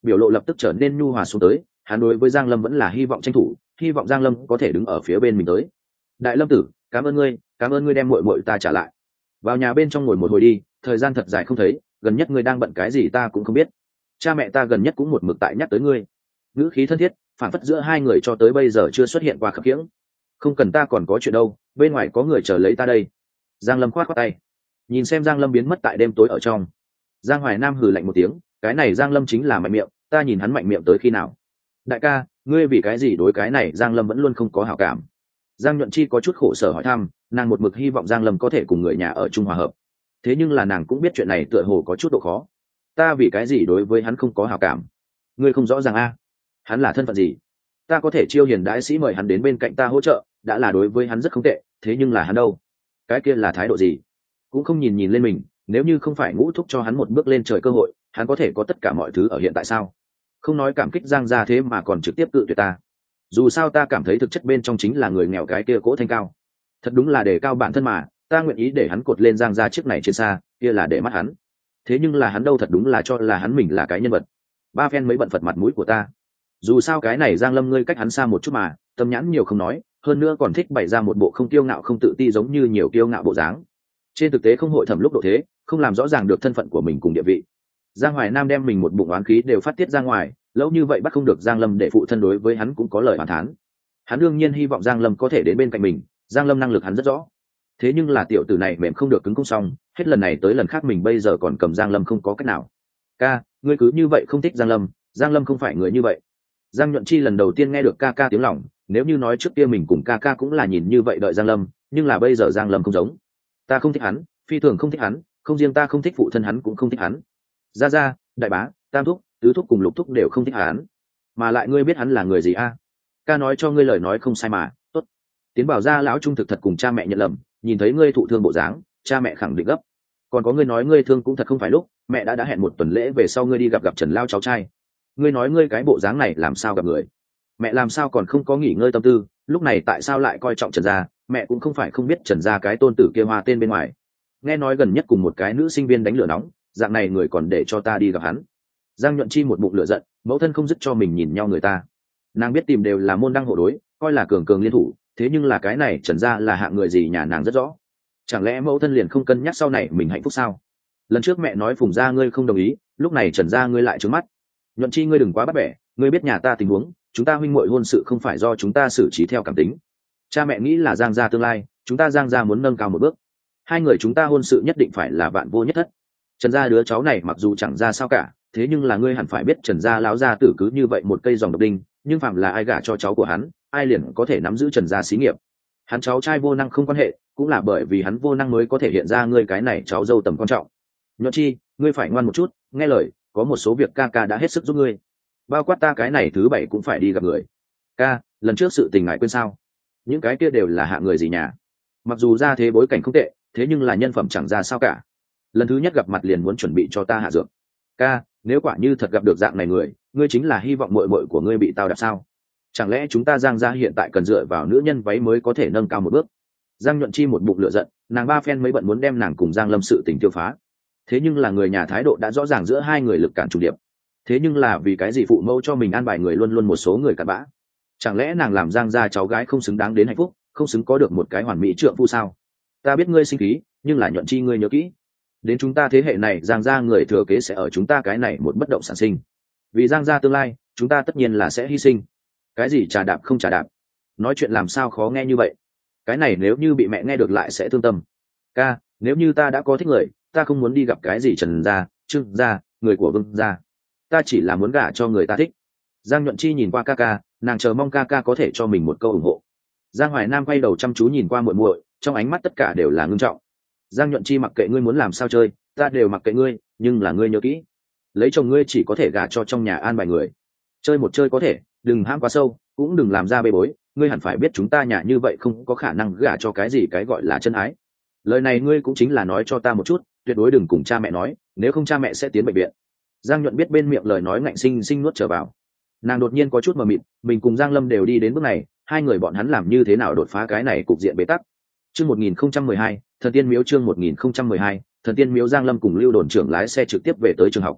biểu lộ lập tức trở nên nhu hòa xuống tới. Hắn đối với Giang Lâm vẫn là hy vọng tranh thủ, hy vọng Giang Lâm có thể đứng ở phía bên mình tới. Đại Lâm tử, cảm ơn ngươi đem muội muội ta trả lại. Vào nhà bên trong ngồi một hồi đi, thời gian thật dài không thấy, gần nhất ngươi đang bận cái gì ta cũng không biết. Cha mẹ ta gần nhất cũng một mực tại nhắc tới ngươi. Ngữ khí thân thiết, phản phất giữa hai người cho tới bây giờ chưa xuất hiện qua khập khiễng. Không cần, ta còn có chuyện đâu, bên ngoài có người chờ lấy ta đây. Giang Lâm khoát khoát tay, nhìn xem Giang Lâm biến mất tại đêm tối ở trong. Giang Hoài Nam hừ lạnh một tiếng, cái này Giang Lâm chính là mạnh miệng, ta nhìn hắn mạnh miệng tới khi nào. Đại ca, ngươi vì cái gì đối cái này Giang Lâm vẫn luôn không có hảo cảm? Giang Nhuận Chi có chút khổ sở hỏi thăm, nàng một mực hy vọng Giang Lâm có thể cùng người nhà ở chung hòa hợp. Thế nhưng là nàng cũng biết chuyện này tựa hồ có chút độ khó. Ta vì cái gì đối với hắn không có hảo cảm? Ngươi không rõ ràng a? Hắn là thân phận gì? Ta có thể chiêu hiền đại sĩ mời hắn đến bên cạnh ta hỗ trợ, đã là đối với hắn rất không tệ, thế nhưng là hắn đâu? Cái kia là thái độ gì? Cũng không nhìn nhìn lên mình, nếu như không phải Ngũ thúc cho hắn một bước lên trời cơ hội, hắn có thể có tất cả mọi thứ ở hiện tại sao? Không nói cảm kích Giang gia thế mà còn trực tiếp cự tuyệt ta. Dù sao ta cảm thấy thực chất bên trong chính là người nghèo cái kia cỗ thanh cao. Thật đúng là để cao bản thân mà, ta nguyện ý để hắn cột lên Giang gia chiếc này trên xa, kia là để mắt hắn. Thế nhưng là hắn đâu, thật đúng là cho là hắn mình là cái nhân vật. Ba phen mới bận phật mặt mũi của ta. Dù sao cái này Giang Lâm ngươi cách hắn xa một chút mà, tâm nhãn nhiều không nói, hơn nữa còn thích bày ra một bộ không kiêu ngạo không tự ti giống như nhiều kiêu ngạo bộ dáng. Trên thực tế không hội thẩm lúc độ thế, không làm rõ ràng được thân phận của mình cùng địa vị. Giang Hoài Nam đem mình một bụng oán khí đều phát tiết ra ngoài, lâu như vậy bắt không được Giang Lâm để phụ thân đối với hắn cũng có lời phản thán. Hắn đương nhiên hy vọng Giang Lâm có thể đến bên cạnh mình, Giang Lâm năng lực hắn rất rõ. Thế nhưng là tiểu tử này mềm không được cứng cũng xong, hết lần này tới lần khác mình bây giờ còn cầm Giang Lâm không có cách nào. Ca, ngươi cứ như vậy không thích Giang Lâm không phải người như vậy. Giang Nhuận Chi lần đầu tiên nghe được ca ca tiếng lòng, nếu như nói trước kia mình cùng ca ca cũng là nhìn như vậy đợi Giang Lâm, nhưng là bây giờ Giang Lâm không giống. Ta không thích hắn, phi thường không thích hắn, không riêng ta không thích phụ thân hắn cũng không thích hắn. Gia Gia, đại bá, tam thúc, tứ thúc cùng lục thúc đều không thích hắn. Mà lại ngươi biết hắn là người gì a? Ca nói cho ngươi lời nói không sai mà, tốt. Tiến bảo gia lão trung thực thật cùng cha mẹ nhận lầm, nhìn thấy ngươi thụ thương bộ dáng, cha mẹ khẳng định gấp. Còn có ngươi nói ngươi thương cũng thật không phải lúc, mẹ đã hẹn một tuần lễ về sau ngươi đi gặp Trần Lao cháu trai. Ngươi nói ngươi cái bộ dáng này làm sao gặp người? Mẹ làm sao còn không có nghỉ ngơi tâm tư, lúc này tại sao lại coi trọng Trần gia? Mẹ cũng không phải không biết Trần gia cái tôn tử kia hoa tên bên ngoài. Nghe nói gần nhất cùng một cái nữ sinh viên đánh lửa nóng, dạng này người còn để cho ta đi gặp hắn. Giang Nhuận Chi một bụng lửa giận, mẫu thân không dứt cho mình nhìn nhau người ta. Nàng biết tìm đều là môn đăng hộ đối, coi là cường cường liên thủ, thế nhưng là cái này Trần gia là hạng người gì nhà nàng rất rõ. Chẳng lẽ mẫu thân liền không cân nhắc sau này mình hạnh phúc sao? Lần trước mẹ nói Phùng gia ngươi không đồng ý, lúc này Trần gia ngươi lại trướng mắt. Nhuận Chi ngươi đừng quá bắt bẻ, ngươi biết nhà ta tình huống, chúng ta huynh muội hôn sự không phải do chúng ta xử trí theo cảm tính. Cha mẹ nghĩ là Giang gia tương lai, chúng ta Giang gia muốn nâng cao một bước. Hai người chúng ta hôn sự nhất định phải là vạn vô nhất thất. Trần gia đứa cháu này mặc dù chẳng ra sao cả, thế nhưng là ngươi hẳn phải biết Trần gia lão gia tử cứ như vậy một cây dòng độc đinh, nhưng phạm là ai gả cho cháu của hắn, ai liền có thể nắm giữ Trần gia xí nghiệp. Hắn cháu trai vô năng không quan hệ, cũng là bởi vì hắn vô năng mới có thể hiện ra ngươi cái này cháu dâu tầm quan trọng. Nhuận Chi, ngươi phải ngoan một chút, nghe lời, có một số việc ca ca đã hết sức giúp ngươi. Bao quát ta cái này thứ bảy cũng phải đi gặp người. Ca, lần trước sự tình ngại quên sao? Những cái kia đều là hạ người gì nhà. Mặc dù ra thế bối cảnh không tệ, thế nhưng là nhân phẩm chẳng ra sao cả. Lần thứ nhất gặp mặt liền muốn chuẩn bị cho ta hạ dược. Ca, nếu quả như thật gặp được dạng này người, ngươi chính là hy vọng muội muội của ngươi bị tao đạp sao? Chẳng lẽ chúng ta Giang gia hiện tại cần dựa vào nữ nhân váy mới có thể nâng cao một bước? Giang Nhuận Chi một bụng lửa giận, nàng ba phen mới bận muốn đem nàng cùng Giang Lâm sự tình tiêu phá. Thế nhưng là người nhà thái độ đã rõ ràng giữa hai người lực cản trùng điệp. Thế nhưng là vì cái gì phụ mẫu cho mình an bài người luôn luôn một số người cặn bã? Chẳng lẽ nàng làm Giang gia cháu gái không xứng đáng đến hạnh phúc, không xứng có được một cái hoàn mỹ trượng phu sao? Ta biết ngươi sinh khí, nhưng là Nhuận Chi ngươi nhớ kỹ, đến chúng ta thế hệ này Giang gia người thừa kế sẽ ở chúng ta cái này một bất động sản sinh. Vì Giang gia tương lai, chúng ta tất nhiên là sẽ hy sinh. Cái gì trà đạp không trà đạp? Nói chuyện làm sao khó nghe như vậy? Cái này nếu như bị mẹ nghe được lại sẽ thương tâm. Ca, nếu như ta đã có thích người, ta không muốn đi gặp cái gì Trần gia, Trương gia, người của Vương gia. Ta chỉ là muốn gả cho người ta thích. Giang Nhuận Chi nhìn qua ca ca, nàng chờ mong ca ca có thể cho mình một câu ủng hộ. Giang Hoài Nam quay đầu chăm chú nhìn qua muội muội, trong ánh mắt tất cả đều là ngưng trọng. Giang Nhuận Chi mặc kệ ngươi muốn làm sao chơi, ta đều mặc kệ ngươi, nhưng là ngươi nhớ kỹ, lấy chồng ngươi chỉ có thể gả cho trong nhà an bài người. Chơi một chơi có thể, đừng hãm quá sâu, cũng đừng làm ra bê bối, ngươi hẳn phải biết chúng ta nhà như vậy không có khả năng gả cho cái gì cái gọi là chân ái. Lời này ngươi cũng chính là nói cho ta một chút, tuyệt đối đừng cùng cha mẹ nói, nếu không cha mẹ sẽ tiến bệnh viện. Giang Nhuận biết bên miệng lời nói ngạnh sinh sinh nuốt trở vào. Nàng đột nhiên có chút mờ mịt, mình cùng Giang Lâm đều đi đến bước này, hai người bọn hắn làm như thế nào đột phá cái này cục diện bế tắc. Chương 1012, Thần Tiên Miếu chương 1012, Thần Tiên Miếu. Giang Lâm cùng Lưu Đồn trưởng lái xe trực tiếp về tới trường học.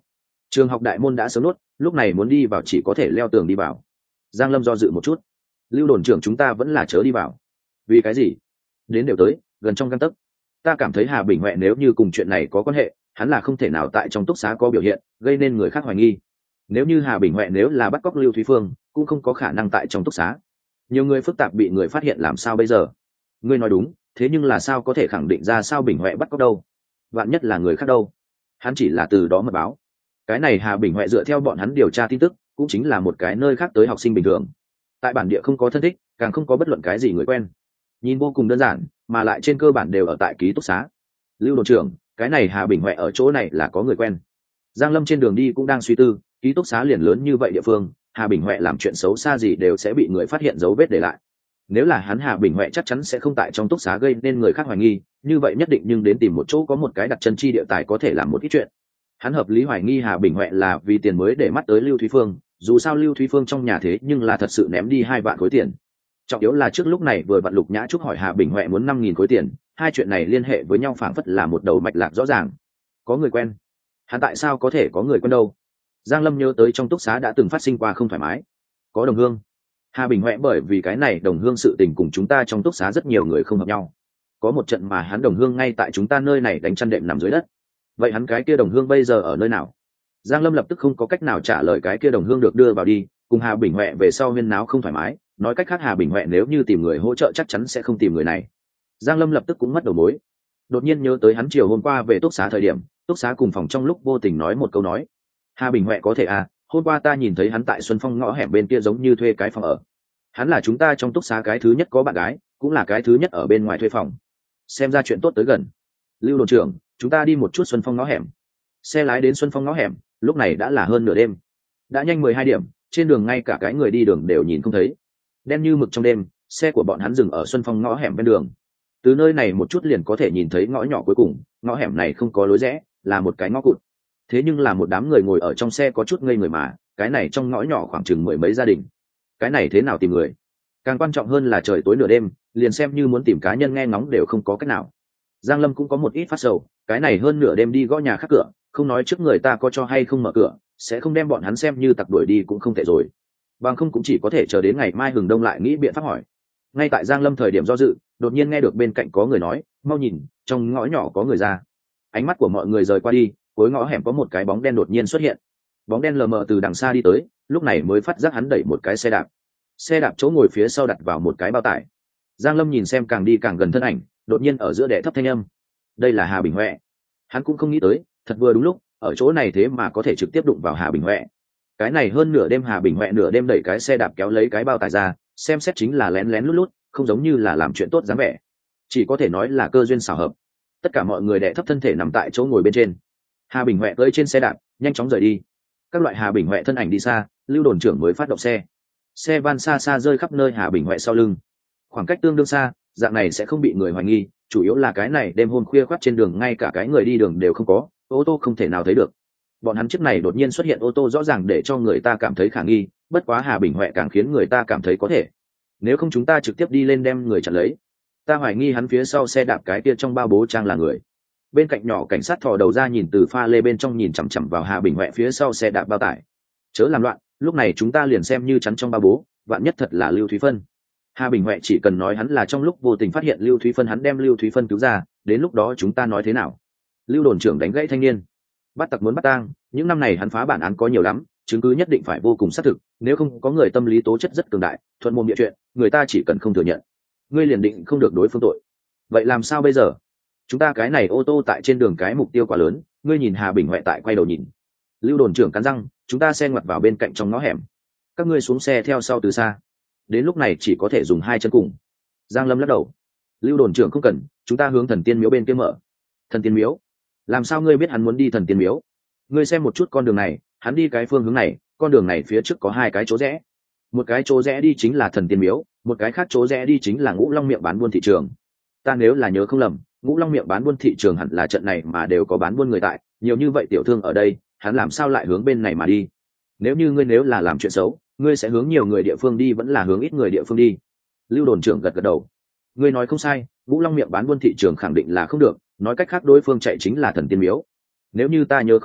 Trường học đại môn đã sớm nốt, lúc này muốn đi vào chỉ có thể leo tường đi vào. Giang Lâm do dự một chút. Lưu đồn trưởng chúng ta vẫn là chớ đi vào. Vì cái gì? Đến đều tới, gần trong gang tấc. Ta cảm thấy Hà Bình Huệ nếu như cùng chuyện này có quan hệ, hắn là không thể nào tại trong túc xá có biểu hiện, gây nên người khác hoài nghi. Nếu như Hà Bình Huệ nếu là bắt cóc Lưu Thúy Phương, cũng không có khả năng tại trong túc xá. Nhiều người phức tạp bị người phát hiện làm sao bây giờ? Ngươi nói đúng, thế nhưng là sao có thể khẳng định ra sao Bình Huệ bắt cóc đâu? Vạn nhất là người khác đâu? Hắn chỉ là từ đó mật báo. Cái này Hà Bình Huệ dựa theo bọn hắn điều tra tin tức, cũng chính là một cái nơi khác tới học sinh bình thường. Tại bản địa không có thân thích, càng không có bất luận cái gì người quen. Nhìn vô cùng đơn giản, mà lại trên cơ bản đều ở tại ký túc xá. Lưu đồn trưởng, cái này Hà Bình Huệ ở chỗ này là có người quen. Giang Lâm trên đường đi cũng đang suy tư, ký túc xá liền lớn như vậy địa phương, Hà Bình Huệ làm chuyện xấu xa gì đều sẽ bị người phát hiện dấu vết để lại. Nếu là hắn Hà Bình Huệ chắc chắn sẽ không tại trong túc xá gây nên người khác hoài nghi, như vậy nhất định nhưng đến tìm một chỗ có một cái đặt chân chi địa tài có thể làm một ít chuyện. Hắn hợp lý hoài nghi Hà Bình Huệ là vì tiền mới để mắt tới Lưu Thúy Phương, dù sao Lưu Thúy Phương trong nhà thế nhưng là thật sự ném đi 2 vạn khối tiền. Trọng yếu là trước lúc này vừa vặn Lục Nhã Trúc hỏi Hà Bình Huệ muốn 5.000 khối tiền, hai chuyện này liên hệ với nhau phảng phất là một đầu mạch lạc rõ ràng. Có người quen? Hắn tại sao có thể có người quen đâu? Giang Lâm nhớ tới trong túc xá đã từng phát sinh qua không thoải mái. Có đồng hương. Hà Bình Huệ bởi vì cái này đồng hương sự tình cùng chúng ta trong túc xá rất nhiều người không hợp nhau. Có một trận mà hắn đồng hương ngay tại chúng ta nơi này đánh chăn đệm nằm dưới đất. Vậy hắn cái kia đồng hương bây giờ ở nơi nào? Giang Lâm lập tức không có cách nào trả lời cái kia đồng hương được đưa vào đi, cùng Hà Bình Huệ về sau huyên náo không thoải mái, nói cách khác Hà Bình Huệ nếu như tìm người hỗ trợ chắc chắn sẽ không tìm người này. Giang Lâm lập tức cũng mất đầu mối. Đột nhiên nhớ tới hắn chiều hôm qua về túc xá thời điểm, túc xá cùng phòng trong lúc vô tình nói một câu nói. Hà Bình Huệ có thể à, hôm qua ta nhìn thấy hắn tại Xuân Phong ngõ hẻm bên kia giống như thuê cái phòng ở. Hắn là chúng ta trong túc xá cái thứ nhất có bạn gái, cũng là cái thứ nhất ở bên ngoài thuê phòng. Xem ra chuyện tốt tới gần. Lưu đồn trưởng, chúng ta đi một chút Xuân Phong ngõ hẻm. Xe lái đến Xuân Phong ngõ hẻm, lúc này đã là hơn nửa đêm. Đã nhanh 12 điểm, trên đường ngay cả cái người đi đường đều nhìn không thấy. Đen như mực trong đêm, xe của bọn hắn dừng ở Xuân Phong ngõ hẻm bên đường. Từ nơi này một chút liền có thể nhìn thấy ngõ nhỏ cuối cùng, ngõ hẻm này không có lối rẽ, là một cái ngõ cụt. Thế nhưng là một đám người ngồi ở trong xe có chút ngây người mà, cái này trong ngõ nhỏ khoảng chừng 10 mấy gia đình. Cái này thế nào tìm người? Càng quan trọng hơn là trời tối nửa đêm, liền xem như muốn tìm cá nhân nghe ngóng đều không có cách nào. Giang Lâm cũng có một ít phát sầu, cái này hơn nửa đêm đi gõ nhà khác cửa, không nói trước người ta có cho hay không mở cửa, sẽ không đem bọn hắn xem như tặc đuổi đi cũng không thể rồi. Bằng không cũng chỉ có thể chờ đến ngày mai hừng đông lại nghĩ biện pháp hỏi. Ngay tại Giang Lâm thời điểm do dự, đột nhiên nghe được bên cạnh có người nói, mau nhìn, trong ngõ nhỏ có người ra. Ánh mắt của mọi người rời qua đi, cuối ngõ hẻm có một cái bóng đen đột nhiên xuất hiện. Bóng đen lờ mờ từ đằng xa đi tới, lúc này mới phát giác hắn đẩy một cái xe đạp. Xe đạp chỗ ngồi phía sau đặt vào một cái bao tải. Giang Lâm nhìn xem càng đi càng gần thân ảnh, đột nhiên ở giữa đệ thấp thanh âm. Đây là Hà Bình Huệ. Hắn cũng không nghĩ tới, thật vừa đúng lúc, ở chỗ này thế mà có thể trực tiếp đụng vào Hà Bình Huệ. Cái này hơn nửa đêm Hà Bình Huệ nửa đêm đẩy cái xe đạp kéo lấy cái bao tải ra, xem xét chính là lén lén lút lút, không giống như là làm chuyện tốt dáng vẻ. Chỉ có thể nói là cơ duyên xảo hợp. Tất cả mọi người đệ thấp thân thể nằm tại chỗ ngồi bên trên. Hà Bình Huệ cưỡi trên xe đạp, nhanh chóng rời đi. Các loại Hà Bình Huệ thân ảnh đi xa, Lưu đồn trưởng mới phát động xe. Xe van xa xa rơi khắp nơi Hà Bình Huệ sau lưng. Khoảng cách tương đương xa, dạng này sẽ không bị người hoài nghi, chủ yếu là cái này đêm hôm khuya khoắt trên đường ngay cả cái người đi đường đều không có, ô tô không thể nào thấy được. Bọn hắn chiếc này đột nhiên xuất hiện ô tô rõ ràng để cho người ta cảm thấy khả nghi, bất quá Hà Bình Huệ càng khiến người ta cảm thấy có thể. Nếu không chúng ta trực tiếp đi lên đem người chặn lấy. Ta hoài nghi hắn phía sau xe đạp cái kia trong bao bố trang là người. Bên cạnh nhỏ cảnh sát thò đầu ra nhìn từ pha lê bên trong nhìn chằm chằm vào Hà Bình Huệ phía sau xe đạp bao tải. Chớ làm loạn, lúc này chúng ta liền xem như chắn trong bao bố, vạn nhất thật là Lưu Thúy Phân. Hà Bình Huệ chỉ cần nói hắn là trong lúc vô tình phát hiện Lưu Thúy Phân, hắn đem Lưu Thúy Phân cứu ra, đến lúc đó chúng ta nói thế nào? Lưu đồn trưởng đánh gãy thanh niên. Bắt tặc muốn bắt tang, những năm này hắn phá bản án có nhiều lắm, chứng cứ nhất định phải vô cùng xác thực, nếu không có người tâm lý tố chất rất cường đại, thuận mồm địa chuyện, người ta chỉ cần không thừa nhận, ngươi liền định không được đối phương tội. Vậy làm sao bây giờ? Chúng ta cái này ô tô tại trên đường cái mục tiêu quá lớn, ngươi nhìn Hà Bình Huệ tại quay đầu nhìn. Lưu đồn trưởng cắn răng, chúng ta xe ngoặt vào bên cạnh trong ngõ hẻm. Các ngươi xuống xe theo sau từ xa. Đến lúc này chỉ có thể dùng 2 chân cùng. Giang Lâm lắc đầu. Lưu đồn trưởng không cần, chúng ta hướng Thần Tiên Miếu bên kia mở. Thần Tiên Miếu? Làm sao ngươi biết hắn muốn đi Thần Tiên Miếu? Ngươi xem một chút con đường này, hắn đi cái phương hướng này, con đường này phía trước có 2 cái chỗ rẽ. Một cái chỗ rẽ đi chính là Thần Tiên Miếu, một cái khác chỗ rẽ đi chính là Ngũ Long miệng bán buôn thị trường. Ta nếu là nhớ không lầm, Ngũ Long miệng bán buôn thị trường hẳn là trận này mà đều có bán buôn người tại, nhiều như vậy tiểu thương ở đây, hắn làm sao lại hướng bên này mà đi? Nếu là làm chuyện xấu, ngươi sẽ hướng nhiều người địa phương đi vẫn là hướng ít người địa phương đi? Lưu đồn trưởng gật gật đầu. Ngươi nói không sai, Ngũ Long miệng bán buôn thị trường khẳng định là không được, nói cách khác đối phương chạy chính là Thần Tiên Miếu. Nếu như ta nhớ không lầm,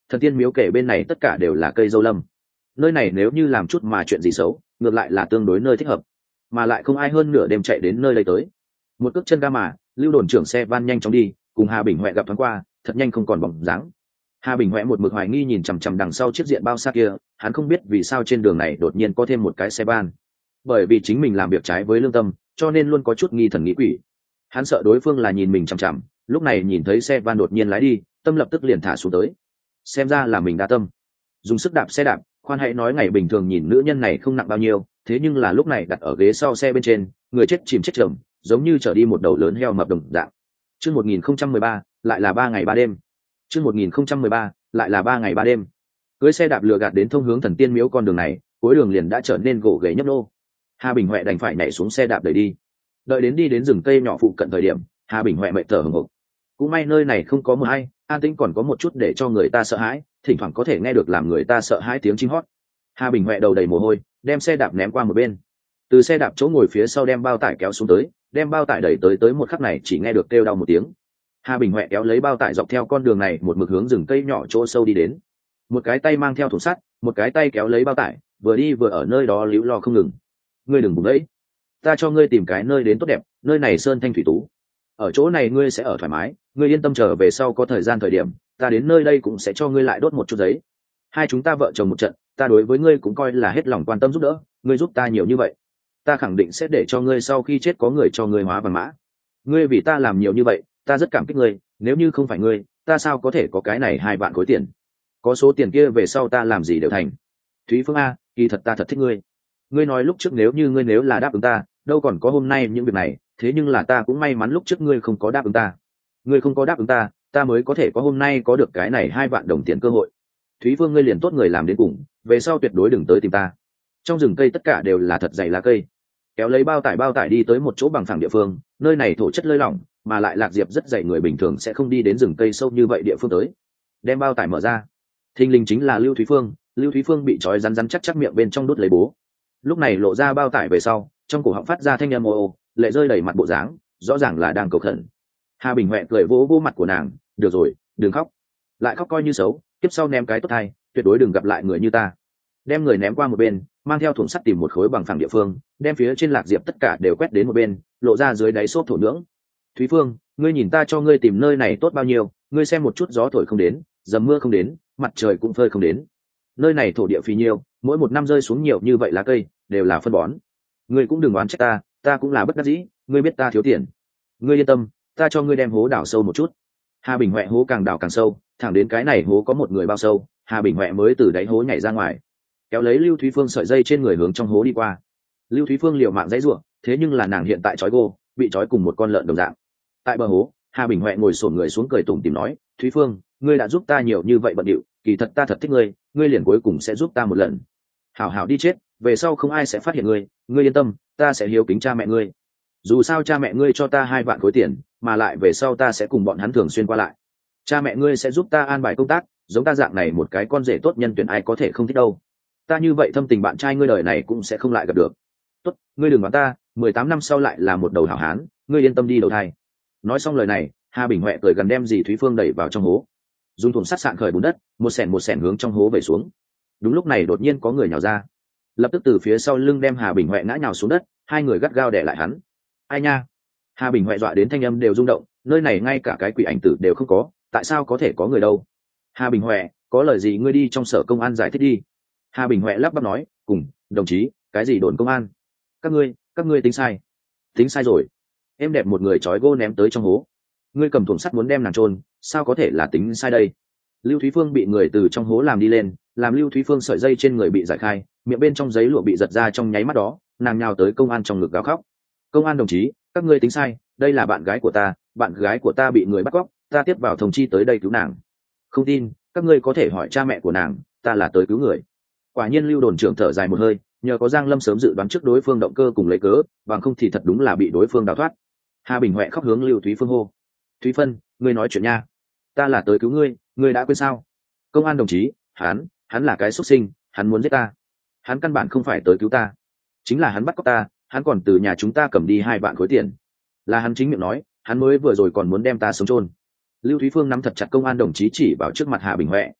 Thần Tiên Miếu kể bên này tất cả đều là cây dâu lâm. Nơi này nếu như làm chút mà chuyện gì xấu, ngược lại là tương đối nơi thích hợp, mà lại không ai hơn nửa đêm chạy đến nơi đây tới. Một cước chân ga mà, Lưu đồn trưởng xe van nhanh chóng đi, cùng Hà Bình Huệ gặp thoáng qua, thật nhanh không còn bóng dáng. Hà Bình Huệ một mực hoài nghi nhìn chằm chằm đằng sau chiếc diện bao xa kia, hắn không biết vì sao trên đường này đột nhiên có thêm một cái xe van. Bởi vì chính mình làm việc trái với lương tâm, cho nên luôn có chút nghi thần nghĩ quỷ. Hắn sợ đối phương là nhìn mình chằm chằm, lúc này nhìn thấy xe van đột nhiên lái đi, tâm lập tức liền thả xuống tới. Xem ra là mình đa tâm, dùng sức đạp xe đạp. Khoan hãy nói ngày bình thường nhìn nữ nhân này không nặng bao nhiêu, thế nhưng là lúc này đặt ở ghế sau xe bên trên, người chết chìm chết chậm, giống như chở đi một đầu lớn heo mập đồng dạng. Chương 1013, lại là 3 ngày 3 đêm. Chương 1013, lại là 3 ngày 3 đêm. Cưới xe đạp lừa gạt đến thông hướng Thần Tiên Miếu con đường này, cuối đường liền đã trở nên gỗ ghề nhấp nô. Hà Bình Huệ đành phải nhảy xuống xe đạp đẩy đi. Đợi đến đi đến rừng cây nhỏ phụ cận thời điểm, Hà Bình Huệ mệt thở hổn hộc. Cũng may nơi này không có mưa hay, an tĩnh còn có một chút để cho người ta sợ hãi, thỉnh thoảng có thể nghe được làm người ta sợ hãi tiếng chim hót. Hà Bình Huệ đầu đầy mồ hôi, đem xe đạp ném qua một bên. Từ xe đạp chỗ ngồi phía sau đem bao tải kéo xuống tới, đem bao tải đẩy tới một khắc này chỉ nghe được kêu đau một tiếng. Hà Bình Huệ kéo lấy bao tải dọc theo con đường này một mực hướng rừng cây nhỏ chỗ sâu đi đến. Một cái tay mang theo thùng sắt, một cái tay kéo lấy bao tải, vừa đi vừa ở nơi đó líu lo không ngừng. Ngươi đừng bùng đấy, ta cho ngươi tìm cái nơi đến tốt đẹp, nơi này sơn thanh thủy tú, ở chỗ này ngươi sẽ ở thoải mái, ngươi yên tâm, trở về sau có thời gian thời điểm ta đến nơi đây cũng sẽ cho ngươi lại đốt một chút giấy. Hai chúng ta vợ chồng một trận, ta đối với ngươi cũng coi là hết lòng quan tâm giúp đỡ, ngươi giúp ta nhiều như vậy, ta khẳng định sẽ để cho ngươi sau khi chết có người cho ngươi hóa vàng mã. Ngươi vì ta làm nhiều như vậy, ta rất cảm kích ngươi, nếu như không phải ngươi, ta sao có thể có cái này 2 vạn khối tiền. Có số tiền kia về sau ta làm gì đều thành. Thúy Phương A, kỳ thật ta thật thích ngươi. Ngươi nói lúc trước nếu là đáp ứng ta, đâu còn có hôm nay những việc này, thế nhưng là ta cũng may mắn lúc trước ngươi không có đáp ứng ta. Ngươi không có đáp ứng ta, ta mới có thể có hôm nay có được cái này 2 vạn đồng tiền cơ hội. Thúy Phương, ngươi liền tốt người làm đến cùng, về sau tuyệt đối đừng tới tìm ta. Trong rừng cây tất cả đều là thật dày lá cây. Kéo lấy bao tải đi tới một chỗ bằng phẳng địa phương, nơi này thổ chất lơi lỏng, mà lại lạc diệp rất dày, người bình thường sẽ không đi đến rừng cây sâu như vậy địa phương tới. Đem bao tải mở ra, thình lình chính là Lưu Thúy Phương. Lưu Thúy Phương bị trói rắn chắc miệng bên trong đốt lấy bố, lúc này lộ ra bao tải về sau, trong cổ họng phát ra thanh âm ô ô, lệ rơi đầy mặt bộ dáng, rõ ràng là đang cầu khẩn. Hà Bình Huệ cười vỗ vỗ mặt của nàng, được rồi, đừng khóc, lại khóc coi như xấu, tiếp sau ném cái tốt thay, tuyệt đối đừng gặp lại người như ta. Đem người ném qua một bên, mang theo thùng sắt tìm một khối bằng phẳng địa phương, đem phía trên lạc diệp tất cả đều quét đến một bên, lộ ra dưới đáy xốp thổ nhưỡng. Thúy Phương, ngươi nhìn ta cho ngươi tìm nơi này tốt bao nhiêu, ngươi xem một chút, gió thổi không đến, dầm mưa không đến, mặt trời cũng phơi không đến, nơi này thổ địa phì nhiêu, mỗi một năm rơi xuống nhiều như vậy lá cây đều là phân bón. Ngươi cũng đừng oán trách ta, ta cũng là bất đắc dĩ, ngươi biết ta thiếu tiền. Ngươi yên tâm, ta cho ngươi đem hố đào sâu một chút. Hà Bình Huệ hố càng đào càng sâu, thẳng đến cái này hố có một người bao sâu, Hà Bình Huệ mới từ đáy hố nhảy ra ngoài, kéo lấy Lưu Thúy Phương sợi dây trên người hướng trong hố đi qua. Lưu Thúy Phương liều mạng dãy ruộng, thế nhưng là nàng hiện tại trói gô, bị trói cùng một con lợn đồng dạng. Tại bờ hố, Hà Bình Huệ ngồi xổm người xuống cười tủm tỉm nói, Thúy Phương, ngươi đã giúp ta nhiều như vậy bận điệu, kỳ thật ta thật thích ngươi, ngươi liền cuối cùng sẽ giúp ta một lần. Hảo hảo đi chết, về sau không ai sẽ phát hiện ngươi, ngươi yên tâm, ta sẽ hiếu kính cha mẹ ngươi. Dù sao cha mẹ ngươi cho ta 2 vạn khối tiền, mà lại về sau ta sẽ cùng bọn hắn thường xuyên qua lại. Cha mẹ ngươi sẽ giúp ta an bài công tác, giống ta dạng này một cái con rể tốt nhân tuyển ai có thể không thích đâu. Ta như vậy thâm tình bạn trai ngươi đời này cũng sẽ không lại gặp được. Tốt, ngươi đừng đoán ta, 18 năm sau lại là một đầu hảo hán, ngươi yên tâm đi đầu thai. Nói xong lời này, Hà Bình Huệ cười gần đem dì Thúy Phương đẩy vào trong hố, dùng thùng sắt sạn khởi bùn đất, một sẻn hướng trong hố về xuống. Đúng lúc này đột nhiên có người nhào ra, lập tức từ phía sau lưng đem Hà Bình Huệ ngã nhào xuống đất, hai người gắt gao đè lại hắn. Ai nha! Hà Bình Huệ dọa đến thanh âm đều rung động, nơi này ngay cả cái quỷ ảnh tử đều không có, tại sao có thể có người đâu? Hà Bình Huệ, có lời gì ngươi đi trong sở công an giải thích đi. Hà Bình Huệ lắp bắp nói, cùng đồng chí, cái gì đồn công an? Các ngươi tính sai rồi. Em đẹp một người trói gô ném tới trong hố, ngươi cầm thùng sắt muốn đem nàng chôn, sao có thể là tính sai đây? Lưu Thúy Phương bị người từ trong hố làm đi lên, làm Lưu Thúy Phương sợi dây trên người bị giải khai, miệng bên trong giấy lụa bị giật ra, trong nháy mắt đó nàng nhào tới công an trong ngực gào khóc. Công an đồng chí, các ngươi tính sai, đây là bạn gái của ta bị người bắt cóc, ta tiếp vào thông chi tới đây cứu nàng. Không tin, các ngươi có thể hỏi cha mẹ của nàng, ta là tới cứu người. Quả nhiên Lưu đồn trưởng thở dài một hơi, nhờ có Giang Lâm sớm dự đoán trước đối phương động cơ cùng lấy cớ, bằng không thì thật đúng là bị đối phương đào thoát. Hà Bình Huệ khóc hướng Lưu Thúy Phương hô, Thúy Phân, ngươi nói chuyện nha, ta là tới cứu ngươi đã quên sao? Công an đồng chí, hắn là cái xuất sinh, hắn muốn giết ta, hắn căn bản không phải tới cứu ta, chính là hắn bắt cóc ta, hắn còn từ nhà chúng ta cầm đi 2 vạn khối tiền, là hắn chính miệng nói, hắn mới vừa rồi còn muốn đem ta sống chôn. Lưu Thúy Phương nắm thật chặt công an đồng chí chỉ vào trước mặt Hà Bình Huệ,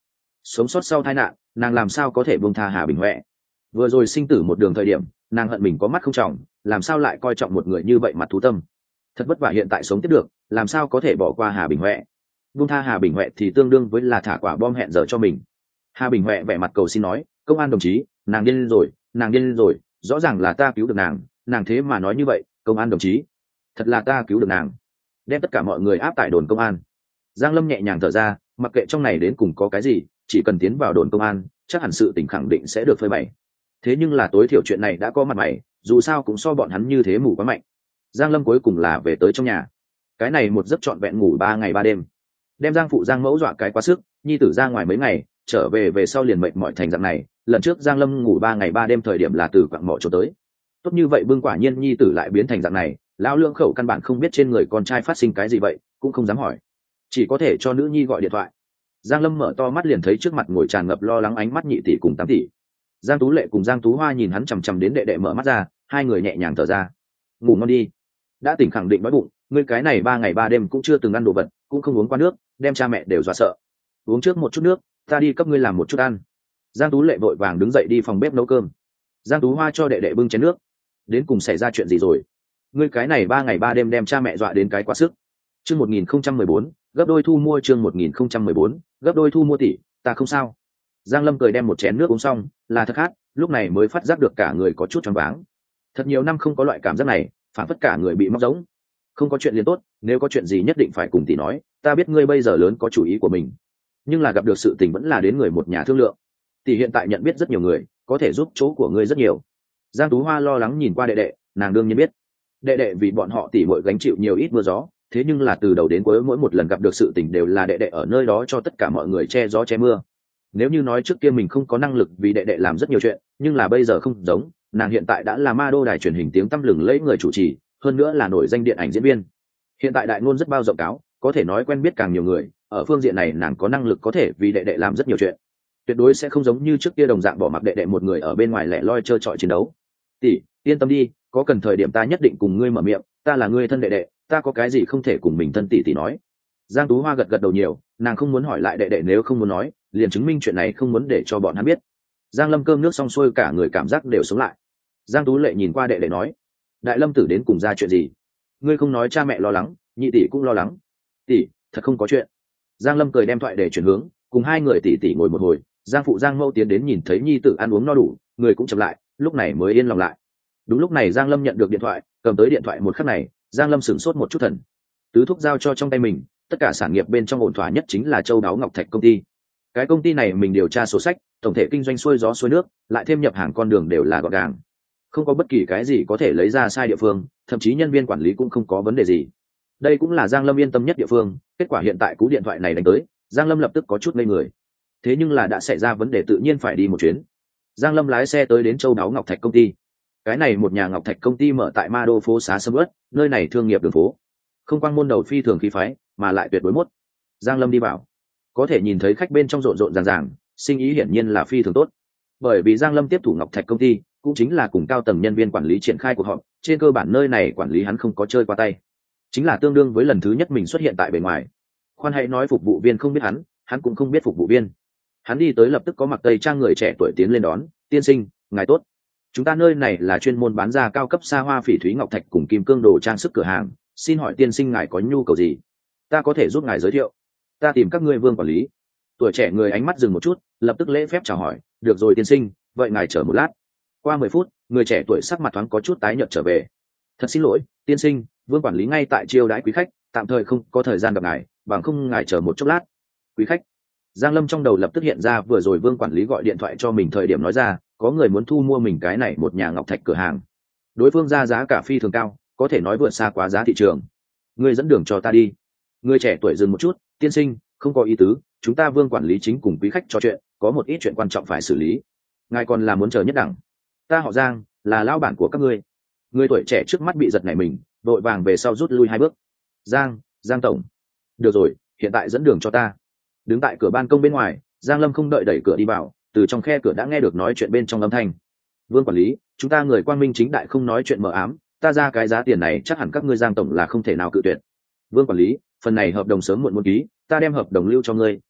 sống sót sau tai nạn, nàng làm sao có thể buông tha Hà Bình Huệ. Vừa rồi sinh tử một đường thời điểm, nàng hận mình có mắt không trọng, làm sao lại coi trọng một người như vậy mặt thú tâm. Thật vất vả hiện tại sống tiếp được, làm sao có thể bỏ qua Hà Bình Huệ. Buông tha Hà Bình Huệ thì tương đương với là thả quả bom hẹn giờ cho mình. Hà Bình Huệ vẻ mặt cầu xin nói, công an đồng chí, nàng điên rồi, nàng điên rồi, rõ ràng là ta cứu được nàng, nàng thế mà nói như vậy, công an đồng chí, thật là ta cứu được nàng. Đem tất cả mọi người áp tại đồn công an. Giang Lâm nhẹ nhàng thở ra, mặc kệ trong này đến cùng có cái gì, chỉ cần tiến vào đồn công an, chắc hẳn sự tình khẳng định sẽ được phơi bày. Thế nhưng là tối thiểu chuyện này đã có mặt mày, dù sao cũng so bọn hắn như thế mù quá mạnh. Giang Lâm cuối cùng là về tới trong nhà. Cái này một giấc trọn vẹn ngủ 3 ngày 3 đêm, đem Giang phụ Giang mẫu dọa cái quá sức, nhi tử ra ngoài mấy ngày, trở về sau liền mệt mỏi thành dạng này. Lần trước Giang Lâm ngủ 3 ngày 3 đêm thời điểm là từ quặng mỏ chỗ tới. Tốt như vậy bưng quả nhiên nhi tử lại biến thành dạng này, lão lưỡng khẩu căn bản không biết trên người con trai phát sinh cái gì vậy, cũng không dám hỏi, chỉ có thể cho nữ nhi gọi điện thoại. Giang Lâm mở to mắt liền thấy trước mặt ngồi tràn ngập lo lắng ánh mắt nhị tỷ cùng 8 tỷ. Giang Tú Lệ cùng Giang Tú Hoa nhìn hắn chằm chằm đến đệ đệ mở mắt ra, hai người nhẹ nhàng thở ra. Ngủ ngon đi. Đã tỉnh khẳng định đói bụng, ngươi cái này 3 ngày 3 đêm cũng chưa từng ăn đồ vật, cũng không uống qua nước, đem cha mẹ đều dọa sợ. Uống trước một chút nước, ta đi cấp ngươi làm một chút ăn. Giang Tú Lệ vội vàng đứng dậy đi phòng bếp nấu cơm. Giang Tú Hoa cho đệ đệ bưng chén nước. Đến cùng xảy ra chuyện gì rồi? Ngươi cái này 3 ngày 3 đêm đem cha mẹ dọa đến cái quá sức. Chương 1014, gấp đôi thu mua. Chương 1014, gấp đôi thu mua tỷ, ta không sao. Giang Lâm cười đem một chén nước uống xong, là thật khát, lúc này mới phát giác được cả người có chút choáng váng. Thật nhiều năm không có loại cảm giác này, phản phất cả người bị móc rỗng. Không có chuyện liền tốt, nếu có chuyện gì nhất định phải cùng tỷ nói, ta biết ngươi bây giờ lớn có chủ ý của mình, nhưng là gặp được sự tình vẫn là đến người một nhà thương lượng. Tỷ hiện tại nhận biết rất nhiều người, có thể giúp chỗ của ngươi rất nhiều. Giang Tú Hoa lo lắng nhìn qua đệ đệ, nàng đương nhiên biết, đệ đệ vì bọn họ tỷ muội gánh chịu nhiều ít mưa gió, thế nhưng là từ đầu đến cuối mỗi một lần gặp được sự tình đều là đệ đệ ở nơi đó cho tất cả mọi người che gió che mưa. Nếu như nói trước kia mình không có năng lực vì đệ đệ làm rất nhiều chuyện, nhưng là bây giờ không giống, nàng hiện tại đã là ma đô đài truyền hình tiếng tăm lừng lẫy người chủ trì, hơn nữa là nổi danh điện ảnh diễn viên. Hiện tại đại ngôn rất bao rộng cáo, có thể nói quen biết càng nhiều người, ở phương diện này nàng có năng lực có thể vì đệ đệ làm rất nhiều chuyện, tuyệt đối sẽ không giống như trước kia đồng dạng bỏ mặc đệ đệ một người ở bên ngoài lẻ loi chơi trọi chiến đấu. Tỷ, yên tâm đi, có cần thời điểm ta nhất định cùng ngươi mở miệng, ta là ngươi thân đệ đệ, ta có cái gì không thể cùng mình thân tỷ tỷ nói. Giang Tú Hoa gật gật đầu nhiều, nàng không muốn hỏi lại đệ đệ, nếu không muốn nói liền chứng minh chuyện này không muốn để cho bọn hắn biết. Giang Lâm cơm nước xong xuôi cả người cảm giác đều sống lại. Giang Tú Lệ nhìn qua đệ đệ nói, đại Lâm tử đến cùng ra chuyện gì? Ngươi không nói cha mẹ lo lắng, nhị tỷ cũng lo lắng. Tỷ, thật không có chuyện. Giang Lâm cười đem thoại để chuyển hướng, cùng hai người tỷ tỷ ngồi một hồi. Giang phụ Giang mẫu tiến đến nhìn thấy nhi tử ăn uống no đủ, người cũng chậm lại, lúc này mới yên lòng lại. Đúng lúc này Giang Lâm nhận được điện thoại, cầm tới điện thoại một khắc này, Giang Lâm sửng sốt một chút thần. Tứ thúc giao cho trong tay mình, tất cả sản nghiệp bên trong ổn thỏa nhất chính là Châu Đáo Ngọc Thạch công ty. Cái công ty này mình điều tra sổ sách, tổng thể kinh doanh xuôi gió xuôi nước, lại thêm nhập hàng con đường đều là gọn gàng, không có bất kỳ cái gì có thể lấy ra sai địa phương, thậm chí nhân viên quản lý cũng không có vấn đề gì. Đây cũng là Giang Lâm yên tâm nhất địa phương. Kết quả hiện tại cú điện thoại này đánh tới, Giang Lâm lập tức có chút ngây người. Thế nhưng là đã xảy ra vấn đề tự nhiên phải đi một chuyến. Giang Lâm lái xe tới đến Châu Đáo Ngọc Thạch công ty. Cái này một nhà ngọc thạch công ty mở tại Ma Đô phố xá sầm uất, nơi này thương nghiệp đường phố, không quang môn đầu phi thường khí phái, mà lại tuyệt đối mốt. Giang Lâm đi vào, có thể nhìn thấy khách bên trong rộn rộn ràng ràng, sinh ý hiển nhiên là phi thường tốt. Bởi vì Giang Lâm tiếp thủ ngọc thạch công ty, cũng chính là cùng cao tầng nhân viên quản lý triển khai cuộc họp, trên cơ bản nơi này quản lý hắn không có chơi qua tay, chính là tương đương với lần thứ nhất mình xuất hiện tại bề ngoài. Khoan hãy nói phục vụ viên không biết hắn cũng không biết phục vụ viên. Hắn đi tới lập tức có mặc tây trang người trẻ tuổi tiến lên đón, tiên sinh, ngài tốt. Chúng ta nơi này là chuyên môn bán ra cao cấp xa hoa phỉ thúy ngọc thạch cùng kim cương đồ trang sức cửa hàng, xin hỏi tiên sinh ngài có nhu cầu gì, ta có thể giúp ngài giới thiệu. Ta tìm các ngươi Vương quản lý. Tuổi trẻ người ánh mắt dừng một chút, lập tức lễ phép chào hỏi, được rồi tiên sinh, vậy ngài chờ một lát. Qua 10 phút, người trẻ tuổi sắc mặt thoáng có chút tái nhợt trở về. Thật xin lỗi tiên sinh, Vương quản lý ngay tại chiêu đãi quý khách, tạm thời không có thời gian gặp ngài, bằng không ngài chờ một chốc lát. Quý khách? Giang Lâm trong đầu lập tức hiện ra vừa rồi Vương quản lý gọi điện thoại cho mình thời điểm nói ra, có người muốn thu mua mình cái này một nhà ngọc thạch cửa hàng. Đối phương ra giá cả phi thường cao, có thể nói vượt xa quá giá thị trường. Người dẫn đường cho ta đi. Người trẻ tuổi dừng một chút, tiên sinh, không có ý tứ, chúng ta Vương quản lý chính cùng quý khách trò chuyện, có một ít chuyện quan trọng phải xử lý. Ngài còn là muốn chờ nhất đẳng. Ta họ Giang, là lão bản của các ngươi. Người tuổi trẻ trước mắt bị giật nảy mình, vội vàng về sau rút lui 2 bước. Giang tổng. Được rồi, hiện tại dẫn đường cho ta. Đứng tại cửa ban công bên ngoài, Giang Lâm không đợi đẩy cửa đi vào, từ trong khe cửa đã nghe được nói chuyện bên trong âm thanh. Vương quản lý, chúng ta người quang minh chính đại không nói chuyện mờ ám, ta ra cái giá tiền này chắc hẳn các ngươi Giang tổng là không thể nào cự tuyệt. Vương quản lý, phần này hợp đồng sớm muộn muốn ký, ta đem hợp đồng lưu cho ngươi,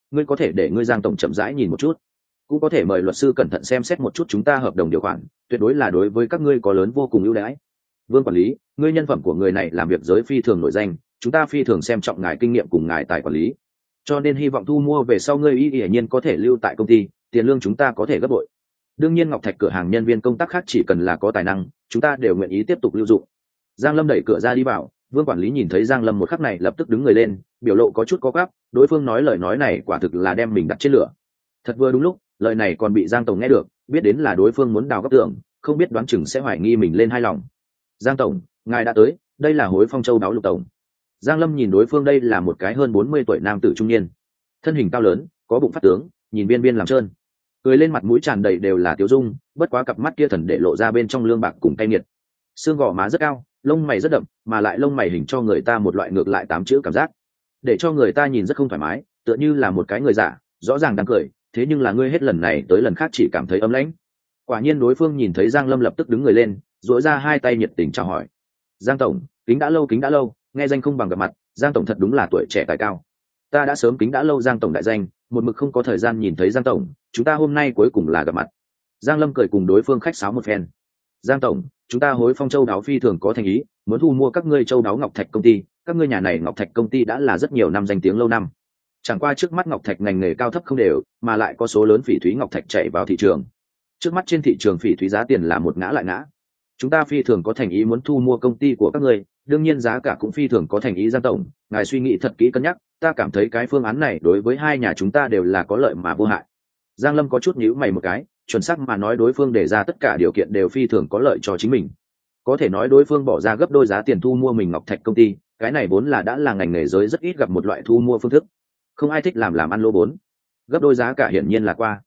ngươi có thể để ngươi Giang tổng chậm rãi nhìn một chút, cũng có thể mời luật sư cẩn thận xem xét một chút chúng ta hợp đồng điều khoản, tuyệt đối là đối với các ngươi có lớn vô cùng ưu đãi. Vương quản lý, ngươi nhân phẩm của người này làm việc giới phi thường nổi danh, chúng ta phi thường xem trọng ngài kinh nghiệm cùng ngài tài quản lý, cho nên hy vọng thu mua về sau ngươi hiển nhiên có thể lưu tại công ty, tiền lương chúng ta có thể gấp bội. Đương nhiên Ngọc Thạch cửa hàng nhân viên công tác khác chỉ cần là có tài năng, chúng ta đều nguyện ý tiếp tục lưu dụng. Giang Lâm đẩy cửa ra đi vào, Vương quản lý nhìn thấy Giang Lâm một khắc này lập tức đứng người lên, biểu lộ có chút có gáp, đối phương nói lời nói này quả thực là đem mình đặt trên lửa. Thật vừa đúng lúc, lời này còn bị Giang tổng nghe được, biết đến là đối phương muốn đào góc tường, không biết đoán chừng sẽ hoài nghi mình lên hai lòng. Giang tổng, ngài đã tới, đây là Hối Phong Châu đáo Lục tổng. Giang Lâm nhìn đối phương, đây là một cái hơn 40 tuổi nam tử trung niên, thân hình cao lớn, có bụng phát tướng, nhìn viên viên làm trơn, cười lên mặt mũi tràn đầy đều là tiêu dung, bất quá cặp mắt kia thần để lộ ra bên trong lương bạc cùng tay nghiệt. Xương gò má rất cao, lông mày rất đậm, mà lại lông mày hình cho người ta một loại ngược lại tám chữ cảm giác, để cho người ta nhìn rất không thoải mái, tựa như là một cái người giả, rõ ràng đang cười, thế nhưng là ngươi hết lần này tới lần khác chỉ cảm thấy ấm lãnh. Quả nhiên đối phương nhìn thấy Giang Lâm lập tức đứng người lên, duỗi ra hai tay nhiệt tình chào hỏi. Giang tổng, kính đã lâu, nghe danh không bằng gặp mặt, Giang tổng thật đúng là tuổi trẻ tài cao. Ta đã sớm kính đã lâu Giang tổng đại danh, một mực không có thời gian nhìn thấy Giang tổng, chúng ta hôm nay cuối cùng là gặp mặt. Giang Lâm cười cùng đối phương khách sáo một phen. Giang tổng, chúng ta Hối Phong Châu đáo phi thường có thành ý, muốn thu mua các ngươi châu đáo Ngọc Thạch công ty, các ngươi nhà này Ngọc Thạch công ty đã là rất nhiều năm danh tiếng lâu năm. Chẳng qua trước mắt Ngọc Thạch ngành nghề cao thấp không đều, mà lại có số lớn phỉ thúy Ngọc Thạch chạy vào thị trường. Trước mắt trên thị trường phỉ thúy giá tiền là một ngã lại ngã. Chúng ta phi thường có thành ý muốn thu mua công ty của các ngươi, đương nhiên giá cả cũng phi thường có thành ý. Giang tổng, ngài suy nghĩ thật kỹ cân nhắc, ta cảm thấy cái phương án này đối với hai nhà chúng ta đều là có lợi mà vô hại. Giang Lâm có chút nhíu mày một cái, chuẩn xác mà nói đối phương đề ra tất cả điều kiện đều phi thường có lợi cho chính mình. Có thể nói đối phương bỏ ra gấp đôi giá tiền thu mua mình Ngọc Thạch công ty, cái này vốn là đã là ngành nghề giới rất ít gặp một loại thu mua phương thức. Không ai thích làm ăn lỗ vốn. Gấp đôi giá cả hiển nhiên là qua.